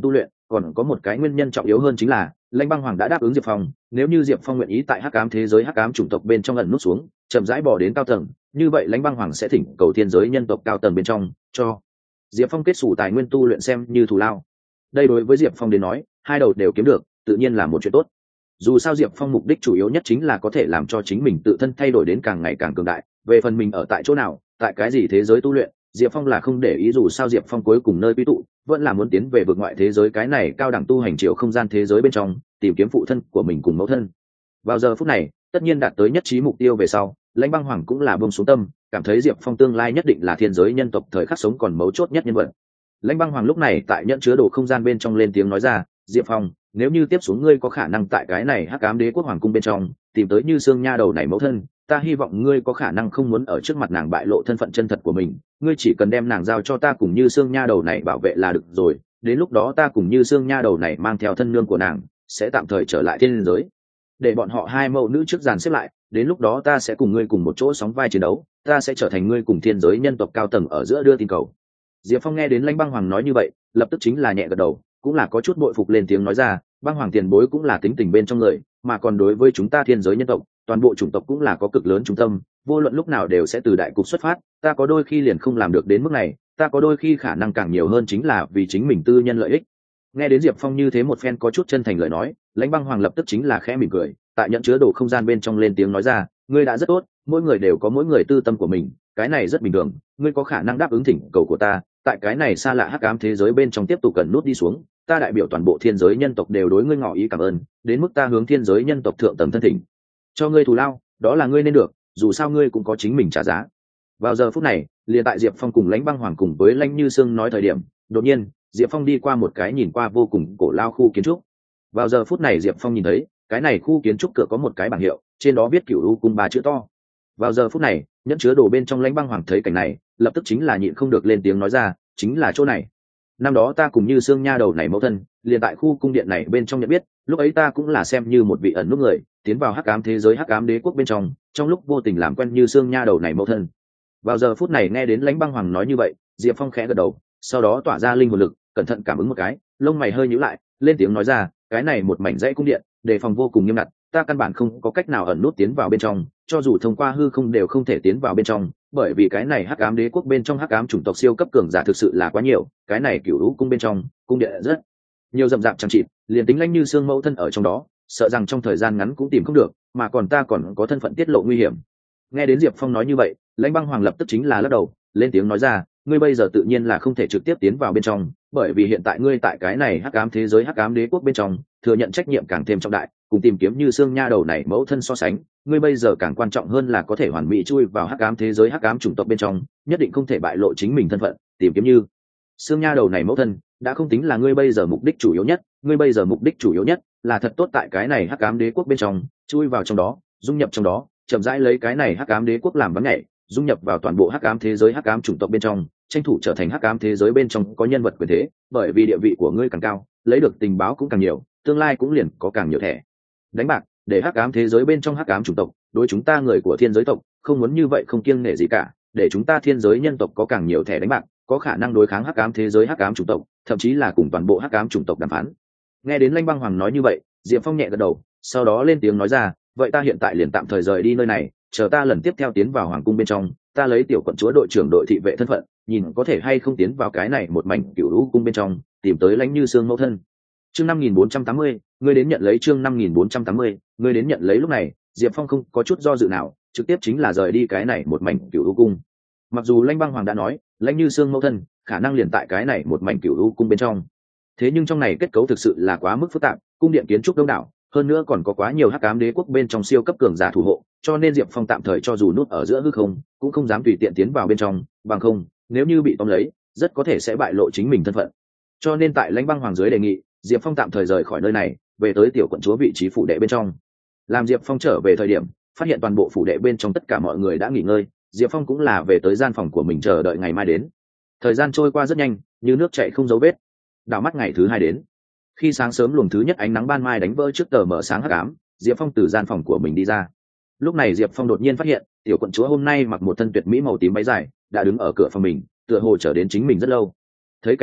còn có một cái nguyên nhân trọng yếu hơn chính là lãnh băng hoàng đã đáp ứng diệp phong, nếu như diệp phong nguyện ý tại hắc ám thế giới hắc ám chủng tộc bên trong ẩn nút xuống chậm rãi bỏ đến cao tầng, như vậy lãnh băng hoàng sẽ thỉnh cầu thiên giới nhân tộc cao tầng bên trong cho diệp phong kết xù tài nguyên tu luyện xem như thù lao. đây đối với diệp phong đến nói hai đầu đều kiếm được, tự nhiên là một chuyện tốt. dù sao diệp phong mục đích chủ yếu nhất chính là có thể làm cho chính mình tự thân thay đổi đến càng ngày càng cường đại. về phần mình ở tại chỗ nào, tại cái gì thế giới tu luyện, diệp phong là không để ý. dù sao diệp phong cuối cùng nơi quy tụ vẫn là muốn tiến về vực ngoại thế giới, cái này cao đẳng tu hành chiều không gian thế giới bên trong tìm kiếm phụ thân của mình cùng mẫu thân. vào giờ phút này tất nhiên đạt tới nhất trí mục tiêu về sau, lãnh băng hoàng cũng là buông xuống tâm, cảm thấy diệp phong tương lai nhất định là thiên giới nhân tộc thời khắc sống còn mấu chốt nhất nhân vật. lãnh băng hoàng lúc này tại nhận chứa đồ không gian bên trong lên tiếng nói ra, diệp phong, nếu như tiếp xuống ngươi có khả năng tại cái này hắc ám đế quốc hoàng cung bên trong tìm tới như xương nha đầu này mẫu thân, ta hy vọng ngươi có khả năng không muốn ở trước mặt nàng bại lộ thân phận chân thật của mình, ngươi chỉ cần đem nàng giao cho ta cùng như xương nha đầu này bảo vệ là được rồi. đến lúc đó ta cùng như xương nha đầu này mang theo thân nương của nàng sẽ tạm thời trở lại thiên giới, để bọn họ hai mẫu nữ trước dàn xếp lại. đến lúc đó ta sẽ cùng ngươi cùng một chỗ sóng vai chiến đấu, ta sẽ trở thành ngươi cùng thiên giới nhân tộc cao tầng ở giữa đưa tin cầu. diệp phong nghe đến lãnh băng hoàng nói như vậy lập tức chính là nhẹ gật đầu, cũng là có chút bội phục lên tiếng nói ra, băng hoàng tiền bối cũng là tính tình bên trong người, mà còn đối với chúng ta thiên giới nhân tộc toàn bộ chủng tộc cũng là có cực lớn trung tâm, vô luận lúc nào đều sẽ từ đại cục xuất phát. ta có đôi khi liền không làm được đến mức này, ta có đôi khi khả năng càng nhiều hơn chính là vì chính mình tư nhân lợi ích. nghe đến diệp phong như thế một phen có chút chân thành lời nói, lãnh băng hoàng lập tức chính là khẽ mỉm cười, tại nhận chứa đồ không gian bên trong lên tiếng nói ra, ngươi đã rất tốt, mỗi người đều có mỗi người tư tâm của mình, cái này rất bình thường. ngươi có khả năng đáp ứng thỉnh cầu của ta, tại cái này xa lạ hắc ám thế giới bên trong tiếp tục cần nút đi xuống, ta đại biểu toàn bộ thiên giới nhân tộc đều đối ngươi ngỏ ý cảm ơn, đến mức ta hướng thiên giới nhân tộc thượng tầng thân thỉnh cho ngươi thù lao, đó là ngươi nên được, dù sao ngươi cũng có chính mình trả giá. vào giờ phút này liền tại diệp phong cùng lãnh băng hoàng cùng với lãnh như sương nói thời điểm, đột nhiên diệp phong đi qua một cái nhìn qua vô cùng cổ lao khu kiến trúc. vào giờ phút này diệp phong nhìn thấy cái này khu kiến trúc cửa có một cái bảng hiệu, trên đó viết Cửu U cung ba chữ to. vào giờ phút này nhẫn chứa đồ bên trong lãnh băng hoàng thấy cảnh này lập tức chính là nhịn không được lên tiếng nói ra, chính là chỗ này. năm đó ta cùng như xương nha đầu này mẫu thân liền tại khu cung điện này bên trong nhận biết, lúc ấy ta cũng là xem như một vị ẩn nút người tiến vào hắc ám thế giới hắc ám đế quốc bên trong, trong lúc vô tình làm quen như xương nha đầu này mẫu thân. vào giờ phút này nghe đến lãnh băng hoàng nói như vậy, diệp phong khẽ gật đầu, sau đó tỏa ra linh hồn lực cẩn thận cảm ứng một cái, lông mày hơi nhíu lại lên tiếng nói ra, cái này một mảnh dãy cung điện đề phòng vô cùng nghiêm ngặt, ta căn bản không có cách nào ẩn nút tiến vào bên trong, cho dù thông qua hư không đều không thể tiến vào bên trong, bởi vì cái này hắc ám đế quốc bên trong hắc ám chủng tộc siêu cấp cường giả thực sự là quá nhiều. cái này Cửu U cung bên trong cung điện rất nhiều rậm rạp chẳng chịt, liền tính lãnh như xương mẫu thân ở trong đó sợ rằng trong thời gian ngắn cũng tìm không được, mà còn ta còn có thân phận tiết lộ nguy hiểm. nghe đến diệp phong nói như vậy, lãnh băng hoàng lập tức chính là lắc đầu lên tiếng nói ra, ngươi bây giờ tự nhiên là không thể trực tiếp tiến vào bên trong, bởi vì hiện tại ngươi tại cái này hắc ám thế giới hắc ám đế quốc bên trong thừa nhận trách nhiệm càng thêm trọng đại, cùng tìm kiếm như xương nha đầu này mẫu thân so sánh, ngươi bây giờ càng quan trọng hơn là có thể hoàn mỹ chui vào hắc ám thế giới hắc ám chủng tộc bên trong, nhất định không thể bại lộ chính mình thân phận. tìm kiếm như xương nha đầu này mẫu thân đã không tính là ngươi bây giờ mục đích chủ yếu nhất, ngươi bây giờ mục đích chủ yếu nhất là thật tốt tại cái này hắc ám đế quốc bên trong chui vào trong đó, dung nhập trong đó, chậm rãi lấy cái này hắc ám đế quốc làm vắng nhảy, dung nhập vào toàn bộ hắc ám thế giới hắc ám chủng tộc bên trong, tranh thủ trở thành hắc ám thế giới bên trong có nhân vật quyền thế, bởi vì địa vị của ngươi càng cao, lấy được tình báo cũng càng nhiều, tương lai cũng liền có càng nhiều thẻ đánh bạc, để hắc ám thế giới bên trong hắc ám chủng tộc đối chúng ta người của thiên giới tộc không muốn như vậy không kiêng nể gì cả, để chúng ta thiên giới nhân tộc có càng nhiều thẻ đánh bạc, có khả năng đối kháng hắc ám thế giới hắc ám chủng tộc, thậm chí là cùng toàn bộ hắc ám chủng tộc đàm phán. nghe đến lãnh băng hoàng nói như vậy, diệp phong nhẹ gật đầu, sau đó lên tiếng nói ra, vậy ta hiện tại liền tạm thời rời đi nơi này, chờ ta lần tiếp theo tiến vào hoàng cung bên trong, ta lấy tiểu quận chúa đội trưởng đội thị vệ thân phận, nhìn có thể hay không tiến vào cái này một mảnh Cửu U cung bên trong tìm tới lãnh như xương mẫu thân. chương năm nghìn bốn trăm tám mươi, ngươi đến nhận lấy. chương năm nghìn bốn trăm tám mươi, ngươi đến nhận lấy. lúc này diệp phong không có chút do dự nào, trực tiếp chính là rời đi cái này một mảnh Cửu U cung. mặc dù lãnh băng hoàng đã nói lãnh như xương mẫu thân khả năng liền tại cái này một mảnh Cửu U cung bên trong, thế nhưng trong này kết cấu thực sự là quá mức phức tạp, cung điện kiến trúc đông đảo, hơn nữa còn có quá nhiều hắc ám đế quốc bên trong siêu cấp cường giả thủ hộ, cho nên diệp phong tạm thời cho dù nút ở giữa hư không cũng không dám tùy tiện tiến vào bên trong, bằng không nếu như bị tóm lấy rất có thể sẽ bại lộ chính mình thân phận. cho nên tại lãnh băng hoàng dưới đề nghị, diệp phong tạm thời rời khỏi nơi này, về tới tiểu quận chúa vị trí phủ đệ bên trong. làm diệp phong trở về thời điểm, phát hiện toàn bộ phủ đệ bên trong tất cả mọi người đã nghỉ ngơi, diệp phong cũng là về tới gian phòng của mình chờ đợi ngày mai đến. thời gian trôi qua rất nhanh, như nước chạy không dấu vết. đảo mắt ngày thứ hai đến, khi sáng sớm luồng thứ nhất ánh nắng ban mai đánh vỡ trước tờ mở sáng hắc ám, diệp phong từ gian phòng của mình đi ra. lúc này diệp phong đột nhiên phát hiện tiểu quận chúa hôm nay mặc một thân tuyệt mỹ màu tím váy dài đã đứng ở cửa phòng mình, tựa hồ chờ đến chính mình rất lâu. thấy cảnh này,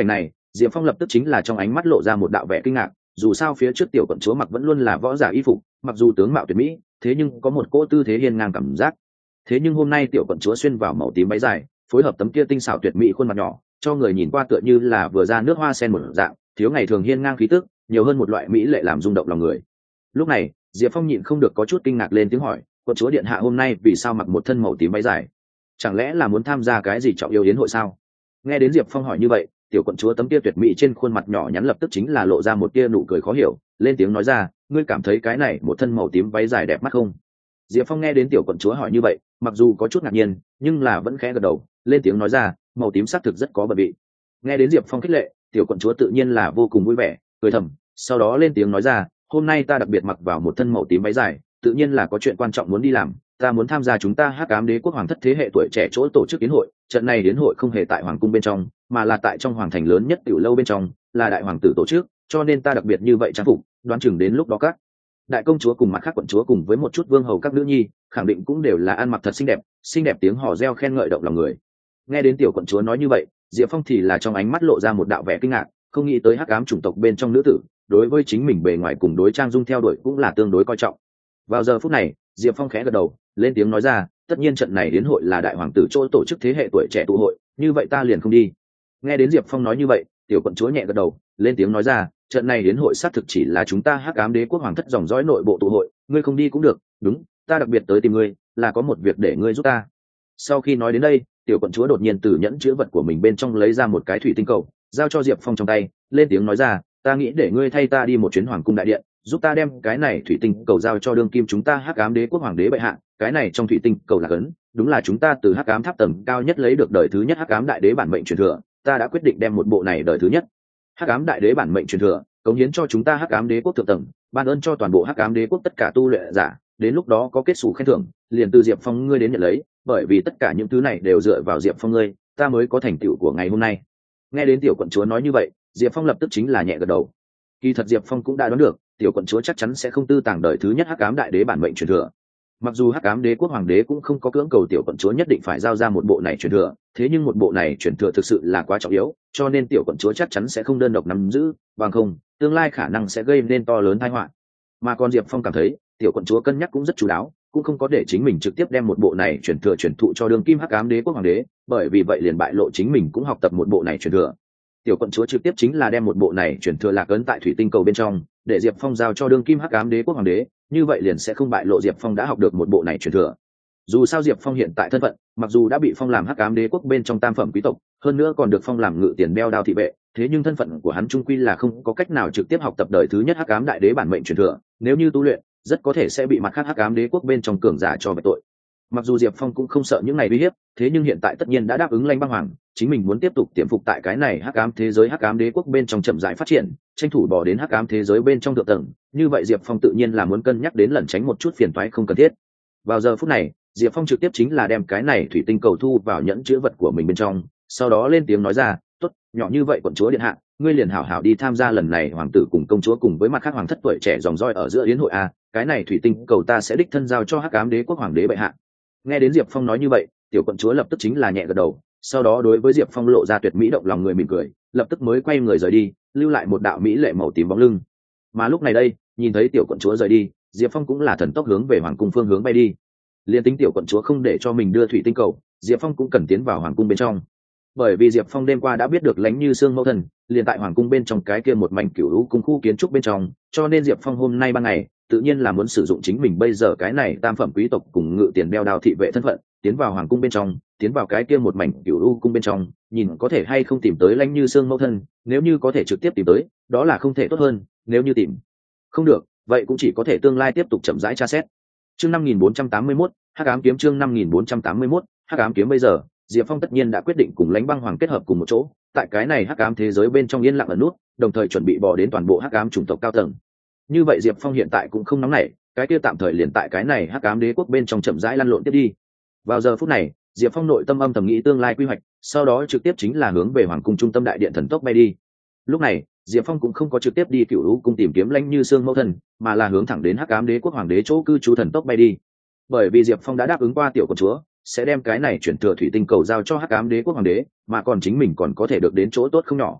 Diệp Phong lập tức chính là trong ánh mắt lộ ra một đạo vẻ kinh ngạc, dù sao phía trước tiểu quận chúa mặc vẫn luôn là võ giả y phục, mặc dù tướng mạo tuyệt mỹ, thế nhưng có một cỗ tư thế hiên ngang cảm giác. Thế nhưng hôm nay tiểu quận chúa xuyên vào màu tím váy dài, phối hợp tấm kia tinh xảo tuyệt mỹ khuôn mặt nhỏ, cho người nhìn qua tựa như là vừa ra nước hoa sen một dạng, thiếu ngày thường hiên ngang khí tức, nhiều hơn một loại mỹ lệ làm rung động lòng người. Lúc này, Diệp Phong nhịn không được có chút kinh ngạc lên tiếng hỏi, quận chúa điện hạ hôm nay vì sao mặc một thân màu tím váy dài? Chẳng lẽ là muốn tham gia cái gì trọng yếu yến hội sao? Nghe đến Diệp Phong hỏi như vậy, tiểu quận chúa tấm kia tuyệt mỹ trên khuôn mặt nhỏ nhắn lập tức chính là lộ ra một tia nụ cười khó hiểu, lên tiếng nói ra, ngươi cảm thấy cái này một thân màu tím váy dài đẹp mắt không? Diệp Phong nghe đến tiểu quận chúa hỏi như vậy, mặc dù có chút ngạc nhiên, nhưng là vẫn khẽ gật đầu, lên tiếng nói ra, màu tím xác thực rất có bờ vị. Nghe đến Diệp Phong khích lệ, tiểu quận chúa tự nhiên là vô cùng vui vẻ, cười thầm, sau đó lên tiếng nói ra, hôm nay ta đặc biệt mặc vào một thân màu tím váy dài, tự nhiên là có chuyện quan trọng muốn đi làm, ta muốn tham gia chúng ta Hắc Ám Đế quốc hoàng thất thế hệ tuổi trẻ chỗ tổ chức yến hội. Trận này yến hội không hề tại hoàng cung bên trong, mà là tại trong hoàng thành lớn nhất tiểu lâu bên trong, là đại hoàng tử tổ chức, cho nên ta đặc biệt như vậy trang phục, đoán chừng đến lúc đó các đại công chúa cùng mặt khác quận chúa cùng với một chút vương hầu các nữ nhi, khẳng định cũng đều là ăn mặc thật xinh đẹp, xinh đẹp tiếng hò reo khen ngợi động lòng người. Nghe đến tiểu quận chúa nói như vậy, Diệp Phong thì là trong ánh mắt lộ ra một đạo vẻ kinh ngạc, không nghĩ tới Hắc Ám chủng tộc bên trong nữ tử, đối với chính mình bề ngoài cùng đối trang dung theo đuổi cũng là tương đối coi trọng. Vào giờ phút này, Diệp Phong khẽ gật đầu, lên tiếng nói ra, tất nhiên trận này đến hội là đại hoàng tử chỗ tổ chức thế hệ tuổi trẻ tụ hội, như vậy ta liền không đi. Nghe đến Diệp Phong nói như vậy, tiểu quận chúa nhẹ gật đầu, lên tiếng nói ra, trận này đến hội xác thực chỉ là chúng ta Hắc Ám Đế quốc hoàng thất dòng dõi nội bộ tụ hội, ngươi không đi cũng được, đúng, ta đặc biệt tới tìm ngươi, là có một việc để ngươi giúp ta. Sau khi nói đến đây, tiểu quận chúa đột nhiên từ nhẫn chứa vật của mình bên trong lấy ra một cái thủy tinh cầu, giao cho Diệp Phong trong tay, lên tiếng nói ra, ta nghĩ để ngươi thay ta đi một chuyến hoàng cung đại điện, giúp ta đem cái này thủy tinh cầu giao cho đương kim chúng ta Hắc Ám Đế quốc hoàng đế bệ hạ. Cái này trong thủy tinh cầu là cấn, đúng là chúng ta từ Hắc Ám tháp tầng cao nhất lấy được đời thứ nhất Hắc Ám đại đế bản mệnh truyền thừa, ta đã quyết định đem một bộ này đời thứ nhất Hắc Ám đại đế bản mệnh truyền thừa cống hiến cho chúng ta Hắc Ám Đế quốc thượng tầng, ban ơn cho toàn bộ Hắc Ám Đế quốc tất cả tu luyện giả, đến lúc đó có kết xù khen thưởng, liền từ Diệp Phong ngươi đến nhận lấy, bởi vì tất cả những thứ này đều dựa vào Diệp Phong ngươi, ta mới có thành tựu của ngày hôm nay. Nghe đến tiểu quận chúa nói như vậy, Diệp Phong lập tức chính là nhẹ gật đầu. Kỳ thật Diệp Phong cũng đã đoán được, tiểu quận chúa chắc chắn sẽ không tư tàng đời thứ nhất Hắc Ám đại đế bản mệnh truyền thừa. Mặc dù Hắc Ám Đế quốc hoàng đế cũng không có cưỡng cầu tiểu quận chúa nhất định phải giao ra một bộ này truyền thừa, thế nhưng một bộ này truyền thừa thực sự là quá trọng yếu, cho nên tiểu quận chúa chắc chắn sẽ không đơn độc nắm giữ, bằng không, tương lai khả năng sẽ gây nên to lớn tai họa. Mà còn Diệp Phong cảm thấy, tiểu quận chúa cân nhắc cũng rất chú đáo, cũng không có để chính mình trực tiếp đem một bộ này truyền thừa truyền thụ cho đương kim Hắc Ám Đế quốc hoàng đế, bởi vì vậy liền bại lộ chính mình cũng học tập một bộ này truyền thừa. Tiểu quận chúa trực tiếp chính là đem một bộ này truyền thừa lạc ấn tại thủy tinh cầu bên trong, để Diệp Phong giao cho đương kim Hắc Ám Đế quốc hoàng đế, như vậy liền sẽ không bại lộ Diệp Phong đã học được một bộ này truyền thừa. Dù sao Diệp Phong hiện tại thân phận, mặc dù đã bị phong làm Hắc Ám Đế quốc bên trong tam phẩm quý tộc, hơn nữa còn được phong làm ngự tiền beo đao thị vệ, thế nhưng thân phận của hắn trung quy là không có cách nào trực tiếp học tập đời thứ nhất Hắc Ám đại đế bản mệnh truyền thừa, nếu như tu luyện, rất có thể sẽ bị mặt khác Hắc Ám Đế quốc bên trong cường giả cho về tội. Mặc dù Diệp Phong cũng không sợ những này uy hiếp, thế nhưng hiện tại tất nhiên đã đáp ứng Lãnh Băng Hoàng, chính mình muốn tiếp tục tiềm phục tại cái này Hắc Ám thế giới Hắc Ám Đế quốc bên trong chậm rãi phát triển, tranh thủ bỏ đến Hắc Ám thế giới bên trong thượng tầng, như vậy Diệp Phong tự nhiên là muốn cân nhắc đến lẩn tránh một chút phiền toái không cần thiết. Vào giờ phút này, Diệp Phong trực tiếp chính là đem cái này thủy tinh cầu thu vào nhẫn chứa vật của mình bên trong, sau đó lên tiếng nói ra, "Tốt, nhỏ như vậy quận chúa điện hạ, ngươi liền hảo hảo đi tham gia lần này hoàng tử cùng công chúa cùng với mặt khác hoàng thất tuổi trẻ dòng dõi ở giữa yến hội a, cái này thủy tinh cầu ta sẽ đích thân giao cho Hắc Ám Đế quốc hoàng đế bệ hạ." Nghe đến Diệp Phong nói như vậy, tiểu quận chúa lập tức chính là nhẹ gật đầu, sau đó đối với Diệp Phong lộ ra tuyệt mỹ động lòng người mỉm cười, lập tức mới quay người rời đi, lưu lại một đạo mỹ lệ màu tím bóng lưng. Mà lúc này đây, nhìn thấy tiểu quận chúa rời đi, Diệp Phong cũng là thần tốc hướng về hoàng cung phương hướng bay đi. Liên tính tiểu quận chúa không để cho mình đưa thủy tinh cầu, Diệp Phong cũng cần tiến vào hoàng cung bên trong. Bởi vì Diệp Phong đêm qua đã biết được Lánh Như Sương mẫu thần, liền tại hoàng cung bên trong cái kia một mảnh cửu u cung khu kiến trúc bên trong, cho nên Diệp Phong hôm nay ban ngày, tự nhiên là muốn sử dụng chính mình bây giờ cái này tam phẩm quý tộc cùng ngự tiền đeo đao thị vệ thân phận, tiến vào hoàng cung bên trong, tiến vào cái kia một mảnh cửu u cung bên trong, nhìn có thể hay không tìm tới Lánh Như Sương mẫu thân, nếu như có thể trực tiếp tìm tới, đó là không thể tốt hơn, nếu như tìm không được, vậy cũng chỉ có thể tương lai tiếp tục chậm rãi tra xét. Chương năm nghìn bốn trăm tám mươi mốt, Hắc Ám kiếm chương năm nghìn bốn trăm tám mươi mốt, Hắc Ám kiếm bây giờ, Diệp Phong tất nhiên đã quyết định cùng Lãnh Băng Hoàng kết hợp cùng một chỗ, tại cái này Hắc Ám thế giới bên trong yên lặng ẩn nút, đồng thời chuẩn bị bỏ đến toàn bộ Hắc Ám chủng tộc cao tầng. Như vậy Diệp Phong hiện tại cũng không nóng nảy, cái kia tạm thời liền tại cái này Hắc Ám đế quốc bên trong chậm rãi lăn lộn tiếp đi. Vào giờ phút này, Diệp Phong nội tâm âm thầm nghĩ tương lai quy hoạch, sau đó trực tiếp chính là hướng về hoàng cung trung tâm đại điện thần tốc bay đi. Lúc này, Diệp Phong cũng không có trực tiếp đi Cửu U cung tìm kiếm Lãnh Như Sương mẫu thân, mà là hướng thẳng đến Hắc Ám đế quốc hoàng đế chỗ cư trú thần tốc bay đi. Bởi vì Diệp Phong đã đáp ứng qua tiểu công chúa, sẽ đem cái này chuyển thừa thủy tinh cầu giao cho Hắc Ám đế quốc hoàng đế, mà còn chính mình còn có thể được đến chỗ tốt không nhỏ.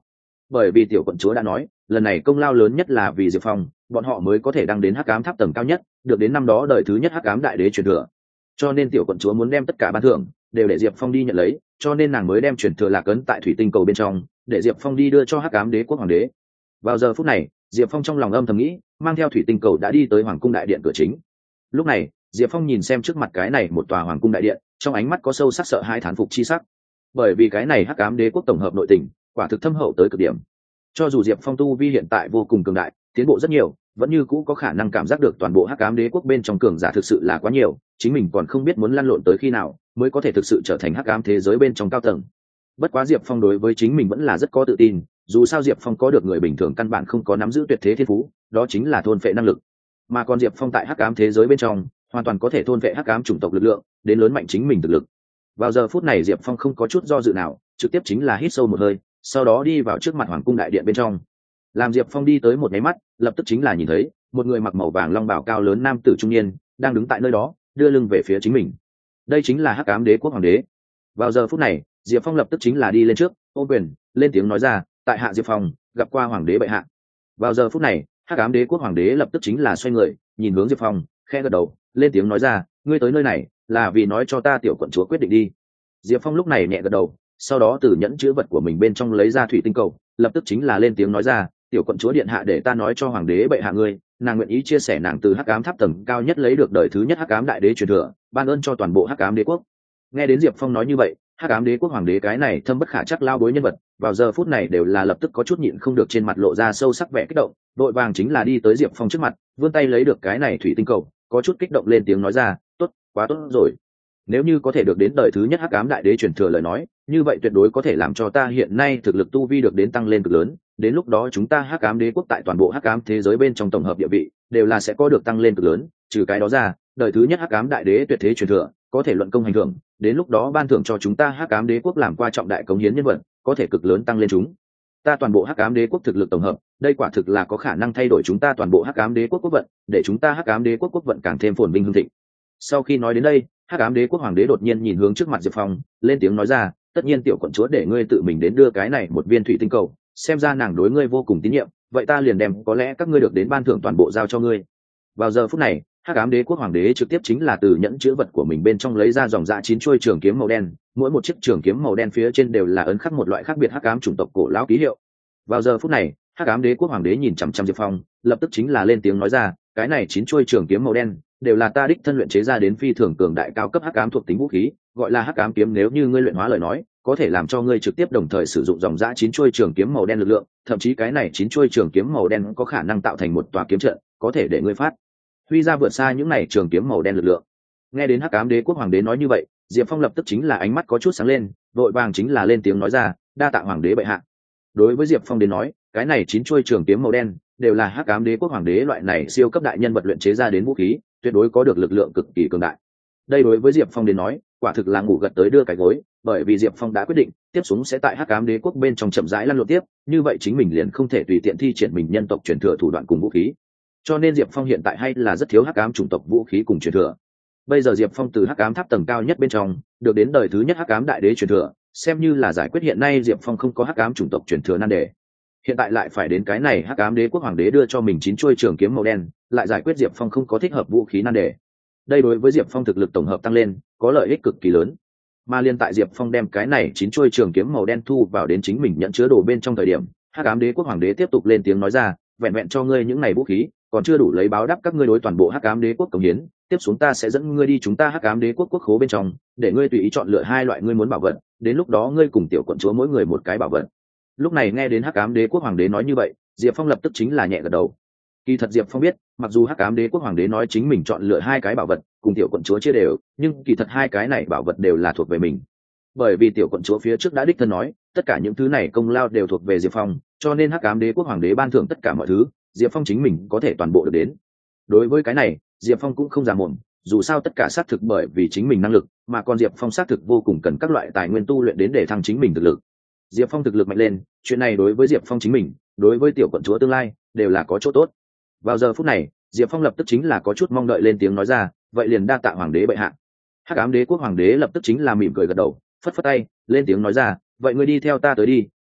bởi vì tiểu quận chúa đã nói lần này công lao lớn nhất là vì diệp phong, bọn họ mới có thể đăng đến hắc ám tháp tầng cao nhất, được đến năm đó đời thứ nhất hắc ám đại đế truyền thừa. Cho nên tiểu quận chúa muốn đem tất cả ban thưởng đều để diệp phong đi nhận lấy, cho nên nàng mới đem truyền thừa lạc ấn tại thủy tinh cầu bên trong, để diệp phong đi đưa cho hắc ám đế quốc hoàng đế. Vào giờ phút này diệp phong trong lòng âm thầm nghĩ, mang theo thủy tinh cầu đã đi tới hoàng cung đại điện cửa chính. Lúc này diệp phong nhìn xem trước mặt cái này một tòa hoàng cung đại điện, trong ánh mắt có sâu sắc sợ hai thán phục chi sắc, bởi vì cái này hắc ám đế quốc tổng hợp nội tình quả thực thâm hậu tới cực điểm. Cho dù diệp phong tu vi hiện tại vô cùng cường đại, tiến bộ rất nhiều, vẫn như cũ có khả năng cảm giác được toàn bộ hắc ám đế quốc bên trong cường giả thực sự là quá nhiều, chính mình còn không biết muốn lăn lộn tới khi nào mới có thể thực sự trở thành hắc ám thế giới bên trong cao tầng. Bất quá diệp phong đối với chính mình vẫn là rất có tự tin, dù sao diệp phong có được người bình thường căn bản không có nắm giữ tuyệt thế thiên phú, đó chính là thôn phệ năng lực. Mà còn diệp phong tại hắc ám thế giới bên trong hoàn toàn có thể thôn phệ hắc ám chủng tộc lực lượng, đến lớn mạnh chính mình thực lực. Vào giờ phút này diệp phong không có chút do dự nào, trực tiếp chính là hít sâu một hơi, sau đó đi vào trước mặt hoàng cung đại điện bên trong. Làm diệp phong đi tới một nháy mắt, lập tức chính là nhìn thấy một người mặc màu vàng long bào cao lớn nam tử trung niên đang đứng tại nơi đó, đưa lưng về phía chính mình. Đây chính là hắc ám đế quốc hoàng đế. Vào giờ phút này diệp phong lập tức chính là đi lên trước, ôm quyền lên tiếng nói ra, tại hạ diệp phong gặp qua hoàng đế bệ hạ. Vào giờ phút này hắc ám đế quốc hoàng đế lập tức chính là xoay người nhìn hướng diệp phong, khẽ gật đầu lên tiếng nói ra, ngươi tới nơi này là vì nói cho ta tiểu quận chúa quyết định đi. Diệp phong lúc này nhẹ gật đầu, sau đó từ nhẫn chữ vật của mình bên trong lấy ra thủy tinh cầu, lập tức chính là lên tiếng nói ra, tiểu quận chúa điện hạ để ta nói cho hoàng đế bệ hạ ngươi, nàng nguyện ý chia sẻ nàng từ hắc ám tháp tầng cao nhất lấy được đời thứ nhất hắc ám đại đế truyền thừa, ban ơn cho toàn bộ hắc ám đế quốc. Nghe đến diệp phong nói như vậy, hắc ám đế quốc hoàng đế cái này thâm bất khả chắc lao bối nhân vật vào giờ phút này đều là lập tức có chút nhịn không được, trên mặt lộ ra sâu sắc vẻ kích động, đội vàng chính là đi tới diệp phong trước mặt, vươn tay lấy được cái này thủy tinh cầu, có chút kích động lên tiếng nói ra, tốt, quá tốt rồi, nếu như có thể được đến đời thứ nhất hắc ám đại đế truyền thừa lời nói, như vậy tuyệt đối có thể làm cho ta hiện nay thực lực tu vi được đến tăng lên cực lớn, đến lúc đó chúng ta hắc ám đế quốc tại toàn bộ hắc ám thế giới bên trong tổng hợp địa vị đều là sẽ có được tăng lên cực lớn. Trừ cái đó ra, đời thứ nhất hắc ám đại đế tuyệt thế truyền thừa có thể luận công hành thưởng, đến lúc đó ban thưởng cho chúng ta hắc ám đế quốc làm qua trọng đại cống hiến nhân vật, có thể cực lớn tăng lên chúng ta toàn bộ hắc ám đế quốc thực lực tổng hợp. Đây quả thực là có khả năng thay đổi chúng ta toàn bộ hắc ám đế quốc quốc vận, để chúng ta hắc ám đế quốc quốc vận càng thêm phồn vinh hưng thịnh. Sau khi nói đến đây, hắc ám đế quốc hoàng đế đột nhiên nhìn hướng trước mặt diệp phong, lên tiếng nói ra, tất nhiên tiểu quận chúa để ngươi tự mình đến đưa cái này một viên thủy tinh cầu, xem ra nàng đối ngươi vô cùng tín nhiệm, vậy ta liền đem có lẽ các ngươi được đến ban thưởng toàn bộ giao cho ngươi. Vào giờ phút này hắc ám đế quốc hoàng đế trực tiếp chính là từ nhẫn chữ vật của mình bên trong lấy ra dòng dạ chín chuôi trường kiếm màu đen, mỗi một chiếc trường kiếm màu đen phía trên đều là ấn khắc một loại khác biệt hắc ám chủng tộc cổ lão ký hiệu. Vào giờ phút này hắc ám đế quốc hoàng đế nhìn chằm chằm diệp phong, lập tức chính là lên tiếng nói ra, cái này chín chuôi trường kiếm màu đen đều là ta đích thân luyện chế ra đến phi thường cường đại cao cấp hắc ám thuộc tính vũ khí, gọi là hắc ám kiếm, nếu như ngươi luyện hóa lời nói có thể làm cho ngươi trực tiếp đồng thời sử dụng dòng dã chín chuôi trường kiếm màu đen lực lượng, thậm chí cái này chín chuôi trường kiếm màu đen có khả năng tạo thành một tòa kiếm trận, có thể để ngươi phát huy ra vượt xa những này trường kiếm màu đen lực lượng. Nghe đến hắc ám đế quốc hoàng đế nói như vậy, diệp phong lập tức chính là ánh mắt có chút sáng lên, vội vàng chính là lên tiếng nói ra, đa tạ hoàng đế bệ hạ. Đối với diệp phong đến nói, cái này chín chuôi trường kiếm màu đen đều là hắc ám đế quốc hoàng đế loại này siêu cấp đại nhân vật luyện chế ra đến vũ khí, tuyệt đối có được lực lượng cực kỳ cường đại. Đây đối với diệp phong đến nói quả thực là ngủ gật tới đưa cái gối, bởi vì diệp phong đã quyết định tiếp xuống sẽ tại hắc ám đế quốc bên trong chậm rãi lăn lộn tiếp, như vậy chính mình liền không thể tùy tiện thi triển mình nhân tộc truyền thừa thủ đoạn cùng vũ khí, cho nên diệp phong hiện tại hay là rất thiếu hắc ám chủng tộc vũ khí cùng truyền thừa. Bây giờ diệp phong từ hắc ám tháp tầng cao nhất bên trong được đến đời thứ nhất hắc ám đại đế truyền thừa, xem như là giải quyết hiện nay diệp phong không có hắc ám chủng tộc truyền thừa nan đề. Hiện tại lại phải đến cái này hắc ám đế quốc hoàng đế đưa cho mình chín chuôi trường kiếm màu đen, lại giải quyết diệp phong không có thích hợp vũ khí nan đề. Đây đối với diệp phong thực lực tổng hợp tăng lên có lợi ích cực kỳ lớn. Mà liên tại diệp phong đem cái này chín chuôi trường kiếm màu đen thu vào đến chính mình nhận chứa đồ bên trong thời điểm, hắc ám đế quốc hoàng đế tiếp tục lên tiếng nói ra, vẹn vẹn cho ngươi những này vũ khí còn chưa đủ lấy báo đáp các ngươi đối toàn bộ hắc ám đế quốc cống hiến, tiếp xuống ta sẽ dẫn ngươi đi chúng ta hắc ám đế quốc quốc khố bên trong, để ngươi tùy ý chọn lựa hai loại ngươi muốn bảo vật, đến lúc đó ngươi cùng tiểu quận chúa mỗi người một cái bảo vật. Lúc này nghe đến hắc ám đế quốc hoàng đế nói như vậy, diệp phong lập tức chính là nhẹ gật đầu. Kỳ thật diệp phong biết, mặc dù hắc ám đế quốc hoàng đế nói chính mình chọn lựa hai cái bảo vật cùng tiểu quận chúa chia đều, nhưng kỳ thật hai cái này bảo vật đều là thuộc về mình, bởi vì tiểu quận chúa phía trước đã đích thân nói tất cả những thứ này công lao đều thuộc về diệp phong, cho nên hắc ám đế quốc hoàng đế ban thưởng tất cả mọi thứ diệp phong chính mình có thể toàn bộ được đến. Đối với cái này diệp phong cũng không già mồm, dù sao tất cả xác thực bởi vì chính mình năng lực, mà còn diệp phong xác thực vô cùng cần các loại tài nguyên tu luyện đến để thăng chính mình thực lực. Diệp phong thực lực mạnh lên, chuyện này đối với diệp phong chính mình, đối với tiểu quận chúa tương lai đều là có chỗ tốt. Vào giờ phút này diệp phong lập tức chính là có chút mong đợi lên tiếng nói ra, vậy liền đa tạ hoàng đế bệ hạ. Hắc ám đế quốc hoàng đế lập tức chính là mỉm cười gật đầu, phất phất tay lên tiếng nói ra, vậy ngươi đi theo ta tới đi,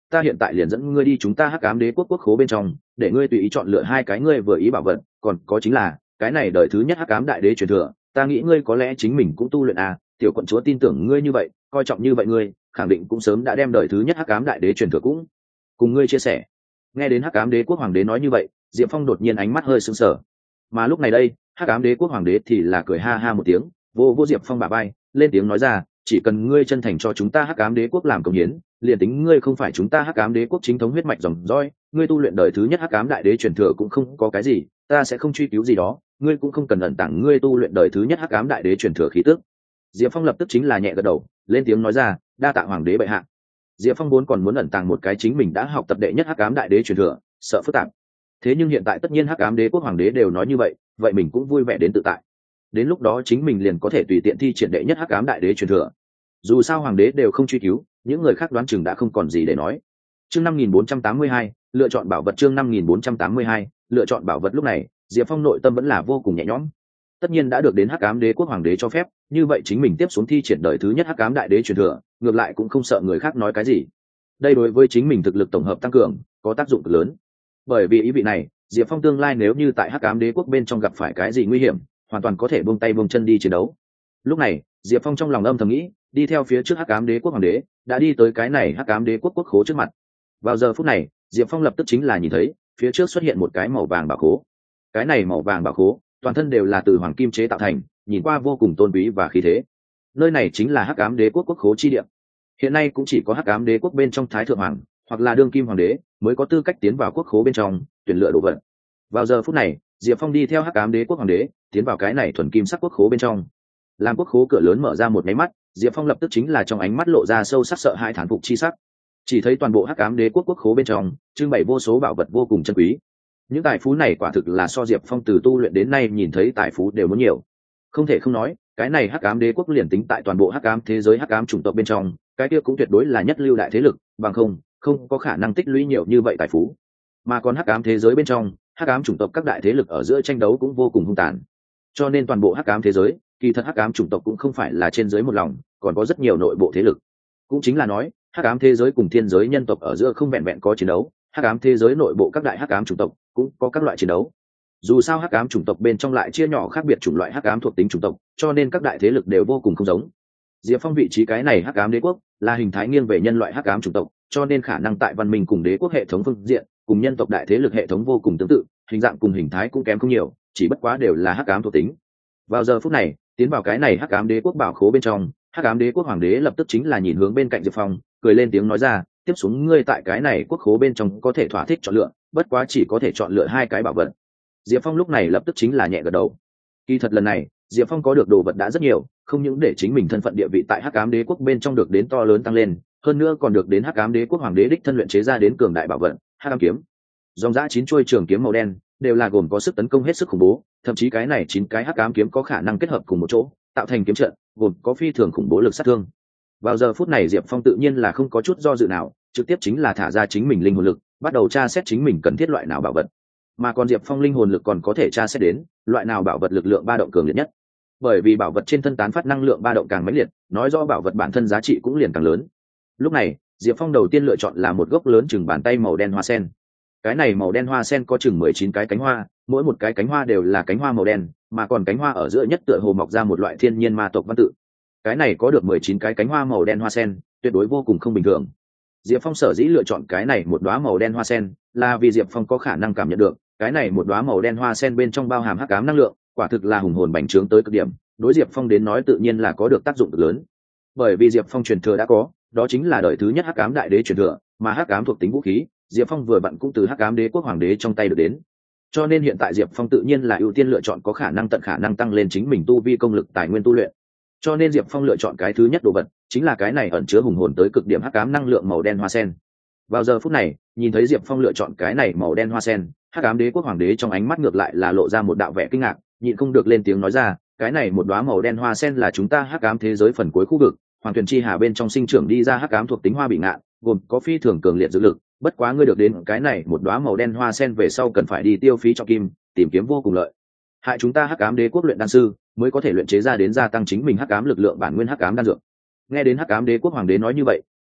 ta hiện tại liền dẫn ngươi đi chúng ta hắc ám đế quốc quốc khố bên trong, để ngươi tùy ý chọn lựa hai cái ngươi vừa ý bảo vật, còn có chính là cái này đời thứ nhất hắc ám đại đế truyền thừa, ta nghĩ ngươi có lẽ chính mình cũng tu luyện à, tiểu quận chúa tin tưởng ngươi như vậy, coi trọng như vậy ngươi, khẳng định cũng sớm đã đem đời thứ nhất hắc ám đại đế truyền thừa cũng cùng ngươi chia sẻ. Nghe đến hắc ám đế quốc hoàng đế nói như vậy, Diệp Phong đột nhiên ánh mắt hơi sững sờ. Mà lúc này đây, hắc ám đế quốc hoàng đế thì là cười ha ha một tiếng, vô vô Diệp Phong bả vai, lên tiếng nói ra, chỉ cần ngươi chân thành cho chúng ta hắc ám đế quốc làm công hiến, liền tính ngươi không phải chúng ta hắc ám đế quốc chính thống huyết mạch dòng dõi, ngươi tu luyện đời thứ nhất hắc ám đại đế truyền thừa cũng không có cái gì, ta sẽ không truy cứu gì đó, ngươi cũng không cần ẩn tàng ngươi tu luyện đời thứ nhất hắc ám đại đế truyền thừa khí tức. Diệp Phong lập tức chính là nhẹ gật đầu, lên tiếng nói ra, đa tạ hoàng đế bệ hạ. Diệp Phong vốn còn muốn ẩn tàng một cái chính mình đã học tập đệ nhất hắc ám đại đế truyền thừa, sợ phức tạp. Thế nhưng hiện tại tất nhiên hắc ám đế quốc hoàng đế đều nói như vậy, vậy mình cũng vui vẻ đến tự tại. Đến lúc đó chính mình liền có thể tùy tiện thi triển đệ nhất hắc ám đại đế truyền thừa. Dù sao hoàng đế đều không truy cứu, những người khác đoán chừng đã không còn gì để nói. Chương năm nghìn bốn trăm tám mươi hai, lựa chọn bảo vật. Chương năm nghìn bốn trăm tám mươi hai, lựa chọn bảo vật. Lúc này, Diệp Phong nội tâm vẫn là vô cùng nhẹ nhõm. Tất nhiên đã được đến hắc ám đế quốc hoàng đế cho phép, như vậy chính mình tiếp xuống thi triển đời thứ nhất hắc ám đại đế truyền thừa, ngược lại cũng không sợ người khác nói cái gì. Đây đối với chính mình thực lực tổng hợp tăng cường có tác dụng cực lớn. Bởi vì ý vị này, Diệp Phong tương lai nếu như tại hắc ám đế quốc bên trong gặp phải cái gì nguy hiểm, hoàn toàn có thể buông tay buông chân đi chiến đấu. Lúc này, Diệp Phong trong lòng âm thầm nghĩ, đi theo phía trước hắc ám đế quốc hoàng đế, đã đi tới cái này hắc ám đế quốc quốc khố trước mặt. Vào giờ phút này, Diệp Phong lập tức chính là nhìn thấy, phía trước xuất hiện một cái màu vàng bảo khố. Cái này màu vàng bảo khố, toàn thân đều là từ hoàng kim chế tạo thành, nhìn qua vô cùng tôn quý và khí thế. Nơi này chính là hắc ám đế quốc quốc khố chi địa. Hiện nay cũng chỉ có hắc ám đế quốc bên trong thái thượng hoàng hoặc là đương kim hoàng đế mới có tư cách tiến vào quốc khố bên trong tuyển lựa đồ vật. Vào giờ phút này, Diệp Phong đi theo hắc ám đế quốc hoàng đế tiến vào cái này thuần kim sắc quốc khố bên trong. Làm quốc khố cửa lớn mở ra một máy mắt, Diệp Phong lập tức chính là trong ánh mắt lộ ra sâu sắc sợ hãi thán phục chi sắc. Chỉ thấy toàn bộ hắc ám đế quốc quốc khố bên trong trưng bày vô số bảo vật vô cùng chân quý. Những tài phú này quả thực là so Diệp Phong từ tu luyện đến nay nhìn thấy tài phú đều muốn nhiều. Không thể không nói, cái này hắc ám đế quốc liền tính tại toàn bộ hắc ám thế giới hắc ám chủng tộc bên trong, cái kia cũng tuyệt đối là nhất lưu đại thế lực, bằng không không có khả năng tích lũy nhiều như vậy tài phú. Mà còn hắc ám thế giới bên trong, hắc ám chủng tộc các đại thế lực ở giữa tranh đấu cũng vô cùng hung tàn. Cho nên toàn bộ hắc ám thế giới, kỳ thật hắc ám chủng tộc cũng không phải là trên dưới một lòng, còn có rất nhiều nội bộ thế lực. Cũng chính là nói, hắc ám thế giới cùng thiên giới nhân tộc ở giữa không vẹn vẹn có chiến đấu, hắc ám thế giới nội bộ các đại hắc ám chủng tộc cũng có các loại chiến đấu. Dù sao hắc ám chủng tộc bên trong lại chia nhỏ khác biệt chủng loại hắc ám thuộc tính chủng tộc, cho nên các đại thế lực đều vô cùng không giống. Diệp Phong vị trí cái này hắc ám đế quốc là hình thái nghiêng về nhân loại hắc ám chủng tộc, cho nên khả năng tại văn minh cùng đế quốc hệ thống phương diện cùng nhân tộc đại thế lực hệ thống vô cùng tương tự, hình dạng cùng hình thái cũng kém không nhiều, chỉ bất quá đều là hắc ám thuộc tính. Vào giờ phút này, tiến vào cái này hắc ám đế quốc bảo khố bên trong, hắc ám đế quốc hoàng đế lập tức chính là nhìn hướng bên cạnh Diệp Phong, cười lên tiếng nói ra, tiếp xuống ngươi tại cái này quốc khố bên trong có thể thỏa thích chọn lựa, bất quá chỉ có thể chọn lựa hai cái bảo vật. Diệp Phong lúc này lập tức chính là nhẹ gật đầu. Kỳ thật lần này, Diệp Phong có được đồ vật đã rất nhiều, không những để chính mình thân phận địa vị tại hắc ám đế quốc bên trong được đến to lớn tăng lên, hơn nữa còn được đến hắc ám đế quốc hoàng đế đích thân luyện chế ra đến cường đại bảo vật, hắc ám kiếm. Dòng dã chín chuôi trường kiếm màu đen, đều là gồm có sức tấn công hết sức khủng bố, thậm chí cái này chín cái hắc ám kiếm có khả năng kết hợp cùng một chỗ, tạo thành kiếm trận, gồm có phi thường khủng bố lực sát thương. Vào giờ phút này Diệp Phong tự nhiên là không có chút do dự nào, trực tiếp chính là thả ra chính mình linh hồn lực, bắt đầu tra xét chính mình cần thiết loại nào bảo vật. Mà còn Diệp Phong linh hồn lực còn có thể tra xét đến loại nào bảo vật lực lượng ba động cường liệt nhất. Bởi vì bảo vật trên thân tán phát năng lượng ba động càng mãnh liệt, nói rõ bảo vật bản thân giá trị cũng liền càng lớn. Lúc này, Diệp Phong đầu tiên lựa chọn là một gốc lớn chừng bàn tay màu đen hoa sen. Cái này màu đen hoa sen có chừng mười chín cái cánh hoa, mỗi một cái cánh hoa đều là cánh hoa màu đen, mà còn cánh hoa ở giữa nhất tựa hồ mọc ra một loại thiên nhiên ma tộc văn tự. Cái này có được mười chín cái cánh hoa màu đen hoa sen, tuyệt đối vô cùng không bình thường. Diệp Phong sở dĩ lựa chọn cái này một đóa màu đen hoa sen, là vì Diệp Phong có khả năng cảm nhận được, cái này một đóa màu đen hoa sen bên trong bao hàm hắc ám năng lượng, quả thực là hùng hồn bành trướng tới cực điểm, đối Diệp Phong đến nói tự nhiên là có được tác dụng cực lớn. Bởi vì Diệp Phong truyền thừa đã có, đó chính là đời thứ nhất hắc ám đại đế truyền thừa, mà hắc ám thuộc tính vũ khí, Diệp Phong vừa vặn cũng từ hắc ám đế quốc hoàng đế trong tay được đến. Cho nên hiện tại Diệp Phong tự nhiên là ưu tiên lựa chọn có khả năng tận khả năng tăng lên chính mình tu vi công lực tài nguyên tu luyện. Cho nên Diệp Phong lựa chọn cái thứ nhất đồ vật, chính là cái này ẩn chứa hùng hồn tới cực điểm hắc ám năng lượng màu đen hoa sen. Vào giờ phút này, nhìn thấy Diệp Phong lựa chọn cái này màu đen hoa sen, hắc ám đế quốc hoàng đế trong ánh mắt ngược lại là lộ ra một đạo vẻ kinh ngạc, nhịn không được lên tiếng nói ra, cái này một đóa màu đen hoa sen là chúng ta hắc ám thế giới phần cuối khu vực, hoàng thuyền chi hà bên trong sinh trưởng đi ra hắc ám thuộc tính hoa bị ngạn, gồm có phi thường cường liệt dữ lực, bất quá ngươi được đến cái này một đóa màu đen hoa sen về sau cần phải đi tiêu phí cho kim, tìm kiếm vô cùng lợi hại chúng ta hắc ám đế quốc luyện đan sư mới có thể luyện chế ra đến gia tăng chính mình hắc ám lực lượng bản nguyên hắc ám đan dược. Nghe đến hắc ám đế quốc hoàng đế nói như vậy,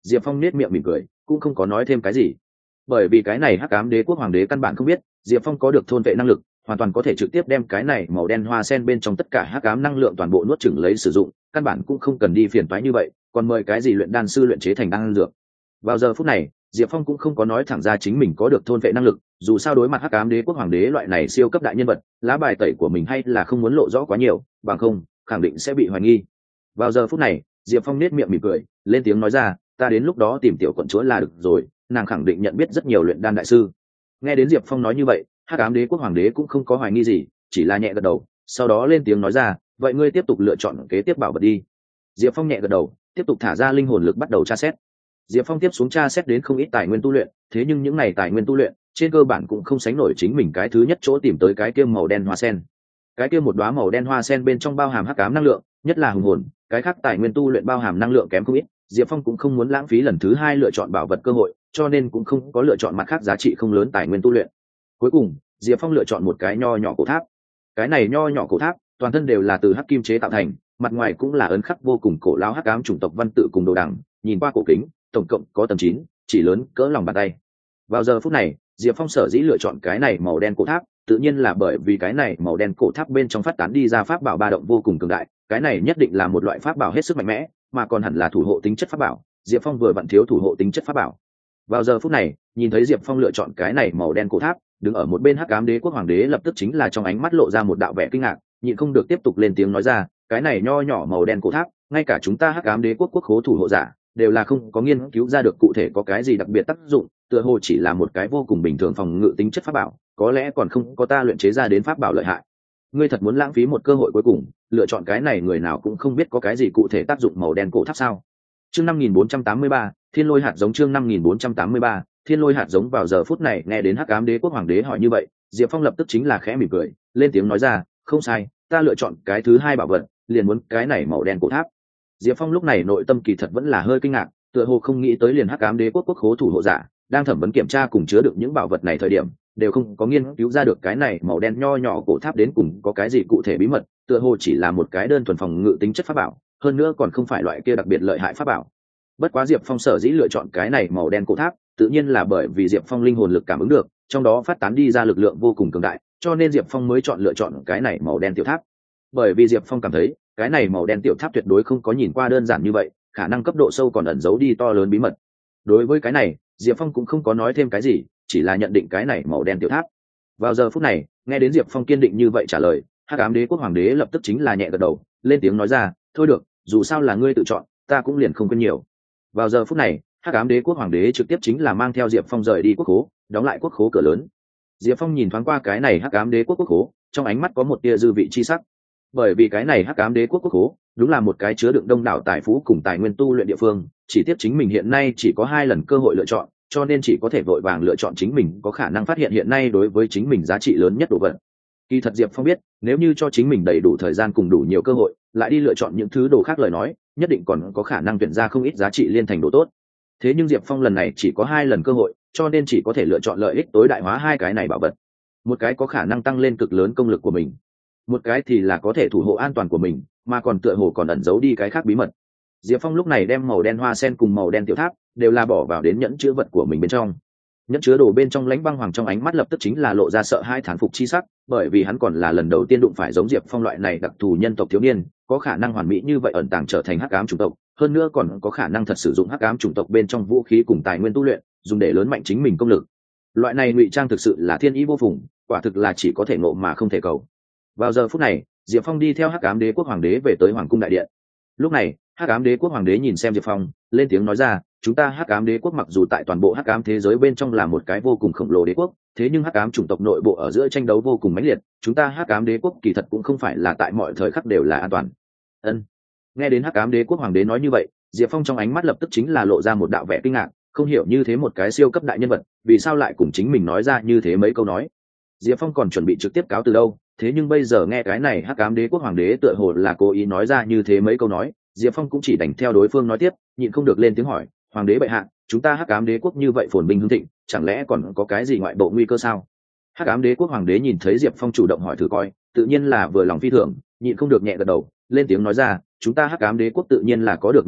Diệp Phong nết miệng mỉm cười, cũng không có nói thêm cái gì. Bởi vì cái này hắc ám đế quốc hoàng đế căn bản không biết Diệp Phong có được thôn vệ năng lực, hoàn toàn có thể trực tiếp đem cái này màu đen hoa sen bên trong tất cả hắc ám năng lượng toàn bộ nuốt chửng lấy sử dụng, căn bản cũng không cần đi phiền toái như vậy, còn mời cái gì luyện đan sư luyện chế thành đan dược. Vào giờ phút này, Diệp Phong cũng không có nói thẳng ra chính mình có được thôn vệ năng lực, dù sao đối mặt hắc ám đế quốc hoàng đế loại này siêu cấp đại nhân vật, lá bài tẩy của mình hay là không muốn lộ rõ quá nhiều, bằng không khẳng định sẽ bị hoài nghi. Vào giờ phút này, Diệp Phong nét miệng mỉm cười, lên tiếng nói ra, ta đến lúc đó tìm tiểu quận chúa là được rồi, nàng khẳng định nhận biết rất nhiều luyện đan đại sư. Nghe đến Diệp Phong nói như vậy, hắc ám đế quốc hoàng đế cũng không có hoài nghi gì, chỉ là nhẹ gật đầu, sau đó lên tiếng nói ra, vậy ngươi tiếp tục lựa chọn kế tiếp bảo vật đi. Diệp Phong nhẹ gật đầu, tiếp tục thả ra linh hồn lực bắt đầu tra xét. Diệp Phong tiếp xuống tra xét đến không ít tài nguyên tu luyện, thế nhưng những này tài nguyên tu luyện trên cơ bản cũng không sánh nổi chính mình cái thứ nhất chỗ tìm tới cái kia màu đen hoa sen. Cái kia một đóa màu đen hoa sen bên trong bao hàm hắc ám năng lượng, nhất là hùng hồn, cái khác tài nguyên tu luyện bao hàm năng lượng kém không ít, Diệp Phong cũng không muốn lãng phí lần thứ hai lựa chọn bảo vật cơ hội, cho nên cũng không có lựa chọn mặt khác giá trị không lớn tài nguyên tu luyện. Cuối cùng, Diệp Phong lựa chọn một cái nho nhỏ cổ tháp. Cái này nho nhỏ cổ tháp, toàn thân đều là từ hắc kim chế tạo thành, mặt ngoài cũng là ấn khắc vô cùng cổ lão hắc ám chủng tộc văn tự cùng đồ đằng, nhìn qua cổ kính, tổng cộng có tầm chín, chỉ lớn cỡ lòng bàn tay. Vào giờ phút này, Diệp Phong sở dĩ lựa chọn cái này màu đen cổ tháp, tự nhiên là bởi vì cái này màu đen cổ tháp bên trong phát tán đi ra pháp bảo ba động vô cùng cường đại, cái này nhất định là một loại pháp bảo hết sức mạnh mẽ, mà còn hẳn là thủ hộ tính chất pháp bảo, Diệp Phong vừa vặn thiếu thủ hộ tính chất pháp bảo. Vào giờ phút này, nhìn thấy Diệp Phong lựa chọn cái này màu đen cổ tháp, đứng ở một bên hắc ám đế quốc hoàng đế lập tức chính là trong ánh mắt lộ ra một đạo vẻ kinh ngạc, nhịn không được tiếp tục lên tiếng nói ra, cái này nho nhỏ màu đen cổ tháp, ngay cả chúng ta hắc ám đế quốc quốc khố thủ hộ giả đều là không có nghiên cứu ra được cụ thể có cái gì đặc biệt tác dụng, tựa hồ chỉ là một cái vô cùng bình thường phòng ngự tính chất pháp bảo, có lẽ còn không có ta luyện chế ra đến pháp bảo lợi hại. Ngươi thật muốn lãng phí một cơ hội cuối cùng, lựa chọn cái này người nào cũng không biết có cái gì cụ thể tác dụng màu đen cổ tháp sao? Chương năm nghìn bốn trăm tám mươi ba, Thiên Lôi hạt giống chương năm nghìn bốn trăm tám mươi ba, Thiên Lôi hạt giống vào giờ phút này nghe đến hắc ám đế quốc hoàng đế hỏi như vậy, Diệp Phong lập tức chính là khẽ mỉm cười, lên tiếng nói ra, không sai, ta lựa chọn cái thứ hai bảo vật, liền muốn cái này màu đen cổ tháp. Diệp Phong lúc này nội tâm kỳ thật vẫn là hơi kinh ngạc, tựa hồ không nghĩ tới liền hắc ám đế quốc quốc khố thủ hộ giả đang thẩm vấn kiểm tra cùng chứa đựng những bảo vật này thời điểm, đều không có nghiên cứu ra được cái này màu đen nho nhỏ cổ tháp đến cùng có cái gì cụ thể bí mật, tựa hồ chỉ là một cái đơn thuần phòng ngự tính chất pháp bảo, hơn nữa còn không phải loại kia đặc biệt lợi hại pháp bảo. Bất quá Diệp Phong sở dĩ lựa chọn cái này màu đen cổ tháp, tự nhiên là bởi vì Diệp Phong linh hồn lực cảm ứng được, trong đó phát tán đi ra lực lượng vô cùng cường đại, cho nên Diệp Phong mới chọn lựa chọn cái này màu đen tiểu tháp. Bởi vì Diệp Phong cảm thấy, cái này màu đen tiểu tháp tuyệt đối không có nhìn qua đơn giản như vậy, khả năng cấp độ sâu còn ẩn giấu đi to lớn bí mật. Đối với cái này, Diệp Phong cũng không có nói thêm cái gì, chỉ là nhận định cái này màu đen tiểu tháp. Vào giờ phút này, nghe đến Diệp Phong kiên định như vậy trả lời, hắc ám đế quốc hoàng đế lập tức chính là nhẹ gật đầu, lên tiếng nói ra, thôi được, dù sao là ngươi tự chọn, ta cũng liền không quên nhiều. Vào giờ phút này, hắc ám đế quốc hoàng đế trực tiếp chính là mang theo Diệp Phong rời đi quốc khố, đóng lại quốc khố cửa lớn. Diệp Phong nhìn thoáng qua cái này hắc ám đế quốc quốc khố, trong ánh mắt có một tia dư vị chi sắc. Bởi vì cái này hắc ám đế quốc quốc khố đúng là một cái chứa đựng đông đảo tài phú cùng tài nguyên tu luyện địa phương, chỉ tiếc chính mình hiện nay chỉ có hai lần cơ hội lựa chọn, cho nên chỉ có thể vội vàng lựa chọn chính mình có khả năng phát hiện hiện nay đối với chính mình giá trị lớn nhất đồ vật. Kỳ thật Diệp Phong biết, nếu như cho chính mình đầy đủ thời gian cùng đủ nhiều cơ hội, lại đi lựa chọn những thứ đồ khác lời nói, nhất định còn có khả năng tuyển ra không ít giá trị liên thành đồ tốt. Thế nhưng Diệp Phong lần này chỉ có hai lần cơ hội, cho nên chỉ có thể lựa chọn lợi ích tối đại hóa hai cái này bảo vật. Một cái có khả năng tăng lên cực lớn công lực của mình, một cái thì là có thể thủ hộ an toàn của mình, mà còn tựa hồ còn ẩn giấu đi cái khác bí mật. Diệp Phong lúc này đem màu đen hoa sen cùng màu đen tiểu tháp đều là bỏ vào đến nhẫn chứa vật của mình bên trong. Nhẫn chứa đồ bên trong Lãnh Băng Hoàng trong ánh mắt lập tức chính là lộ ra sợ hai thán phục chi sắc, bởi vì hắn còn là lần đầu tiên đụng phải giống Diệp Phong loại này đặc thù nhân tộc thiếu niên, có khả năng hoàn mỹ như vậy ẩn tàng trở thành hắc ám chủng tộc, hơn nữa còn có khả năng thật sử dụng hắc ám chủng tộc bên trong vũ khí cùng tài nguyên tu luyện, dùng để lớn mạnh chính mình công lực. Loại này ngụy trang thực sự là thiên ý vô phùng, quả thực là chỉ có thể ngộ mà không thể cầu. Vào giờ phút này, Diệp Phong đi theo hắc ám đế quốc hoàng đế về tới hoàng cung đại điện. Lúc này, hắc ám đế quốc hoàng đế nhìn xem Diệp Phong, lên tiếng nói ra, chúng ta hắc ám đế quốc mặc dù tại toàn bộ hắc ám thế giới bên trong là một cái vô cùng khổng lồ đế quốc, thế nhưng hắc ám chủng tộc nội bộ ở giữa tranh đấu vô cùng mãnh liệt, chúng ta hắc ám đế quốc kỳ thật cũng không phải là tại mọi thời khắc đều là an toàn. Ân. Nghe đến hắc ám đế quốc hoàng đế nói như vậy, Diệp Phong trong ánh mắt lập tức chính là lộ ra một đạo vẻ kinh ngạc, không hiểu như thế một cái siêu cấp đại nhân vật, vì sao lại cùng chính mình nói ra như thế mấy câu nói. Diệp Phong còn chuẩn bị trực tiếp cáo từ đâu, thế nhưng bây giờ nghe cái này hắc ám đế quốc hoàng đế tựa hồ là cố ý nói ra như thế mấy câu nói, Diệp Phong cũng chỉ đành theo đối phương nói tiếp, nhịn không được lên tiếng hỏi, hoàng đế bệ hạ, chúng ta hắc ám đế quốc như vậy phồn binh hưng thịnh, chẳng lẽ còn có cái gì ngoại bộ nguy cơ sao? Hắc ám đế quốc hoàng đế nhìn thấy Diệp Phong chủ động hỏi thử coi, tự nhiên là vừa lòng phi thường, nhịn không được nhẹ gật đầu, lên tiếng nói ra, chúng ta hắc ám đế quốc tự nhiên là có được nguy cơ,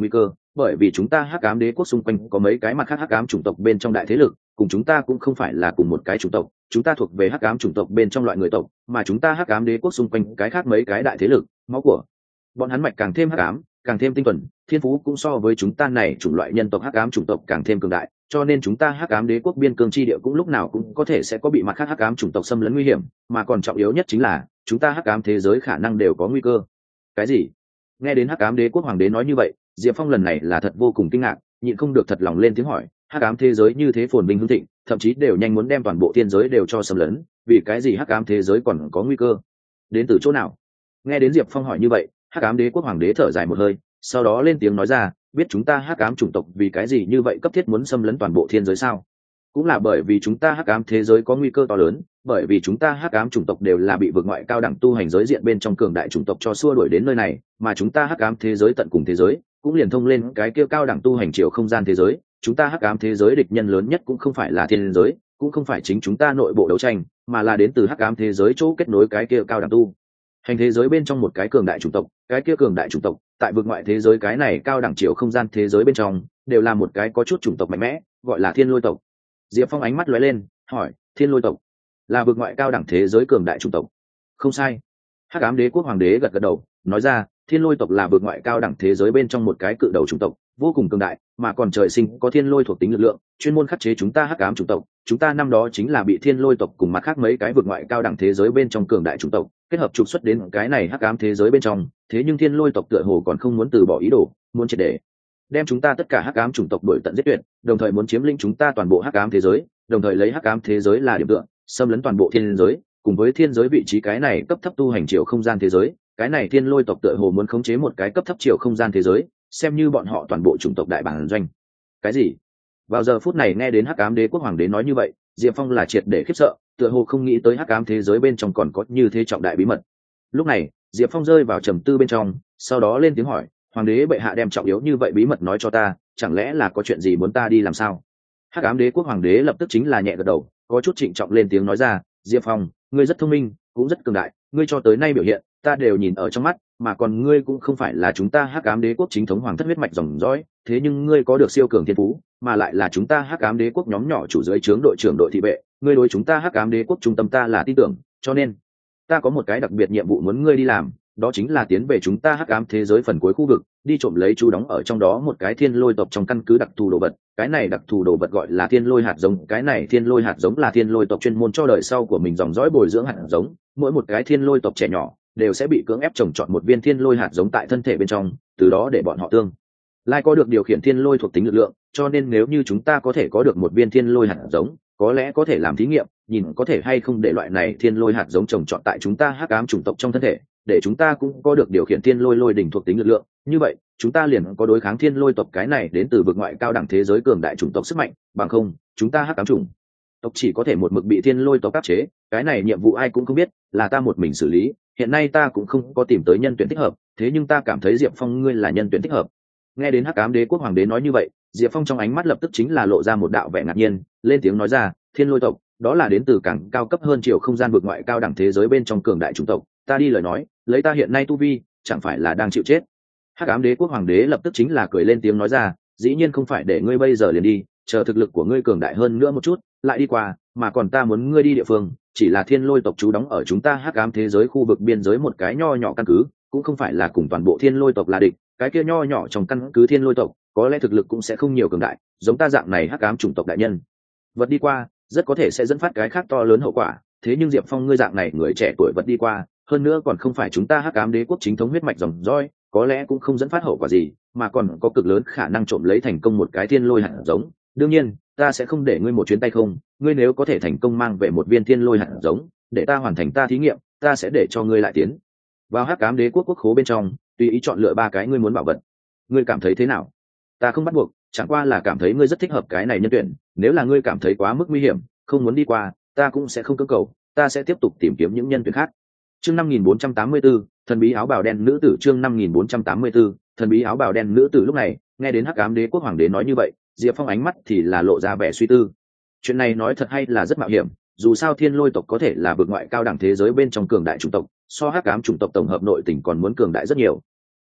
bởi vì chúng ta hắc ám đế quốc xung quanh có mấy cái mặt khác hắc ám chủng tộc bên trong đại thế lực, cùng chúng ta cũng không phải là cùng một cái chủng tộc, chúng ta thuộc về hắc ám chủng tộc bên trong loại người tộc, mà chúng ta hắc ám đế quốc xung quanh cái khác mấy cái đại thế lực, máu của bọn hắn mạch càng thêm hắc ám, càng thêm tinh thuần, thiên phú cũng so với chúng ta này chủng loại nhân tộc hắc ám chủng tộc càng thêm cường đại, cho nên chúng ta hắc ám đế quốc biên cương chi địa cũng lúc nào cũng có thể sẽ có bị mặt khác hắc ám chủng tộc xâm lấn nguy hiểm, mà còn trọng yếu nhất chính là chúng ta hắc ám thế giới khả năng đều có nguy cơ. Cái gì? Nghe đến hắc ám đế quốc hoàng đế nói như vậy, Diệp Phong lần này là thật vô cùng kinh ngạc, nhịn không được thật lòng lên tiếng hỏi, hắc ám thế giới như thế phồn vinh hưng thịnh, thậm chí đều nhanh muốn đem toàn bộ thiên giới đều cho xâm lấn, vì cái gì hắc ám thế giới còn có nguy cơ? Đến từ chỗ nào? Nghe đến Diệp Phong hỏi như vậy, hắc ám đế quốc hoàng đế thở dài một hơi, sau đó lên tiếng nói ra, biết chúng ta hắc ám chủng tộc vì cái gì như vậy cấp thiết muốn xâm lấn toàn bộ thiên giới sao? Cũng là bởi vì chúng ta hắc ám thế giới có nguy cơ to lớn, bởi vì chúng ta hắc ám chủng tộc đều là bị vượt ngoại cao đẳng tu hành giới diện bên trong cường đại chủng tộc cho xua đuổi đến nơi này, mà chúng ta hắc ám thế giới tận cùng thế giới cũng liền thông lên cái kia cao đẳng tu hành chiều không gian thế giới, chúng ta hắc ám thế giới địch nhân lớn nhất cũng không phải là thiên giới, cũng không phải chính chúng ta nội bộ đấu tranh, mà là đến từ hắc ám thế giới chỗ kết nối cái kia cao đẳng tu hành thế giới bên trong một cái cường đại chủng tộc, cái kia cường đại chủng tộc tại vực ngoại thế giới cái này cao đẳng chiều không gian thế giới bên trong đều là một cái có chút chủng tộc mạnh mẽ, gọi là thiên lôi tộc. Diệp Phong ánh mắt lóe lên, hỏi, thiên lôi tộc là vực ngoại cao đẳng thế giới cường đại chủng tộc? Không sai. Hắc ám đế quốc hoàng đế gật gật đầu, nói ra, thiên lôi tộc là vực ngoại cao đẳng thế giới bên trong một cái cự đầu chủng tộc, vô cùng cường đại, mà còn trời sinh có thiên lôi thuộc tính lực lượng, chuyên môn khắc chế chúng ta hắc ám chủng tộc. Chúng ta năm đó chính là bị thiên lôi tộc cùng mặt khác mấy cái vực ngoại cao đẳng thế giới bên trong cường đại chủng tộc kết hợp trục xuất đến cái này hắc ám thế giới bên trong, thế nhưng thiên lôi tộc tựa hồ còn không muốn từ bỏ ý đồ, muốn triệt để đem chúng ta tất cả hắc ám chủng tộc đuổi tận giết tuyệt, đồng thời muốn chiếm lĩnh chúng ta toàn bộ hắc ám thế giới, đồng thời lấy hắc ám thế giới là điểm tựa, xâm lấn toàn bộ thiên giới, cùng với thiên giới vị trí cái này cấp thấp tu hành chiều không gian thế giới, cái này thiên lôi tộc tựa hồ muốn khống chế một cái cấp thấp chiều không gian thế giới, xem như bọn họ toàn bộ chủng tộc đại bản doanh. Cái gì? Vào giờ phút này nghe đến hắc ám đế quốc hoàng đế nói như vậy, Diệp Phong là triệt để khiếp sợ, tựa hồ không nghĩ tới hắc ám thế giới bên trong còn có như thế trọng đại bí mật. Lúc này Diệp Phong rơi vào trầm tư bên trong, sau đó lên tiếng hỏi, hoàng đế bệ hạ đem trọng yếu như vậy bí mật nói cho ta, chẳng lẽ là có chuyện gì muốn ta đi làm sao? Hắc ám đế quốc hoàng đế lập tức chính là nhẹ gật đầu, có chút trịnh trọng lên tiếng nói ra, Diệp Phong, ngươi rất thông minh, cũng rất cường đại, ngươi cho tới nay biểu hiện ta đều nhìn ở trong mắt, mà còn ngươi cũng không phải là chúng ta hắc ám đế quốc chính thống hoàng thất huyết mạch dòng dõi, thế nhưng ngươi có được siêu cường thiên phú, mà lại là chúng ta hắc ám đế quốc nhóm nhỏ chủ dưới trướng đội trưởng đội thị vệ, ngươi đối chúng ta hắc ám đế quốc trung tâm ta là tin tưởng, cho nên ta có một cái đặc biệt nhiệm vụ muốn ngươi đi làm, đó chính là tiến về chúng ta hắc ám thế giới phần cuối khu vực, đi trộm lấy chú đóng ở trong đó một cái thiên lôi tộc trong căn cứ đặc thù đồ vật. Cái này đặc thù đồ vật gọi là thiên lôi hạt giống, cái này thiên lôi hạt giống là thiên lôi tộc chuyên môn cho đời sau của mình dòng dõi bồi dưỡng hạt giống, mỗi một cái thiên lôi tộc trẻ nhỏ đều sẽ bị cưỡng ép trồng trọt một viên thiên lôi hạt giống tại thân thể bên trong, từ đó để bọn họ tương lai có được điều khiển thiên lôi thuộc tính lực lượng, cho nên nếu như chúng ta có thể có được một viên thiên lôi hạt giống, có lẽ có thể làm thí nghiệm, nhìn có thể hay không để loại này thiên lôi hạt giống trồng trọt tại chúng ta hắc ám chủng tộc trong thân thể, để chúng ta cũng có được điều khiển thiên lôi lôi đỉnh thuộc tính lực lượng, như vậy chúng ta liền có đối kháng thiên lôi tộc cái này đến từ vực ngoại cao đẳng thế giới cường đại chủng tộc sức mạnh, bằng không chúng ta hắc ám chủng tộc chỉ có thể một mực bị thiên lôi tộc áp chế. Cái này nhiệm vụ ai cũng không biết, là ta một mình xử lý, hiện nay ta cũng không có tìm tới nhân tuyển thích hợp, thế nhưng ta cảm thấy Diệp Phong ngươi là nhân tuyển thích hợp. Nghe đến hắc ám đế quốc hoàng đế nói như vậy, Diệp Phong trong ánh mắt lập tức chính là lộ ra một đạo vẻ ngạc nhiên, lên tiếng nói ra, thiên lôi tộc đó là đến từ càng cao cấp hơn chiều không gian vực ngoại cao đẳng thế giới bên trong cường đại chủng tộc, ta đi lời nói lấy ta hiện nay tu vi chẳng phải là đang chịu chết. Hắc ám đế quốc hoàng đế lập tức chính là cười lên tiếng nói ra, dĩ nhiên không phải để ngươi bây giờ liền đi, chờ thực lực của ngươi cường đại hơn nữa một chút lại đi qua, mà còn ta muốn ngươi đi địa phương chỉ là thiên lôi tộc trú đóng ở chúng ta hắc ám thế giới khu vực biên giới một cái nho nhỏ căn cứ, cũng không phải là cùng toàn bộ thiên lôi tộc là địch, cái kia nho nhỏ trong căn cứ thiên lôi tộc có lẽ thực lực cũng sẽ không nhiều cường đại, giống ta dạng này hắc ám chủng tộc đại nhân vật đi qua rất có thể sẽ dẫn phát cái khác to lớn hậu quả, thế nhưng Diệp Phong ngươi dạng này người trẻ tuổi vật đi qua, hơn nữa còn không phải chúng ta hắc ám đế quốc chính thống huyết mạch dòng dõi, có lẽ cũng không dẫn phát hậu quả gì, mà còn có cực lớn khả năng trộm lấy thành công một cái thiên lôi hạt giống. Đương nhiên ta sẽ không để ngươi một chuyến tay không, ngươi nếu có thể thành công mang về một viên thiên lôi hạt giống để ta hoàn thành ta thí nghiệm, ta sẽ để cho ngươi lại tiến vào hắc ám đế quốc quốc khố bên trong, tùy ý chọn lựa ba cái ngươi muốn bảo vật. Ngươi cảm thấy thế nào? Ta không bắt buộc, chẳng qua là cảm thấy ngươi rất thích hợp cái này nhân tuyển, nếu là ngươi cảm thấy quá mức nguy hiểm không muốn đi qua, ta cũng sẽ không cưỡng cầu, ta sẽ tiếp tục tìm kiếm những nhân tuyển khác. Chương năm nghìn bốn trăm tám mươi 484, thần bí áo bào đen nữ tử. Chương năm nghìn bốn trăm tám mươi 484, thần bí áo bào đen nữ tử. Lúc này nghe đến hắc ám đế quốc hoàng đế nói như vậy, Diệp Phong ánh mắt thì là lộ ra vẻ suy tư. Chuyện này nói thật hay là rất mạo hiểm, dù sao thiên lôi tộc có thể là vực ngoại cao đẳng thế giới bên trong cường đại chủng tộc, so hắc ám chủng tộc tổng hợp nội tình còn muốn cường đại rất nhiều.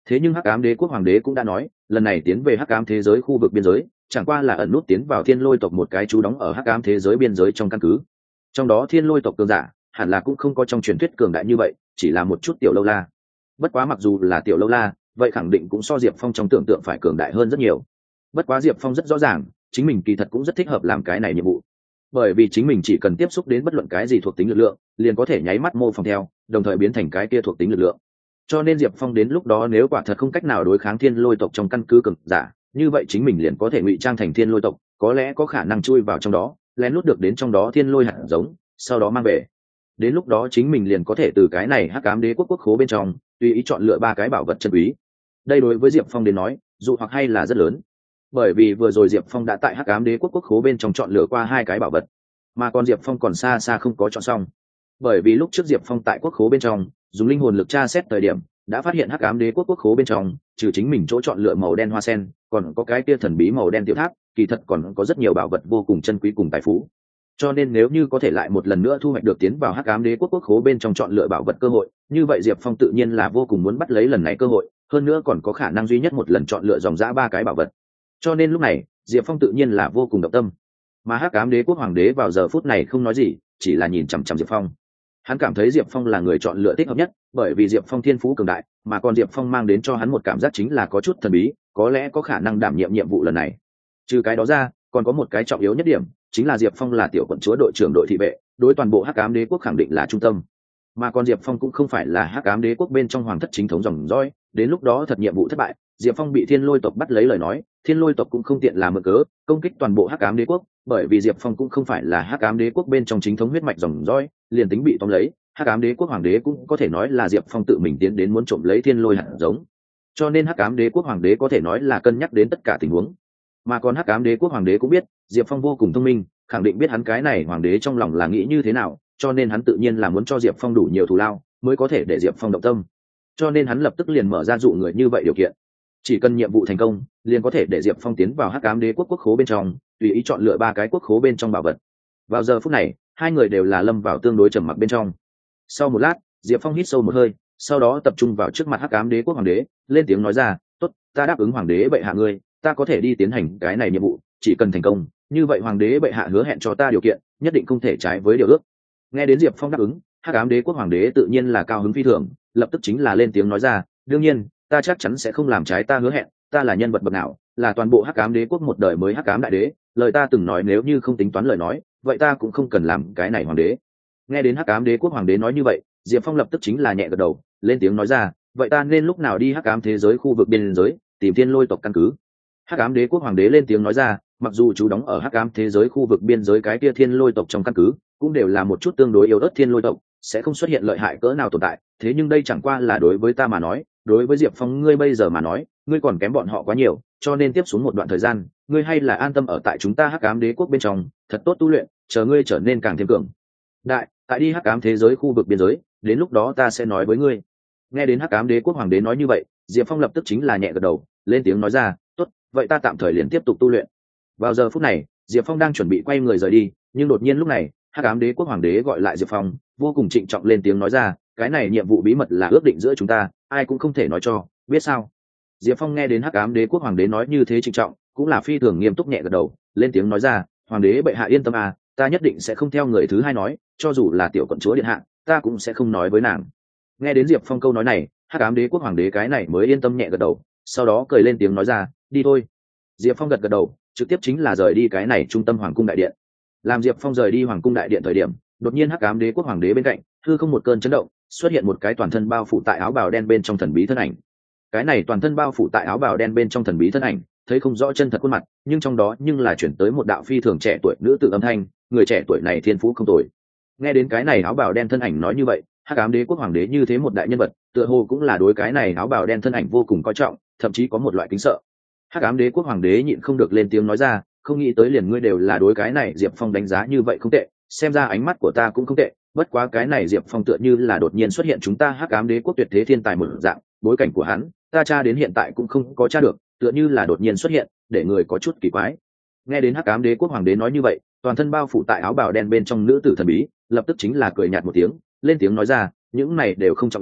Thế nhưng hắc ám đế quốc hoàng đế cũng đã nói lần này tiến về hắc ám thế giới khu vực biên giới chẳng qua là ẩn nút tiến vào thiên lôi tộc một cái trú đóng ở hắc ám thế giới biên giới trong căn cứ. Trong đó thiên lôi tộc cường giả hẳn là cũng không có trong truyền thuyết cường đại như vậy, chỉ là một chút tiểu lâu la. Bất quá mặc dù là tiểu lâu la, vậy khẳng định cũng so Diệp Phong trong tưởng tượng phải cường đại hơn rất nhiều. Bất quá Diệp Phong rất rõ ràng chính mình kỳ thật cũng rất thích hợp làm cái này nhiệm vụ, bởi vì chính mình chỉ cần tiếp xúc đến bất luận cái gì thuộc tính lực lượng liền có thể nháy mắt mô phỏng theo, đồng thời biến thành cái kia thuộc tính lực lượng. Cho nên Diệp Phong đến lúc đó nếu quả thật không cách nào đối kháng thiên lôi tộc trong căn cứ cường giả, như vậy chính mình liền có thể ngụy trang thành thiên lôi tộc, có lẽ có khả năng chui vào trong đó lén lút được đến trong đó thiên lôi hạt giống, sau đó mang về. Đến lúc đó chính mình liền có thể từ cái này hắc ám đế quốc quốc khố bên trong tùy ý chọn lựa ba cái bảo vật chân quý. Đây đối với Diệp Phong đến nói dụ hoặc hay là rất lớn, bởi vì vừa rồi Diệp Phong đã tại hắc ám đế quốc quốc khố bên trong chọn lựa qua hai cái bảo vật, mà còn Diệp Phong còn xa xa không có chọn xong, bởi vì lúc trước Diệp Phong tại quốc khố bên trong dùng linh hồn lực tra xét thời điểm đã phát hiện hắc ám đế quốc quốc khố bên trong trừ chính mình chỗ chọn lựa màu đen hoa sen còn có cái kia thần bí màu đen tiểu tháp, kỳ thật còn có rất nhiều bảo vật vô cùng chân quý cùng tài phú. Cho nên nếu như có thể lại một lần nữa thu hoạch được tiến vào hắc ám đế quốc quốc khố bên trong chọn lựa bảo vật cơ hội, như vậy Diệp Phong tự nhiên là vô cùng muốn bắt lấy lần này cơ hội, hơn nữa còn có khả năng duy nhất một lần chọn lựa dòng dã ba cái bảo vật. Cho nên lúc này Diệp Phong tự nhiên là vô cùng động tâm, mà hắc ám đế quốc hoàng đế vào giờ phút này không nói gì, chỉ là nhìn chằm chằm Diệp Phong. Hắn cảm thấy Diệp Phong là người chọn lựa thích hợp nhất, bởi vì Diệp Phong thiên phú cường đại, mà còn Diệp Phong mang đến cho hắn một cảm giác chính là có chút thần bí, có lẽ có khả năng đảm nhiệm nhiệm vụ lần này. Trừ cái đó ra, còn có một cái trọng yếu nhất điểm, chính là Diệp Phong là tiểu quận chúa đội trưởng đội thị vệ, đối toàn bộ hắc ám đế quốc khẳng định là trung tâm. Mà còn Diệp Phong cũng không phải là hắc ám đế quốc bên trong hoàng thất chính thống dòng dõi, đến lúc đó thật nhiệm vụ thất bại, Diệp Phong bị thiên lôi tộc bắt lấy lời nói, thiên lôi tộc cũng không tiện làm mượn cớ công kích toàn bộ hắc ám đế quốc, bởi vì Diệp Phong cũng không phải là hắc ám đế quốc bên trong chính thống huyết mạch dòng dõi, liền tính bị tóm lấy, hắc ám đế quốc hoàng đế cũng có thể nói là Diệp Phong tự mình tiến đến muốn trộm lấy thiên lôi hạt giống. Cho nên hắc ám đế quốc hoàng đế có thể nói là cân nhắc đến tất cả tình huống. Mà còn hắc ám đế quốc hoàng đế cũng biết Diệp Phong vô cùng thông minh, khẳng định biết hắn cái này hoàng đế trong lòng là nghĩ như thế nào, cho nên hắn tự nhiên là muốn cho Diệp Phong đủ nhiều thù lao mới có thể để Diệp Phong động tâm. Cho nên hắn lập tức liền mở ra dụ người như vậy điều kiện, chỉ cần nhiệm vụ thành công liền có thể để Diệp Phong tiến vào hắc ám đế quốc quốc khố bên trong tùy ý chọn lựa ba cái quốc khố bên trong bảo vật. Vào giờ phút này hai người đều là lâm vào tương đối trầm mặc bên trong. Sau một lát Diệp Phong hít sâu một hơi, sau đó tập trung vào trước mặt hắc ám đế quốc hoàng đế, lên tiếng nói ra, tốt, ta đáp ứng hoàng đế bệ hạ ngươi, ta có thể đi tiến hành cái này nhiệm vụ, chỉ cần thành công như vậy hoàng đế bệ hạ hứa hẹn cho ta điều kiện nhất định không thể trái với điều ước. Nghe đến Diệp Phong đáp ứng, hắc ám đế quốc hoàng đế tự nhiên là cao hứng phi thường, lập tức chính là lên tiếng nói ra, đương nhiên ta chắc chắn sẽ không làm trái ta hứa hẹn, ta là nhân vật bậc nào, là toàn bộ hắc ám đế quốc một đời mới hắc ám đại đế, lời ta từng nói nếu như không tính toán lời nói vậy ta cũng không cần làm cái này hoàng đế. Nghe đến hắc ám đế quốc hoàng đế nói như vậy, Diệp Phong lập tức chính là nhẹ gật đầu, lên tiếng nói ra, vậy ta nên lúc nào đi hắc ám thế giới khu vực biên giới tìm thiên lôi tộc căn cứ. Hắc ám đế quốc hoàng đế lên tiếng nói ra, mặc dù chú đóng ở hắc ám thế giới khu vực biên giới cái kia thiên lôi tộc trong căn cứ cũng đều là một chút tương đối yếu ớt thiên lôi tộc, sẽ không xuất hiện lợi hại cỡ nào tồn tại, thế nhưng đây chẳng qua là đối với ta mà nói, đối với Diệp Phong ngươi bây giờ mà nói, ngươi còn kém bọn họ quá nhiều, cho nên tiếp xuống một đoạn thời gian ngươi hay là an tâm ở tại chúng ta hắc ám đế quốc bên trong, thật tốt tu luyện, chờ ngươi trở nên càng thêm cường đại tại đi hắc ám thế giới khu vực biên giới, đến lúc đó ta sẽ nói với ngươi. Nghe đến hắc ám đế quốc hoàng đế nói như vậy, Diệp Phong lập tức chính là nhẹ gật đầu, lên tiếng nói ra, tốt, vậy ta tạm thời liền tiếp tục tu luyện. Vào giờ phút này Diệp Phong đang chuẩn bị quay người rời đi, nhưng đột nhiên lúc này hắc ám đế quốc hoàng đế gọi lại Diệp Phong, vô cùng trịnh trọng lên tiếng nói ra, cái này nhiệm vụ bí mật là ước định giữa chúng ta, ai cũng không thể nói cho, biết sao? Diệp Phong nghe đến hắc ám đế quốc hoàng đế nói như thế trịnh trọng, cũng là phi thường nghiêm túc nhẹ gật đầu, lên tiếng nói ra, hoàng đế bệ hạ yên tâm à, ta nhất định sẽ không theo người thứ hai nói, cho dù là tiểu quận chúa điện hạ ta cũng sẽ không nói với nàng. Nghe đến Diệp Phong câu nói này, hắc ám đế quốc hoàng đế cái này mới yên tâm nhẹ gật đầu, sau đó cười lên tiếng nói ra, đi thôi. Diệp Phong gật gật đầu, trực tiếp chính là rời đi cái này trung tâm hoàng cung đại điện. Làm Diệp Phong rời đi hoàng cung đại điện thời điểm, đột nhiên hắc ám đế quốc hoàng đế bên cạnh hư không một cơn chấn động, xuất hiện một cái toàn thân bao phủ tại áo bào đen bên trong thần bí thân ảnh. Cái này toàn thân bao phủ tại áo bào đen bên trong thần bí thân ảnh thấy không rõ chân thật khuôn mặt, nhưng trong đó nhưng là chuyển tới một đạo phi thường trẻ tuổi nữ tử âm thanh, người trẻ tuổi này thiên phú không tồi. Nghe đến cái này áo bào đen thân ảnh nói như vậy, hắc ám đế quốc hoàng đế như thế một đại nhân vật, tựa hồ cũng là đối cái này áo bào đen thân ảnh vô cùng coi trọng, thậm chí có một loại kính sợ. Hắc ám đế quốc hoàng đế nhịn không được lên tiếng nói ra, không nghĩ tới liền ngươi đều là đối cái này Diệp Phong đánh giá như vậy không tệ, xem ra ánh mắt của ta cũng không tệ, bất quá cái này Diệp Phong tựa như là đột nhiên xuất hiện chúng ta hắc ám đế quốc tuyệt thế thiên tài một dạng, bối cảnh của hắn ta tra đến hiện tại cũng không có tra được, tựa như là đột nhiên xuất hiện, để người có chút kỳ quái. Nghe đến hắc ám đế quốc hoàng đế nói như vậy, toàn thân bao phủ tại áo bào đen bên trong nữ tử thần bí lập tức chính là cười nhạt một tiếng, lên tiếng nói ra, những này đều không trọng yếu,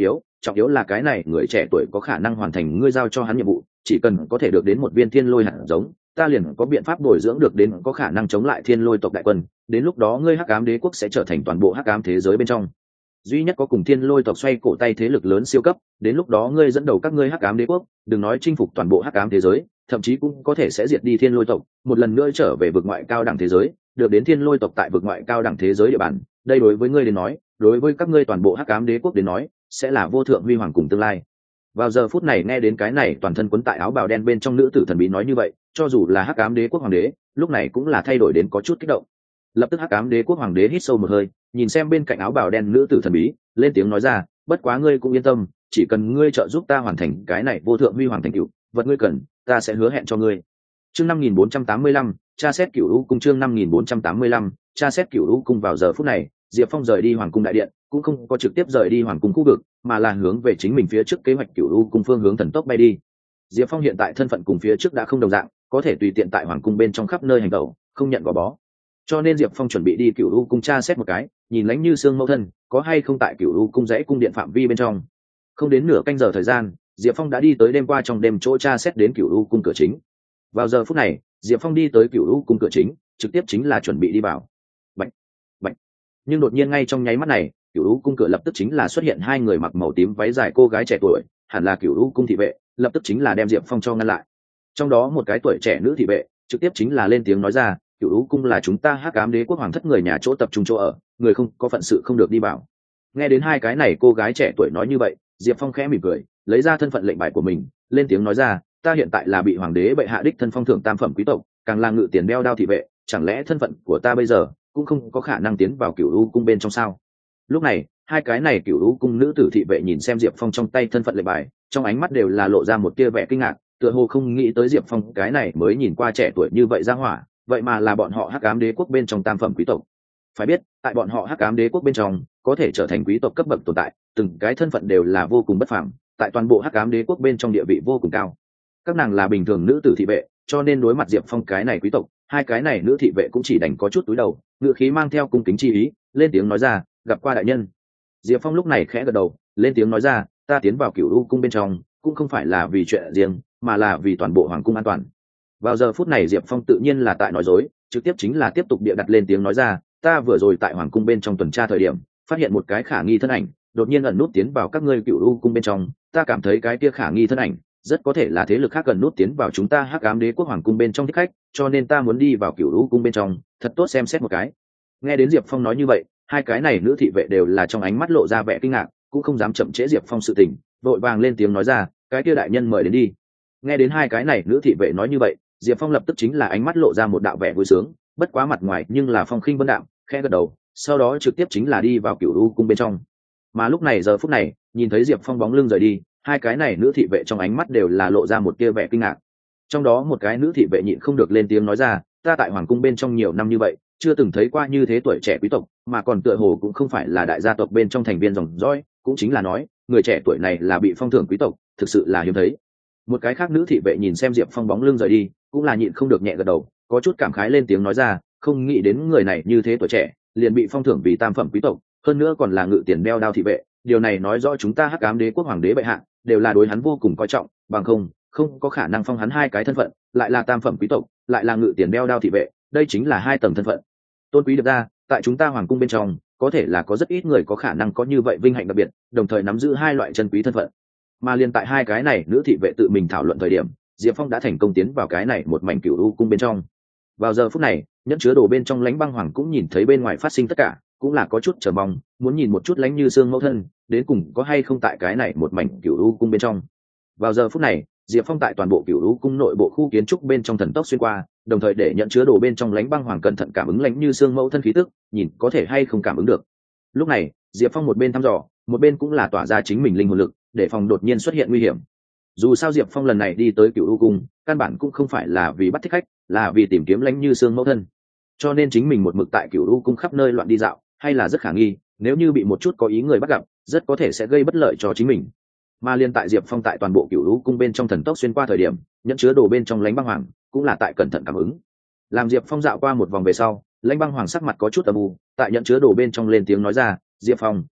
trọng yếu là cái này người trẻ tuổi có khả năng hoàn thành ngươi giao cho hắn nhiệm vụ, chỉ cần có thể được đến một viên thiên lôi hạt giống, ta liền có biện pháp bồi dưỡng được đến có khả năng chống lại thiên lôi tộc đại quân, đến lúc đó ngươi hắc ám đế quốc sẽ trở thành toàn bộ hắc ám thế giới bên trong duy nhất có cùng thiên lôi tộc xoay cổ tay thế lực lớn siêu cấp, đến lúc đó ngươi dẫn đầu các ngươi hắc ám đế quốc, đừng nói chinh phục toàn bộ hắc ám thế giới, thậm chí cũng có thể sẽ diệt đi thiên lôi tộc, một lần nữa trở về vực ngoại cao đẳng thế giới, được đến thiên lôi tộc tại vực ngoại cao đẳng thế giới địa bàn, đây đối với ngươi đến nói, đối với các ngươi toàn bộ hắc ám đế quốc đến nói, sẽ là vô thượng huy hoàng cùng tương lai. Vào giờ phút này nghe đến cái này toàn thân quấn tại áo bào đen bên trong nữ tử thần bí nói như vậy, cho dù là hắc ám đế quốc hoàng đế, lúc này cũng là thay đổi đến có chút kích động. Lập tức hắc ám đế quốc hoàng đế hít sâu một hơi, nhìn xem bên cạnh áo bào đen nữ tử thần bí, lên tiếng nói ra, bất quá ngươi cũng yên tâm, chỉ cần ngươi trợ giúp ta hoàn thành cái này vô thượng huy hoàng thành tựu, vật ngươi cần, ta sẽ hứa hẹn cho ngươi. Chương năm nghìn bốn trăm tám mươi lăm, tra xét cửu u cung. Chương năm nghìn bốn trăm tám mươi lăm, tra xét cửu u cung. Vào giờ phút này, Diệp Phong rời đi hoàng cung đại điện, cũng không có trực tiếp rời đi hoàng cung khu vực, mà là hướng về chính mình phía trước kế hoạch cửu u cung phương hướng thần tốc bay đi. Diệp Phong hiện tại thân phận cùng phía trước đã không đồng dạng, có thể tùy tiện tại hoàng cung bên trong khắp nơi hành động, không nhận gò bó. Cho nên Diệp Phong chuẩn bị đi cửu u cung tra xét một cái, nhìn lãnh như xương mẫu thân có hay không tại cửu u cung dãy cung điện phạm vi bên trong. Không đến nửa canh giờ thời gian, Diệp Phong đã đi tới đêm qua trong đêm chỗ tra xét đến cửu u cung cửa chính. Vào giờ phút này, Diệp Phong đi tới cửu u cung cửa chính, trực tiếp chính là chuẩn bị đi vào. Bạch, bạch. Nhưng đột nhiên ngay trong nháy mắt này, cửu u cung cửa lập tức chính là xuất hiện hai người mặc màu tím váy dài cô gái trẻ tuổi, hẳn là cửu u cung thị vệ, lập tức chính là đem Diệp Phong cho ngăn lại. Trong đó một cái tuổi trẻ nữ thị vệ, trực tiếp chính là lên tiếng nói ra, cửu u cung là chúng ta hắc ám đế quốc hoàng thất người nhà chỗ tập trung chỗ ở, người không có phận sự không được đi vào. Nghe đến hai cái này cô gái trẻ tuổi nói như vậy, Diệp Phong khẽ mỉm cười, lấy ra thân phận lệnh bài của mình, lên tiếng nói ra, ta hiện tại là bị hoàng đế bệ hạ đích thân phong thưởng tam phẩm quý tộc, càng là ngự tiền đeo đao thị vệ, chẳng lẽ thân phận của ta bây giờ cũng không có khả năng tiến vào cửu u cung bên trong sao? Lúc này, hai cái này cửu u cung nữ tử thị vệ nhìn xem Diệp Phong trong tay thân phận lệnh bài, trong ánh mắt đều là lộ ra một tia vẻ kinh ngạc, tựa hồ không nghĩ tới Diệp Phong cái này mới nhìn qua trẻ tuổi như vậy ra hỏa, vậy mà là bọn họ hắc ám đế quốc bên trong tam phẩm quý tộc. Phải biết, tại bọn họ hắc ám đế quốc bên trong, có thể trở thành quý tộc cấp bậc tồn tại, từng cái thân phận đều là vô cùng bất phàm, tại toàn bộ hắc ám đế quốc bên trong địa vị vô cùng cao. Các nàng là bình thường nữ tử thị vệ, cho nên đối mặt Diệp Phong cái này quý tộc, hai cái này nữ thị vệ cũng chỉ đành có chút túi đầu, ngữ khí mang theo cung kính chi ý, lên tiếng nói ra, gặp qua đại nhân. Diệp Phong lúc này khẽ gật đầu, lên tiếng nói ra, ta tiến vào cửu u cung bên trong, cũng không phải là vì chuyện riêng, mà là vì toàn bộ hoàng cung an toàn. Vào giờ phút này Diệp Phong tự nhiên là tại nói dối, trực tiếp chính là tiếp tục bịa đặt lên tiếng nói ra, ta vừa rồi tại hoàng cung bên trong tuần tra thời điểm, phát hiện một cái khả nghi thân ảnh, đột nhiên ẩn nút tiến vào các ngươi cửu u cung bên trong, ta cảm thấy cái kia khả nghi thân ảnh rất có thể là thế lực khác gần nút tiến vào chúng ta hắc ám đế quốc hoàng cung bên trong thích khách, cho nên ta muốn đi vào cửu u cung bên trong, thật tốt xem xét một cái. Nghe đến Diệp Phong nói như vậy, hai cái này nữ thị vệ đều là trong ánh mắt lộ ra vẻ kinh ngạc, cũng không dám chậm trễ Diệp Phong sự tình, vội vàng lên tiếng nói ra, cái kia đại nhân mời đến đi. Nghe đến hai cái này nữ thị vệ nói như vậy, Diệp Phong lập tức chính là ánh mắt lộ ra một đạo vẻ vui sướng, bất quá mặt ngoài nhưng là phong khinh vân đạm, khẽ gật đầu, sau đó trực tiếp chính là đi vào cửu u cung bên trong. Mà lúc này giờ phút này, nhìn thấy Diệp Phong bóng lưng rời đi, hai cái này nữ thị vệ trong ánh mắt đều là lộ ra một tia vẻ kinh ngạc. Trong đó một cái nữ thị vệ nhịn không được lên tiếng nói ra, ta tại hoàng cung bên trong nhiều năm như vậy, chưa từng thấy qua như thế tuổi trẻ quý tộc, mà còn tựa hồ cũng không phải là đại gia tộc bên trong thành viên dòng dõi, cũng chính là nói, người trẻ tuổi này là bị phong thưởng quý tộc, thực sự là hiếm thấy. Một cái khác nữ thị vệ nhìn xem Diệp Phong bóng lưng rời đi, cũng là nhịn không được nhẹ gật đầu, có chút cảm khái lên tiếng nói ra, không nghĩ đến người này như thế tuổi trẻ, liền bị phong thưởng vì tam phẩm quý tộc, hơn nữa còn là ngự tiền đeo đao thị vệ, điều này nói rõ chúng ta hắc ám đế quốc hoàng đế bệ hạ đều là đối hắn vô cùng coi trọng, bằng không không có khả năng phong hắn hai cái thân phận, lại là tam phẩm quý tộc, lại là ngự tiền đeo đao thị vệ, đây chính là hai tầng thân phận tôn quý được ra. Tại chúng ta hoàng cung bên trong, có thể là có rất ít người có khả năng có như vậy vinh hạnh đặc biệt, đồng thời nắm giữ hai loại chân quý thân phận. Mà liên tại hai cái này nữ thị vệ tự mình thảo luận thời điểm, Diệp Phong đã thành công tiến vào cái này một mảnh cửu u cung bên trong. Vào giờ phút này, nhẫn chứa đồ bên trong Lãnh Băng Hoàng cũng nhìn thấy bên ngoài phát sinh tất cả, cũng là có chút chờ mong, muốn nhìn một chút Lãnh Như Sương mẫu thân đến cùng có hay không tại cái này một mảnh cửu u cung bên trong. Vào giờ phút này, Diệp Phong tại toàn bộ cửu u cung nội bộ khu kiến trúc bên trong thần tốc xuyên qua, đồng thời để nhận chứa đồ bên trong Lãnh Băng Hoàng cẩn thận cảm ứng Lãnh Như Sương mẫu thân khí tức, nhìn có thể hay không cảm ứng được. Lúc này, Diệp Phong một bên thăm dò, một bên cũng là tỏa ra chính mình linh hồn lực, để phòng đột nhiên xuất hiện nguy hiểm. Dù sao Diệp Phong lần này đi tới cửu u cung, căn bản cũng không phải là vì bắt thích khách, là vì tìm kiếm Lãnh Như Sương mẫu thân. Cho nên chính mình một mực tại cửu u cung khắp nơi loạn đi dạo, hay là rất khả nghi, nếu như bị một chút có ý người bắt gặp, rất có thể sẽ gây bất lợi cho chính mình. Mà liên tại Diệp Phong tại toàn bộ cửu u cung bên trong thần tốc xuyên qua thời điểm, nhận chứa đồ bên trong Lãnh Băng Hoàng cũng là tại cẩn thận cảm ứng. Làm Diệp Phong dạo qua một vòng về sau, Lãnh Băng Hoàng sắc mặt có chút âm u, tại nhận chứa đồ bên trong lên tiếng nói ra, Diệp Phong,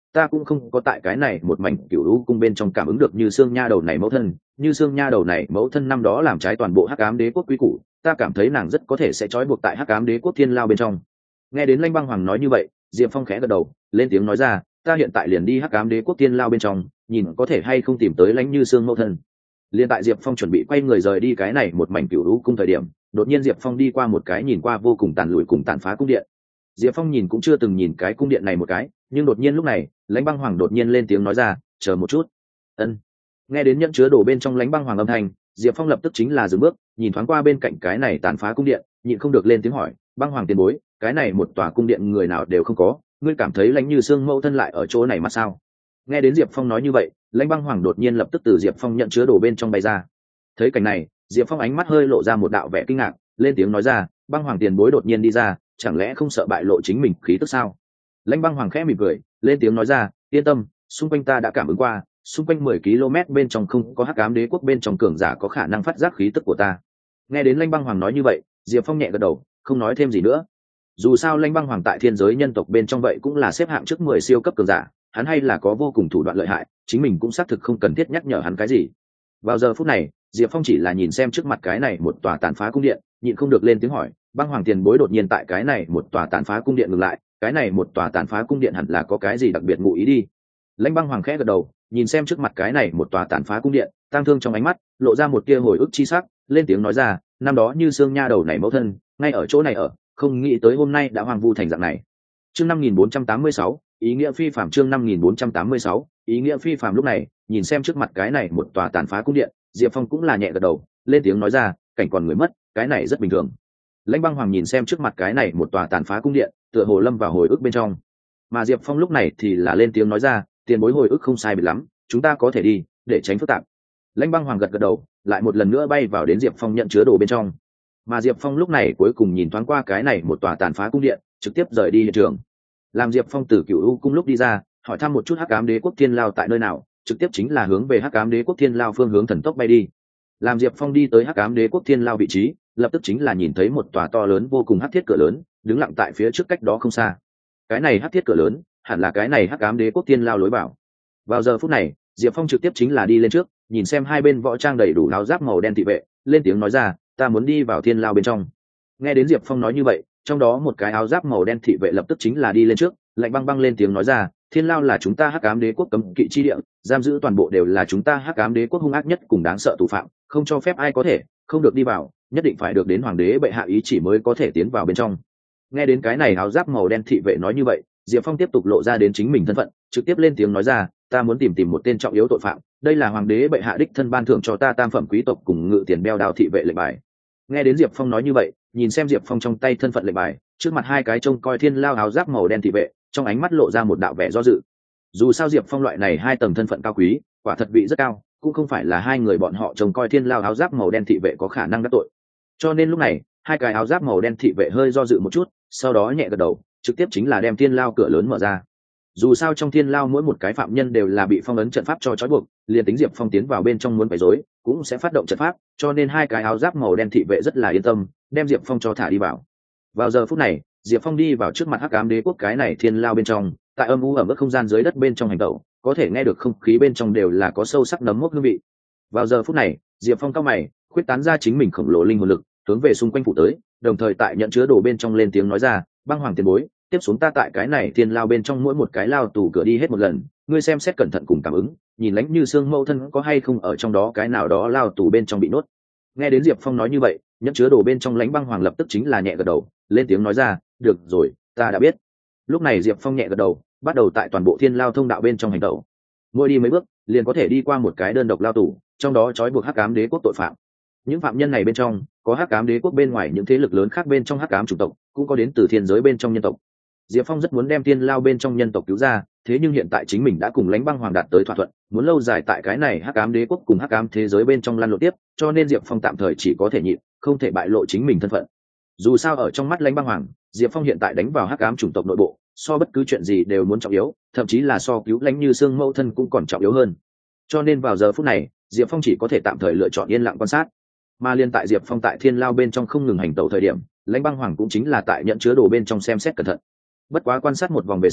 ta cũng không có tại cái này một mảnh cựu lũ cung bên trong cảm ứng được Như Xương nha đầu này mẫu thân. Như Xương nha đầu này mẫu thân năm đó làm trái toàn bộ hắc ám đế quốc quý củ, ta cảm thấy nàng rất có thể sẽ trói buộc tại hắc ám đế quốc thiên lao bên trong. Nghe đến Lãnh Băng Hoàng nói như vậy, Diệp Phong khẽ gật đầu, lên tiếng nói ra, ta hiện tại liền đi hắc ám đế quốc thiên lao bên trong, nhìn có thể hay không tìm tới Lãnh Như Xương mẫu thân. Liên tại Diệp Phong chuẩn bị quay người rời đi cái này một mảnh cựu lũ cung thời điểm, đột nhiên Diệp Phong đi qua một cái nhìn qua vô cùng tàn lụi cùng tàn phá cung điện. Diệp Phong nhìn cũng chưa từng nhìn cái cung điện này một cái, nhưng đột nhiên lúc này, Lãnh Băng Hoàng đột nhiên lên tiếng nói ra, chờ một chút. Ân. Nghe đến nhận chứa đồ bên trong Lãnh Băng Hoàng âm thanh, Diệp Phong lập tức chính là dừng bước, nhìn thoáng qua bên cạnh cái này tàn phá cung điện, nhịn không được lên tiếng hỏi, Băng Hoàng tiền bối, cái này một tòa cung điện người nào đều không có, ngươi cảm thấy Lãnh Như Xương mẫu thân lại ở chỗ này mà sao? Nghe đến Diệp Phong nói như vậy, Lãnh Băng Hoàng đột nhiên lập tức từ Diệp Phong nhận chứa đồ bên trong bay ra. Thấy cảnh này, Diệp Phong ánh mắt hơi lộ ra một đạo vẻ kinh ngạc, lên tiếng nói ra, Băng Hoàng tiền bối đột nhiên đi ra, chẳng lẽ không sợ bại lộ chính mình khí tức sao? Lãnh Băng Hoàng khẽ mỉm cười, lên tiếng nói ra, yên tâm, xung quanh ta đã cảm ứng qua, xung quanh mười ki lô mét bên trong không có hắc ám đế quốc bên trong cường giả có khả năng phát giác khí tức của ta. Nghe đến Lãnh Băng Hoàng nói như vậy, Diệp Phong nhẹ gật đầu, không nói thêm gì nữa. Dù sao Lãnh Băng Hoàng tại thiên giới nhân tộc bên trong vậy cũng là xếp hạng trước mười siêu cấp cường giả, hắn hay là có vô cùng thủ đoạn lợi hại, chính mình cũng xác thực không cần thiết nhắc nhở hắn cái gì. Vào giờ phút này, Diệp Phong chỉ là nhìn xem trước mặt cái này một tòa tàn phá cung điện, nhịn không được lên tiếng hỏi, Băng Hoàng tiền bối đột nhiên tại cái này một tòa tàn phá cung điện ngừng lại, cái này một tòa tàn phá cung điện hẳn là có cái gì đặc biệt ngụ ý đi. Lãnh Băng Hoàng khẽ gật đầu, nhìn xem trước mặt cái này một tòa tàn phá cung điện, tang thương trong ánh mắt lộ ra một tia hồi ức chi sắc, lên tiếng nói ra, năm đó Như Xương nha đầu này mẫu thân ngay ở chỗ này ở, không nghĩ tới hôm nay đã hoang vu thành dạng này. Chương năm nghìn bốn trăm tám mươi sáu, ý nghĩa phi phàm. Chương năm nghìn bốn trăm tám mươi sáu, ý nghĩa phi phàm. Lúc này, nhìn xem trước mặt cái này một tòa tàn phá cung điện, Diệp Phong cũng là nhẹ gật đầu, lên tiếng nói ra, cảnh còn người mất, cái này rất bình thường. Lãnh Băng Hoàng nhìn xem trước mặt cái này một tòa tàn phá cung điện, tựa hồ lâm vào hồi ức bên trong. Mà Diệp Phong lúc này thì là lên tiếng nói ra, tiền bối hồi ức không sai biệt lắm, chúng ta có thể đi, để tránh phức tạp. Lãnh Băng Hoàng gật gật đầu, lại một lần nữa bay vào đến Diệp Phong nhận chứa đồ bên trong. Mà Diệp Phong lúc này cuối cùng nhìn thoáng qua cái này một tòa tàn phá cung điện, trực tiếp rời đi hiện trường. Làm Diệp Phong từ Cửu U cung lúc đi ra, hỏi thăm một chút hắc ám đế quốc thiên lao tại nơi nào, trực tiếp chính là hướng về hắc ám đế quốc thiên lao phương hướng thần tốc bay đi. Làm Diệp Phong đi tới hắc ám đế quốc thiên lao vị trí, lập tức chính là nhìn thấy một tòa to lớn vô cùng hắc thiết cửa lớn, đứng lặng tại phía trước cách đó không xa. Cái này hắc thiết cửa lớn, hẳn là cái này hắc ám đế quốc thiên lao lối vào. Vào giờ phút này, Diệp Phong trực tiếp chính là đi lên trước, nhìn xem hai bên võ trang đầy đủ áo giáp màu đen thị vệ, lên tiếng nói ra, ta muốn đi vào thiên lao bên trong. Nghe đến Diệp Phong nói như vậy, trong đó một cái áo giáp màu đen thị vệ lập tức chính là đi lên trước, lạnh băng băng lên tiếng nói ra, thiên lao là chúng ta hắc ám đế quốc cấm kỵ chi địa, giam giữ toàn bộ đều là chúng ta hắc ám đế quốc hung ác nhất cùng đáng sợ tù phạm, không cho phép ai có thể không được đi vào, nhất định phải được đến hoàng đế bệ hạ ý chỉ mới có thể tiến vào bên trong. Nghe đến cái này áo giáp màu đen thị vệ nói như vậy, Diệp Phong tiếp tục lộ ra đến chính mình thân phận, trực tiếp lên tiếng nói ra, ta muốn tìm tìm một tên trọng yếu tội phạm, đây là hoàng đế bệ hạ đích thân ban thưởng cho ta tam phẩm quý tộc cùng ngự tiền đeo đao thị vệ lệnh bài. Nghe đến Diệp Phong nói như vậy, nhìn xem Diệp Phong trong tay thân phận lệnh bài, trước mặt hai cái trông coi thiên lao áo giáp màu đen thị vệ, trong ánh mắt lộ ra một đạo vẻ do dự. Dù sao Diệp Phong loại này hai tầng thân phận cao quý, quả thật vị rất cao, cũng không phải là hai người bọn họ trông coi thiên lao áo giáp màu đen thị vệ có khả năng đắc tội. Cho nên lúc này, hai cái áo giáp màu đen thị vệ hơi do dự một chút, sau đó nhẹ gật đầu, trực tiếp chính là đem thiên lao cửa lớn mở ra. Dù sao trong thiên lao mỗi một cái phạm nhân đều là bị phong ấn trận pháp cho trói buộc, liền tính Diệp Phong tiến vào bên trong muốn quấy rối, cũng sẽ phát động trận pháp, cho nên hai cái áo giáp màu đen thị vệ rất là yên tâm, đem Diệp Phong cho thả đi vào. Vào giờ phút này, Diệp Phong đi vào trước mặt hắc ám đế quốc cái này thiên lao bên trong, tại âm u ở mức không gian dưới đất bên trong hành động, có thể nghe được không khí bên trong đều là có sâu sắc nấm mốc hương vị. Vào giờ phút này, Diệp Phong cao mày, khuyết tán ra chính mình khổng lồ linh hồn lực, hướng về xung quanh phủ tới, đồng thời tại nhận chứa đồ bên trong lên tiếng nói ra, băng hoàng tiền bối, tiếp xuống ta tại cái này thiên lao bên trong mỗi một cái lao tù cửa đi hết một lần, ngươi xem xét cẩn thận cùng cảm ứng, nhìn lãnh như xương mâu thân có hay không ở trong đó cái nào đó lao tù bên trong bị nuốt. Nghe đến Diệp Phong nói như vậy, nhận chứa đồ bên trong lãnh băng hoàng lập tức chính là nhẹ gật đầu, lên tiếng nói ra, được rồi, ta đã biết. Lúc này Diệp Phong nhẹ gật đầu, bắt đầu tại toàn bộ thiên lao thông đạo bên trong hành động. Mỗi đi mấy bước, liền có thể đi qua một cái đơn độc lao tù, trong đó trói buộc hắc ám đế quốc tội phạm. Những phạm nhân này bên trong có hắc ám đế quốc bên ngoài những thế lực lớn khác bên trong hắc ám chủng tộc, cũng có đến từ thiên giới bên trong nhân tộc. Diệp Phong rất muốn đem thiên lao bên trong nhân tộc cứu ra, thế nhưng hiện tại chính mình đã cùng lãnh băng hoàng đạt tới thỏa thuận, muốn lâu dài tại cái này hắc ám đế quốc cùng hắc ám thế giới bên trong lăn lộn tiếp, cho nên Diệp Phong tạm thời chỉ có thể nhịn, không thể bại lộ chính mình thân phận. Dù sao ở trong mắt lãnh băng hoàng, Diệp Phong hiện tại đánh vào hắc ám chủng tộc nội bộ, so bất cứ chuyện gì đều muốn trọng yếu, thậm chí là so cứu lãnh như xương mẫu thân cũng còn trọng yếu hơn. Cho nên vào giờ phút này, Diệp Phong chỉ có thể tạm thời lựa chọn yên lặng quan sát. Mà liên tại Diệp Phong tại thiên lao bên trong không ngừng hành tẩu thời điểm, lãnh băng hoàng cũng chính là tại nhận chứa đồ bên trong xem xét cẩn thận. Bất quá quan sát một vòng về sau,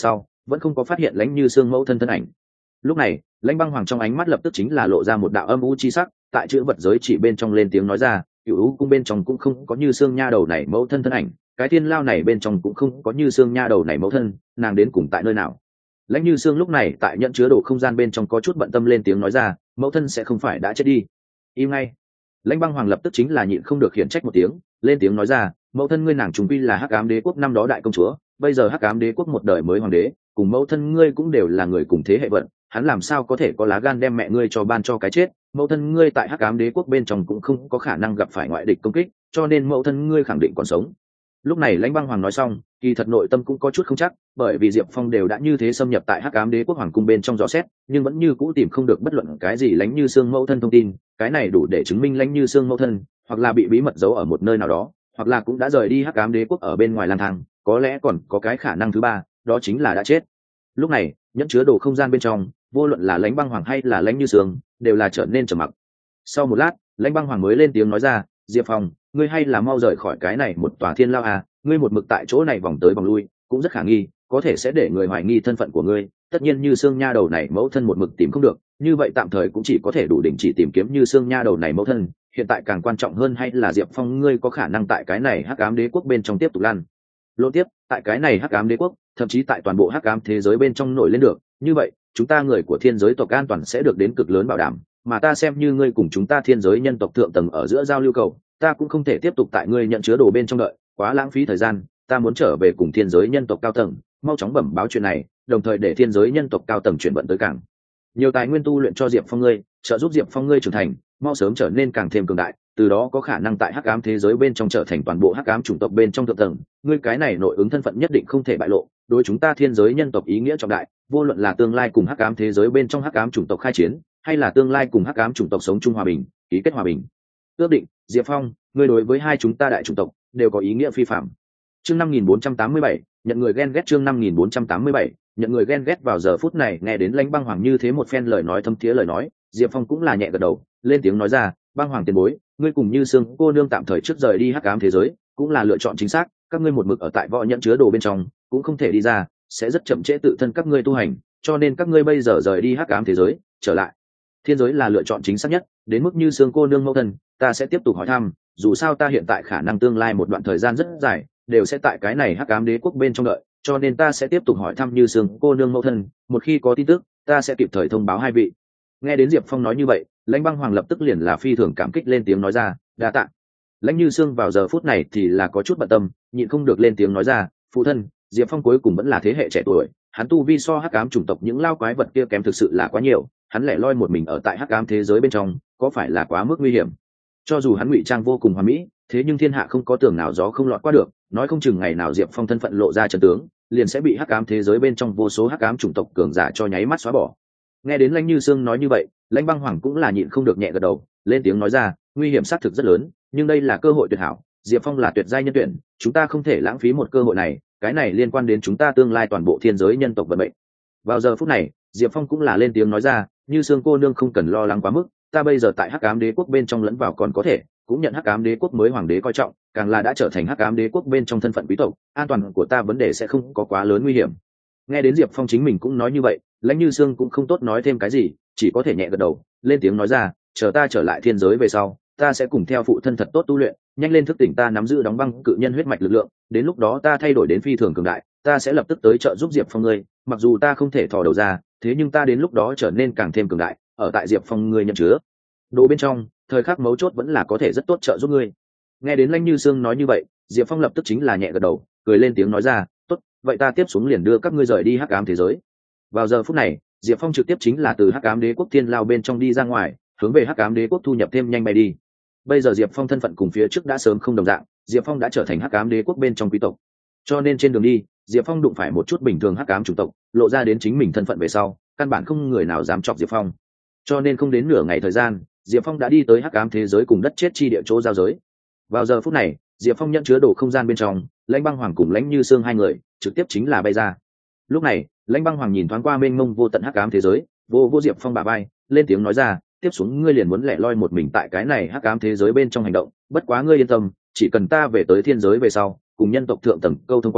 vẫn không có phát hiện lãnh như xương mẫu thân thân ảnh. Lúc này lãnh băng hoàng trong ánh mắt lập tức chính là lộ ra một đạo âm u chi sắc, tại chữ vật giới chỉ bên trong lên tiếng nói ra, cựu u cung bên trong cũng không có như xương nha đầu này mẫu thân thân ảnh, cái thiên lao này bên trong cũng không có như xương nha đầu này mẫu thân, nàng đến cùng tại nơi nào? Lãnh như xương lúc này tại nhận chứa đồ không gian bên trong có chút bận tâm lên tiếng nói ra, mẫu thân sẽ không phải đã chết đi? Im ngay. Lãnh băng hoàng lập tức chính là nhịn không được khiển trách một tiếng, lên tiếng nói ra, mẫu thân ngươi nàng trùng quy là hắc ám đế quốc năm đó đại công chúa, bây giờ hắc ám đế quốc một đời mới hoàng đế, cùng mẫu thân ngươi cũng đều là người cùng thế hệ vận, hắn làm sao có thể có lá gan đem mẹ ngươi cho ban cho cái chết? Mẫu thân ngươi tại hắc ám đế quốc bên trong cũng không có khả năng gặp phải ngoại địch công kích, cho nên mẫu thân ngươi khẳng định còn sống. Lúc này lãnh băng hoàng nói xong, kỳ thật nội tâm cũng có chút không chắc, bởi vì Diệp Phong đều đã như thế xâm nhập tại hắc ám đế quốc hoàng cung bên trong dò xét, nhưng vẫn như cũ tìm không được bất luận cái gì lãnh như xương mẫu thân thông tin. Cái này đủ để chứng minh lãnh như xương mẫu thân hoặc là bị bí mật giấu ở một nơi nào đó, hoặc là cũng đã rời đi hắc ám đế quốc ở bên ngoài lang thang, có lẽ còn có cái khả năng thứ ba, đó chính là đã chết. Lúc này nhẫn chứa đồ không gian bên trong, vô luận là lãnh băng hoàng hay là lãnh như xương đều là trở nên trầm mặc. Sau một lát lãnh băng hoàng mới lên tiếng nói ra, Diệp Phong, ngươi hay là mau rời khỏi cái này một tòa thiên lao à, ngươi một mực tại chỗ này vòng tới vòng lui cũng rất khả nghi, có thể sẽ để người hoài nghi thân phận của ngươi. Tất nhiên như xương nha đầu này mẫu thân một mực tìm không được, như vậy tạm thời cũng chỉ có thể đủ đình chỉ tìm kiếm như xương nha đầu này mẫu thân. Hiện tại càng quan trọng hơn hay là Diệp Phong ngươi có khả năng tại cái này hắc ám đế quốc bên trong tiếp tục lăn lộn tiếp, tại cái này hắc ám đế quốc, thậm chí tại toàn bộ hắc ám thế giới bên trong nổi lên được, như vậy chúng ta người của thiên giới tộc an toàn sẽ được đến cực lớn bảo đảm. Mà ta xem như ngươi cùng chúng ta thiên giới nhân tộc thượng tầng ở giữa giao lưu cầu, ta cũng không thể tiếp tục tại ngươi nhận chứa đồ bên trong đợi, quá lãng phí thời gian. Ta muốn trở về cùng thiên giới nhân tộc cao tầng mau chóng bẩm báo chuyện này, đồng thời để thiên giới nhân tộc cao tầng chuyển vận tới cảng nhiều tài nguyên tu luyện cho Diệp Phong ngươi, trợ giúp Diệp Phong ngươi trưởng thành, mau sớm trở nên càng thêm cường đại, từ đó có khả năng tại hắc ám thế giới bên trong trở thành toàn bộ hắc ám chủng tộc bên trong thượng tầng. Ngươi cái này nội ứng thân phận nhất định không thể bại lộ, đối chúng ta thiên giới nhân tộc ý nghĩa trọng đại, vô luận là tương lai cùng hắc ám thế giới bên trong hắc ám chủng tộc khai chiến, hay là tương lai cùng hắc ám chủng tộc sống chung hòa bình, ký kết hòa bình ước định. Diệp Phong, ngươi đối với hai chúng ta đại chủng tộc đều có ý nghĩa phi phạm. Chương năm nghìn bốn trăm tám mươi bảy, nhận người ghen ghét. Chương năm nghìn bốn trăm tám mươi bảy, nhận người ghen ghét. Vào giờ phút này nghe đến lãnh băng hoàng như thế một phen lời nói thâm thiế lời nói, Diệp Phong cũng là nhẹ gật đầu, lên tiếng nói ra, băng hoàng tiền bối, ngươi cùng như xương cô nương tạm thời trước rời đi hắc ám thế giới cũng là lựa chọn chính xác, các ngươi một mực ở tại võ nhận chứa đồ bên trong cũng không thể đi ra, sẽ rất chậm trễ tự thân các ngươi tu hành, cho nên các ngươi bây giờ rời đi hắc ám thế giới trở lại thiên giới là lựa chọn chính xác nhất. Đến mức như xương cô nương mẫu thân, ta sẽ tiếp tục hỏi thăm, dù sao ta hiện tại khả năng tương lai một đoạn thời gian rất dài đều sẽ tại cái này hắc ám đế quốc bên trong đợi, cho nên ta sẽ tiếp tục hỏi thăm như xương cô nương mẫu thân, một khi có tin tức ta sẽ kịp thời thông báo hai vị. Nghe đến Diệp Phong nói như vậy, lãnh băng hoàng lập tức liền là phi thường cảm kích lên tiếng nói ra, đa tạ. Lãnh như xương vào giờ phút này thì là có chút bận tâm, nhịn không được lên tiếng nói ra, phụ thân, Diệp Phong cuối cùng vẫn là thế hệ trẻ tuổi, hắn tu vi so hắc ám chủng tộc những lao quái vật kia kém thực sự là quá nhiều, hắn lẻ loi một mình ở tại hắc ám thế giới bên trong có phải là quá mức nguy hiểm? Cho dù hắn ngụy trang vô cùng hoàn mỹ, thế nhưng thiên hạ không có tường nào gió không lọt qua được, nói không chừng ngày nào Diệp Phong thân phận lộ ra chân tướng, liền sẽ bị hắc ám thế giới bên trong vô số hắc ám chủng tộc cường giả cho nháy mắt xóa bỏ. Nghe đến lãnh như xương nói như vậy, lãnh băng hoàng cũng là nhịn không được nhẹ gật đầu, lên tiếng nói ra, nguy hiểm xác thực rất lớn, nhưng đây là cơ hội tuyệt hảo, Diệp Phong là tuyệt giai nhân tuyển, chúng ta không thể lãng phí một cơ hội này, cái này liên quan đến chúng ta tương lai toàn bộ thiên giới nhân tộc vận mệnh. Vào giờ phút này Diệp Phong cũng là lên tiếng nói ra, như xương cô nương không cần lo lắng quá mức, ta bây giờ tại hắc ám đế quốc bên trong lẫn vào còn có thể, cũng nhận hắc ám đế quốc mới hoàng đế coi trọng, càng là đã trở thành hắc ám đế quốc bên trong thân phận quý tộc, an toàn của ta vấn đề sẽ không có quá lớn nguy hiểm. Nghe đến Diệp Phong chính mình cũng nói như vậy, lãnh như xương cũng không tốt nói thêm cái gì, chỉ có thể nhẹ gật đầu, lên tiếng nói ra, chờ ta trở lại thiên giới về sau, ta sẽ cùng theo phụ thân thật tốt tu luyện, nhanh lên thức tỉnh ta nắm giữ đóng băng cự nhân huyết mạch lực lượng, đến lúc đó ta thay đổi đến phi thường cường đại, ta sẽ lập tức tới trợ giúp Diệp Phong ngươi, mặc dù ta không thể thò đầu ra, thế nhưng ta đến lúc đó trở nên càng thêm cường đại, ở tại Diệp Phong ngươi nhận chứa đồ bên trong, thời khắc mấu chốt vẫn là có thể rất tốt trợ giúp ngươi. Nghe đến lãnh như xương nói như vậy, Diệp Phong lập tức chính là nhẹ gật đầu, cười lên tiếng nói ra, tốt, vậy ta tiếp xuống liền đưa các ngươi rời đi hắc ám thế giới. Vào giờ phút này Diệp Phong trực tiếp chính là từ hắc ám đế quốc thiên lao bên trong đi ra ngoài, hướng về hắc ám đế quốc thu nhập thêm nhanh bay đi. Bây giờ Diệp Phong thân phận cùng phía trước đã sớm không đồng dạng, Diệp Phong đã trở thành hắc ám đế quốc bên trong quý tộc, cho nên trên đường đi Diệp Phong đụng phải một chút bình thường hắc ám chủng tộc, lộ ra đến chính mình thân phận về sau, căn bản không người nào dám chọc Diệp Phong, cho nên không đến nửa ngày thời gian, Diệp Phong đã đi tới hắc ám thế giới cùng đất chết chi địa chỗ giao giới. Vào giờ phút này Diệp Phong nhận chứa đồ không gian bên trong, lãnh băng hoàng cùng lãnh như xương hai người trực tiếp chính là bay ra. Lúc này lãnh băng hoàng nhìn thoáng qua mênh mông vô tận hắc ám thế giới, vô vô Diệp Phong bả vai, lên tiếng nói ra, tiếp xuống ngươi liền muốn lẻ loi một mình tại cái này hắc ám thế giới bên trong hành động, bất quá ngươi yên tâm, chỉ cần ta về tới thiên giới về sau, cùng nhân tộc thượng tầng câu thông qua,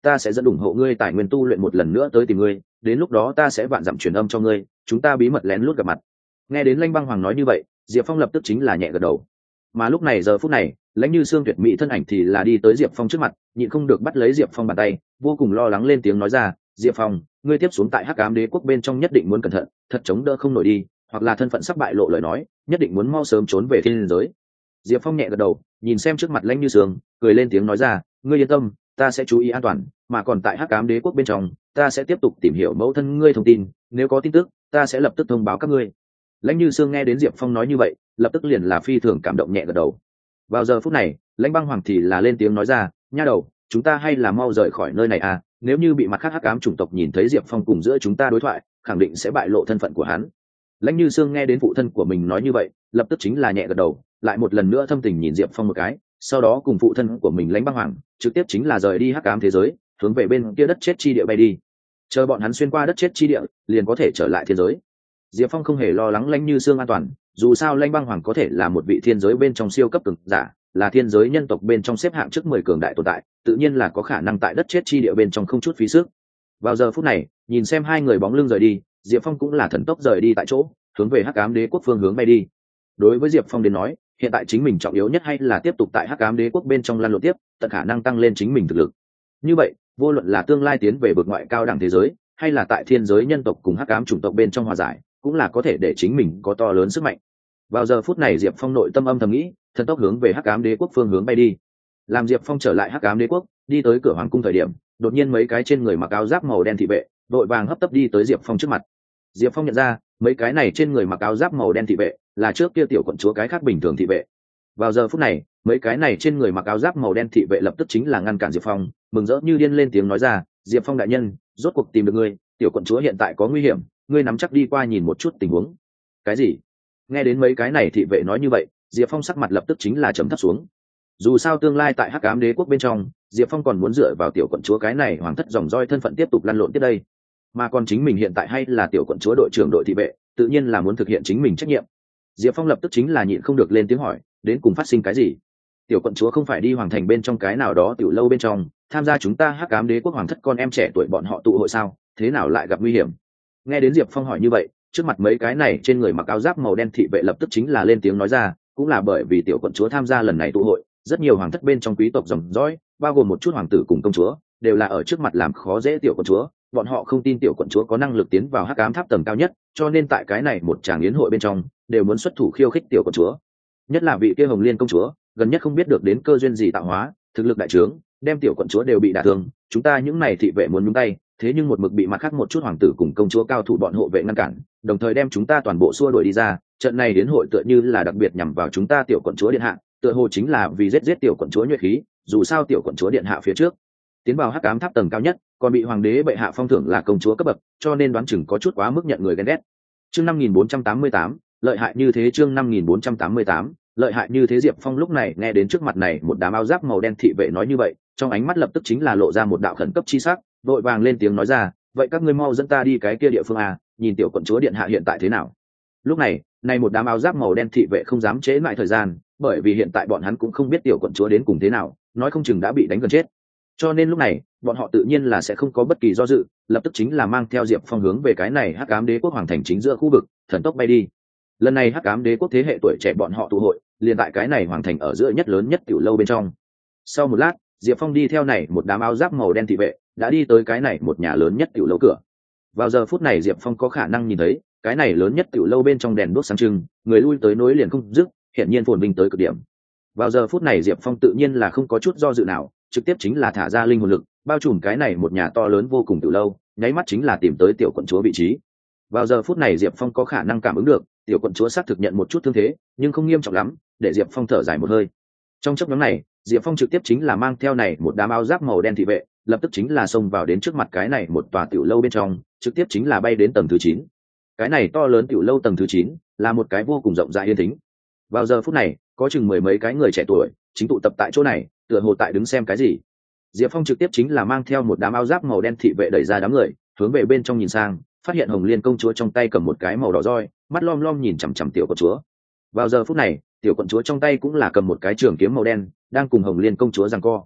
ta sẽ dẫn ủng hộ ngươi tài nguyên tu luyện một lần nữa tới tìm ngươi, đến lúc đó ta sẽ vạn dặm truyền âm cho ngươi, chúng ta bí mật lén lút gặp mặt. Nghe đến Lãnh Băng Hoàng nói như vậy, Diệp Phong lập tức chính là nhẹ gật đầu. Mà lúc này giờ phút này, Lãnh Như Sương tuyệt mỹ thân ảnh thì là đi tới Diệp Phong trước mặt, nhịn không được bắt lấy Diệp Phong bàn tay, vô cùng lo lắng lên tiếng nói ra, Diệp Phong, ngươi tiếp xuống tại Hắc Ám Đế quốc bên trong nhất định muốn cẩn thận, thật chống đỡ không nổi đi, hoặc là thân phận sắp bại lộ lời nói, nhất định muốn mau sớm trốn về thiên giới. Diệp Phong nhẹ gật đầu, nhìn xem trước mặt Lãnh Như Sương, cười lên tiếng nói ra, ngươi yên tâm, ta sẽ chú ý an toàn, mà còn tại Hắc Ám Đế quốc bên trong, ta sẽ tiếp tục tìm hiểu mẫu thân ngươi thông tin, nếu có tin tức, ta sẽ lập tức thông báo các ngươi. Lãnh Như Sương nghe đến Diệp Phong nói như vậy, lập tức liền là phi thường cảm động nhẹ gật đầu. Vào giờ phút này, Lãnh Băng Hoàng thì là lên tiếng nói ra, nha đầu, chúng ta hay là mau rời khỏi nơi này à, nếu như bị mặt khác Hắc Ám chủng tộc nhìn thấy Diệp Phong cùng giữa chúng ta đối thoại, khẳng định sẽ bại lộ thân phận của hắn. Lãnh Như Sương nghe đến phụ thân của mình nói như vậy, lập tức chính là nhẹ gật đầu, lại một lần nữa thâm tình nhìn Diệp Phong một cái, sau đó cùng phụ thân của mình Lãnh Băng Hoàng trực tiếp chính là rời đi Hắc Ám thế giới, hướng về bên kia đất chết chi địa bay đi. Chờ bọn hắn xuyên qua đất chết chi địa, liền có thể trở lại thiên giới. Diệp Phong không hề lo lắng Lãnh Như Sương an toàn, dù sao Lãnh Băng Hoàng có thể là một vị thiên giới bên trong siêu cấp cường giả, là thiên giới nhân tộc bên trong xếp hạng trước mười cường đại tồn tại, tự nhiên là có khả năng tại đất chết chi địa bên trong không chút phí sức. Vào giờ phút này, nhìn xem hai người bóng lưng rời đi, Diệp Phong cũng là thần tốc rời đi tại chỗ, hướng về Hắc Ám Đế quốc phương hướng bay đi. Đối với Diệp Phong đến nói, hiện tại chính mình trọng yếu nhất hay là tiếp tục tại Hắc Ám Đế quốc bên trong lăn lộn tiếp, tận khả năng tăng lên chính mình thực lực. Như vậy, vô luận là tương lai tiến về vực ngoại cao đẳng thế giới, hay là tại thiên giới nhân tộc cùng Hắc Ám chủng tộc bên trong hòa giải, cũng là có thể để chính mình có to lớn sức mạnh. Vào giờ phút này Diệp Phong nội tâm âm thầm nghĩ, thần tốc hướng về Hắc Ám Đế quốc phương hướng bay đi. Làm Diệp Phong trở lại Hắc Ám Đế quốc, đi tới cửa hoàng cung thời điểm, đột nhiên mấy cái trên người mặc áo giáp màu đen thị vệ, đội vàng hấp tấp đi tới Diệp Phong trước mặt. Diệp Phong nhận ra, mấy cái này trên người mặc áo giáp màu đen thị vệ, là trước kia tiểu quận chúa cái khác bình thường thị vệ. Vào giờ phút này, mấy cái này trên người mặc áo giáp màu đen thị vệ lập tức chính là ngăn cản Diệp Phong, mừng rỡ như điên lên tiếng nói ra, Diệp Phong đại nhân, rốt cuộc tìm được ngươi, tiểu quận chúa hiện tại có nguy hiểm, ngươi nắm chắc đi qua nhìn một chút tình huống. Cái gì? Nghe đến mấy cái này thị vệ nói như vậy, Diệp Phong sắc mặt lập tức chính là trầm thấp xuống. Dù sao tương lai tại Hắc Ám Đế quốc bên trong, Diệp Phong còn muốn dựa vào tiểu quận chúa cái này hoàng thất dòng roi thân phận tiếp tục lăn lộn tiếp đây, mà còn chính mình hiện tại hay là tiểu quận chúa đội trưởng đội thị vệ, tự nhiên là muốn thực hiện chính mình trách nhiệm. Diệp Phong lập tức chính là nhịn không được lên tiếng hỏi, đến cùng phát sinh cái gì? Tiểu quận chúa không phải đi hoàng thành bên trong cái nào đó tiểu lâu bên trong, tham gia chúng ta Hắc Ám Đế quốc hoàng thất con em trẻ tuổi bọn họ tụ hội sao? Thế nào lại gặp nguy hiểm? Nghe đến Diệp Phong hỏi như vậy, trước mặt mấy cái này trên người mặc áo giáp màu đen thị vệ lập tức chính là lên tiếng nói ra, cũng là bởi vì tiểu quận chúa tham gia lần này tụ hội, rất nhiều hoàng thất bên trong quý tộc dòng dõi, bao gồm một chút hoàng tử cùng công chúa, đều là ở trước mặt làm khó dễ tiểu quận chúa, bọn họ không tin tiểu quận chúa có năng lực tiến vào Hắc Ám tháp tầng cao nhất, cho nên tại cái này một tràng yến hội bên trong, đều muốn xuất thủ khiêu khích tiểu quận chúa. Nhất là vị kia Hồng Liên công chúa, gần nhất không biết được đến cơ duyên gì tạo hóa, thực lực đại trướng, đem tiểu quận chúa đều bị đả thương, chúng ta những này thị vệ muốn nhúng tay, thế nhưng một mực bị mặt khác một chút hoàng tử cùng công chúa cao thủ bọn hộ vệ ngăn cản, đồng thời đem chúng ta toàn bộ xua đuổi đi ra, trận này đến hội tựa như là đặc biệt nhằm vào chúng ta tiểu quận chúa điện hạ, tựa hồ chính là vì giết giết tiểu quận chúa nhuệ khí, dù sao tiểu quận chúa điện hạ phía trước tiến vào Hắc Ám tháp tầng cao nhất, còn bị hoàng đế bệ hạ phong thưởng là công chúa cấp bậc, cho nên đoán chừng có chút quá mức nhận người ghen ghét. Chương năm nghìn bốn trăm tám mươi tám, lợi hại như thế chương năm nghìn bốn trăm tám mươi tám, lợi hại như thế Diệp Phong lúc này nghe đến trước mặt này một đám áo giáp màu đen thị vệ nói như vậy, trong ánh mắt lập tức chính là lộ ra một đạo khẩn cấp chi sắc, vội vàng lên tiếng nói ra, vậy các ngươi mau dẫn ta đi cái kia địa phương à, nhìn tiểu quận chúa điện hạ hiện tại thế nào. Lúc này, này một đám áo giáp màu đen thị vệ không dám trễ lại thời gian, bởi vì hiện tại bọn hắn cũng không biết tiểu quận chúa đến cùng thế nào, nói không chừng đã bị đánh gần chết. Cho nên lúc này, bọn họ tự nhiên là sẽ không có bất kỳ do dự, lập tức chính là mang theo Diệp Phong hướng về cái này Hắc Ám Đế quốc hoàng thành chính giữa khu vực, thần tốc bay đi. Lần này Hắc Ám Đế quốc thế hệ tuổi trẻ bọn họ tụ hội, liền tại cái này hoàng thành ở giữa nhất lớn nhất tiểu lâu bên trong. Sau một lát, Diệp Phong đi theo này một đám áo giáp màu đen thị vệ, đã đi tới cái này một nhà lớn nhất tiểu lâu cửa. Vào giờ phút này Diệp Phong có khả năng nhìn thấy, cái này lớn nhất tiểu lâu bên trong đèn đuốc sáng trưng, người lui tới nối liền không dứt, hiện nhiên phồn vinh tới cực điểm. Vào giờ phút này Diệp Phong tự nhiên là không có chút do dự nào, trực tiếp chính là thả ra linh hồn lực, bao trùm cái này một nhà to lớn vô cùng tiểu lâu, nháy mắt chính là tìm tới tiểu quận chúa vị trí. Vào giờ phút này Diệp Phong có khả năng cảm ứng được, tiểu quận chúa xác thực nhận một chút thương thế, nhưng không nghiêm trọng lắm, để Diệp Phong thở dài một hơi. Trong chốc ngắn này, Diệp Phong trực tiếp chính là mang theo này một đám áo giáp màu đen thị vệ, lập tức chính là xông vào đến trước mặt cái này một tòa tiểu lâu bên trong, trực tiếp chính là bay đến tầng thứ chín. Cái này to lớn tiểu lâu tầng thứ chín, là một cái vô cùng rộng rãi yên tĩnh. Vào giờ phút này, có chừng mười mấy cái người trẻ tuổi chính tụ tập tại chỗ này, tựa hồ tại đứng xem cái gì. Diệp Phong trực tiếp chính là mang theo một đám áo giáp màu đen thị vệ đẩy ra đám người, hướng về bên trong nhìn sang, phát hiện Hồng Liên công chúa trong tay cầm một cái màu đỏ roi, mắt lom lom nhìn chằm chằm tiểu quận chúa. Vào giờ phút này, tiểu quận chúa trong tay cũng là cầm một cái trường kiếm màu đen, đang cùng Hồng Liên công chúa giằng co.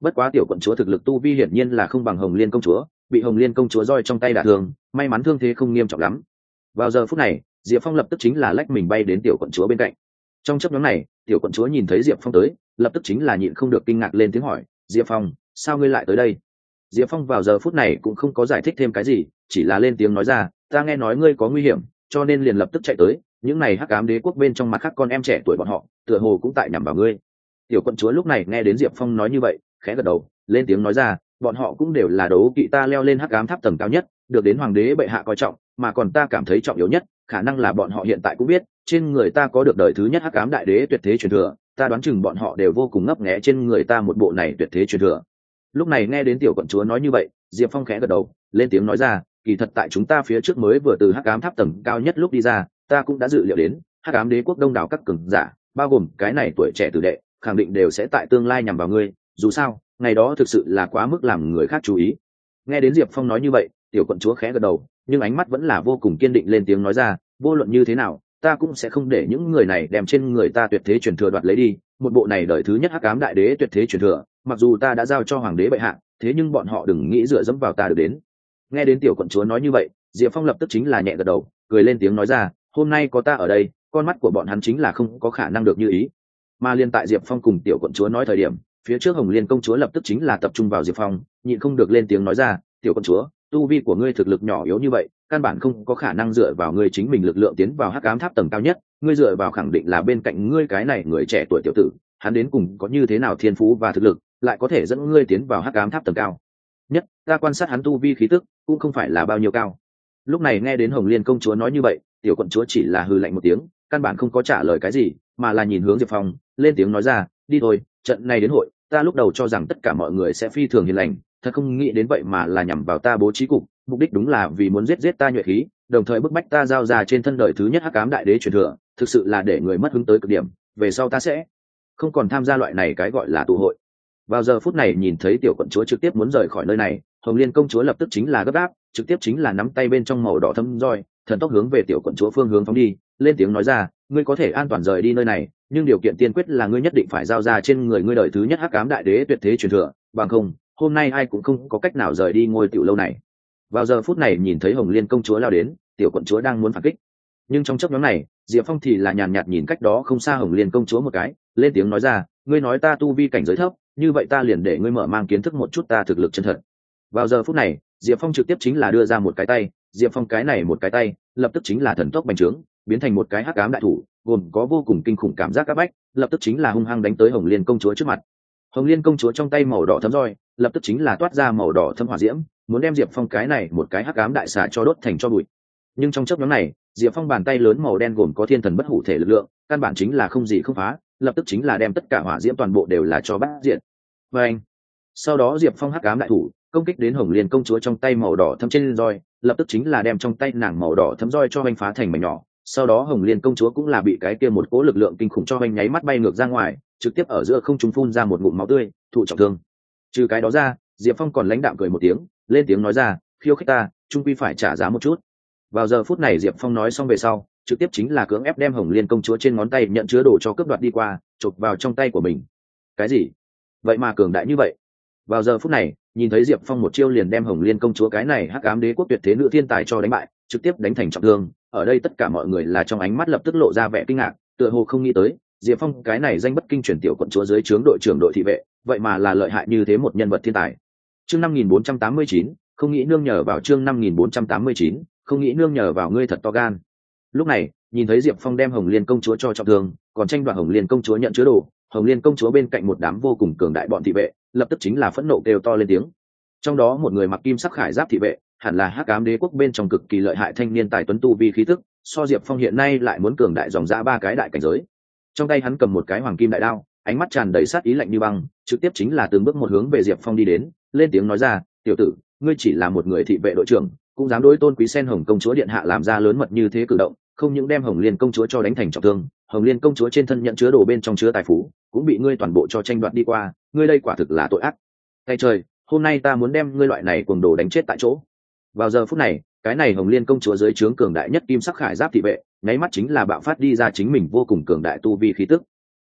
Bất quá tiểu quận chúa thực lực tu vi hiển nhiên là không bằng Hồng Liên công chúa, bị Hồng Liên công chúa roi trong tay đả thương, may mắn thương thế không nghiêm trọng lắm. Vào giờ phút này, Diệp Phong lập tức chính là lách mình bay đến tiểu quận chúa bên cạnh. Trong chớp nhoáng này, tiểu quận chúa nhìn thấy Diệp Phong tới, lập tức chính là nhịn không được kinh ngạc lên tiếng hỏi, "Diệp Phong, sao ngươi lại tới đây?" Diệp Phong vào giờ phút này cũng không có giải thích thêm cái gì, chỉ là lên tiếng nói ra, "Ta nghe nói ngươi có nguy hiểm, cho nên liền lập tức chạy tới, những này Hắc Ám Đế quốc bên trong mặt khác con em trẻ tuổi bọn họ, tựa hồ cũng tại nhằm vào ngươi." Tiểu quận chúa lúc này nghe đến Diệp Phong nói như vậy, khẽ gật đầu, lên tiếng nói ra, "Bọn họ cũng đều là đấu kỵ ta leo lên Hắc Ám tháp tầng cao nhất, được đến hoàng đế bệ hạ coi trọng, mà còn ta cảm thấy trọng yếu nhất, khả năng là bọn họ hiện tại cũng biết, trên người ta có được đời thứ nhất Hắc Ám đại đế tuyệt thế truyền thừa, ta đoán chừng bọn họ đều vô cùng ngấp nghé trên người ta một bộ này tuyệt thế truyền thừa." Lúc này nghe đến tiểu quận chúa nói như vậy, Diệp Phong khẽ gật đầu, lên tiếng nói ra, "Kỳ thật tại chúng ta phía trước mới vừa từ Hắc Ám tháp tầng cao nhất lúc đi ra, ta cũng đã dự liệu đến, Hắc Ám Đế quốc đông đảo các cường giả, bao gồm cái này tuổi trẻ tử đệ, khẳng định đều sẽ tại tương lai nhằm vào ngươi, dù sao, ngày đó thực sự là quá mức làm người khác chú ý." Nghe đến Diệp Phong nói như vậy, tiểu quận chúa khẽ gật đầu, nhưng ánh mắt vẫn là vô cùng kiên định, lên tiếng nói ra, "Vô luận như thế nào, ta cũng sẽ không để những người này đem trên người ta tuyệt thế truyền thừa đoạt lấy đi, một bộ này đời thứ nhất Hắc Ám đại đế tuyệt thế truyền thừa, mặc dù ta đã giao cho hoàng đế bệ hạ, thế nhưng bọn họ đừng nghĩ dựa dẫm vào ta được đến." Nghe đến tiểu quận chúa nói như vậy, Diệp Phong lập tức chính là nhẹ gật đầu, cười lên tiếng nói ra, "Hôm nay có ta ở đây, con mắt của bọn hắn chính là không có khả năng được như ý." Mà liên tại Diệp Phong cùng tiểu quận chúa nói thời điểm, phía trước Hồng Liên công chúa lập tức chính là tập trung vào Diệp Phong, nhịn không được lên tiếng nói ra, "Tiểu quận chúa, tu vi của ngươi thực lực nhỏ yếu như vậy, căn bản không có khả năng dựa vào ngươi chính mình lực lượng tiến vào Hắc Ám tháp tầng cao nhất, ngươi dựa vào khẳng định là bên cạnh ngươi cái này người trẻ tuổi tiểu tử, hắn đến cùng có như thế nào thiên phú và thực lực, lại có thể dẫn ngươi tiến vào Hắc Ám tháp tầng cao nhất, ta quan sát hắn tu vi khí tức cũng không phải là bao nhiêu cao." Lúc này nghe đến Hồng Liên công chúa nói như vậy, tiểu quận chúa chỉ là hừ lạnh một tiếng, căn bản không có trả lời cái gì, mà là nhìn hướng Diệp Phong, lên tiếng nói ra, "Đi thôi, trận này đến hội, ta lúc đầu cho rằng tất cả mọi người sẽ phi thường hiền lành, thật không nghĩ đến vậy mà là nhằm vào ta bố trí cục, mục đích đúng là vì muốn giết giết ta nhuệ khí, đồng thời bức bách ta giao ra trên thân đời thứ nhất Hắc Ám đại đế truyền thừa, thực sự là để người mất hứng tới cực điểm, về sau ta sẽ không còn tham gia loại này cái gọi là tụ hội." Vào giờ phút này nhìn thấy tiểu quận chúa trực tiếp muốn rời khỏi nơi này, Hồng Liên công chúa lập tức chính là gấp gáp, trực tiếp chính là nắm tay bên trong màu đỏ thâm roi, thần tốc hướng về tiểu quận chúa phương hướng phóng đi, lên tiếng nói ra, "Ngươi có thể an toàn rời đi nơi này, nhưng điều kiện tiên quyết là ngươi nhất định phải giao ra trên người ngươi đời thứ nhất Hắc Ám đại đế tuyệt thế truyền thừa, bằng không, hôm nay ai cũng không có cách nào rời đi ngôi tiểu lâu này." Vào giờ phút này nhìn thấy Hồng Liên công chúa lao đến, tiểu quận chúa đang muốn phản kích, nhưng trong chốc ngắn này, Diệp Phong thì là nhàn nhạt nhìn cách đó không xa Hồng Liên công chúa một cái, lên tiếng nói ra, "Ngươi nói ta tu vi cảnh giới thấp, như vậy ta liền để ngươi mở mang kiến thức một chút ta thực lực chân thật." Vào giờ phút này, Diệp Phong trực tiếp chính là đưa ra một cái tay, Diệp Phong cái này một cái tay, lập tức chính là thần tốc bành trướng, biến thành một cái Hắc Ám đại thủ, gồm có vô cùng kinh khủng cảm giác áp bách, lập tức chính là hung hăng đánh tới Hồng Liên công chúa trước mặt. Hồng Liên công chúa trong tay màu đỏ thấm roi, lập tức chính là toát ra màu đỏ thâm hỏa diễm, muốn đem Diệp Phong cái này một cái Hắc Ám đại xà cho đốt thành tro bụi. Nhưng trong chớp nhoáng này, Diệp Phong bàn tay lớn màu đen gồm có thiên thần bất hủ thể lực lượng, căn bản chính là không gì không phá, lập tức chính là đem tất cả hỏa diễm toàn bộ đều là cho bắt diện. Và anh, sau đó Diệp Phong Hắc Ám đại thủ công kích đến Hồng Liên công chúa trong tay màu đỏ thâm trên roi, lập tức chính là đem trong tay nàng màu đỏ thấm roi cho anh phá thành mảnh nhỏ. Sau đó Hồng Liên công chúa cũng là bị cái kia một cỗ lực lượng kinh khủng cho anh nháy mắt bay ngược ra ngoài, trực tiếp ở giữa không trung phun ra một ngụm máu tươi, thụ trọng thương. Trừ cái đó ra, Diệp Phong còn lãnh đạm cười một tiếng, lên tiếng nói ra, "Khiêu khích ta, trung quy phải trả giá một chút." Vào giờ phút này Diệp Phong nói xong về sau, trực tiếp chính là cưỡng ép đem Hồng Liên công chúa trên ngón tay nhận chứa đồ cho cướp đoạt đi qua, chụp vào trong tay của mình. Cái gì? Vậy mà cường đại như vậy? Vào giờ phút này, nhìn thấy Diệp Phong một chiêu liền đem Hồng Liên công chúa cái này Hắc Ám đế quốc tuyệt thế nữ thiên tài cho đánh bại, trực tiếp đánh thành trọng thương, ở đây tất cả mọi người là trong ánh mắt lập tức lộ ra vẻ kinh ngạc, tựa hồ không nghĩ tới, Diệp Phong cái này danh bất kinh truyền tiểu quận chúa dưới trướng đội trưởng đội thị vệ, vậy mà là lợi hại như thế một nhân vật thiên tài. Chương năm nghìn bốn trăm tám mươi chín, không nghĩ nương nhờ vào chương năm nghìn bốn trăm tám mươi chín, không nghĩ nương nhờ vào ngươi thật to gan. Lúc này, nhìn thấy Diệp Phong đem Hồng Liên công chúa cho trọng thương, còn tranh đoạt Hồng Liên công chúa nhận chứa đồ, Hồng Liên công chúa bên cạnh một đám vô cùng cường đại bọn thị vệ, lập tức chính là phẫn nộ kêu to lên tiếng. Trong đó một người mặc kim sắc khải giáp thị vệ, hẳn là Hắc Ám đế quốc bên trong cực kỳ lợi hại thanh niên tài tuấn tu vi khí tức, so Diệp Phong hiện nay lại muốn cường đại dòng dã ba cái đại cảnh giới. Trong tay hắn cầm một cái hoàng kim đại đao, ánh mắt tràn đầy sát ý lạnh như băng, trực tiếp chính là từng bước một hướng về Diệp Phong đi đến, lên tiếng nói ra, "Tiểu tử, ngươi chỉ là một người thị vệ đội trưởng, cũng dám đối tôn quý sen hồng công chúa điện hạ làm ra lớn mật như thế cử động, không những đem Hồng Liên công chúa cho đánh thành trọng thương, Hồng Liên công chúa trên thân nhận chứa đồ bên trong chứa tài phú, cũng bị ngươi toàn bộ cho tranh đoạt đi qua, ngươi đây quả thực là tội ác. Tay trời, hôm nay ta muốn đem ngươi loại này cuồng đồ đánh chết tại chỗ." Vào giờ phút này, cái này Hồng Liên công chúa dưới trướng cường đại nhất kim sắc khải giáp thị vệ, nháy mắt chính là bạo phát đi ra chính mình vô cùng cường đại tu vi khí tức.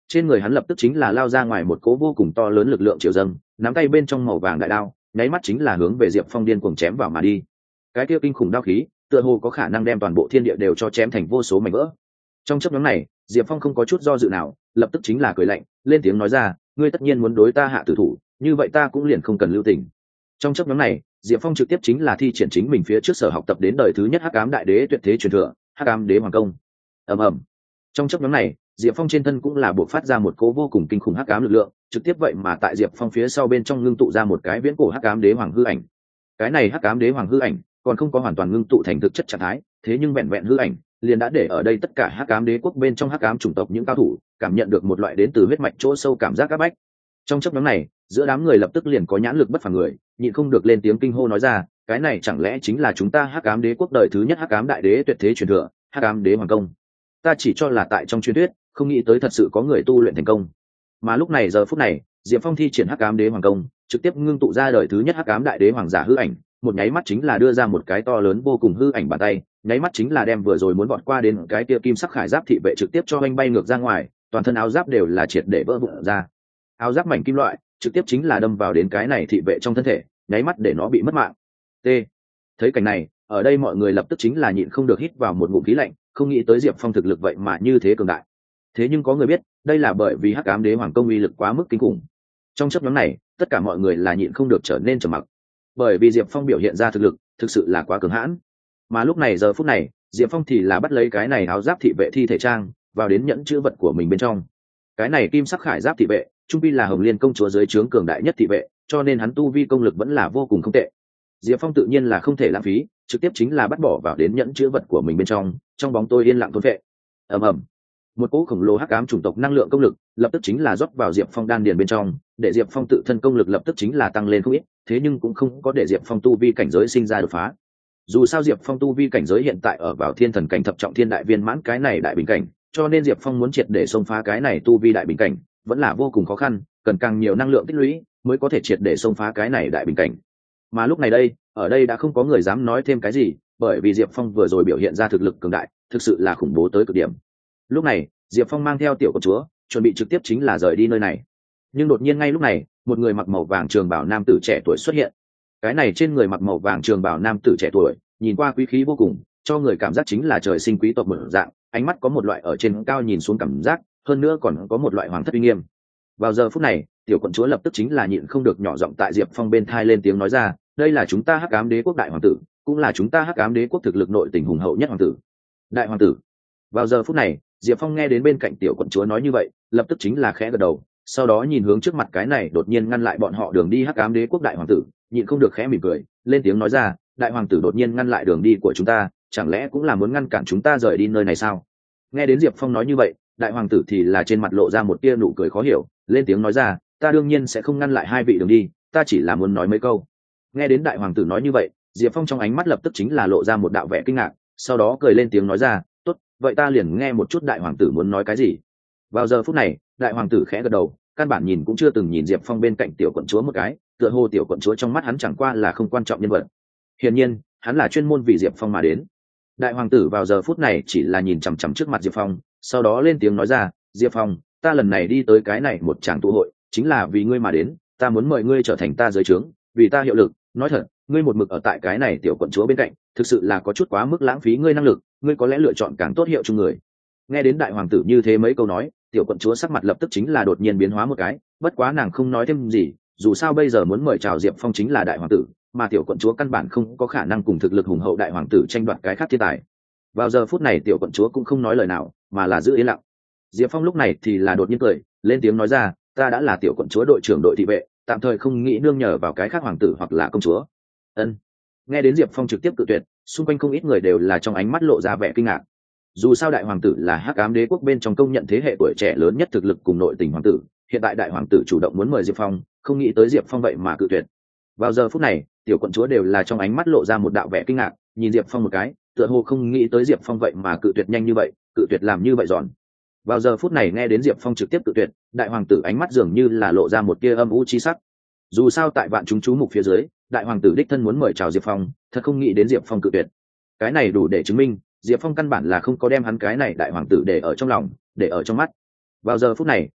trên người hắn lập tức chính là lao ra ngoài một cỗ vô cùng to lớn lực lượng triều dâng, nắm tay bên trong màu vàng đại đao, nháy mắt chính là hướng về Diệp Phong điên cuồng chém vào mà đi. Cái kia kinh khủng đao khí tựa hồ có khả năng đem toàn bộ thiên địa đều cho chém thành vô số mảnh vỡ. Trong chốc ngắn này, Diệp Phong không có chút do dự nào, lập tức chính là cười lạnh, lên tiếng nói ra, ngươi tất nhiên muốn đối ta hạ tử thủ, như vậy ta cũng liền không cần lưu tình. Trong chốc ngắn này, Diệp Phong trực tiếp chính là thi triển chính mình phía trước sở học tập đến đời thứ nhất Hắc Ám Đại Đế tuyệt thế truyền thừa, Hắc Ám Đế Hoàng Công. Ầm ầm. Trong chốc ngắn này, Diệp Phong trên thân cũng là bộc phát ra một cỗ vô cùng kinh khủng hắc ám lực lượng, trực tiếp vậy mà tại Diệp Phong phía sau bên trong ngưng tụ ra một cái viễn cổ Hắc Ám Đế Hoàng hư ảnh. Cái này Hắc Ám Đế Hoàng hư ảnh còn không có hoàn toàn ngưng tụ thành thực chất trạng thái, thế nhưng vẹn vẹn hư ảnh liền đã để ở đây tất cả Hắc Ám Đế quốc bên trong Hắc Ám chủng tộc những cao thủ cảm nhận được một loại đến từ huyết mạch chỗ sâu cảm giác áp bách. Trong chốc ngắn này, giữa đám người lập tức liền có nhãn lực bất phàm người, nhịn không được lên tiếng kinh hô nói ra, cái này chẳng lẽ chính là chúng ta Hắc Ám Đế quốc đời thứ nhất Hắc Ám Đại Đế tuyệt thế truyền thừa, Hắc Ám Đế Hoàng Công. Ta chỉ cho là tại trong truyền thuyết, không nghĩ tới thật sự có người tu luyện thành công. Mà lúc này giờ phút này, Diệp Phong thi triển Hắc Ám Đế Hoàng Công, trực tiếp ngưng tụ ra đời thứ nhất Hắc Ám Đại Đế Hoàng giả hư ảnh, một nháy mắt chính là đưa ra một cái to lớn vô cùng hư ảnh bàn tay, nháy mắt chính là đem vừa rồi muốn vọt qua đến cái kia kim sắc khải giáp thị vệ trực tiếp cho anh bay ngược ra ngoài, toàn thân áo giáp đều là triệt để vỡ vụn ra. Áo giáp mảnh kim loại trực tiếp chính là đâm vào đến cái này thị vệ trong thân thể, nháy mắt để nó bị mất mạng. T. Thấy cảnh này, ở đây mọi người lập tức chính là nhịn không được hít vào một ngụm khí lạnh, không nghĩ tới Diệp Phong thực lực vậy mà như thế cường đại. Thế nhưng có người biết, đây là bởi vì Hắc Ám Đế Hoàng Công uy lực quá mức kinh khủng. Trong chốc ngắn này, tất cả mọi người là nhịn không được trở nên trầm mặc, bởi vì Diệp Phong biểu hiện ra thực lực thực sự là quá cường hãn. Mà lúc này giờ phút này, Diệp Phong thì là bắt lấy cái này áo giáp thị vệ thi thể trang, vào đến nhẫn chữ vật của mình bên trong. Cái này kim sắc khải giáp thị vệ, trung pi là Hồng Liên công chúa dưới trướng cường đại nhất thị vệ, cho nên hắn tu vi công lực vẫn là vô cùng không tệ. Diệp Phong tự nhiên là không thể lãng phí, trực tiếp chính là bắt bỏ vào đến nhẫn chữ vật của mình bên trong, trong bóng tôi yên lặng thôn vệ. Ầm ầm. Một cỗ khổng lồ hắc ám chủng tộc năng lượng công lực lập tức chính là rót vào Diệp Phong đan điền bên trong, để Diệp Phong tự thân công lực lập tức chính là tăng lên không ít, thế nhưng cũng không có để Diệp Phong tu vi cảnh giới sinh ra đột phá. Dù sao Diệp Phong tu vi cảnh giới hiện tại ở vào thiên thần cảnh thập trọng thiên đại viên mãn cái này đại bình cảnh, cho nên Diệp Phong muốn triệt để xông phá cái này tu vi đại bình cảnh vẫn là vô cùng khó khăn, cần càng nhiều năng lượng tích lũy mới có thể triệt để xông phá cái này đại bình cảnh. Mà lúc này đây, ở đây đã không có người dám nói thêm cái gì, bởi vì Diệp Phong vừa rồi biểu hiện ra thực lực cường đại, thực sự là khủng bố tới cực điểm. Lúc này, Diệp Phong mang theo tiểu công chúa, chuẩn bị trực tiếp chính là rời đi nơi này. Nhưng đột nhiên ngay lúc này, một người mặc màu vàng trường bào nam tử trẻ tuổi xuất hiện. Cái này trên người mặc màu vàng trường bào nam tử trẻ tuổi, nhìn qua quý khí vô cùng, cho người cảm giác chính là trời sinh quý tộc mở dạng, ánh mắt có một loại ở trên cao nhìn xuống cảm giác, hơn nữa còn có một loại hoàng thất uy nghiêm. Vào giờ phút này, tiểu quận chúa lập tức chính là nhịn không được nhỏ giọng tại Diệp Phong bên thai lên tiếng nói ra, đây là chúng ta Hắc Ám Đế quốc đại hoàng tử, cũng là chúng ta Hắc Ám Đế quốc thực lực nội tình hùng hậu nhất hoàng tử. Đại hoàng tử. Vào giờ phút này, Diệp Phong nghe đến bên cạnh tiểu quận chúa nói như vậy, lập tức chính là khẽ gật đầu, sau đó nhìn hướng trước mặt cái này đột nhiên ngăn lại bọn họ đường đi Hắc Ám Đế quốc đại hoàng tử, nhịn không được khẽ mỉm cười, lên tiếng nói ra, đại hoàng tử đột nhiên ngăn lại đường đi của chúng ta, chẳng lẽ cũng là muốn ngăn cản chúng ta rời đi nơi này sao? Nghe đến Diệp Phong nói như vậy, đại hoàng tử thì là trên mặt lộ ra một tia nụ cười khó hiểu, lên tiếng nói ra, ta đương nhiên sẽ không ngăn lại hai vị đường đi, ta chỉ là muốn nói mấy câu. Nghe đến đại hoàng tử nói như vậy, Diệp Phong trong ánh mắt lập tức chính là lộ ra một đạo vẻ kinh ngạc, sau đó cười lên tiếng nói ra, tốt, vậy ta liền nghe một chút đại hoàng tử muốn nói cái gì. Vào giờ phút này, đại hoàng tử khẽ gật đầu, căn bản nhìn cũng chưa từng nhìn Diệp Phong bên cạnh tiểu quận chúa một cái, tựa hồ tiểu quận chúa trong mắt hắn chẳng qua là không quan trọng nhân vật. Hiển nhiên, hắn là chuyên môn vì Diệp Phong mà đến. Đại hoàng tử vào giờ phút này chỉ là nhìn chằm chằm trước mặt Diệp Phong, sau đó lên tiếng nói ra, Diệp Phong, ta lần này đi tới cái này một tràng tụ hội, chính là vì ngươi mà đến, ta muốn mời ngươi trở thành ta dưới trướng, vì ta hiệu lực. Nói thật, ngươi một mực ở tại cái này tiểu quận chúa bên cạnh, thực sự là có chút quá mức lãng phí ngươi năng lực, ngươi có lẽ lựa chọn càng tốt hiệu chung người. Nghe đến đại hoàng tử như thế mấy câu nói, tiểu quận chúa sắc mặt lập tức chính là đột nhiên biến hóa một cái, bất quá nàng không nói thêm gì, dù sao bây giờ muốn mời chào Diệp Phong chính là đại hoàng tử, mà tiểu quận chúa căn bản không có khả năng cùng thực lực hùng hậu đại hoàng tử tranh đoạt cái khác thiên tài. Vào giờ phút này tiểu quận chúa cũng không nói lời nào, mà là giữ yên lặng. Diệp Phong lúc này thì là đột nhiên cười, lên tiếng nói ra, ta đã là tiểu quận chúa đội trưởng đội thị vệ, tạm thời không nghĩ nương nhờ vào cái khác hoàng tử hoặc là công chúa. Ân. Nghe đến Diệp Phong trực tiếp cự tuyệt, xung quanh không ít người đều là trong ánh mắt lộ ra vẻ kinh ngạc. Dù sao đại hoàng tử là Hắc Ám Đế quốc bên trong công nhận thế hệ tuổi trẻ lớn nhất thực lực cùng nội tình hoàng tử, hiện tại đại hoàng tử chủ động muốn mời Diệp Phong, không nghĩ tới Diệp Phong vậy mà cự tuyệt. Vào giờ phút này, tiểu quận chúa đều là trong ánh mắt lộ ra một đạo vẻ kinh ngạc, nhìn Diệp Phong một cái, tựa hồ không nghĩ tới Diệp Phong vậy mà cự tuyệt nhanh như vậy, cự tuyệt làm như vậy giòn. Vào giờ phút này nghe đến Diệp Phong trực tiếp cự tuyệt, đại hoàng tử ánh mắt dường như là lộ ra một tia âm u chi sắc. Dù sao tại vạn chúng chú mục phía dưới, đại hoàng tử đích thân muốn mời chào Diệp Phong, thật không nghĩ đến Diệp Phong cự tuyệt. Cái này đủ để chứng minh, Diệp Phong căn bản là không có đem hắn cái này đại hoàng tử để ở trong lòng, để ở trong mắt. Vào giờ phút này,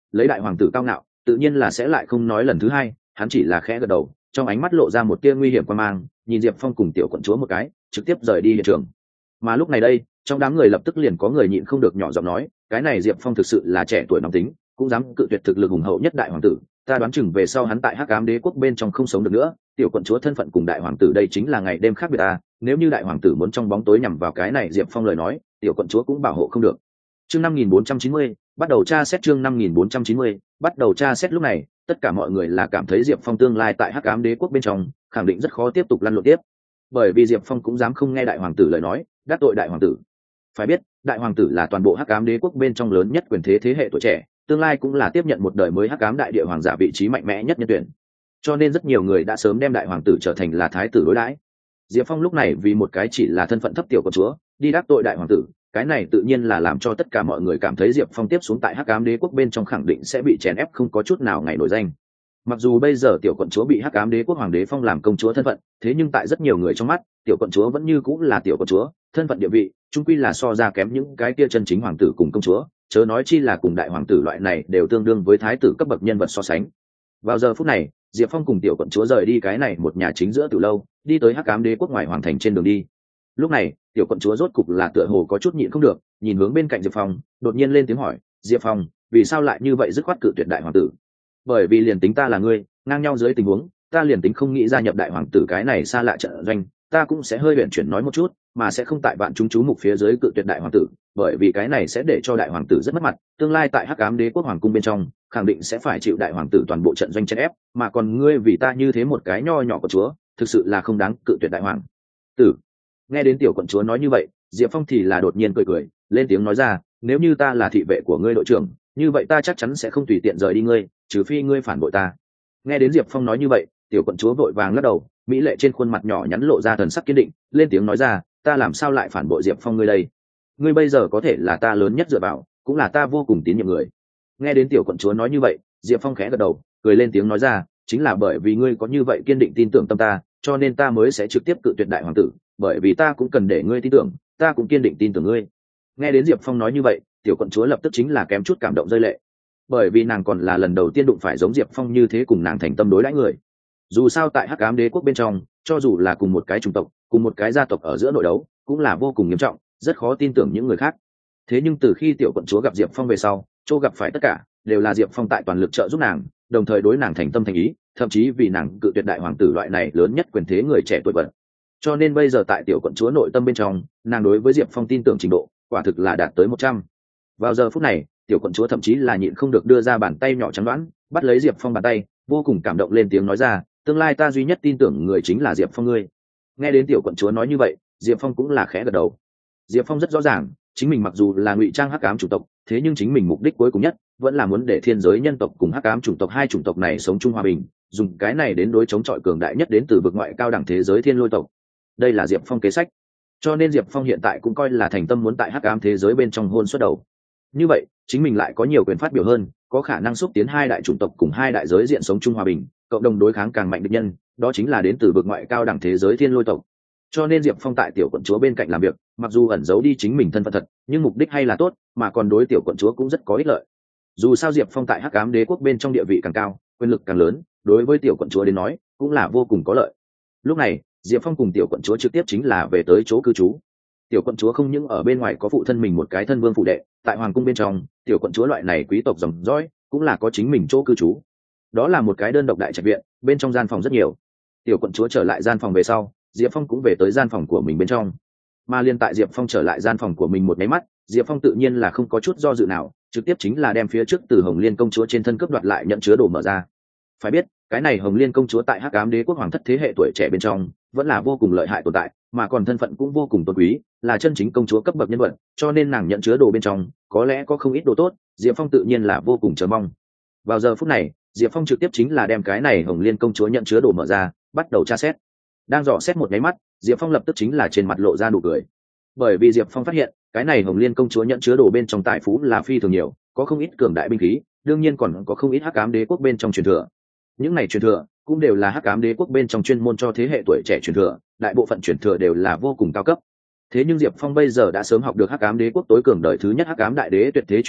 lấy đại hoàng tử cao ngạo tự nhiên là sẽ lại không nói lần thứ hai, hắn chỉ là khẽ gật đầu, trong ánh mắt lộ ra một tia nguy hiểm quan mang, nhìn Diệp Phong cùng tiểu quận chúa một cái, trực tiếp rời đi hiện trường. Mà lúc này đây, trong đám người lập tức liền có người nhịn không được nhỏ giọng nói, cái này Diệp Phong thực sự là trẻ tuổi nóng tính, cũng dám cự tuyệt thực lực hùng hậu nhất đại hoàng tử, ta đoán chừng về sau hắn tại Hắc Ám Đế quốc bên trong không sống được nữa, tiểu quận chúa thân phận cùng đại hoàng tử đây chính là ngày đêm khác biệt à, nếu như đại hoàng tử muốn trong bóng tối nhằm vào cái này Diệp Phong lời nói, tiểu quận chúa cũng bảo hộ không được. Chương năm nghìn bốn trăm chín mươi, bắt đầu tra xét chương năm nghìn bốn trăm chín mươi, bắt đầu tra xét lúc này, tất cả mọi người là cảm thấy Diệp Phong tương lai tại Hắc Ám Đế quốc bên trong, khẳng định rất khó tiếp tục lăn lộn tiếp. Bởi vì Diệp Phong cũng dám không nghe đại hoàng tử lời nói, đắc tội đại hoàng tử. Phải biết, đại hoàng tử là toàn bộ Hắc Ám Đế quốc bên trong lớn nhất quyền thế thế hệ tuổi trẻ, tương lai cũng là tiếp nhận một đời mới Hắc Ám đại địa hoàng giả vị trí mạnh mẽ nhất nhân tuyển. Cho nên rất nhiều người đã sớm đem đại hoàng tử trở thành là thái tử đối đãi. Diệp Phong lúc này vì một cái chỉ là thân phận thấp tiểu của chúa, đi đắc tội đại hoàng tử, cái này tự nhiên là làm cho tất cả mọi người cảm thấy Diệp Phong tiếp xuống tại Hắc Ám Đế quốc bên trong khẳng định sẽ bị chèn ép không có chút nào ngày nổi danh. Mặc dù bây giờ tiểu quận chúa bị Hắc Ám Đế quốc hoàng đế phong làm công chúa thân phận, thế nhưng tại rất nhiều người trong mắt, tiểu quận chúa vẫn như cũng là tiểu quận chúa, thân phận địa vị, chung quy là so ra kém những cái kia chân chính hoàng tử cùng công chúa, chớ nói chi là cùng đại hoàng tử loại này đều tương đương với thái tử cấp bậc nhân vật so sánh. Vào giờ phút này, Diệp Phong cùng tiểu quận chúa rời đi cái này một nhà chính giữa từ lâu, đi tới Hắc Ám Đế quốc ngoài hoàng thành trên đường đi. Lúc này, tiểu quận chúa rốt cục là tựa hồ có chút nhịn không được, nhìn hướng bên cạnh Diệp Phong, đột nhiên lên tiếng hỏi, "Diệp Phong, vì sao lại như vậy dứt khoát cự tuyệt đại hoàng tử?" Bởi vì liền tính ta là ngươi, ngang nhau dưới tình huống, ta liền tính không nghĩ gia nhập đại hoàng tử cái này xa lạ trận doanh, ta cũng sẽ hơi luyện chuyển nói một chút, mà sẽ không tại bạn chúng chú mục phía dưới cự tuyệt đại hoàng tử, bởi vì cái này sẽ để cho đại hoàng tử rất mất mặt, tương lai tại Hắc Ám Đế quốc hoàng cung bên trong, khẳng định sẽ phải chịu đại hoàng tử toàn bộ trận doanh chèn ép, mà còn ngươi vì ta như thế một cái nho nhỏ của chúa, thực sự là không đáng cự tuyệt đại hoàng tử. Nghe đến tiểu quận chúa nói như vậy, Diệp Phong thì là đột nhiên cười cười, lên tiếng nói ra, nếu như ta là thị vệ của ngươi đội trưởng, như vậy ta chắc chắn sẽ không tùy tiện rời đi ngươi, trừ phi ngươi phản bội ta. Nghe đến Diệp Phong nói như vậy, tiểu quận chúa vội vàng lắc đầu, mỹ lệ trên khuôn mặt nhỏ nhắn lộ ra thần sắc kiên định, lên tiếng nói ra, ta làm sao lại phản bội Diệp Phong ngươi đây? Ngươi bây giờ có thể là ta lớn nhất dựa vào, cũng là ta vô cùng tín nhiệm người. Nghe đến tiểu quận chúa nói như vậy, Diệp Phong khẽ gật đầu, cười lên tiếng nói ra, chính là bởi vì ngươi có như vậy kiên định tin tưởng tâm ta, cho nên ta mới sẽ trực tiếp cự tuyệt đại hoàng tử, bởi vì ta cũng cần để ngươi tin tưởng, ta cũng kiên định tin tưởng ngươi. Nghe đến Diệp Phong nói như vậy, tiểu quận chúa lập tức chính là kém chút cảm động rơi lệ, bởi vì nàng còn là lần đầu tiên đụng phải giống Diệp Phong như thế cùng nàng thành tâm đối đãi người. Dù sao tại Hắc Ám Đế quốc bên trong, cho dù là cùng một cái chủng tộc, cùng một cái gia tộc ở giữa nội đấu, cũng là vô cùng nghiêm trọng, rất khó tin tưởng những người khác. Thế nhưng từ khi tiểu quận chúa gặp Diệp Phong về sau, chỗ gặp phải tất cả đều là Diệp Phong tại toàn lực trợ giúp nàng, đồng thời đối nàng thành tâm thành ý, thậm chí vì nàng cự tuyệt đại hoàng tử loại này lớn nhất quyền thế người trẻ tuổi bật. Cho nên bây giờ tại tiểu quận chúa nội tâm bên trong, nàng đối với Diệp Phong tin tưởng trình độ, quả thực là đạt tới một trăm. Vào giờ phút này, tiểu quận chúa thậm chí là nhịn không được đưa ra bàn tay nhỏ trắng đoán, bắt lấy Diệp Phong bàn tay, vô cùng cảm động lên tiếng nói ra, tương lai ta duy nhất tin tưởng người chính là Diệp Phong ngươi. Nghe đến tiểu quận chúa nói như vậy, Diệp Phong cũng là khẽ gật đầu. Diệp Phong rất rõ ràng, chính mình mặc dù là ngụy trang hắc ám chủng tộc, thế nhưng chính mình mục đích cuối cùng nhất vẫn là muốn để thiên giới nhân tộc cùng hắc ám chủng tộc hai chủng tộc này sống chung hòa bình, dùng cái này đến đối chống chọi cường đại nhất đến từ vực ngoại cao đẳng thế giới thiên lôi tộc. Đây là Diệp Phong kế sách, cho nên Diệp Phong hiện tại cũng coi là thành tâm muốn tại hắc ám thế giới bên trong hôn xuất đầu. Như vậy, chính mình lại có nhiều quyền phát biểu hơn, có khả năng xúc tiến hai đại chủng tộc cùng hai đại giới diện sống chung hòa bình, cộng đồng đối kháng càng mạnh địch nhân, đó chính là đến từ vực ngoại cao đẳng thế giới thiên lôi tộc. Cho nên Diệp Phong tại tiểu quận chúa bên cạnh làm việc, mặc dù ẩn giấu đi chính mình thân phận thật, nhưng mục đích hay là tốt, mà còn đối tiểu quận chúa cũng rất có ích lợi. Dù sao Diệp Phong tại Hắc Ám Đế quốc bên trong địa vị càng cao, quyền lực càng lớn, đối với tiểu quận chúa đến nói cũng là vô cùng có lợi. Lúc này, Diệp Phong cùng tiểu quận chúa trực tiếp chính là về tới chỗ cư trú. Tiểu quận chúa không những ở bên ngoài có phụ thân mình một cái thân vương phụ đệ, tại hoàng cung bên trong, tiểu quận chúa loại này quý tộc dòng dõi cũng là có chính mình chỗ cư trú. Đó là một cái đơn độc đại trạch viện, bên trong gian phòng rất nhiều. Tiểu quận chúa trở lại gian phòng về sau, Diệp Phong cũng về tới gian phòng của mình bên trong. Mà liên tại Diệp Phong trở lại gian phòng của mình một máy mắt, Diệp Phong tự nhiên là không có chút do dự nào, trực tiếp chính là đem phía trước từ Hồng Liên công chúa trên thân cướp đoạt lại nhận chứa đồ mở ra. Phải biết, cái này Hồng Liên công chúa tại Hắc Ám Đế quốc hoàng thất thế hệ tuổi trẻ bên trong, vẫn là vô cùng lợi hại tồn tại, mà còn thân phận cũng vô cùng tôn quý, là chân chính công chúa cấp bậc nhân vật, cho nên nàng nhận chứa đồ bên trong, có lẽ có không ít đồ tốt, Diệp Phong tự nhiên là vô cùng chờ mong. Vào giờ phút này, Diệp Phong trực tiếp chính là đem cái này Hồng Liên công chúa nhận chứa đồ mở ra, bắt đầu tra xét. Đang dò xét một cái mắt, Diệp Phong lập tức chính là trên mặt lộ ra nụ cười, bởi vì Diệp Phong phát hiện cái này Hồng Liên công chúa nhận chứa đồ bên trong tài phú là phi thường nhiều, có không ít cường đại binh khí, đương nhiên còn có không ít Hắc Ám Đế quốc bên trong truyền thừa. Những này truyền thừa cũng đều là Hắc Ám Đế quốc bên trong chuyên môn cho thế hệ tuổi trẻ truyền thừa, đại bộ phận truyền thừa đều là vô cùng cao cấp. Thế nhưng Diệp Phong bây giờ đã sớm học được Hắc Ám Đế quốc tối cường đời thứ nhất Hắc Ám đại đế tuyệt thế truyền thừa,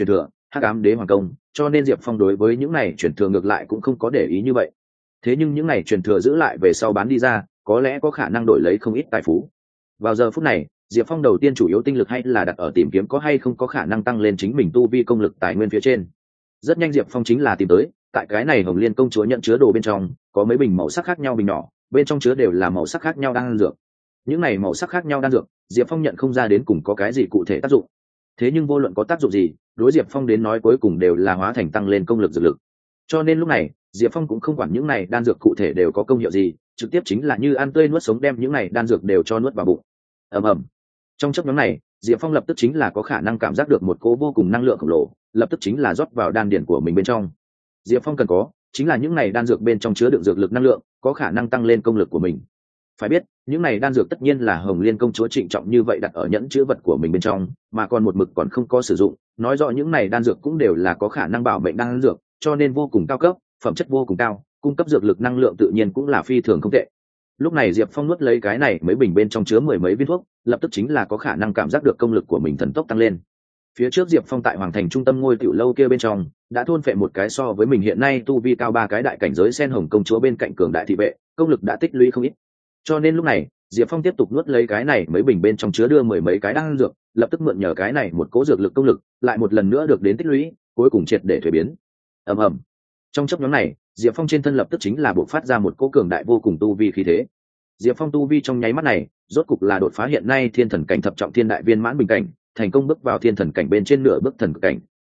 hắc ám đế hoàng công, cho nên diệp phong đối với những này truyền thừa ngược lại cũng không có để ý như vậy. Thế nhưng những này truyền thừa giữ lại về sau bán đi ra, có lẽ có khả năng đổi lấy không ít tài phú. Vào giờ phút này, diệp phong đầu tiên chủ yếu tinh lực hay là đặt ở tìm kiếm có hay không có khả năng tăng lên chính mình tu vi công lực tài nguyên phía trên. Rất nhanh diệp phong chính là tìm tới, tại cái này hồng liên công chúa nhận chứa đồ bên trong có mấy bình màu sắc khác nhau bình nhỏ, bên trong chứa đều là màu sắc khác nhau đan dược. Những này màu sắc khác nhau đan dược, diệp phong nhận không ra đến cùng có cái gì cụ thể tác dụng. Thế nhưng vô luận có tác dụng gì, đối diệp phong đến nói cuối cùng đều là hóa thành tăng lên công lực dược lực. Cho nên lúc này diệp phong cũng không quản những này đan dược cụ thể đều có công hiệu gì, trực tiếp chính là như ăn tươi nuốt sống đem những này đan dược đều cho nuốt vào bụng. ầm ầm. Trong chấp nhóm này diệp phong lập tức chính là có khả năng cảm giác được một cỗ vô cùng năng lượng khổng lồ, lập tức chính là rót vào đan điển của mình bên trong. Diệp Phong cần có chính là những này đan dược bên trong chứa đựng dược lực năng lượng, có khả năng tăng lên công lực của mình. Phải biết, những này đan dược tất nhiên là Hồng Liên công chúa trịnh trọng như vậy đặt ở nhẫn chứa vật của mình bên trong, mà còn một mực còn không có sử dụng, nói rõ những này đan dược cũng đều là có khả năng bảo mệnh đan dược, cho nên vô cùng cao cấp, phẩm chất vô cùng cao, cung cấp dược lực năng lượng tự nhiên cũng là phi thường không tệ. Lúc này Diệp Phong nuốt lấy cái này mấy bình bên trong chứa mười mấy viên thuốc, lập tức chính là có khả năng cảm giác được công lực của mình thần tốc tăng lên. Phía trước Diệp Phong tại hoàng thành trung tâm ngôi tiểu lâu kia bên trong đã thôn phệ một cái so với mình hiện nay tu vi cao ba cái đại cảnh giới sen hồng công chúa bên cạnh cường đại thị vệ, công lực đã tích lũy không ít. Cho nên lúc này Diệp Phong tiếp tục nuốt lấy cái này mấy bình bên trong chứa đưa mười mấy cái đan dược, lập tức mượn nhờ cái này một cố dược lực công lực, lại một lần nữa được đến tích lũy, cuối cùng triệt để thuế biến. ầm ầm. Trong chốc ngắn này, Diệp Phong trên thân lập tức chính là bộc phát ra một cỗ cường đại vô cùng tu vi khí thế. Diệp Phong tu vi trong nháy mắt này, rốt cục là đột phá hiện nay thiên thần cảnh thập trọng thiên đại viên mãn bình cảnh, thành công bước vào thiên thần cảnh bên trên nửa bước thần cảnh.